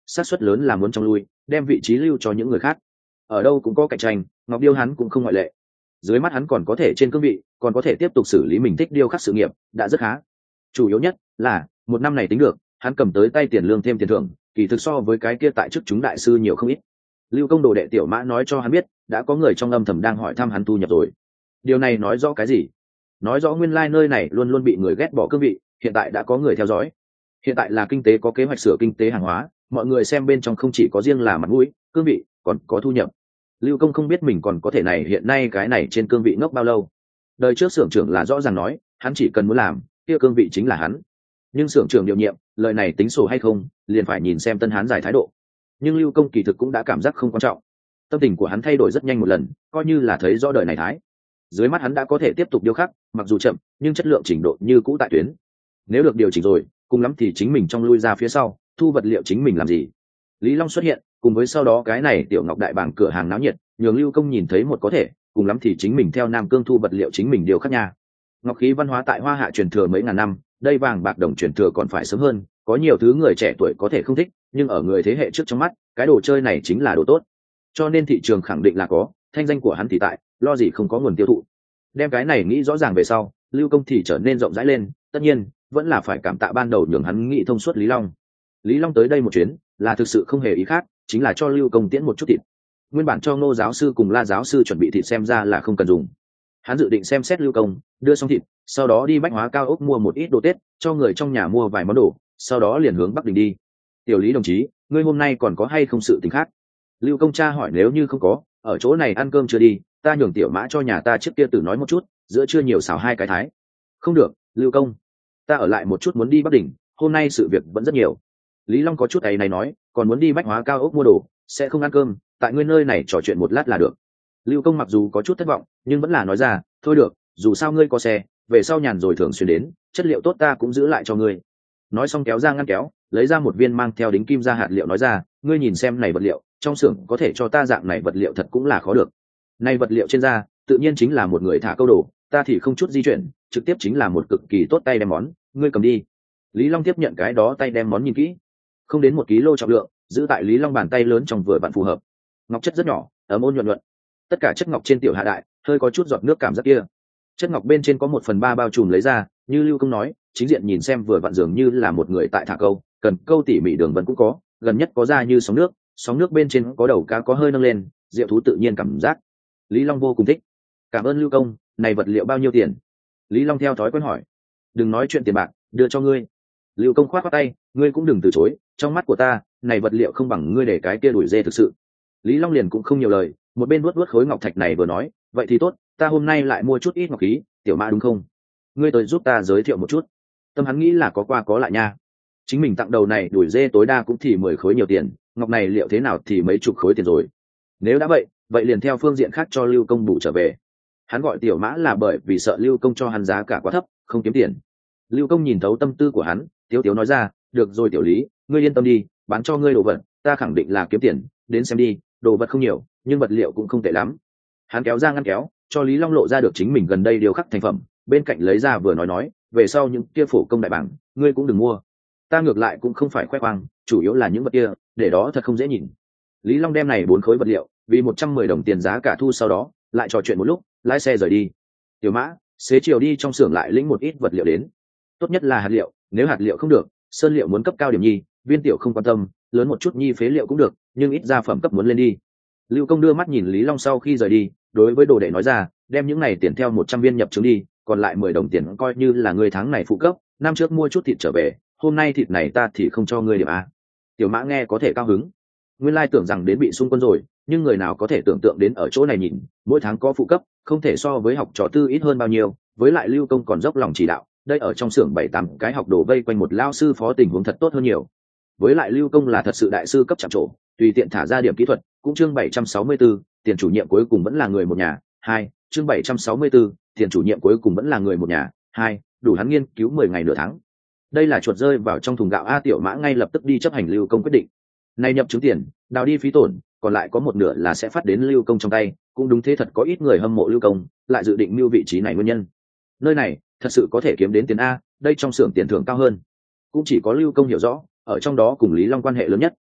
xác suất lớn là muốn trong lui, đem vị trí lưu cho những người khác. Ở đâu cũng có cạnh tranh, Ngọc Điêu hắn cũng không ngoại lệ. Dưới mắt hắn còn có thể trên cương vị, còn có thể tiếp tục xử lý mình thích điêu khắc sự nghiệp, đã rất khá. Chủ yếu nhất là một năm này tính được, hắn cầm tới tay tiền lương thêm tiền thưởng, kỳ thực so với cái kia tại chức chúng đại sư nhiều không ít. Lưu Công đồ đệ Tiểu Mã nói cho hắn biết, đã có người trong âm thầm đang hỏi thăm hắn thu nhập rồi. Điều này nói rõ cái gì? Nói rõ nguyên lai nơi này luôn luôn bị người ghét bỏ cương vị, hiện tại đã có người theo dõi. Hiện tại là kinh tế có kế hoạch sửa kinh tế hàng hóa, mọi người xem bên trong không chỉ có riêng là mặt mũi, cương vị, còn có thu nhập. Lưu Công không biết mình còn có thể này hiện nay cái này trên cương vị ngốc bao lâu. Đời trước xưởng trưởng là rõ ràng nói, hắn chỉ cần muốn làm, kia cương vị chính là hắn. Nhưng xưởng trưởng điều nhiệm, lời này tính sổ hay không, liền phải nhìn xem Tân Hán giải thái độ. Nhưng Lưu Công kỳ thực cũng đã cảm giác không quan trọng. Tâm tình của hắn thay đổi rất nhanh một lần, coi như là thấy rõ đời này thái. Dưới mắt hắn đã có thể tiếp tục điêu khắc, mặc dù chậm, nhưng chất lượng trình độ như cũ tại tuyến. Nếu được điều chỉnh rồi, cùng lắm thì chính mình trong lui ra phía sau, thu vật liệu chính mình làm gì. Lý Long xuất hiện, cùng với sau đó cái này tiểu Ngọc đại bảng cửa hàng náo nhiệt, nhường Lưu Công nhìn thấy một có thể, cùng lắm thì chính mình theo Nam Cương thu vật liệu chính mình điều khắc nha. Ngọc khí văn hóa tại Hoa Hạ truyền thừa mấy ngàn năm, đây vàng bạc đồng truyền thừa còn phải sớm hơn, có nhiều thứ người trẻ tuổi có thể không thích, nhưng ở người thế hệ trước trong mắt, cái đồ chơi này chính là đồ tốt. Cho nên thị trường khẳng định là có, thanh danh của hắn thì tại, lo gì không có nguồn tiêu thụ. Đem cái này nghĩ rõ ràng về sau, Lưu Công thì trở nên rộng rãi lên, tất nhiên vẫn là phải cảm tạ ban đầu nhường hắn nghĩ thông suốt Lý Long. Lý Long tới đây một chuyến là thực sự không hề ý khác, chính là cho Lưu Công tiễn một chút thịt. Nguyên bản cho Ngô giáo sư cùng La giáo sư chuẩn bị thịt xem ra là không cần dùng. Hắn dự định xem xét Lưu Công, đưa xong thịt, sau đó đi bách hóa cao ốc mua một ít đồ Tết, cho người trong nhà mua vài món đồ, sau đó liền hướng Bắc Đình đi. Tiểu Lý đồng chí, ngươi hôm nay còn có hay không sự tình khác? Lưu Công cha hỏi. Nếu như không có, ở chỗ này ăn cơm chưa đi, ta nhường Tiểu Mã cho nhà ta trước kia tử nói một chút, giữa trưa nhiều xào hai cái thái. Không được, Lưu Công, ta ở lại một chút muốn đi Bắc Đình, hôm nay sự việc vẫn rất nhiều. Lý Long có chút ấy này nói, còn muốn đi bách hóa cao ốc mua đồ, sẽ không ăn cơm, tại ngươi nơi này trò chuyện một lát là được. Lưu Công mặc dù có chút thất vọng, nhưng vẫn là nói ra, thôi được, dù sao ngươi có xe, về sau nhàn rồi thường xuyên đến, chất liệu tốt ta cũng giữ lại cho ngươi. Nói xong kéo ra ngăn kéo, lấy ra một viên mang theo đính kim ra hạt liệu nói ra, ngươi nhìn xem này vật liệu, trong xưởng có thể cho ta dạng này vật liệu thật cũng là khó được. Này vật liệu trên da, tự nhiên chính là một người thả câu đồ, ta thì không chút di chuyển, trực tiếp chính là một cực kỳ tốt tay đem món, ngươi cầm đi. Lý Long tiếp nhận cái đó tay đem món nhìn kỹ, không đến một ký lô trọng lượng, giữ tại Lý Long bàn tay lớn trong vừa vặn phù hợp. Ngọc chất rất nhỏ, ấm ôn nhuận nhuận, tất cả chất ngọc trên tiểu hạ đại, hơi có chút giọt nước cảm giác kia. Chất ngọc bên trên có một phần ba bao trùm lấy ra, như Lưu Công nói, chính diện nhìn xem vừa vặn dường như là một người tại thả câu, cần câu tỉ mỉ đường vân cũng có, gần nhất có ra như sóng nước, sóng nước bên trên có đầu cá có hơi nâng lên, diệu thú tự nhiên cảm giác. Lý Long vô cùng thích. Cảm ơn Lưu Công, này vật liệu bao nhiêu tiền? Lý Long theo thói quen hỏi. Đừng nói chuyện tiền bạc, đưa cho ngươi. Lưu Công khoát khoát tay, ngươi cũng đừng từ chối, trong mắt của ta, này vật liệu không bằng ngươi để cái kia đuổi dê thực sự. Lý Long liền cũng không nhiều lời, một bên vuốt vuốt khối ngọc thạch này vừa nói, vậy thì tốt, ta hôm nay lại mua chút ít ngọc khí, Tiểu Mã đúng không? Ngươi tới giúp ta giới thiệu một chút. Tâm hắn nghĩ là có qua có lại nha. Chính mình tặng đầu này đuổi dê tối đa cũng thì mười khối nhiều tiền, ngọc này liệu thế nào thì mấy chục khối tiền rồi. Nếu đã vậy, vậy liền theo phương diện khác cho Lưu Công bù trở về. Hắn gọi Tiểu Mã là bởi vì sợ Lưu Công cho hắn giá cả quá thấp, không kiếm tiền. Lưu Công nhìn thấu tâm tư của hắn, tiếu tiếu nói ra, được rồi Tiểu Lý, ngươi yên tâm đi, bán cho ngươi đồ vật, ta khẳng định là kiếm tiền, đến xem đi, đồ vật không nhiều, nhưng vật liệu cũng không tệ lắm. Hắn kéo ra ngăn kéo, cho Lý Long lộ ra được chính mình gần đây điều khắc thành phẩm, bên cạnh lấy ra vừa nói nói, về sau những kia phổ công đại bảng, ngươi cũng đừng mua. Ta ngược lại cũng không phải khoe khoang, chủ yếu là những vật kia, để đó thật không dễ nhìn. Lý Long đem này bốn khối vật liệu, vì một trăm mười đồng tiền giá cả thu, sau đó lại trò chuyện một lúc, lái xe rời đi. Tiểu Mã, xế chiều đi trong xưởng lại lĩnh một ít vật liệu đến. Tốt nhất là hạt liệu, nếu hạt liệu không được, sơn liệu muốn cấp cao điểm nhi, viên tiểu không quan tâm, lớn một chút nhi phế liệu cũng được, nhưng ít ra phẩm cấp muốn lên đi. Lưu Công đưa mắt nhìn Lý Long sau khi rời đi, đối với đồ đệ nói ra, đem những này tiền theo một trăm viên nhập trứng đi, còn lại mười đồng tiền coi như là người tháng này phụ cấp, năm trước mua chút thịt trở về, hôm nay thịt này ta thì không cho ngươi điểm a. Tiểu Mã nghe có thể cao hứng. Nguyên lai tưởng rằng đến bị xung quân rồi, nhưng người nào có thể tưởng tượng đến ở chỗ này nhìn, mỗi tháng có phụ cấp, không thể so với học trò tư ít hơn bao nhiêu, với lại Lưu Công còn dốc lòng chỉ đạo, đây ở trong xưởng bảy tám cái học đồ vây quanh một lao sư phó tình huống thật tốt hơn nhiều. Với lại Lưu Công là thật sự đại sư cấp chạm trổ, tùy tiện thả ra điểm kỹ thuật, cũng chương bảy trăm sáu mươi tư, tiền chủ nhiệm cuối cùng vẫn là người một nhà, hai, chương bảy trăm sáu mươi tư, tiền chủ nhiệm cuối cùng vẫn là người một nhà, hai, đủ hắn nghiên cứu mười ngày nửa tháng. Đây là chuột rơi vào trong thùng gạo a. Tiểu Mã ngay lập tức đi chấp hành Lưu Công quyết định. Này nhập chứng tiền, đào đi phí tổn, còn lại có một nửa là sẽ phát đến Lưu Công trong tay, cũng đúng thế, thật có ít người hâm mộ Lưu Công, lại dự định mưu vị trí này nguyên nhân. Nơi này thật sự có thể kiếm đến tiền a, đây trong xưởng tiền thưởng cao hơn. Cũng chỉ có Lưu Công hiểu rõ, ở trong đó cùng Lý Long quan hệ lớn nhất.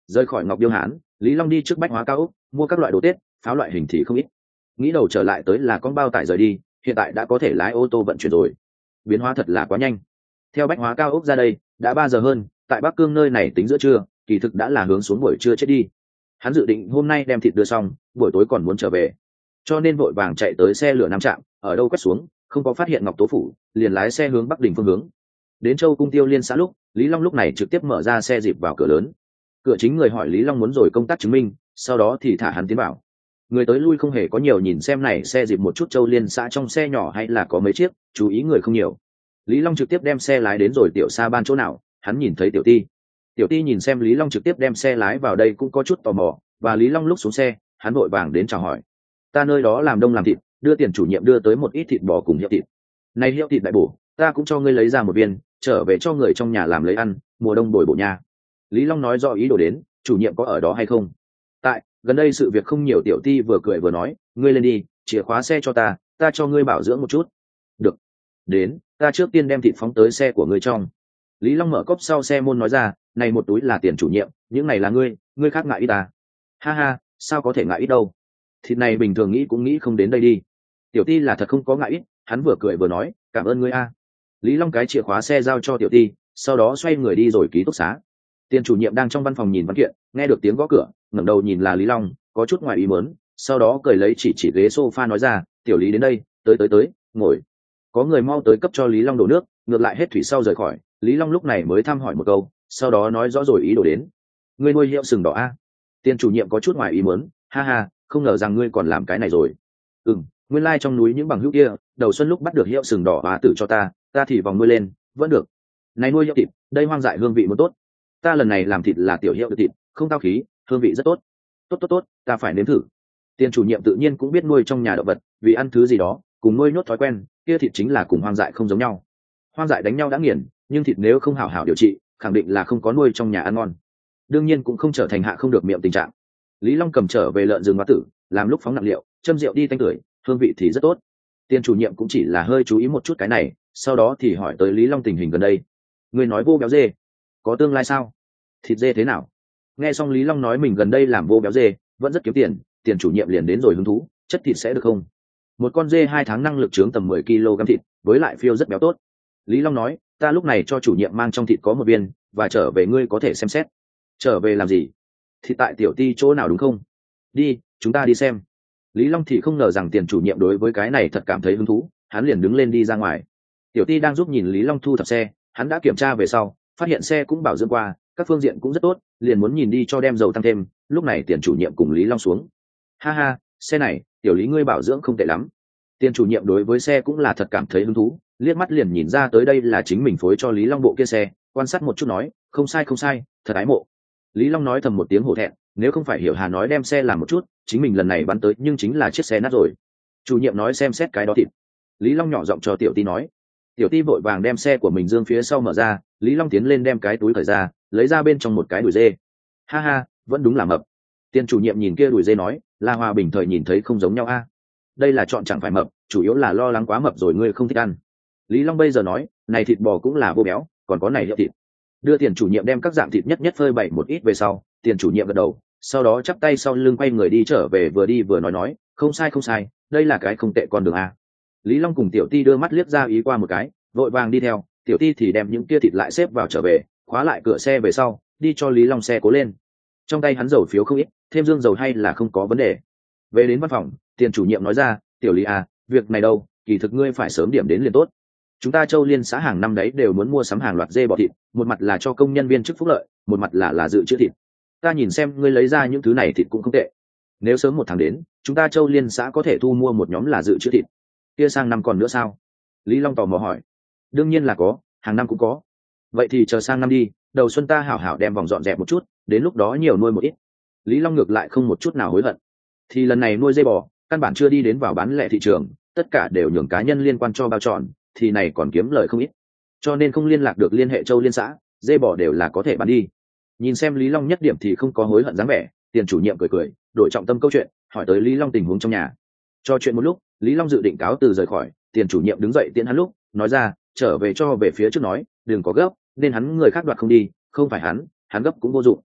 Rời khỏi Ngọc Điêu Hán, Lý Long đi trước bách hóa cao ốc, mua các loại đồ tết, pháo loại hình thì không ít. Nghĩ đầu trở lại tới là con bao tải rời đi, hiện tại đã có thể lái ô tô vận chuyển rồi. Biến hóa thật là quá nhanh. Theo bách hóa cao ốc ra đây, đã ba giờ hơn, tại Bắc Cương nơi này tính giữa trưa, kỳ thực đã là hướng xuống buổi trưa chết đi. Hắn dự định hôm nay đem thịt đưa xong, buổi tối còn muốn trở về, cho nên vội vàng chạy tới xe lửa Nam Trạm, ở đâu quét xuống, không có phát hiện Ngọc Tố phủ, liền lái xe hướng Bắc Đình phương hướng. Đến Châu Cung Tiêu Liên xã lúc, Lý Long lúc này trực tiếp mở ra xe dịp vào cửa lớn. Cửa chính người hỏi Lý Long muốn rồi công tác chứng minh, sau đó thì thả hắn tiến vào. Người tới lui không hề có nhiều, nhìn xem này xe dịp một chút Châu Liên xã trong xe nhỏ hay là có mấy chiếc, chú ý người không nhiều. Lý Long trực tiếp đem xe lái đến rồi tiểu xa ban chỗ nào, hắn nhìn thấy Tiểu Ti. Tiểu Ti nhìn xem Lý Long trực tiếp đem xe lái vào đây cũng có chút tò mò, và Lý Long lúc xuống xe, hắn vội vàng đến chào hỏi. Ta nơi đó làm đông làm thịt, đưa tiền chủ nhiệm đưa tới một ít thịt bò cùng hiệu thịt. Này hiệu thịt đại bổ, ta cũng cho ngươi lấy ra một viên, trở về cho người trong nhà làm lấy ăn, mùa đông bồi bổ nha. Lý Long nói rõ ý đồ đến, chủ nhiệm có ở đó hay không? Tại, gần đây sự việc không nhiều. Tiểu Ti vừa cười vừa nói, ngươi lên đi, chìa khóa xe cho ta, ta cho ngươi bảo dưỡng một chút. Được. Đến, ta trước tiên đem thịt phóng tới xe của ngươi trong. Lý Long mở cốp sau xe môn nói ra, này một túi là tiền chủ nhiệm, những này là ngươi, ngươi khác ngại ít ta. Ha ha, sao có thể ngại ít đâu? Thịt này bình thường nghĩ cũng nghĩ không đến đây đi. Tiểu Ti là thật không có ngại ít, hắn vừa cười vừa nói, cảm ơn ngươi a. Lý Long cái chìa khóa xe giao cho Tiểu Ti, sau đó xoay người đi rồi ký túc xá. Tiền chủ nhiệm đang trong văn phòng nhìn văn kiện, nghe được tiếng gõ cửa, ngẩng đầu nhìn là Lý Long, có chút ngoài ý muốn, sau đó cười lấy chỉ chỉ ghế sofa nói ra, tiểu Lý đến đây, tới tới tới, ngồi. Có người mau tới cấp cho Lý Long đổ nước, ngược lại hết thủy sau rời khỏi. Lý Long lúc này mới thăm hỏi một câu, sau đó nói rõ rồi ý đồ đến. Ngươi nuôi hiệu sừng đỏ a? Tiền chủ nhiệm có chút ngoài ý muốn, ha ha, không ngờ rằng ngươi còn làm cái này rồi. Ừm, nguyên lai trong núi những bằng hữu kia, đầu xuân lúc bắt được hiệu sừng đỏ và tử cho ta, ta thì vòng nuôi lên, vẫn được. Này nuôi hiệu thịt, đây hoang dại hương vị một tốt. Ta lần này làm thịt là tiểu hiệu thịt, không tao khí, hương vị rất tốt. Tốt tốt tốt, ta phải nếm thử. Tiền chủ nhiệm tự nhiên cũng biết nuôi trong nhà động vật, vì ăn thứ gì đó, cùng nuôi nhốt thói quen, kia thịt chính là cùng hoang dại không giống nhau. Hoang dại đánh nhau đã nghiền, nhưng thịt nếu không hảo hảo điều trị, khẳng định là không có nuôi trong nhà ăn ngon. Đương nhiên cũng không trở thành hạ không được miệng tình trạng. Lý Long cầm trở về lợn rừng hóa tử, làm lúc phóng nặng liệu, châm rượu đi tanh tưởi, hương vị thì rất tốt. Tiền chủ nhiệm cũng chỉ là hơi chú ý một chút cái này, sau đó thì hỏi tới Lý Long tình hình gần đây. Người nói vô béo dê, có tương lai sao? Thịt dê thế nào? Nghe xong Lý Long nói mình gần đây làm vô béo dê, vẫn rất kiếm tiền, tiền chủ nhiệm liền đến rồi hứng thú, chất thịt sẽ được không? Một con dê hai tháng năng lực trướng tầm mười ki lô gam thịt, với lại phiêu rất béo tốt. Lý Long nói, ta lúc này cho chủ nhiệm mang trong thịt có một viên, và trở về ngươi có thể xem xét. Trở về làm gì? Thịt tại Tiểu Ti chỗ nào đúng không? Đi, chúng ta đi xem. Lý Long thì không ngờ rằng tiền chủ nhiệm đối với cái này thật cảm thấy hứng thú, hắn liền đứng lên đi ra ngoài. Tiểu Ti đang giúp nhìn Lý Long thu thập xe, hắn đã kiểm tra về sau, phát hiện xe cũng bảo dưỡng qua, các phương diện cũng rất tốt, liền muốn nhìn đi cho đem dầu tăng thêm. Lúc này tiền chủ nhiệm cùng Lý Long xuống. Ha ha, xe này, tiểu Lý ngươi bảo dưỡng không tệ lắm. Tiền chủ nhiệm đối với xe cũng là thật cảm thấy hứng thú, liếc mắt liền nhìn ra tới đây là chính mình phối cho Lý Long bộ kia xe, quan sát một chút nói, không sai không sai, thật ái mộ. Lý Long nói thầm một tiếng hổ thẹn, nếu không phải hiểu Hà nói đem xe làm một chút, chính mình lần này bắn tới nhưng chính là chiếc xe nát rồi. Chủ nhiệm nói xem xét cái đó thịt. Lý Long nhỏ giọng cho Tiểu Ti nói. Tiểu Ti vội vàng đem xe của mình dương phía sau mở ra, Lý Long tiến lên đem cái túi cởi ra, lấy ra bên trong một cái đùi dê. Ha ha, vẫn đúng là mập. Tiền chủ nhiệm nhìn kia đùi dê nói, là Hòa bình thời nhìn thấy không giống nhau a. Đây là chọn chẳng phải mập, chủ yếu là lo lắng quá mập rồi ngươi không thích ăn. Lý Long bây giờ nói, này thịt bò cũng là vô béo, còn có này hiệu thịt. Đưa tiền chủ nhiệm đem các dạng thịt nhất nhất phơi bày một ít về sau, tiền chủ nhiệm gật đầu, sau đó chắp tay sau lưng quay người đi trở về, vừa đi vừa nói nói, không sai không sai, đây là cái không tệ con đường a. Lý Long cùng Tiểu Ti đưa mắt liếc ra ý qua một cái, vội vàng đi theo. Tiểu Ti thì đem những kia thịt lại xếp vào trở về, khóa lại cửa xe về sau, đi cho Lý Long xe cố lên. Trong tay hắn dầu phiếu không ít, thêm dương dầu hay là không có vấn đề. Về đến văn phòng, tiền chủ nhiệm nói ra, Tiểu Lý à, việc này đâu, kỳ thực ngươi phải sớm điểm đến liền tốt. Chúng ta Châu Liên xã hàng năm đấy đều muốn mua sắm hàng loạt dê bò thịt, một mặt là cho công nhân viên chức phúc lợi, một mặt là là dự trữ thịt. Ta nhìn xem ngươi lấy ra những thứ này thịt cũng không tệ. Nếu sớm một tháng đến, chúng ta Châu Liên xã có thể thu mua một nhóm là dự trữ thịt. Kia sang năm còn nữa sao? Lý Long tò mò hỏi. Đương nhiên là có, hàng năm cũng có. Vậy thì chờ sang năm đi, đầu xuân ta hảo hảo đem vòng dọn dẹp một chút, đến lúc đó nhiều nuôi một ít. Lý Long ngược lại không một chút nào hối hận. Thì lần này nuôi dê bò, căn bản chưa đi đến vào bán lẻ thị trường, tất cả đều nhường cá nhân liên quan cho bao tròn, thì này còn kiếm lời không ít. Cho nên không liên lạc được liên hệ Châu Liên xã, dê bò đều là có thể bán đi. Nhìn xem Lý Long nhất điểm thì không có hối hận dáng vẻ, tiền chủ nhiệm cười cười, đổi trọng tâm câu chuyện, hỏi tới Lý Long tình huống trong nhà. Cho chuyện một lúc, Lý Long dự định cáo từ rời khỏi, tiền chủ nhiệm đứng dậy tiễn hắn lúc, nói ra, trở về cho về phía trước nói, đừng có gấp, nên hắn người khác đoạt không đi, không phải hắn, hắn gấp cũng vô dụng.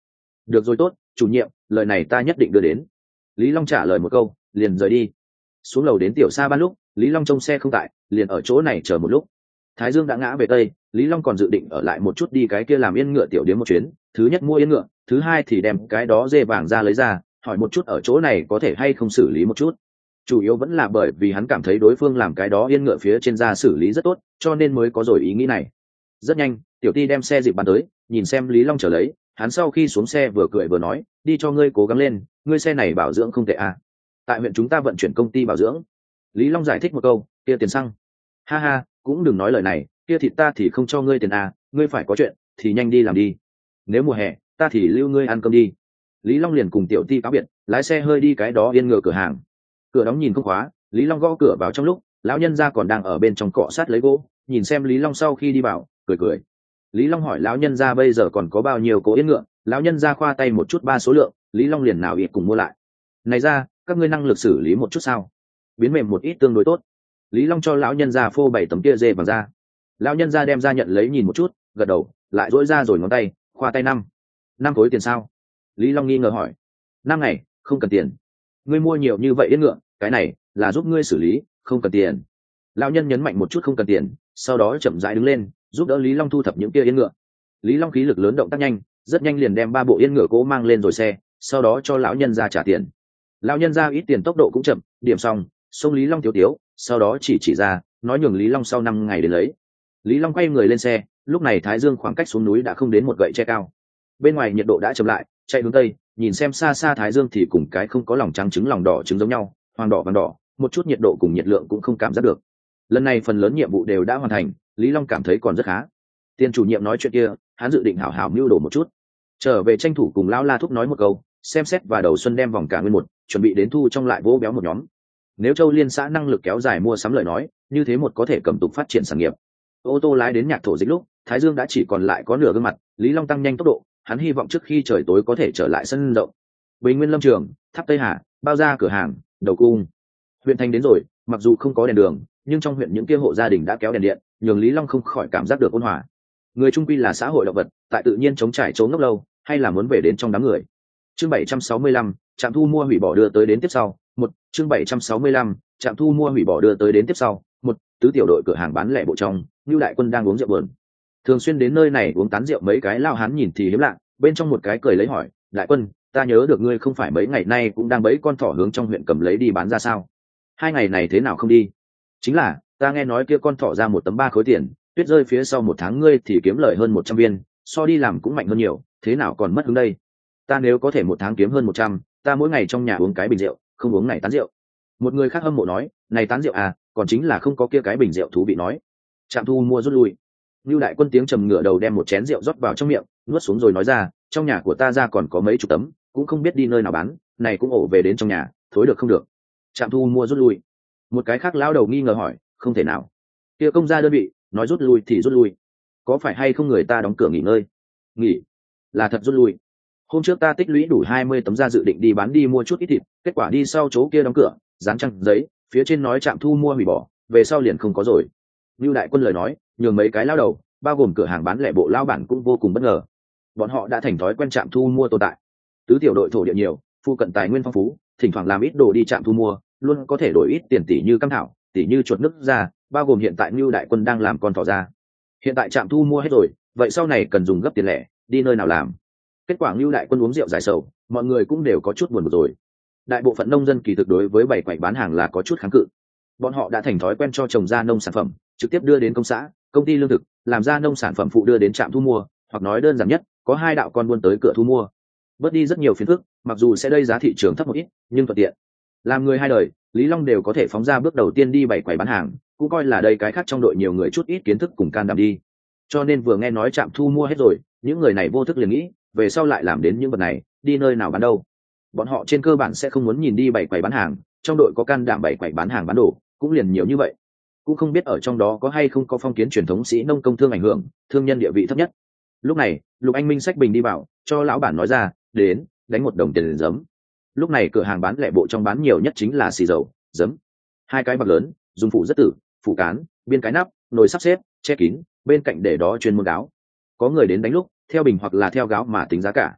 được rồi tốt, chủ nhiệm, lời này ta nhất định đưa đến. Lý Long trả lời một câu, liền rời đi. Xuống lầu đến tiểu xa ban lúc, Lý Long trông xe không tại, liền ở chỗ này chờ một lúc. Thái Dương đã ngã về tây, Lý Long còn dự định ở lại một chút đi cái kia làm yên ngựa tiểu điếm một chuyến, thứ nhất mua yên ngựa, thứ hai thì đem cái đó dê vàng ra lấy ra, hỏi một chút ở chỗ này có thể hay không xử lý một chút. Chủ yếu vẫn là bởi vì hắn cảm thấy đối phương làm cái đó yên ngựa phía trên da xử lý rất tốt, cho nên mới có rồi ý nghĩ này. Rất nhanh, tiểu ty đem xe dịp bán tới, nhìn xem Lý Long trở lấy, hắn sau khi xuống xe vừa cười vừa nói, đi cho ngươi cố gắng lên, ngươi xe này bảo dưỡng không tệ à. Tại huyện chúng ta vận chuyển công ty bảo dưỡng. Lý Long giải thích một câu, kia tiền xăng. Ha ha, cũng đừng nói lời này, kia thịt ta thì không cho ngươi tiền à, ngươi phải có chuyện thì nhanh đi làm đi, nếu mùa hè ta thì lưu ngươi ăn cơm đi. Lý Long liền cùng tiểu ty cáo biệt, lái xe hơi đi cái đó yên ngựa cửa hàng. Cửa đóng nhìn không khóa, Lý Long gõ cửa vào trong lúc lão nhân gia còn đang ở bên trong cọ sát lấy gỗ, nhìn xem Lý Long sau khi đi vào, cười cười. Lý Long hỏi lão nhân gia bây giờ còn có bao nhiêu cỗ yên ngựa, lão nhân gia khoa tay một chút ba số lượng, Lý Long liền nào ít cùng mua lại. Này ra, các ngươi năng lực xử lý một chút sao? Biến mềm một ít tương đối tốt. Lý Long cho lão nhân gia phô bảy tấm kia dê vàng ra. Lão nhân gia đem ra nhận lấy nhìn một chút, gật đầu, lại dỗi ra rồi ngón tay, khoa tay năm. Năm khối tiền sao? Lý Long nghi ngờ hỏi. Năm ngày, không cần tiền. Ngươi mua nhiều như vậy yên ngựa, cái này là giúp ngươi xử lý, không cần tiền. Lão nhân nhấn mạnh một chút không cần tiền, sau đó chậm rãi đứng lên, giúp đỡ Lý Long thu thập những kia yên ngựa. Lý Long khí lực lớn, động tác nhanh, rất nhanh liền đem ba bộ yên ngựa cố mang lên rồi xe, sau đó cho lão nhân ra trả tiền. Lão nhân ra ít tiền, tốc độ cũng chậm, điểm xong, xông Lý Long tiếu tiếu, sau đó chỉ chỉ ra, nói nhường Lý Long sau năm ngày đến lấy. Lý Long quay người lên xe, lúc này Thái Dương khoảng cách xuống núi đã không đến một gậy tre cao. Bên ngoài nhiệt độ đã chậm lại, chạy hướng tây, nhìn xem xa xa Thái Dương thì cùng cái không có lòng trắng trứng lòng đỏ trứng giống nhau, hoàng đỏ vàng đỏ, một chút nhiệt độ cùng nhiệt lượng cũng không cảm giác được. Lần này phần lớn nhiệm vụ đều đã hoàn thành, Lý Long cảm thấy còn rất khá. Tiền chủ nhiệm nói chuyện kia, hắn dự định hảo hảo mưu đồ một chút, trở về tranh thủ cùng lão La Thúc nói một câu, xem xét và đầu xuân đem vòng cả nguyên một, chuẩn bị đến thu trong lại vỗ béo một nhóm. Nếu Châu Liên xã năng lực kéo dài mua sắm lời nói, như thế một có thể cầm tục phát triển sản nghiệp. Ô tô lái đến Nhạc Thổ Dịch lúc, Thái Dương đã chỉ còn lại có nửa gương mặt, Lý Long tăng nhanh tốc độ, hắn hy vọng trước khi trời tối có thể trở lại sân động. Bình Nguyên Lâm Trường, Tháp Tây Hà, bao gia cửa hàng, đầu cung. Huyện thành đến rồi, mặc dù không có đèn đường, nhưng trong huyện những kia hộ gia đình đã kéo đèn điện, nhường Lý Long không khỏi cảm giác được ôn hòa. Người trung quy là xã hội động vật, tại tự nhiên chống trải trốn ngốc lâu, hay là muốn về đến trong đám người. Chương bảy trăm sáu mươi lăm, trạm thu mua hủy bỏ đưa tới đến tiếp sau. Một, chương bảy trăm sáu mươi lăm, trạm thu mua hủy bỏ đưa tới đến tiếp sau. Một, tứ tiểu đội cửa hàng bán lẻ bộ trong, Nưu Đại Quân đang uống rượu buồn. Thường xuyên đến nơi này uống tán rượu mấy cái lao hán nhìn thì hiếm lạ, bên trong một cái cười lấy hỏi, Đại Quân, ta nhớ được ngươi không phải mấy ngày nay cũng đang bẫy con thỏ hướng trong huyện cầm lấy đi bán ra sao? Hai ngày này thế nào không đi? Chính là, ta nghe nói kia con thỏ ra một tấm ba khối tiền, tuyết rơi phía sau một tháng ngươi thì kiếm lời hơn một trăm viên, so đi làm cũng mạnh hơn nhiều, thế nào còn mất hứng đây? Ta nếu có thể một tháng kiếm hơn một trăm, ta mỗi ngày trong nhà uống cái bình rượu, không uống này tán rượu. Một người khác hâm mộ nói, này tán rượu à, còn chính là không có kia cái bình rượu thú vị nói. Trạm thu mua rút lui. Nưu Đại Quân tiếng trầm ngửa đầu đem một chén rượu rót vào trong miệng, nuốt xuống rồi nói ra, trong nhà của ta ra còn có mấy chục tấm, cũng không biết đi nơi nào bán, này cũng ổ về đến trong nhà, thối được không được. Trạm thu mua rút lui. Một cái khác lão đầu nghi ngờ hỏi, không thể nào. Kia công gia đơn vị, nói rút lui thì rút lui. Có phải hay không người ta đóng cửa nghỉ ngơi? Nghỉ. Là thật rút lui. Hôm trước ta tích lũy đủ hai mươi tấm ra dự định đi bán đi mua chút ít thịt, kết quả đi sau chỗ kia đóng cửa, dán trăng giấy, phía trên nói trạm thu mua hủy bỏ, về sau liền không có rồi. Nưu Đại Quân lời nói, nhường mấy cái lao đầu, bao gồm cửa hàng bán lẻ bộ lao bản cũng vô cùng bất ngờ. Bọn họ đã thành thói quen trạm thu mua tồn tại. Tứ tiểu đội thổ địa nhiều, phu cận tài nguyên phong phú, thỉnh thoảng làm ít đồ đi trạm thu mua, luôn có thể đổi ít tiền tỷ như cam thảo, tỷ như chuột nước ra, bao gồm hiện tại Nưu Đại Quân đang làm con thỏ ra. Hiện tại trạm thu mua hết rồi, vậy sau này cần dùng gấp tiền lẻ, đi nơi nào làm? Kết quả Nưu Đại Quân uống rượu giải sầu, mọi người cũng đều có chút buồn một rồi. Đại bộ phận nông dân kỳ thực đối với bảy quầy bán hàng là có chút kháng cự. Bọn họ đã thành thói quen cho trồng ra nông sản phẩm, trực tiếp đưa đến công xã, công ty lương thực, làm ra nông sản phẩm phụ đưa đến trạm thu mua, hoặc nói đơn giản nhất, có hai đạo con buôn tới cửa thu mua. Bớt đi rất nhiều phiền phức, mặc dù sẽ đây giá thị trường thấp một ít, nhưng thuận tiện. Làm người hai đời, Lý Long đều có thể phóng ra bước đầu tiên đi bảy quầy bán hàng, cũng coi là đây cái khác trong đội nhiều người chút ít kiến thức cùng can đảm đi. Cho nên vừa nghe nói trạm thu mua hết rồi, những người này vô thức liền nghĩ, về sau lại làm đến những vật này, đi nơi nào bán đâu? Bọn họ trên cơ bản sẽ không muốn nhìn đi bảy quầy bán hàng, trong đội có can đảm bảy quầy bán hàng bán đồ, cũng liền nhiều như vậy. Cũng không biết ở trong đó có hay không có phong kiến truyền thống sĩ nông công thương ảnh hưởng, thương nhân địa vị thấp nhất. Lúc này, Lục Anh Minh xách bình đi vào, cho lão bản nói ra, đến, đánh một đồng tiền giấm. Lúc này cửa hàng bán lẻ bộ trong bán nhiều nhất chính là xì dầu, giấm. Hai cái bạc lớn, dùng phụ rất tử, phụ cán, biên cái nắp, nồi sắp xếp, che kín, bên cạnh để đó chuyên môn gáo. Có người đến đánh lúc, theo bình hoặc là theo gáo mà tính giá cả.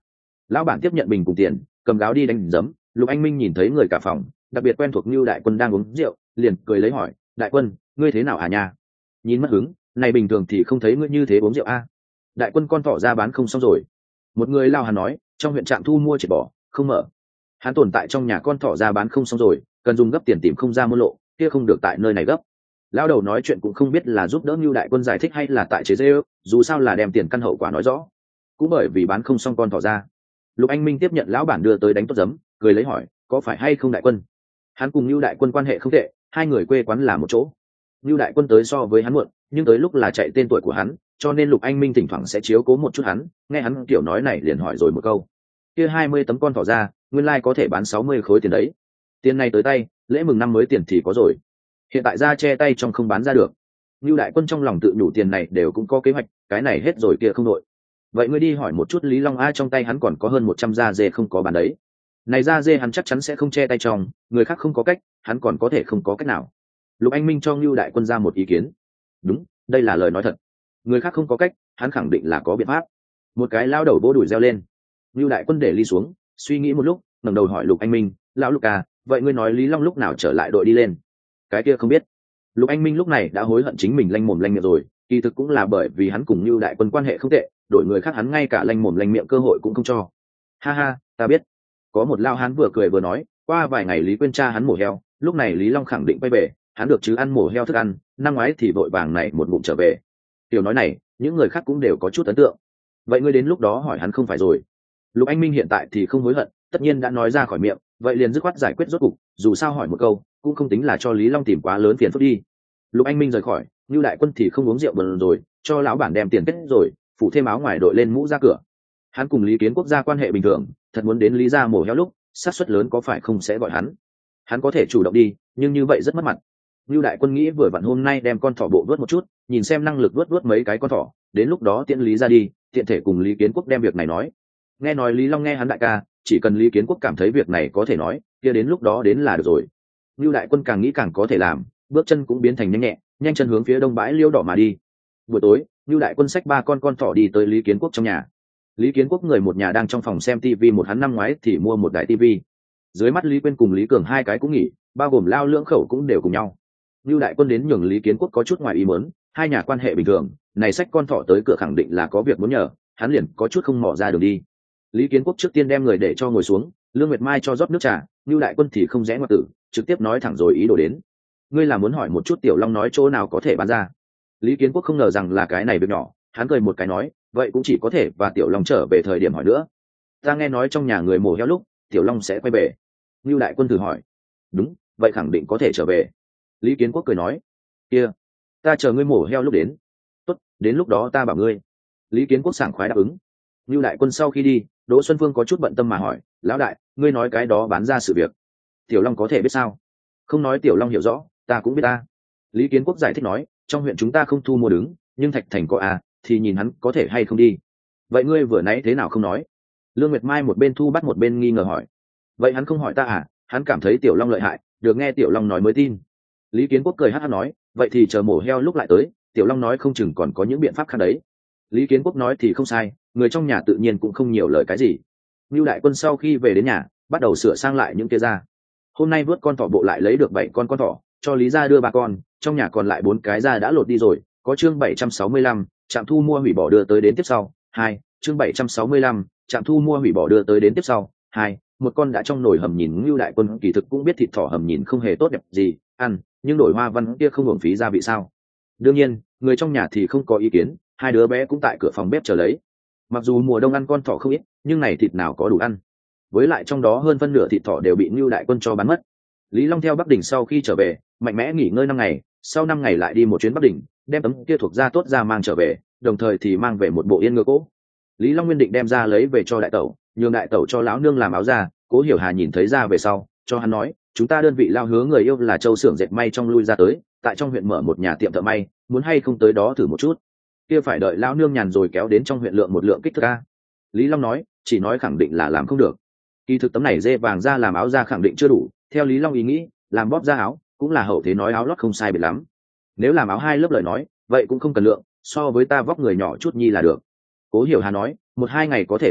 Lão bản tiếp nhận bình cùng tiền, cầm gáo đi đánh giấm. Lục Anh Minh nhìn thấy người cả phòng, đặc biệt quen thuộc như đại quân đang uống rượu, liền cười lấy hỏi, đại quân, ngươi thế nào à nha? Nhìn mất hứng, này bình thường thì không thấy ngươi như thế uống rượu a. Đại quân con thỏ ra bán không xong rồi. Một người lao hắn nói, trong huyện trạm thu mua chỉ bỏ, không mở. Hắn tồn tại trong nhà con thỏ ra bán không xong rồi, cần dùng gấp tiền tìm không ra mua lộ, kia không được tại nơi này gấp. Lao đầu nói chuyện cũng không biết là giúp đỡ Nưu đại quân giải thích hay là tại chế giễu, dù sao là đem tiền căn hậu quả nói rõ. Cũng bởi vì bán không xong con thỏ ra. Lục Anh Minh tiếp nhận lão bản đưa tới đánh tốt giấm, cười lấy hỏi, có phải hay không đại quân? Hắn cùng Nưu đại quân quan hệ không tệ, hai người quê quán là một chỗ. Nưu đại quân tới so với hắn muộn, nhưng tới lúc là chạy tên tuổi của hắn, cho nên Lục Anh Minh thỉnh thoảng sẽ chiếu cố một chút hắn, nghe hắn kiểu nói này liền hỏi rồi một câu. Kia hai mươi tấm con thỏ ra, nguyên lai like có thể bán sáu mươi khối tiền đấy. Tiền này tới tay, lễ mừng năm mới tiền thì có rồi. Hiện tại ra che tay trong không bán ra được. Nưu đại quân trong lòng tự nhủ tiền này đều cũng có kế hoạch, cái này hết rồi kia không đội. Vậy ngươi đi hỏi một chút Lý Long A, trong tay hắn còn có hơn một trăm da dê không có bán đấy. Này da dê hắn chắc chắn sẽ không che tay trong, người khác không có cách, hắn còn có thể không có cách nào. Lục Anh Minh cho Nưu đại quân ra một ý kiến. Đúng, đây là lời nói thật. Người khác không có cách, hắn khẳng định là có biện pháp. Một cái lao đầu vỗ đùi reo lên. Nưu đại quân để ly xuống, suy nghĩ một lúc, ngẩng đầu hỏi Lục Anh Minh, lão Lục à, vậy ngươi nói Lý Long lúc nào trở lại đội đi lên? Cái kia không biết. Lục Anh Minh lúc này đã hối hận chính mình lanh mồm lanh miệng rồi, kỳ thực cũng là bởi vì hắn cùng Nưu đại quân quan hệ không tệ, đổi người khác hắn ngay cả lanh mồm lanh miệng cơ hội cũng không cho. Ha ha, ta biết. Có một lao hắn vừa cười vừa nói, qua vài ngày Lý Quyên cha hắn mổ heo, lúc này Lý Long khẳng định quay về, hắn được chứ ăn mổ heo thức ăn, năm ngoái thì vội vàng này một ngụm trở về. Tiểu nói này, những người khác cũng đều có chút ấn tượng. Vậy ngươi đến lúc đó hỏi hắn không phải rồi. Lục Anh Minh hiện tại thì không hối hận, tất nhiên đã nói ra khỏi miệng, vậy liền dứt khoát giải quyết rốt cục, dù sao hỏi một câu, cũng không tính là cho Lý Long tìm quá lớn phiền phức đi. Lục Anh Minh rời khỏi, Nưu đại quân thì không uống rượu bần rồi, cho lão bản đem tiền kết rồi, phủ thêm áo ngoài đội lên mũ ra cửa. Hắn cùng Lý Kiến Quốc gia quan hệ bình thường, thật muốn đến Lý gia mổ heo lúc, xác suất lớn có phải không sẽ gọi hắn. Hắn có thể chủ động đi, nhưng như vậy rất mất mặt. Nưu đại quân nghĩ vừa vặn hôm nay đem con thỏ bộ vớt một chút, nhìn xem năng lực vớt vớt mấy cái con thỏ, đến lúc đó tiễn Lý ra đi, tiện thể cùng Lý Kiến Quốc đem việc này nói. Nghe nói Lý Long nghe hắn đại ca, chỉ cần Lý Kiến Quốc cảm thấy việc này có thể nói, kia đến lúc đó đến là được rồi. Nưu đại quân càng nghĩ càng có thể làm, bước chân cũng biến thành nhanh nhẹ, nhanh chân hướng phía đông bãi liêu đỏ mà đi. Buổi tối, Nưu đại quân xách ba con con thỏ đi tới Lý Kiến Quốc trong nhà. Lý Kiến Quốc người một nhà đang trong phòng xem tivi, một hắn năm ngoái thì mua một đại tivi. Dưới mắt Lý Quyên cùng Lý Cường hai cái cũng nghỉ, bao gồm lao lưỡng khẩu cũng đều cùng nhau. Nưu đại quân đến nhường Lý Kiến Quốc có chút ngoài ý muốn, hai nhà quan hệ bình thường, này xách con thỏ tới cửa khẳng định là có việc muốn nhờ, hắn liền có chút không mò ra đường đi. Lý Kiến Quốc trước tiên đem người để cho ngồi xuống, Lương Nguyệt Mai cho rót nước trà, Nưu đại quân thì không rẽ ngoặt tử, trực tiếp nói thẳng rồi ý đồ đến. Ngươi là muốn hỏi một chút Tiểu Long nói chỗ nào có thể bán ra? Lý Kiến Quốc không ngờ rằng là cái này việc nhỏ, hắn cười một cái nói, vậy cũng chỉ có thể và Tiểu Long trở về thời điểm hỏi nữa. Ta nghe nói trong nhà người mổ heo lúc, Tiểu Long sẽ quay về. Nưu đại quân thử hỏi. Đúng, vậy khẳng định có thể trở về. Lý Kiến Quốc cười nói, kia, ta chờ ngươi mổ heo lúc đến. Tốt, đến lúc đó ta bảo ngươi. Lý Kiến Quốc sảng khoái đáp ứng. Nưu đại quân sau khi đi, Đỗ Xuân Phương có chút bận tâm mà hỏi, lão đại, ngươi nói cái đó bán ra sự việc, Tiểu Long có thể biết sao? Không nói Tiểu Long hiểu rõ, ta cũng biết ta. Lý Kiến Quốc giải thích nói, trong huyện chúng ta không thu mua đứng, nhưng Thạch Thành có à, thì nhìn hắn có thể hay không đi. Vậy ngươi vừa nãy thế nào không nói? Lương Nguyệt Mai một bên thu bắt một bên nghi ngờ hỏi. Vậy hắn không hỏi ta à? Hắn cảm thấy Tiểu Long lợi hại, được nghe Tiểu Long nói mới tin. Lý Kiến Quốc cười hát hát nói, vậy thì chờ mổ heo lúc lại tới, Tiểu Long nói không chừng còn có những biện pháp khác đấy. Lý Kiến Quốc nói thì không sai, người trong nhà tự nhiên cũng không nhiều lời cái gì. Nưu đại quân sau khi về đến nhà, bắt đầu sửa sang lại những kia ra. Hôm nay vớt con thỏ bộ lại lấy được bảy con con thỏ, cho Lý gia đưa ba con, trong nhà còn lại bốn cái da đã lột đi rồi. Có chương bảy trăm sáu mươi lăm, trạm thu mua hủy bỏ đưa tới đến tiếp sau. Hai, chương bảy trăm sáu mươi lăm, trạm thu mua hủy bỏ đưa tới đến tiếp sau. Hai, một con đã trong nồi hầm nhìn Nưu đại quân kỳ thực cũng biết thịt thỏ hầm nhìn không hề tốt đẹp gì, ăn, nhưng đổi hoa văn kia không hưởng phí gia vị sao? Đương nhiên, người trong nhà thì không có ý kiến, hai đứa bé cũng tại cửa phòng bếp chờ lấy. Mặc dù mùa đông ăn con thỏ không ít, nhưng này thịt nào có đủ ăn. Với lại trong đó hơn phân nửa thịt thỏ đều bị Nưu đại quân cho bán mất. Lý Long theo Bắc Đỉnh sau khi trở về, mạnh mẽ nghỉ ngơi năm ngày, sau năm ngày lại đi một chuyến Bắc Đỉnh, đem tấm kia thuộc da tốt ra mang trở về, đồng thời thì mang về một bộ yên ngựa cỗ. Lý Long nguyên định đem ra lấy về cho đại tẩu, nhường đại tẩu cho lão nương làm áo da. Cố Hiểu Hà nhìn thấy ra về sau, cho hắn nói, chúng ta đơn vị lao hứa người yêu là Châu xưởng dệt may trong lui ra tới, tại trong huyện mở một nhà tiệm thợ may, muốn hay không tới đó thử một chút. Kia phải đợi lão nương nhàn rồi kéo đến trong huyện lượng một lượng kích thước a. Lý Long nói, chỉ nói khẳng định là làm không được. Kỳ thực tấm này dê vàng ra làm áo da khẳng định chưa đủ, theo Lý Long ý nghĩ, làm bóp da áo cũng là hậu thế nói áo lót không sai biệt lắm. Nếu làm áo hai lớp lời nói, vậy cũng không cần lượng, so với ta vóc người nhỏ chút nhi là được. Cố Hiểu Hà nói, một hai ngày có thể làm tốt,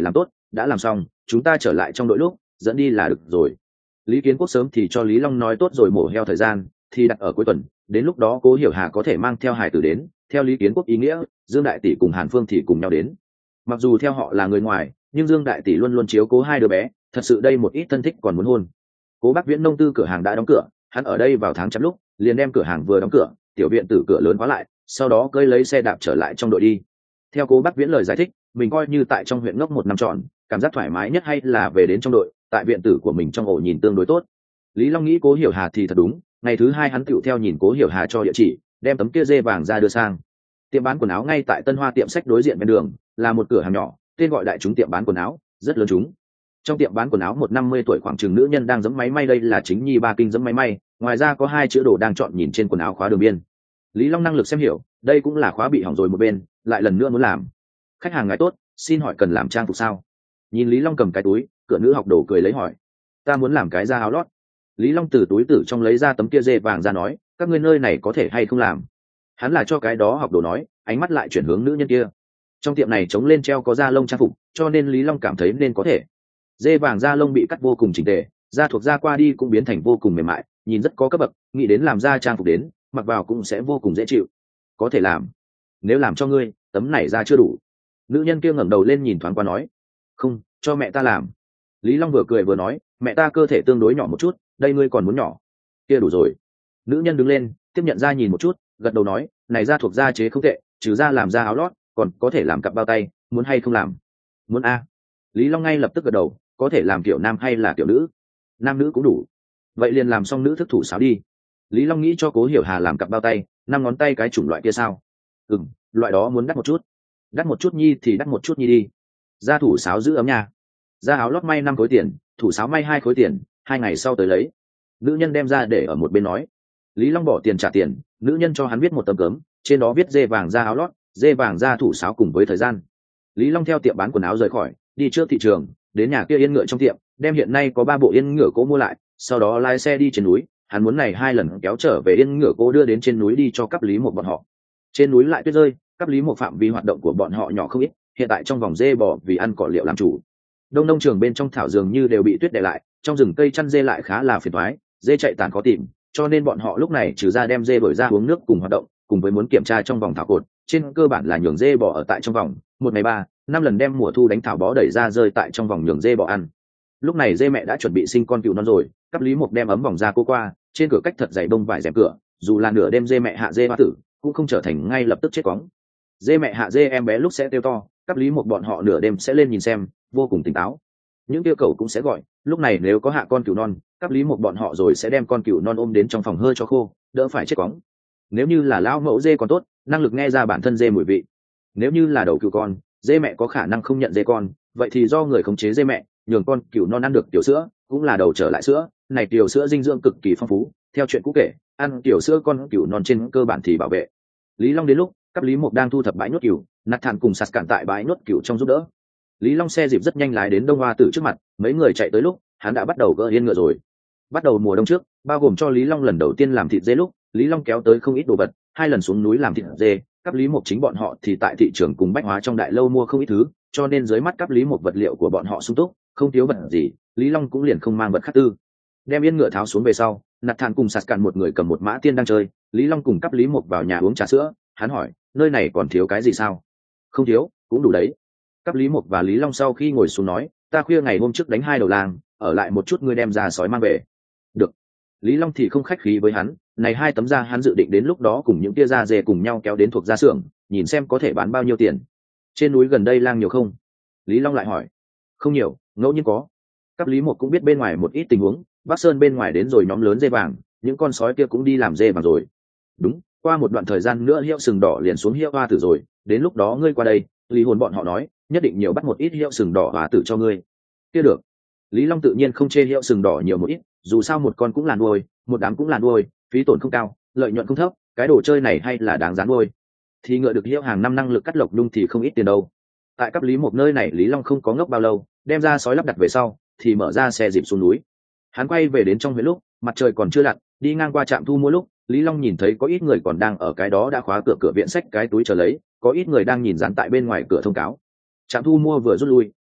đã làm xong chúng ta trở lại trong đội lúc dẫn đi là được rồi. Lý Kiến Quốc sớm thì cho Lý Long nói tốt rồi mổ heo thời gian thì đặt ở cuối tuần, đến lúc đó Cố Hiểu Hà có thể mang theo hài tử đến, theo Lý Kiến Quốc ý nghĩa Dương đại tỷ cùng Hàn Phương thì cùng nhau đến. Mặc dù theo họ là người ngoài nhưng Dương đại tỷ luôn luôn chiếu cố hai đứa bé, thật sự đây một ít thân thích còn muốn hôn. Cố Bác Viễn nông tư cửa hàng đã đóng cửa, hắn ở đây vào tháng chăm lúc liền đem cửa hàng vừa đóng cửa, tiểu viện tử cửa lớn khóa lại, sau đó cơi lấy xe đạp trở lại trong đội đi. Theo Cố Bác Viễn lời giải thích, mình coi như tại trong huyện ngốc một năm trọn, cảm giác thoải mái nhất hay là về đến trong đội, tại viện tử của mình trong ổ nhìn tương đối tốt. Lý Long nghĩ Cố Hiểu Hà thì thật đúng, ngày thứ hai hắn tựu theo nhìn Cố Hiểu Hà cho địa chỉ, đem tấm kia dê vàng ra đưa sang. Tiệm bán quần áo ngay tại Tân Hoa tiệm sách đối diện bên đường, là một cửa hàng nhỏ, tên gọi đại chúng tiệm bán quần áo, rất lớn chúng. Trong tiệm bán quần áo một năm mươi tuổi khoảng chừng nữ nhân đang giẫm máy may, đây là chính nhi ba kinh giẫm máy may, ngoài ra có hai chữ đồ đang chọn nhìn trên quần áo khóa đường biên. Lý Long năng lực xem hiểu, đây cũng là khóa bị hỏng rồi một bên, lại lần nữa muốn làm. Khách hàng ngài tốt, xin hỏi cần làm trang phục sao? Nhìn Lý Long cầm cái túi, cửa nữ học đồ cười lấy hỏi, ta muốn làm cái da áo lót. Lý Long từ túi tử trong lấy ra tấm kia dê vàng ra nói, các ngươi nơi này có thể hay không làm? Hắn là cho cái đó học đồ nói, ánh mắt lại chuyển hướng nữ nhân kia. Trong tiệm này chống lên treo có da lông trang phục, cho nên Lý Long cảm thấy nên có thể. Dê vàng da lông bị cắt vô cùng chỉnh tề, da thuộc da qua đi cũng biến thành vô cùng mềm mại, nhìn rất có cấp bậc, nghĩ đến làm da trang phục đến, mặc vào cũng sẽ vô cùng dễ chịu. Có thể làm. Nếu làm cho ngươi, tấm này da chưa đủ. Nữ nhân kia ngẩng đầu lên nhìn thoáng qua nói, không, cho mẹ ta làm. Lý Long vừa cười vừa nói, mẹ ta cơ thể tương đối nhỏ một chút, đây ngươi còn muốn nhỏ. Kia đủ rồi. Nữ nhân đứng lên, tiếp nhận da nhìn một chút, gật đầu nói, này da thuộc da chế không tệ, trừ da làm da áo lót, còn có thể làm cặp bao tay, muốn hay không làm? Muốn a. Lý Long ngay lập tức gật đầu, có thể làm kiểu nam hay là kiểu nữ? Nam nữ cũng đủ. Vậy liền làm xong nữ thức thủ sáo đi. Lý Long nghĩ cho Cố Hiểu Hà làm cặp bao tay, năm ngón tay cái chủng loại kia sao? Ừm, loại đó muốn đắt một chút. Đắt một chút nhi thì đắt một chút nhi đi. Da thủ sáo giữ ấm nha. Da áo lót may năm khối tiền, thủ sáo may hai khối tiền, hai ngày sau tới lấy. Nữ nhân đem ra để ở một bên nói. Lý Long bỏ tiền trả tiền, nữ nhân cho hắn viết một tấm cấm, trên đó viết dê vàng da áo lót, dê vàng da thủ sáo cùng với thời gian. Lý Long theo tiệm bán quần áo rời khỏi, đi trước thị trường, đến nhà kia yên ngựa trong tiệm, đem hiện nay có ba bộ yên ngựa cố mua lại, sau đó lái xe đi trên núi. Hắn muốn này hai lần kéo trở về yên ngựa cố đưa đến trên núi đi cho cấp Lý một bọn họ. Trên núi lại tuyết rơi, cấp Lý một phạm vi hoạt động của bọn họ nhỏ không ít, hiện tại trong vòng dê bò vì ăn cỏ liệu làm chủ. Đông nông trường bên trong thảo dường như đều bị tuyết đè lại, trong rừng cây chăn dê lại khá là phiền toái, dê chạy tàn khó tìm, cho nên bọn họ lúc này trừ ra đem dê đổi ra uống nước cùng hoạt động, cùng với muốn kiểm tra trong vòng thảo cột, trên cơ bản là nhường dê bò ở tại trong vòng một ngày ba năm lần đem mùa thu đánh thảo bó đẩy ra rơi tại trong vòng nhường dê bò ăn. Lúc này dê mẹ đã chuẩn bị sinh con cừu non rồi, cấp Lý Mục đem ấm vòng ra cô qua, trên cửa cách thật dày bông vải rèm cửa, dù là nửa đêm dê mẹ hạ dê hoa tử cũng không trở thành ngay lập tức chết cóng. Dê mẹ hạ dê em bé lúc sẽ kêu to, cấp Lý Mục bọn họ nửa đêm sẽ lên nhìn xem, vô cùng tỉnh táo. Những tiêu cầu cũng sẽ gọi, lúc này nếu có hạ con cừu non, cấp Lý Mục bọn họ rồi sẽ đem con cừu non ôm đến trong phòng hơi cho khô, đỡ phải chết cóng. Nếu như là lão mẫu dê còn tốt, năng lực nghe ra bản thân dê mùi vị. Nếu như là đầu cừu con, dê mẹ có khả năng không nhận dê con, vậy thì do người khống chế dê mẹ, nhường con cừu non ăn được tiểu sữa, cũng là đầu trở lại sữa, này tiểu sữa dinh dưỡng cực kỳ phong phú, theo chuyện cũ kể, ăn tiểu sữa con cừu non trên cơ bản thì bảo vệ. Lý Long đến lúc, cấp Lý Mục đang thu thập bãi nhốt cừu, nạt thản cùng sạt cản tại bãi nhốt cừu trong giúp đỡ. Lý Long xe dịp rất nhanh lái đến Đông Hoa Tử trước mặt, mấy người chạy tới lúc, hắn đã bắt đầu gỡ yên ngựa rồi. Bắt đầu mùa đông trước, bao gồm cho Lý Long lần đầu tiên làm thịt dê lúc, Lý Long kéo tới không ít đồ vật, hai lần xuống núi làm thịt dê, cấp Lý Mục chính bọn họ thì tại thị trường cùng bách hóa trong đại lâu mua không ít thứ, cho nên dưới mắt cấp Lý Mục vật liệu của bọn họ sung túc, không thiếu vật gì, Lý Long cũng liền không mang vật khác tư. Đem yên ngựa tháo xuống về sau, nạt thản cùng sạt cản một người cầm một mã tiên đang chơi, Lý Long cùng cấp Lý Mục vào nhà uống trà sữa, hắn hỏi, nơi này còn thiếu cái gì sao? Không thiếu, cũng đủ đấy. Cấp Lý Mục và Lý Long sau khi ngồi xuống nói, ta khuya ngày hôm trước đánh hai đầu làng, ở lại một chút ngươi đem ra sói mang về. Được. Lý Long thì không khách khí với hắn, này hai tấm da hắn dự định đến lúc đó cùng những tia da dê cùng nhau kéo đến thuộc gia xưởng, nhìn xem có thể bán bao nhiêu tiền. Trên núi gần đây lang nhiều không? Lý Long lại hỏi. Không nhiều, ngẫu nhiên có. Cấp Lý Mục cũng biết bên ngoài một ít tình huống, Bắc Sơn bên ngoài đến rồi nhóm lớn dê vàng, những con sói kia cũng đi làm dê vàng rồi. Đúng, qua một đoạn thời gian nữa hiệu sừng đỏ liền xuống hiệu hoa tử rồi, đến lúc đó ngươi qua đây, Lý hồn bọn họ nói, nhất định nhiều bắt một ít hiệu sừng đỏ hoa tử cho ngươi. Kia được. Lý Long tự nhiên không chê hiệu sừng đỏ nhiều một ít, dù sao một con cũng là nuôi, một đám cũng là nuôi, phí tổn không cao, lợi nhuận không thấp, cái đồ chơi này hay là đáng giá nuôi. Thì ngựa được hiệu hàng năm năng lực cắt lộc nhung thì không ít tiền đâu. Tại cấp Lý một nơi này Lý Long không có ngốc bao lâu, đem ra sói lắp đặt về sau, thì mở ra xe dịp xuống núi. Hắn quay về đến trong huyện lúc, mặt trời còn chưa lặn, đi ngang qua trạm thu mua lúc, Lý Long nhìn thấy có ít người còn đang ở cái đó đã khóa cửa cửa viện sách cái túi chờ lấy, có ít người đang nhìn dán tại bên ngoài cửa thông cáo. Trạm thu mua vừa rút lui,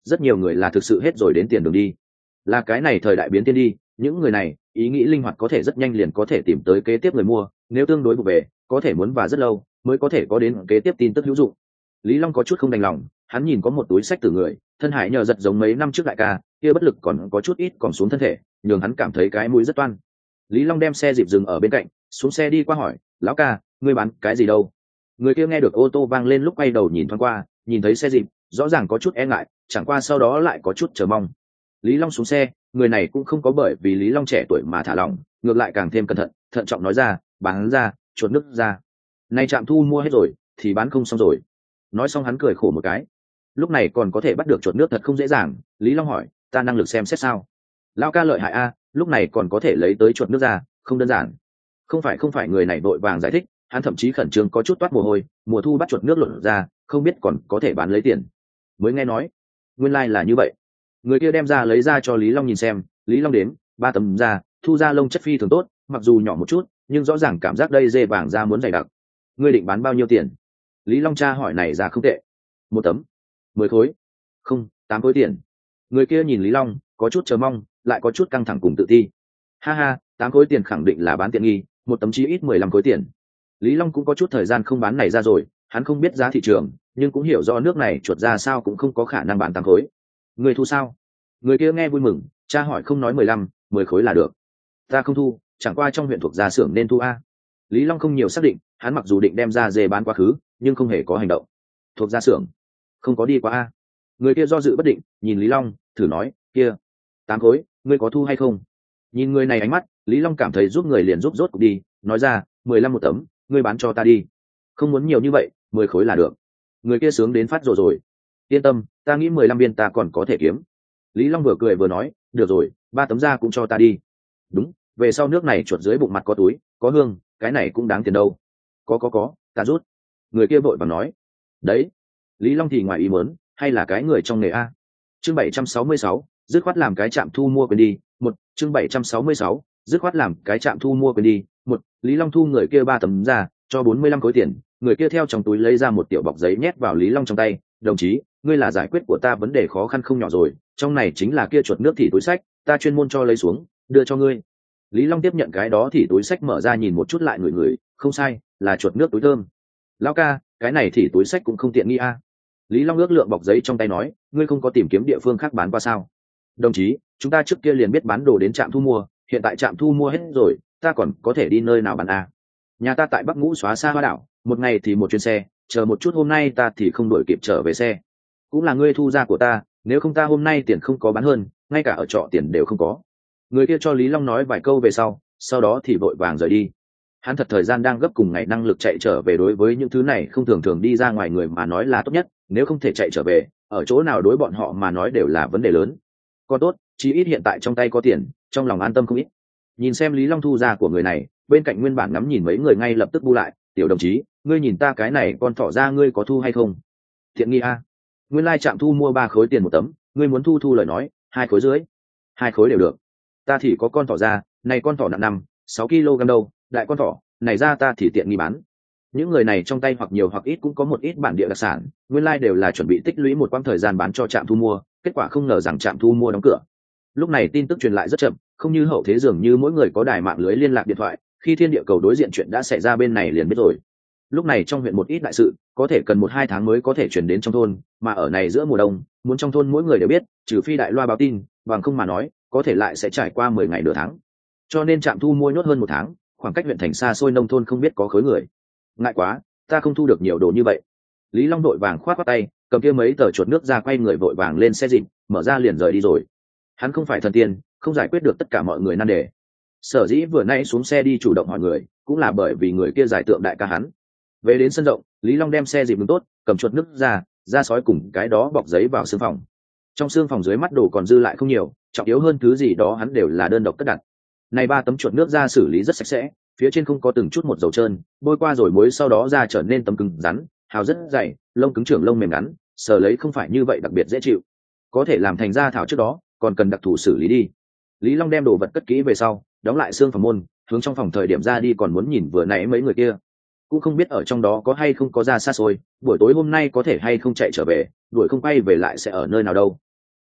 rất nhiều người là thực sự hết rồi đến tiền đường đi. Là cái này thời đại biến tiên đi, những người này ý nghĩ linh hoạt, có thể rất nhanh liền có thể tìm tới kế tiếp người mua, nếu tương đối vụ về có thể muốn và rất lâu mới có thể có đến kế tiếp tin tức hữu dụng. Lý Long có chút không đành lòng, hắn nhìn có một túi sách từ người thân hải nhờ giật giống mấy năm trước đại ca kia, bất lực còn có chút ít còn xuống thân thể, nhường hắn cảm thấy cái mũi rất toan. Lý Long đem xe dịp dừng ở bên cạnh, xuống xe đi qua hỏi, lão ca, ngươi bán cái gì đâu? Người kia nghe được ô tô vang lên lúc quay đầu nhìn thoáng qua, nhìn thấy xe dịp rõ ràng có chút e ngại, chẳng qua sau đó lại có chút chờ mong. Lý Long xuống xe, người này cũng không có bởi vì Lý Long trẻ tuổi mà thả lỏng, ngược lại càng thêm cẩn thận thận trọng nói ra, bán ra chuột nước ra, nay trạm thu mua hết rồi thì bán không xong rồi. Nói xong hắn cười khổ một cái, lúc này còn có thể bắt được chuột nước thật không dễ dàng. Lý Long hỏi, ta năng lực xem xét sao? Lão ca lợi hại a, lúc này còn có thể lấy tới chuột nước ra, không đơn giản. Không phải không phải, người này vội vàng giải thích, hắn thậm chí khẩn trương có chút toát mồ hôi, mùa thu bắt chuột nước lột ra, không biết còn có thể bán lấy tiền. Mới nghe nói nguyên lai là như vậy. Người kia đem ra lấy ra cho Lý Long nhìn xem. Lý Long đếm ba tấm da, thu ra lông chất phi thường tốt, mặc dù nhỏ một chút nhưng rõ ràng cảm giác đây dê vàng da muốn dày đặc. Ngươi định bán bao nhiêu tiền? Lý Long tra hỏi này ra không tệ. Một tấm mười khối? Không, tám khối tiền. Người kia nhìn Lý Long có chút chờ mong, lại có chút căng thẳng cùng tự ti. Ha ha, tám khối tiền khẳng định là bán tiện nghi, một tấm chí ít mười lăm khối tiền. Lý Long cũng có chút thời gian không bán này ra rồi, hắn không biết giá thị trường nhưng cũng hiểu do nước này chuột ra sao cũng không có khả năng bán tám khối. Người thu sao? Người kia nghe vui mừng, cha hỏi không nói mười lăm, mười khối là được. Ta không thu, chẳng qua trong huyện thuộc gia xưởng nên thu a. Lý Long không nhiều xác định, hắn mặc dù định đem ra dê bán quá khứ nhưng không hề có hành động. Thuộc gia xưởng không có đi qua a. Người kia do dự bất định, nhìn Lý Long thử nói, kia tám khối ngươi có thu hay không? Nhìn người này ánh mắt, Lý Long cảm thấy giúp người liền giúp rốt cục đi, nói ra, mười lăm một tấm, ngươi bán cho ta đi. Không muốn nhiều như vậy, mười khối là được. Người kia sướng đến phát rồi rồi. Yên tâm, ta nghĩ mười lăm viên ta còn có thể kiếm. Lý Long vừa cười vừa nói, được rồi, ba tấm da cũng cho ta đi. Đúng, về sau nước này chuột dưới bụng mặt có túi có hương, cái này cũng đáng tiền đâu. Có có có, ta rút. Người kia vội vàng nói. Đấy. Lý Long thì ngoài ý muốn, hay là cái người trong nghề a. Chương bảy trăm sáu mươi sáu, dứt khoát làm cái trạm thu mua quên đi. Một, chương bảy trăm sáu mươi sáu, dứt khoát làm cái trạm thu mua quên đi. Một, Lý Long thu người kia ba tấm da, cho bốn mươi lăm khối tiền. Người kia theo trong túi lấy ra một tiểu bọc giấy nhét vào Lý Long trong tay, đồng chí, ngươi là giải quyết của ta vấn đề khó khăn không nhỏ rồi, trong này chính là kia chuột nước thì túi sách, ta chuyên môn cho lấy xuống đưa cho ngươi. Lý Long tiếp nhận cái đó thì túi sách mở ra nhìn một chút lại ngửi ngửi, không sai, là chuột nước túi thơm. Lão ca, cái này thì túi sách cũng không tiện nghi a. Lý Long ước lượng bọc giấy trong tay nói, ngươi không có tìm kiếm địa phương khác bán qua sao? Đồng chí, chúng ta trước kia liền biết bán đồ đến trạm thu mua, hiện tại trạm thu mua hết rồi, ta còn có thể đi nơi nào bán a? Nhà ta tại Bắc Ngũ xóa xa Hoa Đảo, một ngày thì một chuyến xe, chờ một chút hôm nay ta thì không đuổi kịp trở về xe. Cũng là ngươi thu ra của ta, nếu không ta hôm nay tiền không có bán hơn, ngay cả ở trọ tiền đều không có. Người kia cho Lý Long nói vài câu về sau, sau đó thì vội vàng rời đi. Hắn thật thời gian đang gấp, cùng ngày năng lực chạy trở về đối với những thứ này không thường thường đi ra ngoài người mà nói là tốt nhất, nếu không thể chạy trở về, ở chỗ nào đối bọn họ mà nói đều là vấn đề lớn. Còn tốt, chí ít hiện tại trong tay có tiền, trong lòng an tâm không ít. Nhìn xem Lý Long thu ra của người này, bên cạnh nguyên bản ngắm nhìn mấy người ngay lập tức bu lại, tiểu đồng chí, ngươi nhìn ta cái này con thỏ ra ngươi có thu hay không? Thiện nghi a. Nguyên lai trạm thu mua ba khối tiền một tấm, ngươi muốn thu thu lời nói, hai khối dưới. Hai khối đều được. Ta thì có con thỏ ra, này con thỏ nặng năm, sáu ki lô gam đâu, đại con thỏ, này ra ta thì tiện nghi bán. Những người này trong tay hoặc nhiều hoặc ít cũng có một ít bản địa đặc sản, nguyên lai đều là chuẩn bị tích lũy một quãng thời gian bán cho trạm thu mua, kết quả không ngờ rằng trạm thu mua đóng cửa. Lúc này tin tức truyền lại rất chậm, không như hậu thế dường như mỗi người có đài mạng lưới liên lạc điện thoại, khi thiên địa cầu đối diện chuyện đã xảy ra bên này liền biết rồi. Lúc này trong huyện một ít đại sự có thể cần một hai tháng mới có thể chuyển đến trong thôn, mà ở này giữa mùa đông muốn trong thôn mỗi người đều biết, trừ phi đại loa báo tin, bằng không mà nói có thể lại sẽ trải qua mười ngày nửa tháng. Cho nên trạm thu mua nhốt hơn một tháng, khoảng cách huyện thành xa xôi nông thôn không biết có khối người. Ngại quá, ta không thu được nhiều đồ như vậy. Lý Long đội vàng khoát khoát tay, cầm kia mấy tờ chuột nước ra, quay người vội vàng lên xe dịp, mở ra liền rời đi rồi. Hắn không phải thần tiên, không giải quyết được tất cả mọi người nan đề. Sở dĩ vừa nãy xuống xe đi chủ động hỏi người, cũng là bởi vì người kia giải tượng đại ca hắn. Về đến sân rộng, Lý Long đem xe dịp đứng tốt, cầm chuột nước ra, ra sói cùng cái đó bọc giấy vào xương phòng. Trong xương phòng dưới mắt đồ còn dư lại không nhiều, trọng yếu hơn thứ gì đó hắn đều là đơn độc cất đặt. Này ba tấm chuột nước ra xử lý rất sạch sẽ, phía trên không có từng chút một dầu trơn, bôi qua rồi muối sau đó ra trở nên tấm cứng rắn, hào rất dày, lông cứng trưởng lông mềm ngắn, sờ lấy không phải như vậy đặc biệt dễ chịu. Có thể làm thành ra thảo trước đó, còn cần đặc thù xử lý đi. Lý Long đem đồ vật cất kỹ về sau, đóng lại xương phòng môn, hướng trong phòng thời điểm ra đi, còn muốn nhìn vừa nãy mấy người kia, cũng không biết ở trong đó có hay không có ra xa xôi, buổi tối hôm nay có thể hay không chạy trở về, đuổi không quay về lại sẽ ở nơi nào đâu.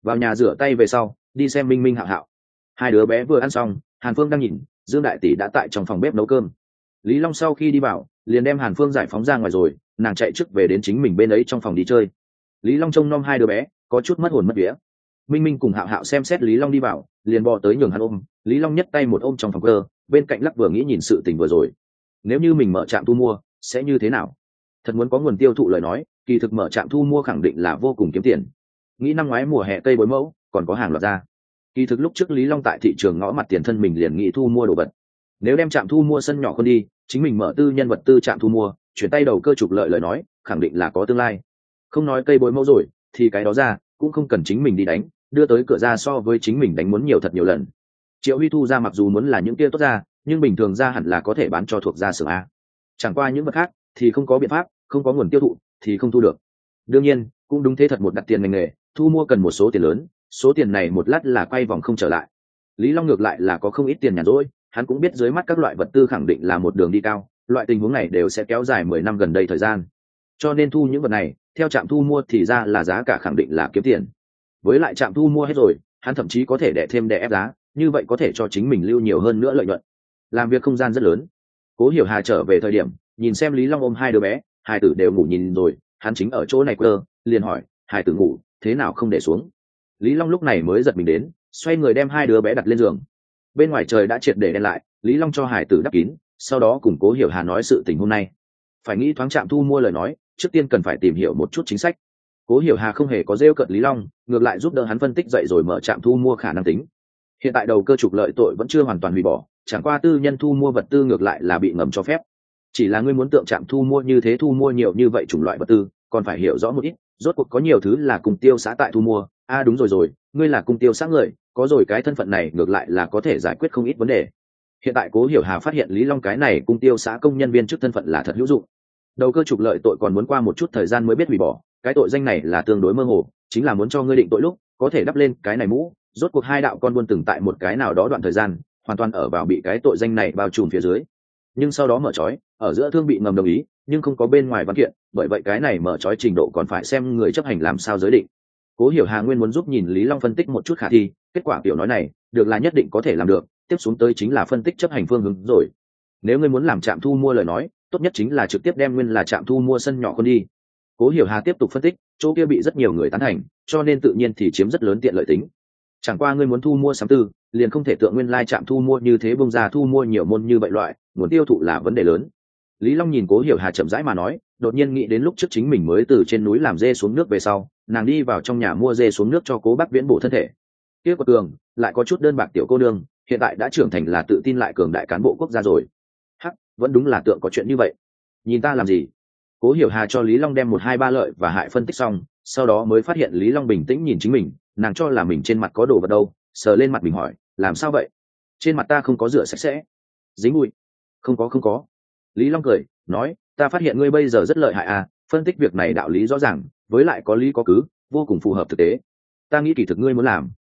vào nhà rửa tay về sau đi xem minh minh hạo hạo. Hai đứa bé vừa ăn xong, Hàn Phương đang nhìn Dương đại tỷ đã tại trong phòng bếp nấu cơm. Lý Long sau khi đi vào liền đem Hàn Phương giải phóng ra ngoài rồi, nàng chạy trước về đến chính mình bên ấy trong phòng đi chơi. Lý Long trông nom hai đứa bé có chút mất hồn mất vía. Minh minh cùng hạo hạo xem xét Lý Long đi vào liền bò tới nhường hắn ôm. Lý Long nhấc tay một ôm trong phòng cơ, bên cạnh lắc vừa nghĩ nhìn sự tình vừa rồi, nếu như mình mở trạm thu mua sẽ như thế nào. Thật muốn có nguồn tiêu thụ lời nói, kỳ thực mở trạm thu mua khẳng định là vô cùng kiếm tiền. Nghĩ năm ngoái mùa hè cây bối mẫu còn có hàng loạt ra. Kỳ thực lúc trước Lý Long tại thị trường ngõ mặt tiền thân mình liền nghĩ thu mua đồ vật. Nếu đem trạm thu mua sân nhỏ con đi, chính mình mở tư nhân vật tư trạm thu mua, chuyển tay đầu cơ trục lợi lời nói, khẳng định là có tương lai. Không nói cây bối mẫu rồi, thì cái đó ra cũng không cần chính mình đi đánh, đưa tới cửa ra so với chính mình đánh muốn nhiều thật nhiều lần. Triệu Huy thu ra mặc dù muốn là những kia tốt ra, nhưng bình thường ra hẳn là có thể bán cho thuộc gia xưởng a. Chẳng qua những vật khác thì không có biện pháp, không có nguồn tiêu thụ thì không thu được. Đương nhiên cũng đúng thế, thật một đặt tiền ngành nghề thu mua cần một số tiền lớn, số tiền này một lát là quay vòng không trở lại. Lý Long ngược lại là có không ít tiền nhàn rỗi, hắn cũng biết dưới mắt các loại vật tư khẳng định là một đường đi cao, loại tình huống này đều sẽ kéo dài mười năm gần đây thời gian, cho nên thu những vật này theo trạm thu mua thì ra là giá cả khẳng định là kiếm tiền. Với lại trạm thu mua hết rồi, hắn thậm chí có thể đẻ thêm đẻ ép giá, như vậy có thể cho chính mình lưu nhiều hơn nữa lợi nhuận, làm việc không gian rất lớn. Cố Hiểu Hà trở về thời điểm nhìn xem Lý Long ôm hai đứa bé, hai tử đều ngủ nhìn rồi, hắn chính ở chỗ này cơ, liền hỏi hai tử ngủ thế nào không để xuống. Lý Long lúc này mới giật mình đến, xoay người đem hai đứa bé đặt lên giường. Bên ngoài trời đã triệt để đen lại, Lý Long cho hải tử đắp kín, sau đó cùng Cố Hiểu Hà nói sự tình hôm nay. Phải nghĩ thoáng trạm thu mua lời nói, trước tiên cần phải tìm hiểu một chút chính sách. Cố Hiểu Hà không hề có rêu cợt Lý Long, ngược lại giúp đỡ hắn phân tích dậy rồi mở trạm thu mua khả năng tính. Hiện tại đầu cơ trục lợi tội vẫn chưa hoàn toàn hủy bỏ, chẳng qua tư nhân thu mua vật tư ngược lại là bị ngầm cho phép. Chỉ là ngươi muốn tượng trạm thu mua như thế thu mua nhiều như vậy chủng loại vật tư, còn phải hiểu rõ một ít, rốt cuộc có nhiều thứ là cùng tiêu xã tại thu mua. A à, đúng rồi rồi, ngươi là cùng tiêu xã người, có rồi cái thân phận này ngược lại là có thể giải quyết không ít vấn đề. Hiện tại Cố Hiểu Hà phát hiện Lý Long cái này cung tiêu xã công nhân viên chức thân phận là thật hữu dụng. Đầu cơ trục lợi tội còn muốn qua một chút thời gian mới biết hủy bỏ, cái tội danh này là tương đối mơ hồ, chính là muốn cho ngươi định tội lúc có thể đắp lên cái này mũ. Rốt cuộc hai đạo con buôn từng tại một cái nào đó đoạn thời gian hoàn toàn ở vào bị cái tội danh này bao trùm phía dưới, nhưng sau đó mở trói ở giữa thương bị ngầm đồng ý nhưng không có bên ngoài văn kiện, bởi vậy cái này mở trói trình độ còn phải xem người chấp hành làm sao giới định. Cố Hiểu Hà nguyên muốn giúp nhìn Lý Long phân tích một chút khả thi, kết quả kiểu nói này được là nhất định có thể làm được, tiếp xuống tới chính là phân tích chấp hành phương hướng rồi. Nếu ngươi muốn làm trạm thu mua lời nói, tốt nhất chính là trực tiếp đem nguyên là trạm thu mua sân nhỏ con đi. Cố Hiểu Hà tiếp tục phân tích, chỗ kia bị rất nhiều người tán thành, cho nên tự nhiên thì chiếm rất lớn tiện lợi tính. Chẳng qua ngươi muốn thu mua sắm tư, liền không thể tượng nguyên lai trạm thu mua như thế bông ra thu mua nhiều môn như vậy loại, nguồn tiêu thụ là vấn đề lớn. Lý Long nhìn Cố Hiểu Hà chậm rãi mà nói, đột nhiên nghĩ đến lúc trước chính mình mới từ trên núi làm dê xuống nước về sau, nàng đi vào trong nhà mua dê xuống nước cho Cố Bác Viễn bổ thân thể. Kia của Tường lại có chút đơn bạc tiểu cô nương, hiện tại đã trưởng thành là tự tin lại cường đại cán bộ quốc gia rồi. Hắc, vẫn đúng là tượng có chuyện như vậy. Nhìn ta làm gì? Cố Hiểu Hà cho Lý Long đem một hai ba lợi và hại phân tích xong, sau đó mới phát hiện Lý Long bình tĩnh nhìn chính mình, nàng cho là mình trên mặt có đồ vật đâu, sờ lên mặt mình hỏi, làm sao vậy? Trên mặt ta không có rửa sạch sẽ, dính bụi. Không có không có. Lý Long cười nói, ta phát hiện ngươi bây giờ rất lợi hại à, phân tích việc này đạo lý rõ ràng, với lại có lý có cứ, vô cùng phù hợp thực tế. Ta nghĩ kỳ thực ngươi muốn làm